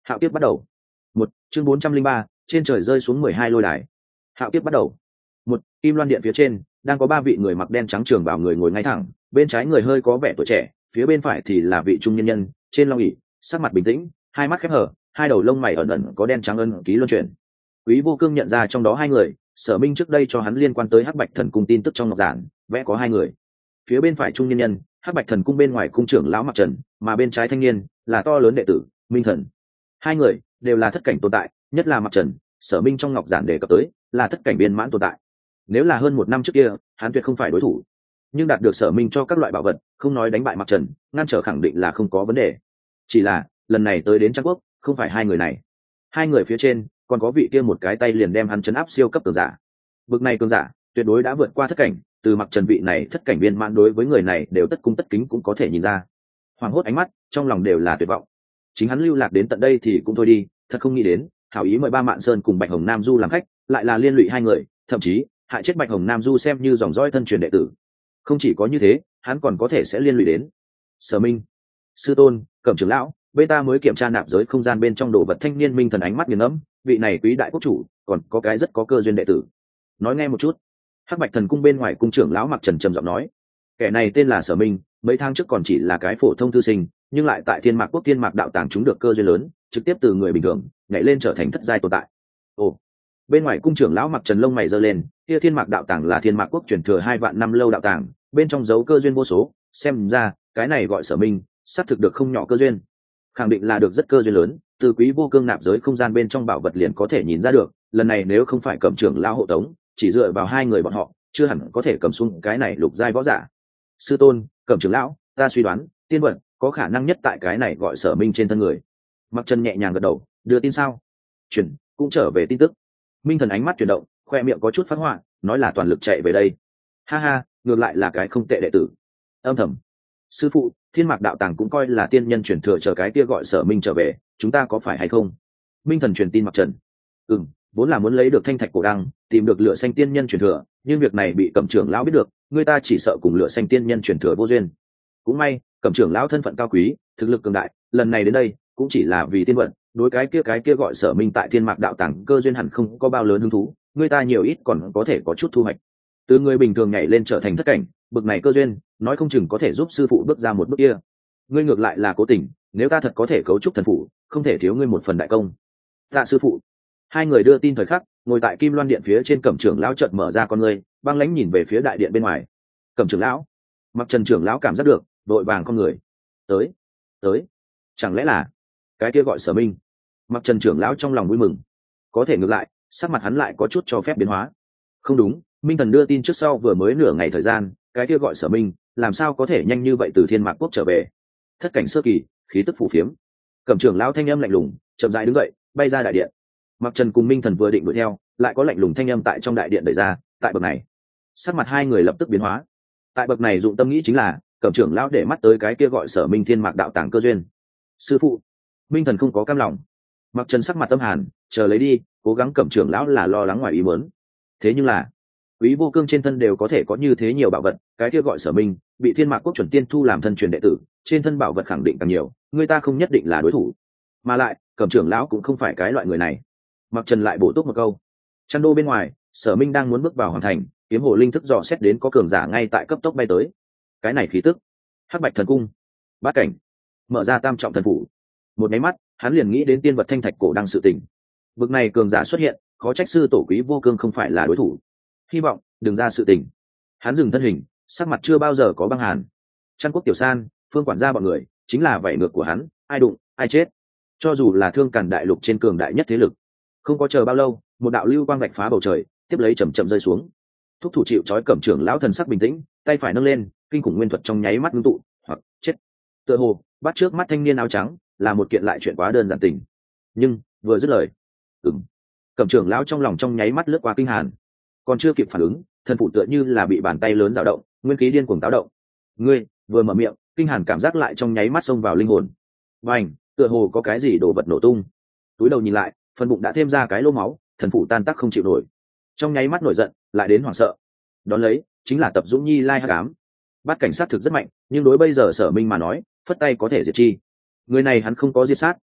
A: Hạo kiếp bắt đầu. Một chương bốn trăm linh ba, trên trời rơi xuống mười hai lôi đài. Hạo kiếp bắt đầu. Một kim loan điện phía trên đang có ba vị người mặc đen trắng trường bảo người ngồi ngay thẳng, bên trái người hơi có vẻ tuổi trẻ, phía bên phải thì là vị trung nhân nhân, trên long ỷ sắc mặt bình tĩnh, hai mắt khép hở, hai đầu lông mày ẩn ẩn có đen trắng ân ký luân chuyển. Quý Vô Cương nhận ra trong đó hai người, Sở Minh trước đây cho hắn liên quan tới Hắc Bạch Thần Cung tin tức trong ngọc giản, vẽ có hai người. Phía bên phải trung nhân nhân, Hắc Bạch Thần Cung bên ngoài cung trưởng lão Mặc Trần, mà bên trái thanh niên là to lớn đệ tử Minh Thần. Hai người đều là thất cảnh tồn tại, nhất là Mặc Trần, Sở Minh trong ngọc giản đề cập tới là thất cảnh viên mãn tồn tại. Nếu là hơn một năm trước kia, hắn tuyệt không phải đối thủ, nhưng đạt được Sở Minh cho các loại bảo vật, không nói đánh bại Mặc Trần, ngăn trở khẳng định là không có vấn đề. Chỉ là lần này tới đến Trang Quốc, không phải hai người này. Hai người phía trên còn có vị kia một cái tay liền đem hắn chấn áp siêu cấp cường giả. Bực này cường giả tuyệt đối đã vượt qua thất cảnh, từ Mặc Trần vị này thất cảnh viên mãn đối với người này đều tất cung tất kính cũng có thể nhìn ra. Hoàng hốt ánh mắt, trong lòng đều là tuyệt vọng. Chính hắn lưu lạc đến tận đây thì cũng thôi đi, thật không nghĩ đến, hảo ý mời Ba Mạn Sơn cùng Bạch Hồng Nam Du làm khách, lại là liên lụy hai người, thậm chí hại chết Bạch Hồng Nam Du xem như dòng dõi thân truyền đệ tử. Không chỉ có như thế, hắn còn có thể sẽ liên lụy đến Sở Minh. Sư tôn, Cẩm trưởng lão, bên ta mới kiểm tra nạp giới không gian bên trong đồ vật. Thanh niên Minh Thần ánh mắt nghiền ngẫm, vị này quý đại quốc chủ còn có cái rất có cơ duyên đệ tử. Nói nghe một chút. Hắc Bạch Thần Cung bên ngoài cung trưởng lão Mặc Trần trầm giọng nói, kẻ này tên là Sở Minh, mấy tháng trước còn chỉ là cái phổ thông thư sinh, nhưng lại tại Thiên Mạc Quốc Thiên Mạc đạo tàng trúng được cơ duyên lớn, trực tiếp từ người bình thường nhảy lên trở thành thất giai tồn tại. Ồ. Bên ngoài cung trưởng lão Mặc Trần lông mày giơ lên, kia Thiên Mạc đạo tàng là Thiên Mạc Quốc truyền thừa hai vạn năm lâu đạo tàng, bên trong giấu cơ duyên vô số, xem ra cái này gọi Sở Minh, xác thực được không nhỏ cơ duyên. Khẳng định là được rất cơ duyên lớn, từ Quý Vô Cương nạp giới không gian bên trong bảo vật liền có thể nhìn ra được, lần này nếu không phải Cẩm trưởng lão hộ tống, chỉ dựa vào hai người bọn họ, chưa hẳn có thể cầm xuống cái này lục giai võ giả. Sư tôn, Cẩm trưởng lão, ta suy đoán, tiên vật có khả năng nhất tại cái này gọi Sở Minh trên thân người. Mặc Trần nhẹ nhàng gật đầu, đưa tin sao? Chuyển, cũng trở về tin tức. Minh Thần ánh mắt chuyển động, khoe miệng có chút phát họa, nói là toàn lực chạy về đây. Ha ha, ngược lại là cái không tệ đệ tử. Âm thầm, sư phụ, Thiên Mạc đạo tàng cũng coi là tiên nhân truyền thừa, chờ cái kia gọi Sở Minh trở về, chúng ta có phải hay không? Minh Thần truyền tin Mặc Trần. Ừm, vốn là muốn lấy được thanh thạch cổ đăng, tìm được lửa xanh tiên nhân truyền thừa, nhưng việc này bị Cẩm trưởng lão biết được, người ta chỉ sợ cùng lửa xanh tiên nhân truyền thừa vô duyên. Cũng may, Cẩm trưởng lão thân phận cao quý, thực lực cường đại, lần này đến đây cũng chỉ là vì tiên vận, đối cái kia cái kia gọi Sở Minh tại Thiên Mạc đạo tàng cơ duyên hẳn không có bao lớn hứng thú, người ta nhiều ít còn có thể có chút thu hoạch. Từ người bình thường nhảy lên trở thành thất cảnh, bực này cơ duyên, nói không chừng có thể giúp sư phụ bước ra một bước kia. Ngươi ngược lại là cố tình, nếu ta thật có thể cấu trúc thần phụ, không thể thiếu ngươi một phần đại công. Tạ sư phụ. Hai người đưa tin thời khắc, ngồi tại Kim Loan điện phía trên Cẩm trưởng lão chợt mở ra con ngươi, băng lãnh nhìn về phía đại điện bên ngoài. Cẩm trưởng lão. Mặc Trần trưởng lão cảm giác được, đội vàng con người. Tới, tới. Chẳng lẽ là cái kia gọi Sở Minh? Mặc Trần trưởng lão trong lòng vui mừng. Có thể ngược lại, sắc mặt hắn lại có chút cho phép biến hóa. Không đúng, Minh Thần đưa tin trước sau vừa mới nửa ngày thời gian, cái kia gọi Sở Minh, làm sao có thể nhanh như vậy từ Thiên Mạc Quốc trở về? Thất cảnh sơ kỳ, khí tức phủ phiếm. Cẩm trưởng lão thanh âm lạnh lùng, chậm rãi đứng dậy, bay ra đại điện. Mặc Trần cùng Minh Thần vừa định đuổi theo, lại có lạnh lùng thanh âm tại trong đại điện đẩy ra, tại bậc này, sắc mặt hai người lập tức biến hóa. Tại bậc này dụng tâm nghĩ chính là, Cẩm trưởng lão để mắt tới cái kia gọi Sở Minh Thiên Mạc đạo tàng cơ duyên. Sư phụ. Minh Thần không có cam lòng. Mặc Trần sắc mặt tâm hàn, chờ lấy đi, cố gắng Cẩm trưởng lão là lo lắng ngoài ý muốn. Thế nhưng là, Quý Vô Cương trên thân đều có thể có như thế nhiều bảo vật, cái kia gọi Sở Minh bị Thiên Mạc Quốc chuẩn tiên thu làm thân truyền đệ tử, trên thân bảo vật khẳng định càng nhiều, người ta không nhất định là đối thủ. Mà lại, Cẩm trưởng lão cũng không phải cái loại người này. Mặc Trần lại bổ túc một câu. Chăn đô bên ngoài, Sở Minh đang muốn bước vào hoàn thành, kiếm hồ linh thức dò xét đến có cường giả ngay tại cấp tốc bay tới. Cái này khí tức. Hắc Bạch Thần Cung, bát cảnh, mở ra tam trọng thần phủ. Một máy mắt, hắn liền nghĩ đến tiên vật thanh thạch cổ đăng sự tình. Bực này cường giả xuất hiện, khó trách sư tổ Quý Vô Cương không phải là đối thủ. Hy vọng đừng ra sự tình. Hắn dừng thân hình, sắc mặt chưa bao giờ có băng hàn. Trăn Quốc tiểu san, Phương quản gia bọn người, chính là vảy ngược của hắn, ai đụng, ai chết. Cho dù là Thương Càn đại lục trên cường đại nhất thế lực, không có chờ bao lâu, một đạo lưu quang vạch phá bầu trời, tiếp lấy chậm chậm rơi xuống. Thúc thủ chịu trói Cẩm trưởng lão thần sắc bình tĩnh, tay phải nâng lên, kinh khủng nguyên thuật trong nháy mắt ngưng tụ, hoặc chết. Tựa hồ, bắt trước mắt thanh niên áo trắng, là một kiện lại chuyện quá đơn giản tình. Nhưng, vừa dứt lời, ừm, Cẩm trưởng lão trong lòng trong nháy mắt lướt qua kinh hàn. Còn chưa kịp phản ứng, thân phụ tựa như là bị bàn tay lớn dao động, nguyên khí điên cuồng táo động. Ngươi, vừa mở miệng, kinh hàn cảm giác lại trong nháy mắt xông vào linh hồn. Bành, tựa hồ có cái gì đổ vật nổ tung. Túi đầu nhìn lại, phần bụng đã thêm ra cái lỗ máu, thần phụ tan tác không chịu nổi. Trong nháy mắt nổi giận, lại đến hoảng sợ. Đón lấy, chính là tập Dũng Nhi Lai Hắc Ám. Bát cảnh sát thực rất mạnh, nhưng đối bây giờ Sở Minh mà nói, phất tay có thể diệt chi. Người này hắn không có diệt sát,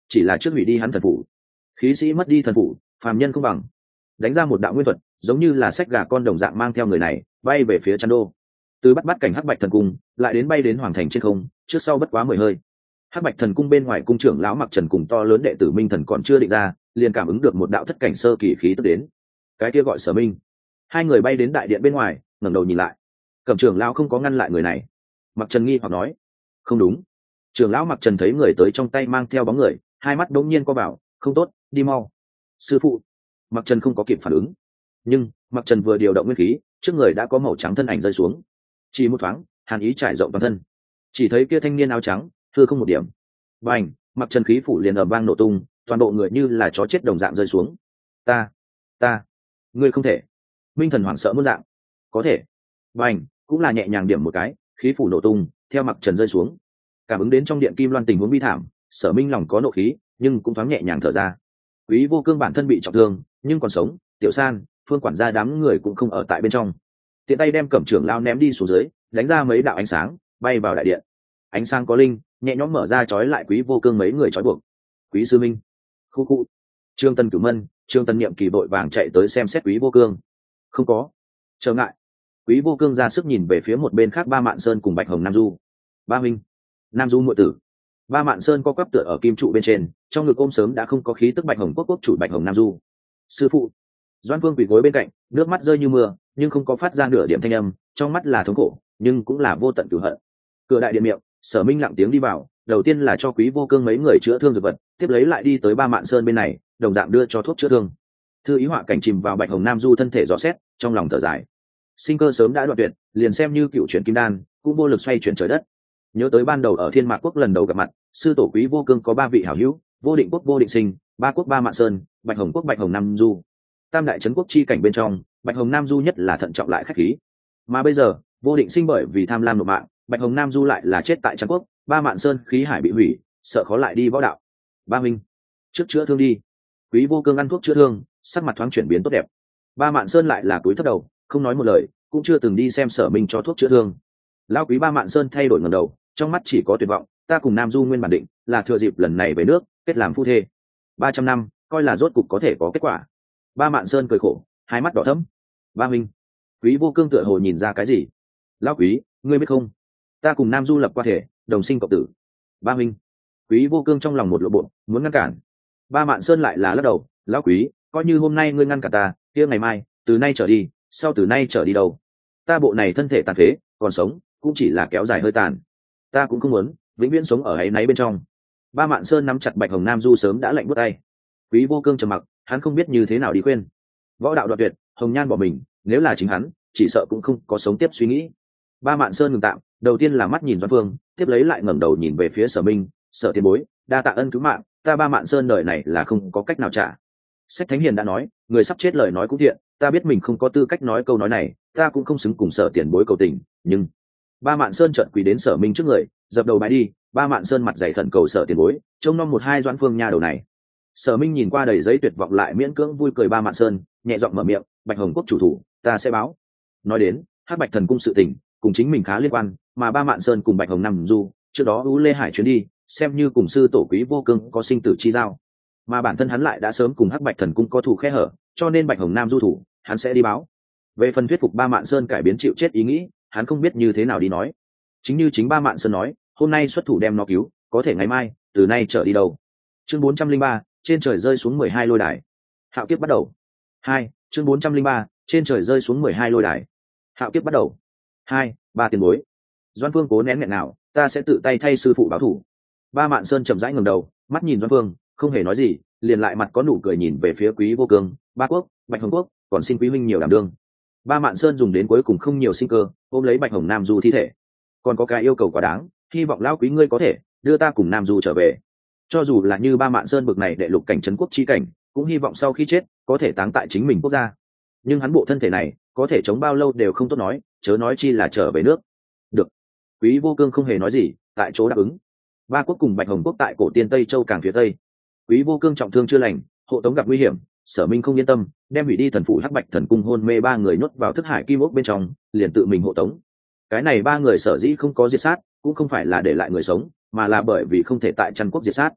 A: chỉ là trước hủy đi hắn thần phủ. Khí sĩ mất đi thần phủ, phàm nhân không bằng. Đánh ra một đạo nguyên thuật, giống như là sách gà con đồng dạng mang theo người này bay về phía Trăn Đô. Từ bắt bắt cảnh hắc bạch thần cung lại đến bay đến hoàng thành trên không, trước sau bất quá mười hơi. Hắc bạch thần cung bên ngoài cung trưởng lão Mặc Trần cùng to lớn đệ tử Minh Thần còn chưa định ra, liền cảm ứng được một đạo thất cảnh sơ kỳ khí tức đến. Cái kia gọi Sở Minh. Hai người bay đến đại điện bên ngoài, ngẩng đầu nhìn lại. Cẩm trưởng lão không có ngăn lại người này. Mặc Trần nghi hoặc nói: "Không đúng." Trưởng lão Mặc Trần thấy người tới trong tay mang theo bóng người, hai mắt đống nhiên co vào: "Không tốt, đi mau." "Sư phụ." Mặc Trần không có kịp phản ứng, nhưng Mặc Trần vừa điều động nguyên khí, trước người đã có màu trắng thân ảnh rơi xuống. Chỉ một thoáng, hàn ý trải rộng toàn thân. Chỉ thấy kia thanh niên áo trắng, thưa không một điểm. Bành, Mặc Trần khí phủ liền ầm vang nổ tung, toàn bộ người như là chó chết đồng dạng rơi xuống. "Ta, ta, ngươi không thể." Minh Thần hoảng sợ muôn dạng. "Có thể." Bành, cũng là nhẹ nhàng điểm một cái, khí phủ nổ tung, theo Mặc Trần rơi xuống. Cảm ứng đến trong điện kim loan tình huống bi thảm, Sở Minh lòng có nộ khí, nhưng cũng thoáng nhẹ nhàng thở ra. Quý Vô Cương bản thân bị trọng thương, nhưng còn sống, Tiểu San, Phương quản gia đám người cũng không ở tại bên trong. Tiện tay đem Cẩm trưởng lao ném đi xuống dưới, đánh ra mấy đạo ánh sáng, bay vào đại điện. Ánh sáng có linh, nhẹ nhõm mở ra trói lại Quý Vô Cương mấy người trói buộc. "Quý sư minh." Khu khu. Trương Tân Cửu Mân, Trương Tân Niệm kỳ vội vàng chạy tới xem xét Quý Vô Cương. "Không có trở ngại." Quý Vô Cương ra sức nhìn về phía một bên khác Ba Mạn Sơn cùng Bạch Hồng Nam Du. "Ba minh." Nam Du muội tử. Ba Mạn Sơn co quắp tựa ở kim trụ bên trên, trong ngực ôm sớm đã không có khí tức Bạch Hồng quốc quốc chủ Bạch Hồng Nam Du. "Sư phụ." Doan Phương quỳ gối bên cạnh, nước mắt rơi như mưa, nhưng không có phát ra nửa điểm thanh âm, trong mắt là thống khổ, nhưng cũng là vô tận cửu hận. Cửa đại điện miệng, Sở Minh lặng tiếng đi vào, đầu tiên là cho Quý Vô Cương mấy người chữa thương dược vật, tiếp lấy lại đi tới Ba Mạn Sơn bên này, đồng dạng đưa cho thuốc chữa thương. Thư ý họa cảnh chìm vào Bạch Hồng Nam Du thân thể rõ xét, trong lòng thở dài. Sinh cơ sớm đã đoạn tuyệt, liền xem như cựu chuyển kim đan, cũng vô lực xoay chuyển trời đất. Nhớ tới ban đầu ở Thiên Mạc Quốc lần đầu gặp mặt, sư tổ Quý Vô Cương có ba vị hảo hữu, Vô Định Quốc Vô Định Sinh, Ba Quốc Ba Mạn Sơn, Bạch Hồng Quốc Bạch Hồng Nam Du. Tam đại trấn quốc chi cảnh bên trong, Bạch Hồng Nam Du nhất là thận trọng lại khách khí. Mà bây giờ, Vô Định Sinh bởi vì tham lam nộp mạng, Bạch Hồng Nam Du lại là chết tại Trấn Quốc, Ba Mạn Sơn khí hải bị hủy, sợ khó lại đi võ đạo. "Ba minh, trước chữa thương đi." Quý Vô Cương ăn thuốc chữa thương, sắc mặt thoáng chuyển biến tốt đẹp. Ba Mạn Sơn lại là cúi thấp đầu, không nói một lời, cũng chưa từng đi xem Sở Minh cho thuốc chữa thương. Lão Quý Ba Mạn Sơn thay đổi ngẩng đầu, trong mắt chỉ có tuyệt vọng. "Ta cùng Nam Du nguyên bản định là thừa dịp lần này về nước, kết làm phu thê. Ba trăm năm, coi là rốt cục có thể có kết quả." Ba Mạn Sơn cười khổ, hai mắt đỏ thẫm. "Ba minh." Quý Vô Cương tựa hồ nhìn ra cái gì. "Lão Quý, ngươi biết không? Ta cùng Nam Du lập qua thể, đồng sinh cộng tử." "Ba minh." Quý Vô Cương trong lòng một lộ bộ, muốn ngăn cản. Ba Mạn Sơn lại là lắc đầu. "Lão Quý, coi như hôm nay ngươi ngăn cản ta, kia ngày mai, từ nay trở đi, sau từ nay trở đi đâu? Ta bộ này thân thể tàn phế, còn sống, cũng chỉ là kéo dài hơi tàn. Ta cũng không muốn vĩnh viễn sống ở ấy náy bên trong." Ba Mạn Sơn nắm chặt Bạch Hồng Nam Du sớm đã lạnh buốt tay. Quý Vô Cương trầm mặc, hắn không biết như thế nào đi khuyên. Võ đạo đoạn tuyệt, hồng nhan bỏ mình, nếu là chính hắn, chỉ sợ cũng không có sống tiếp suy nghĩ. Ba Mạn Sơn ngừng tạm, đầu tiên là mắt nhìn Doãn Phương, tiếp lấy lại ngẩng đầu nhìn về phía Sở Minh. "Sở tiền bối, đa tạ ân cứu mạng, ta Ba Mạn Sơn đời này là không có cách nào trả." Sách Thánh Hiền đã nói, người sắp chết lời nói cũng thiện, ta biết mình không có tư cách nói câu nói này, ta cũng không xứng cùng Sở tiền bối cầu tình, nhưng Ba Mạn Sơn trợn quỳ đến Sở Minh trước người, dập đầu bái đi. Ba Mạn Sơn mặt dày khẩn cầu Sở tiền bối, trông nom một hai Doãn Phương nha đầu này. Sở Minh nhìn qua đầy giấy tuyệt vọng lại miễn cưỡng vui cười Ba Mạn Sơn, nhẹ giọng mở miệng, "Bạch Hồng Quốc chủ thủ, ta sẽ báo." Nói đến Hắc Bạch Thần cung sự tình, cùng chính mình khá liên quan, mà Ba Mạn Sơn cùng Bạch Hồng Nam Du, trước đó U Lê Hải chuyến đi, xem như cùng sư tổ Quý Vô Cương có sinh tử chi giao, mà bản thân hắn lại đã sớm cùng Hắc Bạch Thần cung có thủ khe hở, cho nên Bạch Hồng Nam Du thủ, hắn sẽ đi báo. Về phần thuyết phục Ba Mạn Sơn cải biến chịu chết ý nghĩ, hắn không biết như thế nào đi nói. Chính như chính Ba Mạn Sơn nói, hôm nay xuất thủ đem nó cứu, có thể ngày mai, từ nay trở đi đâu. Chương bốn trăm linh ba, trên trời rơi xuống mười hai lôi đài. Hạo kiếp bắt đầu. Hai, chương bốn trăm linh ba, trên trời rơi xuống mười hai lôi đài. Hạo kiếp bắt đầu. Hai, ba tiền bối. Doãn Phương cố nén nghẹn nào, ta sẽ tự tay thay sư phụ báo thủ. Ba Mạn Sơn chậm rãi ngẩng đầu, mắt nhìn Doãn Phương, không hề nói gì, liền lại mặt có nụ cười nhìn về phía Quý Vô Cương. "Ba Quốc, Bạch Hồng Quốc, còn xin quý huynh nhiều đảm đương." Ba Mạn Sơn dùng đến cuối cùng không nhiều sinh cơ, ôm lấy Bạch Hồng Nam Du thi thể. "Còn có cái yêu cầu quá đáng, hy vọng lão quý ngươi có thể đưa ta cùng Nam Du trở về. Cho dù là như Ba Mạn Sơn bực này đệ lục cảnh trấn quốc chi cảnh, cũng hy vọng sau khi chết có thể táng tại chính mình quốc gia. Nhưng hắn bộ thân thể này có thể chống bao lâu đều không tốt nói, chớ nói chi là trở về nước." "Được." Quý Vô Cương không hề nói gì, tại chỗ đáp ứng. Ba Quốc cùng Bạch Hồng Quốc tại cổ tiên Tây Châu càng phía tây. Quý Vô Cương trọng thương chưa lành, hộ tống gặp nguy hiểm, Sở Minh không yên tâm, đem hủy đi thần phủ Hắc Bạch Thần cung hôn mê ba người nhốt vào thức hải kim ốc bên trong, liền tự mình hộ tống. Cái này ba người sở dĩ không có diệt sát, cũng không phải là để lại người sống, mà là bởi vì không thể tại Trăn Quốc diệt sát.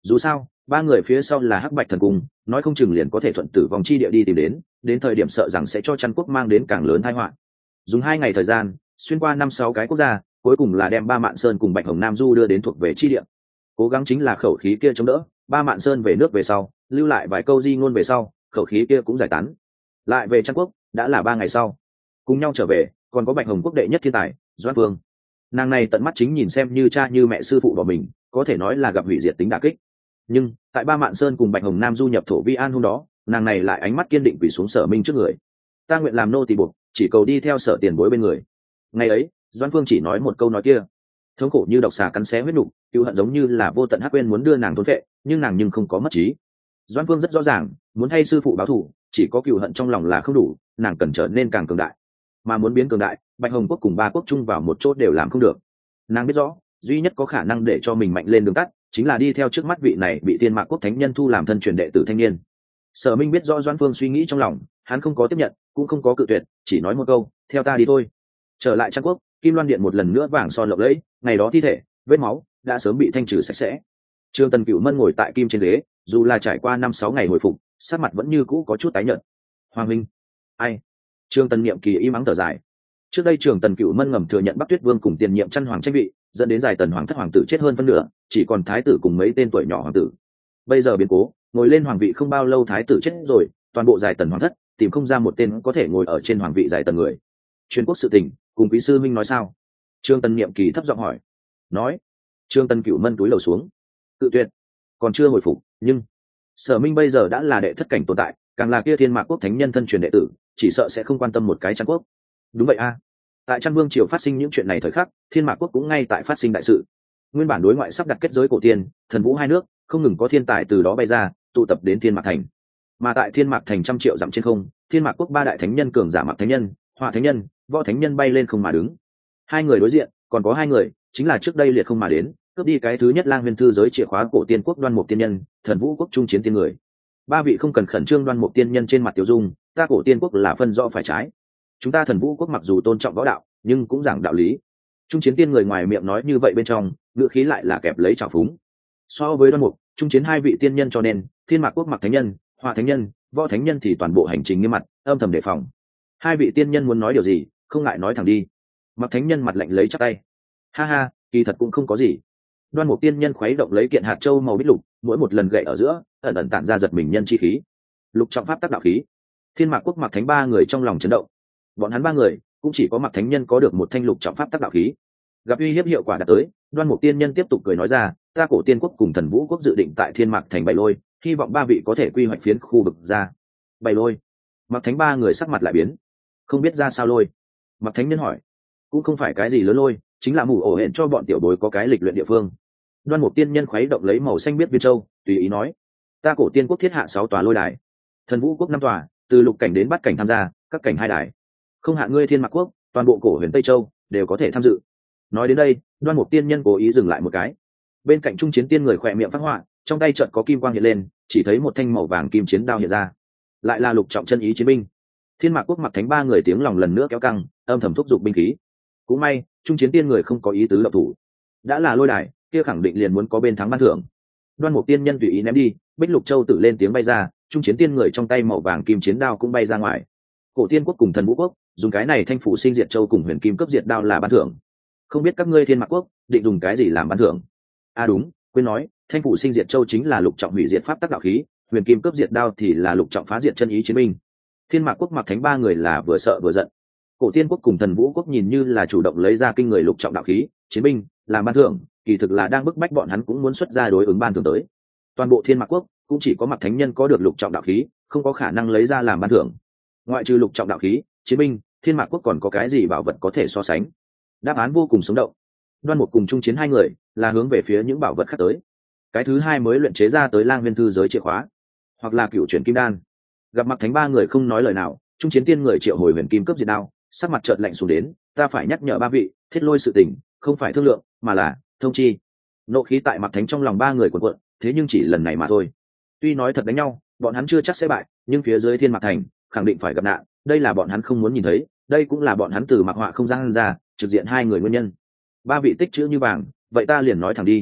A: dù sao ba người phía sau là hắc bạch thần cung, nói không chừng liền có thể thuận tử vòng chi địa đi tìm đến đến thời điểm sợ rằng sẽ cho Trăn quốc mang đến càng lớn tai họa. Dùng hai ngày thời gian xuyên qua năm sáu cái quốc gia, cuối cùng là đem ba mạn sơn cùng bạch hồng nam du đưa đến thuộc về chi địa. Cố gắng chính là khẩu khí kia chống đỡ, ba mạn sơn về nước về sau lưu lại vài câu di ngôn về sau khẩu khí kia cũng giải tán. Lại về Trăn quốc đã là ba ngày sau, cùng nhau trở về còn có bạch hồng quốc đệ nhất thiên tài Doãn Phương. Nàng này tận mắt chính nhìn xem như cha như mẹ sư phụ của mình, có thể nói là gặp hủy diệt tính đả kích. Nhưng tại ba mạn sơn cùng bạch hồng nam du nhập thổ vi an hôm đó, nàng này lại ánh mắt kiên định quỳ xuống Sở Minh trước người. Ta nguyện làm nô tỳ buộc, chỉ cầu đi theo Sở tiền bối bên người. Ngày ấy Doãn Phương chỉ nói một câu nói kia, thống khổ như độc xà cắn xé huyết nục, cựu hận giống như là vô tận hắc quên muốn đưa nàng thôn phệ, nhưng nàng nhưng không có mất trí. Doãn Phương rất rõ ràng, muốn thay sư phụ báo thù, chỉ có cựu hận trong lòng là không đủ, nàng cần trở nên càng cường đại. Mà muốn biến cường đại, bạch hồng quốc cùng ba quốc chung vào một chỗ đều làm không được. Nàng biết rõ, duy nhất có khả năng để cho mình mạnh lên đường tắt, chính là đi theo trước mắt vị này bị Thiên Mạc quốc thánh nhân thu làm thân truyền đệ tử thanh niên. Sở Minh biết rõ Doãn Phương suy nghĩ trong lòng, hắn không có tiếp nhận, cũng không có cự tuyệt, chỉ nói một câu, theo ta đi thôi. Trở lại Trăn quốc, Kim Loan điện một lần nữa vàng son lộng lẫy, ngày đó thi thể, vết máu đã sớm bị thanh trừ sạch sẽ. Trương Tần Cửu Mân ngồi tại kim trên ghế, dù là trải qua năm sáu ngày hồi phục, sắc mặt vẫn như cũ có chút tái nhợt. Hoàng minh, ai? Trương Tần niệm kỳ im ắng thở dài. Trước đây Trường Tần Cửu Mân ngầm thừa nhận Bắc Tuyết Vương cùng tiền nhiệm Chân Hoàng tranh vị, dẫn đến giải Tần Hoàng thất hoàng tử chết hơn phân nửa, chỉ còn thái tử cùng mấy tên tuổi nhỏ hoàng tử. Bây giờ biến cố, ngồi lên hoàng vị không bao lâu thái tử chết rồi, toàn bộ giải Tần Hoàng thất tìm không ra một tên có thể ngồi ở trên hoàng vị giải Tần người. Truyền quốc sự tình, cùng quý sư minh nói sao? Trương Tần niệm kỳ thấp giọng hỏi. Nói. Trương Tần Cửu Mân túi lầu xuống. Tự tuyệt. Còn chưa hồi phục, nhưng Sở Minh bây giờ đã là đệ thất cảnh tồn tại, càng là kia Thiên Mạc quốc thánh nhân thân truyền đệ tử, chỉ sợ sẽ không quan tâm một cái Trăn quốc. Đúng vậy a. Tại Trăn Vương triều phát sinh những chuyện này thời khắc, Thiên Mạc quốc cũng ngay tại phát sinh đại sự. Nguyên bản đối ngoại sắp đặt kết giới cổ tiên, thần vũ hai nước, không ngừng có thiên tài từ đó bay ra, tụ tập đến Thiên Mạc thành. Mà tại Thiên Mạc thành trăm triệu dặm trên không, Thiên Mạc quốc ba đại thánh nhân cường giả Mạc thánh nhân, Hỏa thánh nhân, Võ thánh nhân bay lên không mà đứng. Hai người đối diện, còn có hai người, chính là trước đây liệt không mà đến, cướp đi cái thứ nhất Lang Nguyên thư giới chìa khóa cổ tiên quốc Đoan Mục tiên nhân, thần vũ quốc trung chiến tiên người. Ba vị không cần khẩn trương. Đoan Mục tiên nhân trên mặt tiêu dung, ta cổ tiên quốc là phân rõ phải trái. Chúng ta thần vũ quốc mặc dù tôn trọng võ đạo, nhưng cũng giảng đạo lý. Trung chiến tiên người ngoài miệng nói như vậy bên trong, ngữ khí lại là kẹp lấy trào phúng. So với Đoan Mục, trung chiến hai vị tiên nhân cho nên, Thiên Mạc quốc Mặc thánh nhân, Hỏa thánh nhân, Võ thánh nhân thì toàn bộ hành trình nghiêm mặt, âm thầm đề phòng. Hai vị tiên nhân muốn nói điều gì, không ngại nói thẳng đi. Mặc thánh nhân mặt lạnh lấy chắp tay. Ha ha, kỳ thật cũng không có gì. Đoan Mục tiên nhân khuấy động lấy kiện hạt châu màu bích lục, mỗi một lần gậy ở giữa, ẩn ẩn tản ra giật mình nhân chi khí. Lục trọng pháp tác đạo khí. Thiên Mạc quốc Mặc thánh ba người trong lòng chấn động. Bọn hắn ba người, cũng chỉ có Mặc thánh nhân có được một thanh lục trọng pháp tác đạo khí. Gặp uy hiếp hiệu quả đã tới, Đoan Mục tiên nhân tiếp tục cười nói ra, ta cổ tiên quốc cùng thần vũ quốc dự định tại Thiên Mạc thành bày lôi, hy vọng ba vị có thể quy hoạch phiến khu vực ra. Bày lôi? Mặc thánh ba người sắc mặt lại biến. Không biết ra sao lôi? Mặc thánh nhân hỏi. Cũng không phải cái gì lớn lôi, chính là mù ổ hẹn cho bọn tiểu bối có cái lịch luyện địa phương. Đoan Mục tiên nhân khuấy động lấy màu xanh biết viên châu, tùy ý nói, ta cổ tiên quốc thiết hạ sáu tòa lôi đài, thần vũ quốc năm tòa, từ lục cảnh đến bát cảnh tham gia, các cảnh hai đài. Không hạ ngươi Thiên Mạc quốc, toàn bộ cổ huyền Tây Châu đều có thể tham dự. Nói đến đây, Đoan Mục tiên nhân cố ý dừng lại một cái. Bên cạnh trung chiến tiên người khỏe miệng phát họa, trong tay chợt có kim quang hiện lên, chỉ thấy một thanh màu vàng kim chiến đao hiện ra, lại là lục trọng chân ý chiến binh. Thiên Mạc quốc Mặc thánh ba người tiếng lòng lần nữa kéo căng, âm thầm thúc giục binh khí. Cũng may, trung chiến tiên người không có ý tứ động thủ. Đã là lôi đài, kia khẳng định liền muốn có bên thắng ban thưởng. Đoan Mục tiên nhân tùy ý ném đi, Bích Lục Châu tự lên tiếng bay ra, trung chiến tiên người trong tay màu vàng kim chiến đao cũng bay ra ngoài. Cổ Tiên quốc cùng thần vũ quốc dùng cái này thanh phủ sinh diệt châu cùng huyền kim cấp diệt đao là ban thưởng. Không biết các ngươi Thiên Mạc quốc định dùng cái gì làm ban thưởng? À đúng, quên nói, thanh phủ sinh diệt châu chính là lục trọng hủy diệt pháp tác đạo khí, huyền kim cấp diệt đao thì là lục trọng phá diệt chân ý chiến binh. Thiên Mạc quốc Mặc thánh ba người là vừa sợ vừa giận. Cổ Tiên quốc cùng thần vũ quốc nhìn như là chủ động lấy ra kinh người lục trọng đạo khí chiến binh làm ban thưởng, kỳ thực là đang bức bách bọn hắn cũng muốn xuất ra đối ứng ban thưởng tới. Toàn bộ Thiên Mạc quốc cũng chỉ có Mặc thánh nhân có được lục trọng đạo khí, không có khả năng lấy ra làm ban thưởng. Ngoại trừ lục trọng đạo khí chiến binh, Thiên Mạc quốc còn có cái gì bảo vật có thể so sánh? Đáp án vô cùng sống động. Đoan Mục cùng trung chiến hai người là hướng về phía những bảo vật khác tới. Cái thứ hai mới luyện chế ra tới Lang Nguyên thư giới chìa khóa, hoặc là cựu chuyển kim đan. Gặp Mặc thánh ba người không nói lời nào, trung chiến tiên người triệu hồi huyền kim cấp diệt đao, sắc mặt chợt lạnh xuống đến, ta phải nhắc nhở ba vị, thiết lôi sự tình không phải thương lượng mà là thông chi. Nộ khí tại Mặc thánh trong lòng ba người cuộn cuộn, thế nhưng chỉ lần này mà thôi. Tuy nói thật đánh nhau, bọn hắn chưa chắc sẽ bại, nhưng phía dưới Thiên Mạc thành khẳng định phải gặp nạn, đây là bọn hắn không muốn nhìn thấy, đây cũng là bọn hắn từ Mặc Họa không gian ra trực diện hai người nguyên nhân. Ba vị tích chữ như vàng, vậy ta liền nói thẳng đi.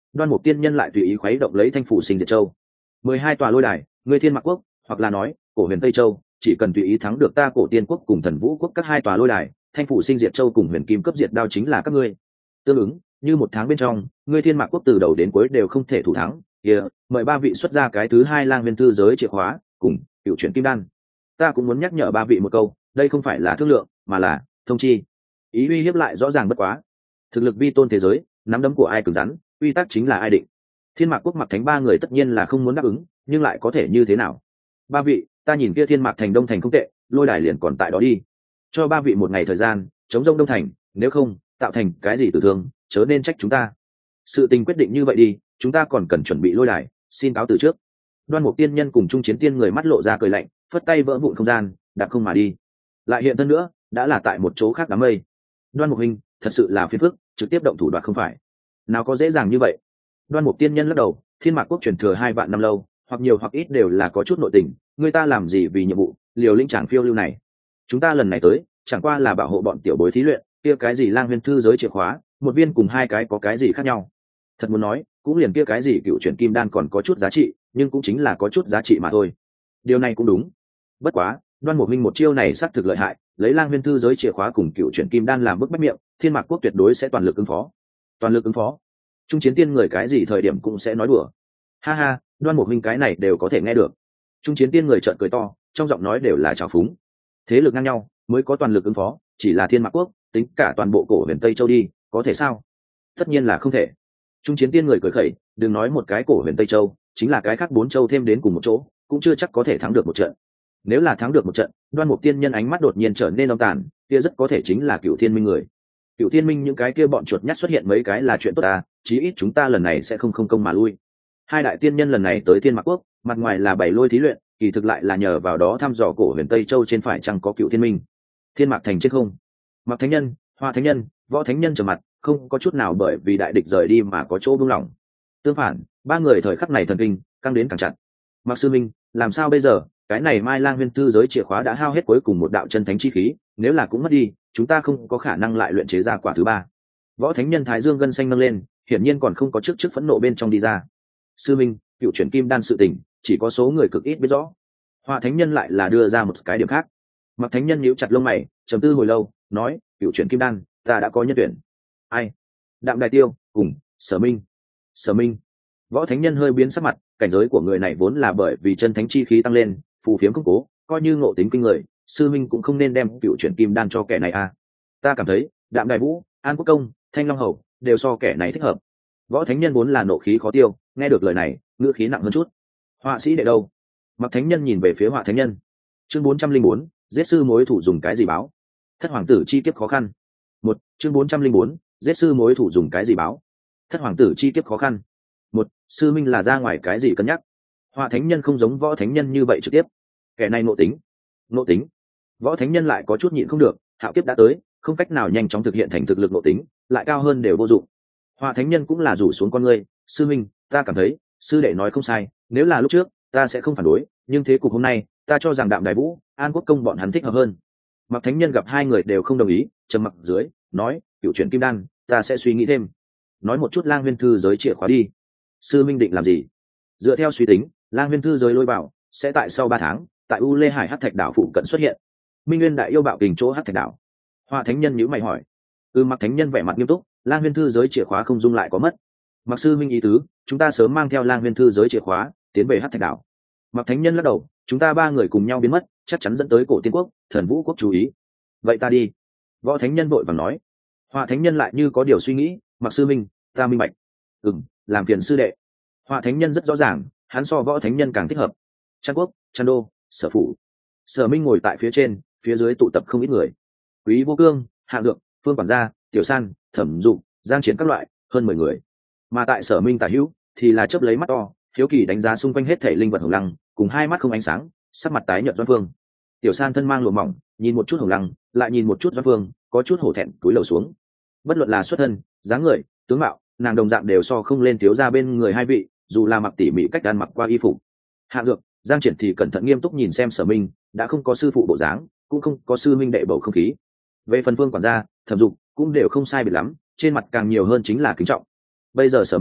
A: Đoan Mục Tiên Nhân lại tùy ý khuấy động lấy Thanh Phủ Sinh Diệt Châu. Mười hai tòa lôi đài, ngươi Thiên Mạc Quốc, hoặc là nói, cổ Huyền Tây Châu, chỉ cần tùy ý thắng được ta Cổ Tiên Quốc cùng Thần Vũ Quốc các hai tòa lôi đài, Thanh Phủ Sinh Diệt Châu cùng Huyền Kim cấp diệt đao chính là các ngươi. Tương ứng, như một tháng bên trong, ngươi Thiên Mạc Quốc từ đầu đến cuối đều không thể thủ thắng. Kia, mời ba vị xuất ra cái thứ hai Lang Nguyên Thư giới chìa khóa, cùng Cựu Chuyển Kim Đan. Ta cũng muốn nhắc nhở ba vị một câu, đây không phải là thương lượng, mà là thông chi. Ý uy hiếp lại rõ ràng bất quá. Thực lực vi tôn thế giới, nắm đấm của ai cứng rắn, quy tắc chính là ai định. Thiên Mạc Quốc Mặc Thánh ba người tất nhiên là không muốn đáp ứng, nhưng lại có thể như thế nào? Ba vị, ta nhìn kia Thiên Mạc Thành Đông Thành không tệ, lôi đài liền còn tại đó đi. Cho ba vị một ngày thời gian, chống rông Đông Thành, nếu không, tạo thành cái gì tử thương, chớ nên trách chúng ta. Sự tình quyết định như vậy đi, chúng ta còn cần chuẩn bị lôi đài, xin cáo từ trước. Đoan Mục Tiên Nhân cùng Trung Chiến Tiên người mắt lộ ra cười lạnh, phất tay vỡ vụn không gian, đạp không mà đi. Lại hiện thân nữa, đã là tại một chỗ khác đám mây. Đoan Mục huynh, thật sự là phiền phức, trực tiếp động thủ đoạt không phải. Nào có dễ dàng như vậy. Đoan Mục Tiên Nhân lắc đầu, Thiên Mạc Quốc truyền thừa hai vạn năm lâu, hoặc nhiều hoặc ít đều là có chút nội tình, người ta làm gì vì nhiệm vụ, liều lĩnh chẳng phiêu lưu này. Chúng ta lần này tới, chẳng qua là bảo hộ bọn tiểu bối thí luyện, kia cái gì Lang Nguyên Thư giới chìa khóa, một viên cùng hai cái có cái gì khác nhau. Thật muốn nói, cũng liền kia cái gì Cựu Chuyển Kim Đan còn có chút giá trị, nhưng cũng chính là có chút giá trị mà thôi. Điều này cũng đúng. Bất quá, Đoan Mục huynh một chiêu này xác thực lợi hại, lấy Lang Nguyên Thư giới chìa khóa cùng Cựu Chuyển Kim Đan làm bức bách miệng, Thiên Mạc Quốc tuyệt đối sẽ toàn lực ứng phó. Toàn lực ứng phó. Trung Chiến Tiên người cái gì thời điểm cũng sẽ nói đùa. Ha ha, Đoan Mục huynh cái này đều có thể nghe được. Trung Chiến Tiên người trợn cười to, trong giọng nói đều là trào phúng. Thế lực ngang nhau, mới có toàn lực ứng phó, chỉ là Thiên Mạc Quốc, tính cả toàn bộ cổ Huyền Tây Châu đi, có thể sao? Tất nhiên là không thể. Trung Chiến Tiên người cười khẩy, đừng nói một cái cổ Huyền Tây Châu, chính là cái khác bốn châu thêm đến cùng một chỗ, cũng chưa chắc có thể thắng được một trận. Nếu là thắng được một trận, Đoan Mục Tiên Nhân ánh mắt đột nhiên trở nên âm tàn, kia rất có thể chính là Cựu Thiên Minh người. Cựu Thiên Minh những cái kia bọn chuột nhắt xuất hiện mấy cái là chuyện tốt à, chí ít chúng ta lần này sẽ không không công mà lui. Hai đại tiên nhân lần này tới Thiên Mạc Quốc, mặt ngoài là bảy lôi thí luyện, kỳ thực lại là nhờ vào đó thăm dò cổ Huyền Tây Châu trên phải chăng có Cựu Thiên Minh. Thiên Mạc Thành chết không? Mặc Thánh Nhân, Hoa Thánh Nhân, Võ Thánh Nhân trở mặt, không có chút nào bởi vì đại địch rời đi mà có chỗ buông lỏng. Tương phản, ba người thời khắc này thần kinh căng đến càng chặt. Mặc Sư Minh, làm sao bây giờ? Cái này Mai Lang Nguyên Thư giới chìa khóa đã hao hết cuối cùng một đạo chân thánh chi khí, nếu là cũng mất đi, chúng ta không có khả năng lại luyện chế ra quả thứ ba. Võ Thánh Nhân thái dương gân xanh nâng lên, hiển nhiên còn không có trước trước phẫn nộ bên trong đi ra. Sư Minh, Cựu Chuyển Kim Đan sự tình, chỉ có số người cực ít biết rõ. Hoa Thánh Nhân lại là đưa ra một cái điểm khác. Mặc Thánh Nhân nhíu chặt lông mày, trầm tư hồi lâu, nói, Cựu Chuyển Kim Đan, ta đã có nhân tuyển. Ai? Đạm Đài Tiêu, cùng Sở Minh. Sở Minh. Võ Thánh Nhân hơi biến sắc mặt, cảnh giới của người này vốn là bởi vì chân thánh chi khí tăng lên, phù phiếm không cố, coi như ngộ tính kinh người, sư minh cũng không nên đem Cựu Chuyển Kim Đan cho kẻ này à. Ta cảm thấy, Đạm Đài Vũ, An Quốc Công, Thanh Long Hầu đều so kẻ này thích hợp. Võ Thánh Nhân vốn là nộ khí khó tiêu, nghe được lời này, ngữ khí nặng hơn chút. Họa sĩ đệ đâu? Mặc Thánh Nhân nhìn về phía Họa Thánh Nhân. Chương bốn trăm linh bốn, giết sư mối thủ dùng cái gì báo? Thất hoàng tử chi kiếp khó khăn. Một, chương bốn trăm linh bốn, giết sư mối thủ dùng cái gì báo? Thất hoàng tử chi kiếp khó khăn. Một, sư minh là ra ngoài cái gì cân nhắc? Họa Thánh Nhân không giống Võ Thánh Nhân như vậy trực tiếp. Kẻ này nộ tính. Nộ tính. Võ Thánh Nhân lại có chút nhịn không được, hạo kiếp đã tới, không cách nào nhanh chóng thực hiện thành thực lực nộ tính, lại cao hơn đều vô dụng. Họa Thánh Nhân cũng là rủ xuống con ngươi, sư minh, ta cảm thấy, sư đệ nói không sai, nếu là lúc trước, ta sẽ không phản đối, nhưng thế cục hôm nay, ta cho rằng Đạm Đài Vũ, An Quốc Công bọn hắn thích hợp hơn. Mặc Thánh Nhân gặp hai người đều không đồng ý, trầm mặc dưới, nói, Cựu Chuyển Kim Đan, ta sẽ suy nghĩ thêm. Nói một chút Lang Nguyên Thư giới chìa khóa đi. Sư minh định làm gì? Dựa theo suy tính, Lang Nguyên Thư giới lôi bảo sẽ tại sau ba tháng, tại U Lê Hải Hắc Thạch đảo phụ cận xuất hiện. Minh Nguyên đại yêu bạo kình chỗ Hắc Thạch đảo. Họa Thánh Nhân nhíu mày hỏi. Ừ, Mặc Thánh Nhân vẻ mặt nghiêm túc, Lang Nguyên Thư giới chìa khóa không dung lại có mất. Mặc sư minh ý tứ, chúng ta sớm mang theo Lang Nguyên Thư giới chìa khóa, tiến về Hắc Thạch đảo. Mặc Thánh Nhân lắc đầu, chúng ta ba người cùng nhau biến mất, chắc chắn dẫn tới Cổ Tiên Quốc, Thần Vũ Quốc chú ý. Vậy ta đi. Võ Thánh Nhân vội vàng nói. Họa Thánh Nhân lại như có điều suy nghĩ, Mặc sư minh, ta minh bạch. Ừm, làm phiền sư đệ. Họa Thánh Nhân rất rõ ràng, hắn so Võ Thánh Nhân càng thích hợp. Trăn Quốc, Trăn Đô, Sở Phủ. Sở Minh ngồi tại phía trên, phía dưới tụ tập không ít người. Quý Vô Cương, Hạ Dược, Phương Quản gia, Tiểu San, Thẩm Dụng, Giang Chiến các loại, hơn mười người. Mà tại Sở Minh tả hữu, thì là chớp lấy mắt to, hiếu kỳ đánh giá xung quanh hết thể linh vật hồng lăng, cùng hai mắt không ánh sáng, sắc mặt tái nhợt Doãn Phương. Tiểu San thân mang lụa mỏng, nhìn một chút hồng lăng, lại nhìn một chút Doãn Phương, có chút hổ thẹn cúi đầu xuống. Bất luận là xuất thân, dáng người, tướng mạo, nàng đồng dạng đều so không lên thiếu gia bên người hai vị, dù là mặc tỉ mỉ cách ăn mặc qua y phục. Hạ Dược, Giang Triển thì cẩn thận nghiêm túc nhìn xem Sở Minh, đã không có sư phụ bộ dáng, cũng không có sư minh đệ bầu không khí. Về phần Phương Quản gia, Thẩm Dục cũng đều không sai biệt lắm, trên mặt càng nhiều hơn chính là kính trọng. Bây giờ Sở Minh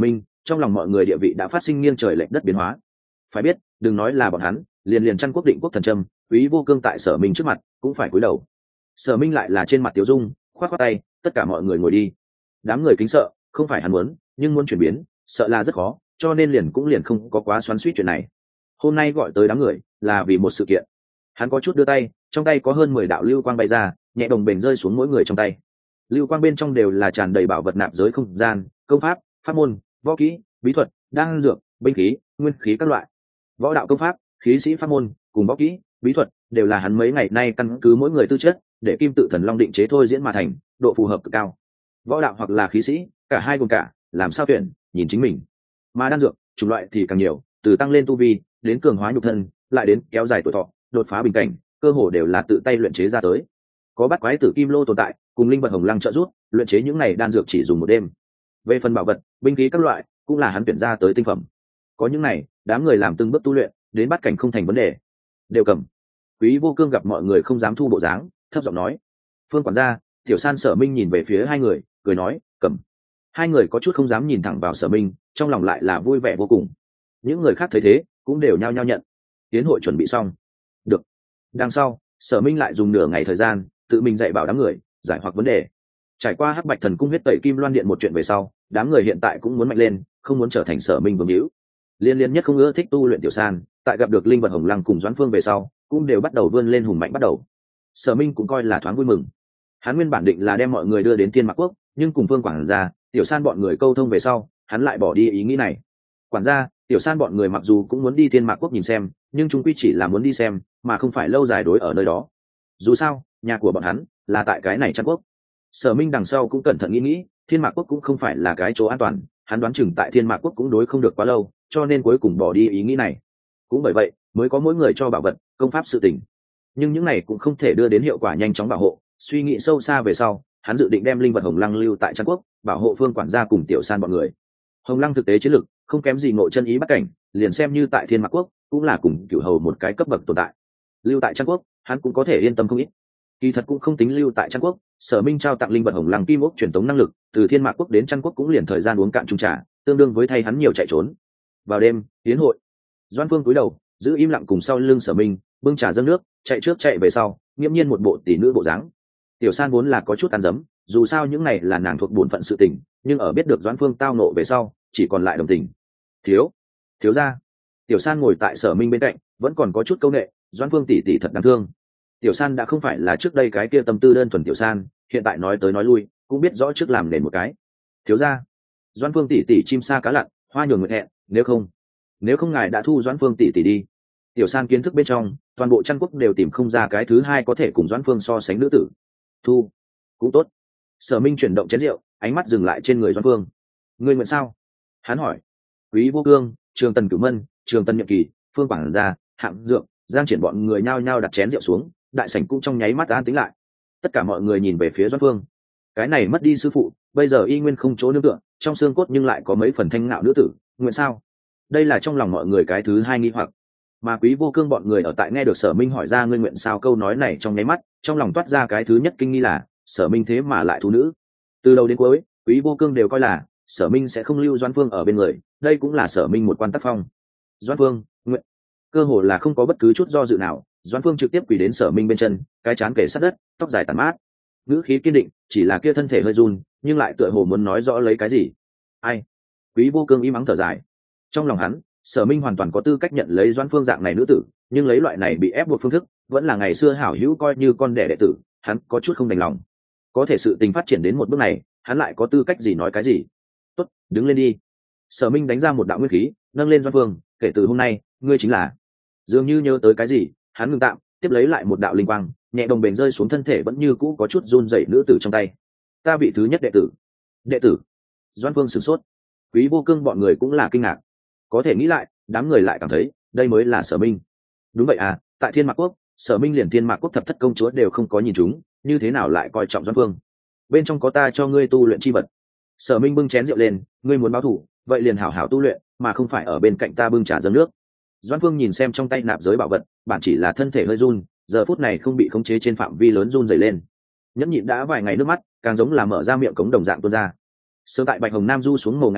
A: trong lòng mọi người địa vị đã phát sinh nghiêng trời lệch đất biến hóa. Phải biết, đừng nói là bọn hắn, liền liền Trăn Quốc định quốc thần trâm, Quý Vô Cương tại Sở Minh trước mặt cũng phải cúi đầu. Sở Minh lại là trên mặt tiểu dung, khoát khoát tay, tất cả mọi người ngồi đi. Đám người kính sợ, không phải hắn muốn, nhưng muốn chuyển biến, sợ là rất khó, cho nên liền cũng liền không có quá xoắn xuýt chuyện này. Hôm nay gọi tới đám người là vì một sự kiện. Hắn có chút đưa tay, trong tay có hơn mười đạo lưu quang bay ra, nhẹ đồng bềnh rơi xuống mỗi người trong tay. Lưu quang bên trong đều là tràn đầy bảo vật nạp giới không gian, công pháp, pháp môn, võ kỹ, bí thuật, đan dược, binh khí, nguyên khí các loại. Võ đạo công pháp, khí sĩ pháp môn, cùng võ kỹ, bí thuật đều là hắn mấy ngày nay căn cứ mỗi người tư chất để Kim Tự Thần Long định chế thôi diễn mà thành, độ phù hợp cực cao. Võ đạo hoặc là khí sĩ, cả hai cùng cả, làm sao tuyển, nhìn chính mình. Mà đan dược, chủng loại thì càng nhiều, từ tăng lên tu vi, đến cường hóa nhục thân, lại đến kéo dài tuổi thọ, đột phá bình cảnh, cơ hồ đều là tự tay luyện chế ra tới. Có bắt quái tử kim lô tồn tại, cùng linh vật hồng lăng trợ giúp, luyện chế những này đan dược chỉ dùng một đêm. Về phần bảo vật, binh khí các loại, cũng là hắn tuyển ra tới tinh phẩm. Có những này, đám người làm từng bước tu luyện, đến bắt cảnh không thành vấn đề. Đều cầm. Quý Vô Cương gặp mọi người không dám thu bộ dáng, thấp giọng nói: "Phương quản gia." Tiểu San, Sở Minh nhìn về phía hai người, cười nói: "Cầm." Hai người có chút không dám nhìn thẳng vào Sở Minh, trong lòng lại là vui vẻ vô cùng. Những người khác thấy thế, cũng đều nhao nhao nhận. Tiến hội chuẩn bị xong. Được. Đằng sau, Sở Minh lại dùng nửa ngày thời gian, tự mình dạy bảo đám người, giải hoặc vấn đề. Trải qua Hắc Bạch Thần Cung huyết tẩy Kim Loan Điện một chuyện về sau, đám người hiện tại cũng muốn mạnh lên, không muốn trở thành Sở Minh vương hữu. Liên liên nhất không ưa thích tu luyện Tiểu San, tại gặp được linh vật hồng lăng cùng Doãn Phương về sau, cũng đều bắt đầu vươn lên hùng mạnh bắt đầu. Sở Minh cũng coi là thoáng vui mừng. Hắn nguyên bản định là đem mọi người đưa đến Thiên Mạc Quốc, nhưng cùng Phương quản gia, Tiểu San bọn người câu thông về sau, hắn lại bỏ đi ý nghĩ này. Quản gia, Tiểu San bọn người mặc dù cũng muốn đi Thiên Mạc Quốc nhìn xem, nhưng chúng quy chỉ là muốn đi xem, mà không phải lâu dài đối ở nơi đó. Dù sao, nhà của bọn hắn là tại cái này Trăn Quốc. Sở Minh đằng sau cũng cẩn thận nghĩ nghĩ, Thiên Mạc Quốc cũng không phải là cái chỗ an toàn, hắn đoán chừng tại Thiên Mạc Quốc cũng đối không được quá lâu, cho nên cuối cùng bỏ đi ý nghĩ này. Cũng bởi vậy, mới có mỗi người cho bảo vật, công pháp sự tình. Nhưng những này cũng không thể đưa đến hiệu quả nhanh chóng bảo hộ, suy nghĩ sâu xa về sau, hắn dự định đem linh vật hồng lăng lưu tại Trăn Quốc, bảo hộ Phương quản gia cùng Tiểu San bọn người. Hồng lăng thực tế chiến lực không kém gì Ngộ Chân Ý bắt cảnh, liền xem như tại Thiên Mạc Quốc, cũng là cùng Cửu Hầu một cái cấp bậc tồn tại. Lưu tại Trăn Quốc, hắn cũng có thể yên tâm không ít. Kỳ thật cũng không tính lưu tại Trăn Quốc, Sở Minh trao tặng linh vật hồng lăng kim ốc truyền tống năng lực, từ Thiên Mạc Quốc đến Trăn Quốc cũng liền thời gian uống cạn chung trà, tương đương với thay hắn nhiều chạy trốn. Vào đêm, tiến hội, Doãn Phương cúi đầu, giữ im lặng cùng sau lưng Sở Minh, bưng trà dâng nước, chạy trước chạy về sau, nghiêm nhiên một bộ tỷ nữ bộ dáng. Tiểu San vốn là có chút ăn dấm, dù sao những này là nàng thuộc bổn phận sự tình, nhưng ở biết được Doãn Phương tao nộ về sau, chỉ còn lại đồng tình. Thiếu, thiếu gia. Tiểu San ngồi tại Sở Minh bên cạnh, vẫn còn có chút câu nệ, Doãn Phương tỷ tỷ thật đáng thương. Tiểu San đã không phải là trước đây cái kia tâm tư đơn thuần Tiểu San, hiện tại nói tới nói lui, cũng biết rõ trước làm nền một cái. Thiếu gia, Doãn Phương tỷ tỷ chim sa cá lặn, hoa nhường nguyệt hẹn, nếu không, nếu không ngài đã thu Doãn Phương tỷ tỷ đi. Tiểu San kiến thức bên trong, toàn bộ Trăn Quốc đều tìm không ra cái thứ hai có thể cùng Doãn Phương so sánh nữ tử. Thu, cũng tốt. Sở Minh chuyển động chén rượu, ánh mắt dừng lại trên người Doãn Phương. Ngươi nguyện sao? Hắn hỏi. Quý Vô Cương, Trường Tần Cửu Mân, Trường Tần Nhậm Kỳ, Phương quản gia, Hạng Dượng, Giang Triển bọn người nhao nhao đặt chén rượu xuống, đại sảnh cũng trong nháy mắt an tĩnh lại. Tất cả mọi người nhìn về phía Doãn Phương. Cái này mất đi sư phụ, bây giờ y nguyên không chỗ nương tựa, trong xương cốt nhưng lại có mấy phần thanh ngạo nữ tử, nguyện sao? Đây là trong lòng mọi người cái thứ hai nghi hoặc. Mà Quý Vô Cương bọn người ở tại nghe được Sở Minh hỏi ra ngươi nguyện sao câu nói này trong nháy mắt, trong lòng toát ra cái thứ nhất kinh nghi là Sở Minh thế mà lại thu nữ. Từ đầu đến cuối, Quý Vô Cương đều coi là Sở Minh sẽ không lưu Doãn Phương ở bên người, đây cũng là Sở Minh một quan tác phong. Doãn Phương, nguyện. Cơ hồ là không có bất cứ chút do dự nào, Doãn Phương trực tiếp quỳ đến Sở Minh bên chân, cái trán kề sát đất, tóc dài tàn mát, ngữ khí kiên định, chỉ là kia thân thể hơi run, nhưng lại tựa hồ muốn nói rõ lấy cái gì. Ai? Quý Vô Cương im ắng thở dài. Trong lòng hắn, Sở Minh hoàn toàn có tư cách nhận lấy Doãn Phương dạng này nữ tử, nhưng lấy loại này bị ép buộc phương thức, vẫn là ngày xưa hảo hữu coi như con đẻ đệ tử, hắn có chút không đành lòng. Có thể sự tình phát triển đến một bước này, hắn lại có tư cách gì nói cái gì? Tốt, đứng lên đi. Sở Minh đánh ra một đạo nguyên khí, nâng lên Doãn Phương, kể từ hôm nay, ngươi chính là. Dường như nhớ tới cái gì, hắn ngừng tạm, tiếp lấy lại một đạo linh quang, nhẹ đồng bền rơi xuống thân thể vẫn như cũ có chút run rẩy nữ tử trong tay. Ta vị thứ nhất đệ tử. Đệ tử? Doãn Phương sửng sốt. Quý Vô Cương bọn người cũng là kinh ngạc. Có thể nghĩ lại, đám người lại cảm thấy, đây mới là Sở Minh. Đúng vậy à, tại Thiên Mạc Quốc, Sở Minh liền Thiên Mạc Quốc thập thất công chúa đều không có nhìn chúng, như thế nào lại coi trọng Doãn Phương? Bên trong có ta cho ngươi tu luyện chi vật. Sở Minh bưng chén rượu lên, ngươi muốn báo thù, vậy liền hảo hảo tu luyện, mà không phải ở bên cạnh ta bưng trà dâng nước. Doãn Phương nhìn xem trong tay nạp giới bảo vật, bản chỉ là thân thể hơi run, giờ phút này không bị khống chế trên phạm vi lớn run rẩy lên. Nhẫn nhịn đã vài ngày nước mắt, càng giống là mở ra miệng cống đồng dạng tuôn ra. Sớm tại Bạch Hồng Nam du xuống mồ ngày đó,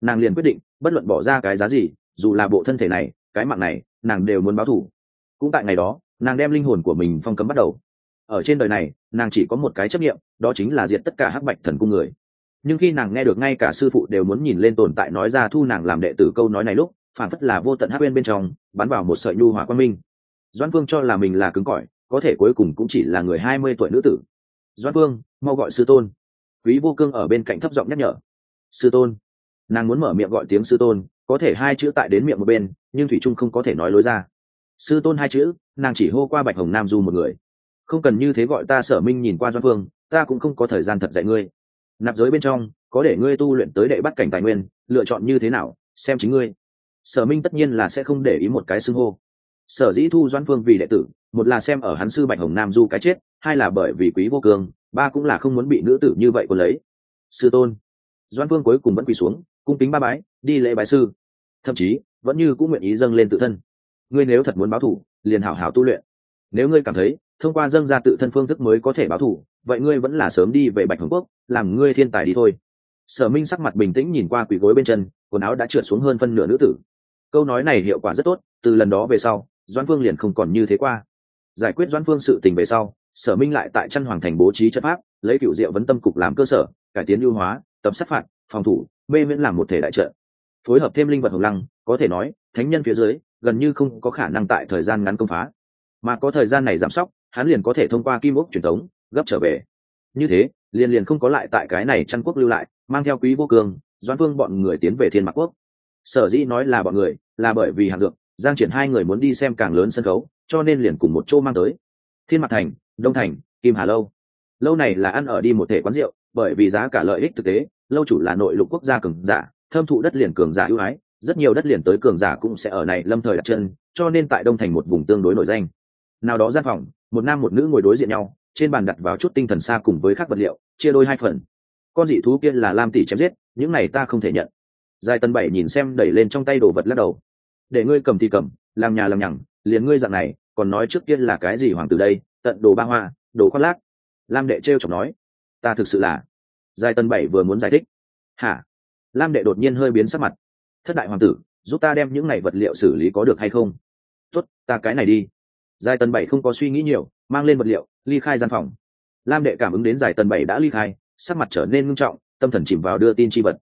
A: nàng liền quyết định bất luận bỏ ra cái giá gì, dù là bộ thân thể này, cái mạng này, nàng đều muốn báo thù. Cũng tại ngày đó, nàng đem linh hồn của mình phong cấm bắt đầu. Ở trên đời này, nàng chỉ có một cái chấp niệm, đó chính là diệt tất cả hắc bạch thần cung người. Nhưng khi nàng nghe được ngay cả sư phụ đều muốn nhìn lên tồn tại nói ra thu nàng làm đệ tử câu nói này lúc, phản phất là vô tận hắc bên bên trong bắn vào một sợi nhu hỏa quang minh. Doãn Phương cho là mình là cứng cỏi, có thể cuối cùng cũng chỉ là người hai mươi tuổi nữ tử. Doãn Phương, mau gọi sư tôn. Quý Vô Cương ở bên cạnh thấp giọng nhắc nhở. Sư tôn. Nàng muốn mở miệng gọi tiếng sư tôn, có thể hai chữ tại đến miệng một bên, nhưng thủy trung không có thể nói lối ra. Sư tôn hai chữ, nàng chỉ hô qua Bạch Hồng Nam Du một người. Không cần như thế gọi ta. Sở Minh nhìn qua Doãn Phương, ta cũng không có thời gian thật dạy ngươi. Nạp giới bên trong có để ngươi tu luyện tới đệ bắt cảnh tài nguyên, lựa chọn như thế nào xem chính ngươi. Sở Minh tất nhiên là sẽ không để ý một cái xưng hô. Sở dĩ thu Doãn Phương vì đệ tử, một là xem ở hắn sư Bạch Hồng Nam Du cái chết, hai là bởi vì Quý Vô Cương, ba cũng là không muốn bị nữ tử như vậy cuốn lấy. Sư tôn. Doãn Phương cuối cùng vẫn quỳ xuống, cung kính ba bái, đi lễ bái sư, thậm chí vẫn như cũng nguyện ý dâng lên tự thân. Ngươi nếu thật muốn báo thù, liền hảo hảo tu luyện. Nếu ngươi cảm thấy thông qua dâng ra tự thân phương thức mới có thể báo thù, vậy ngươi vẫn là sớm đi về Bạch Hồng Quốc, làm ngươi thiên tài đi thôi. Sở Minh sắc mặt bình tĩnh nhìn qua quỳ gối bên chân, quần áo đã trượt xuống hơn phân nửa nữ tử. Câu nói này hiệu quả rất tốt, từ lần đó về sau, Doãn Phương liền không còn như thế qua. Giải quyết Doãn Phương sự tình về sau, Sở Minh lại tại Chân Hoàng Thành bố trí trận pháp, lấy Cựu Diệu Vấn Tâm Cục làm cơ sở, cải tiến ưu hóa, tập sát phạt, phòng thủ, mê miễn làm một thể đại trận. Phối hợp thêm linh vật hồng lăng, có thể nói, thánh nhân phía dưới gần như không có khả năng tại thời gian ngắn công phá. Mà có thời gian này giảm sóc, hắn liền có thể thông qua kim ốc truyền thống gấp trở về. Như thế, liền liền không có lại tại cái này Chân Quốc lưu lại, mang theo Quý Vô Cương, Doãn Phương bọn người tiến về Thiên Mạc Quốc. Sở dĩ nói là bọn người, là bởi vì Hàn Dược, Giang Triển hai người muốn đi xem càng lớn sân khấu, cho nên liền cùng một chỗ mang tới. Thiên Mạc Thành, Đông Thành, Kim Hà lâu. Lâu này là ăn ở đi một thể quán rượu, bởi vì giá cả lợi ích thực tế, lâu chủ là nội lục quốc gia cường giả, thâm thụ đất liền cường giả ưu ái, rất nhiều đất liền tới cường giả cũng sẽ ở này lâm thời đặt chân, cho nên tại Đông Thành một vùng tương đối nổi danh. Nào đó gian phòng, một nam một nữ ngồi đối diện nhau, trên bàn đặt vào chút tinh thần xa cùng với các vật liệu, chia đôi hai phần. Con dị thú kia là Lam tỷ chém giết, những này ta không thể nhận. Giai Tân Bảy nhìn xem đẩy lên trong tay đồ vật lắc đầu. Để ngươi cầm thì cầm, làm nhà làm nhằng, liền ngươi dạng này, còn nói trước kia là cái gì hoàng tử đây, tận đồ ba hoa, đồ khoác lác. Lam đệ trêu chọc nói, ta thực sự là. Giai Tân Bảy vừa muốn giải thích. Hả? Lam đệ đột nhiên hơi biến sắc mặt. Thất đại hoàng tử, giúp ta đem những này vật liệu xử lý có được hay không? Tốt, ta cái này đi. Giai Tân Bảy không có suy nghĩ nhiều, mang lên vật liệu, ly khai gian phòng. Lam đệ cảm ứng đến Giai Tân Bảy đã ly khai, sắc mặt trở nên nghiêm trọng, tâm thần chìm vào đưa tin chi vật.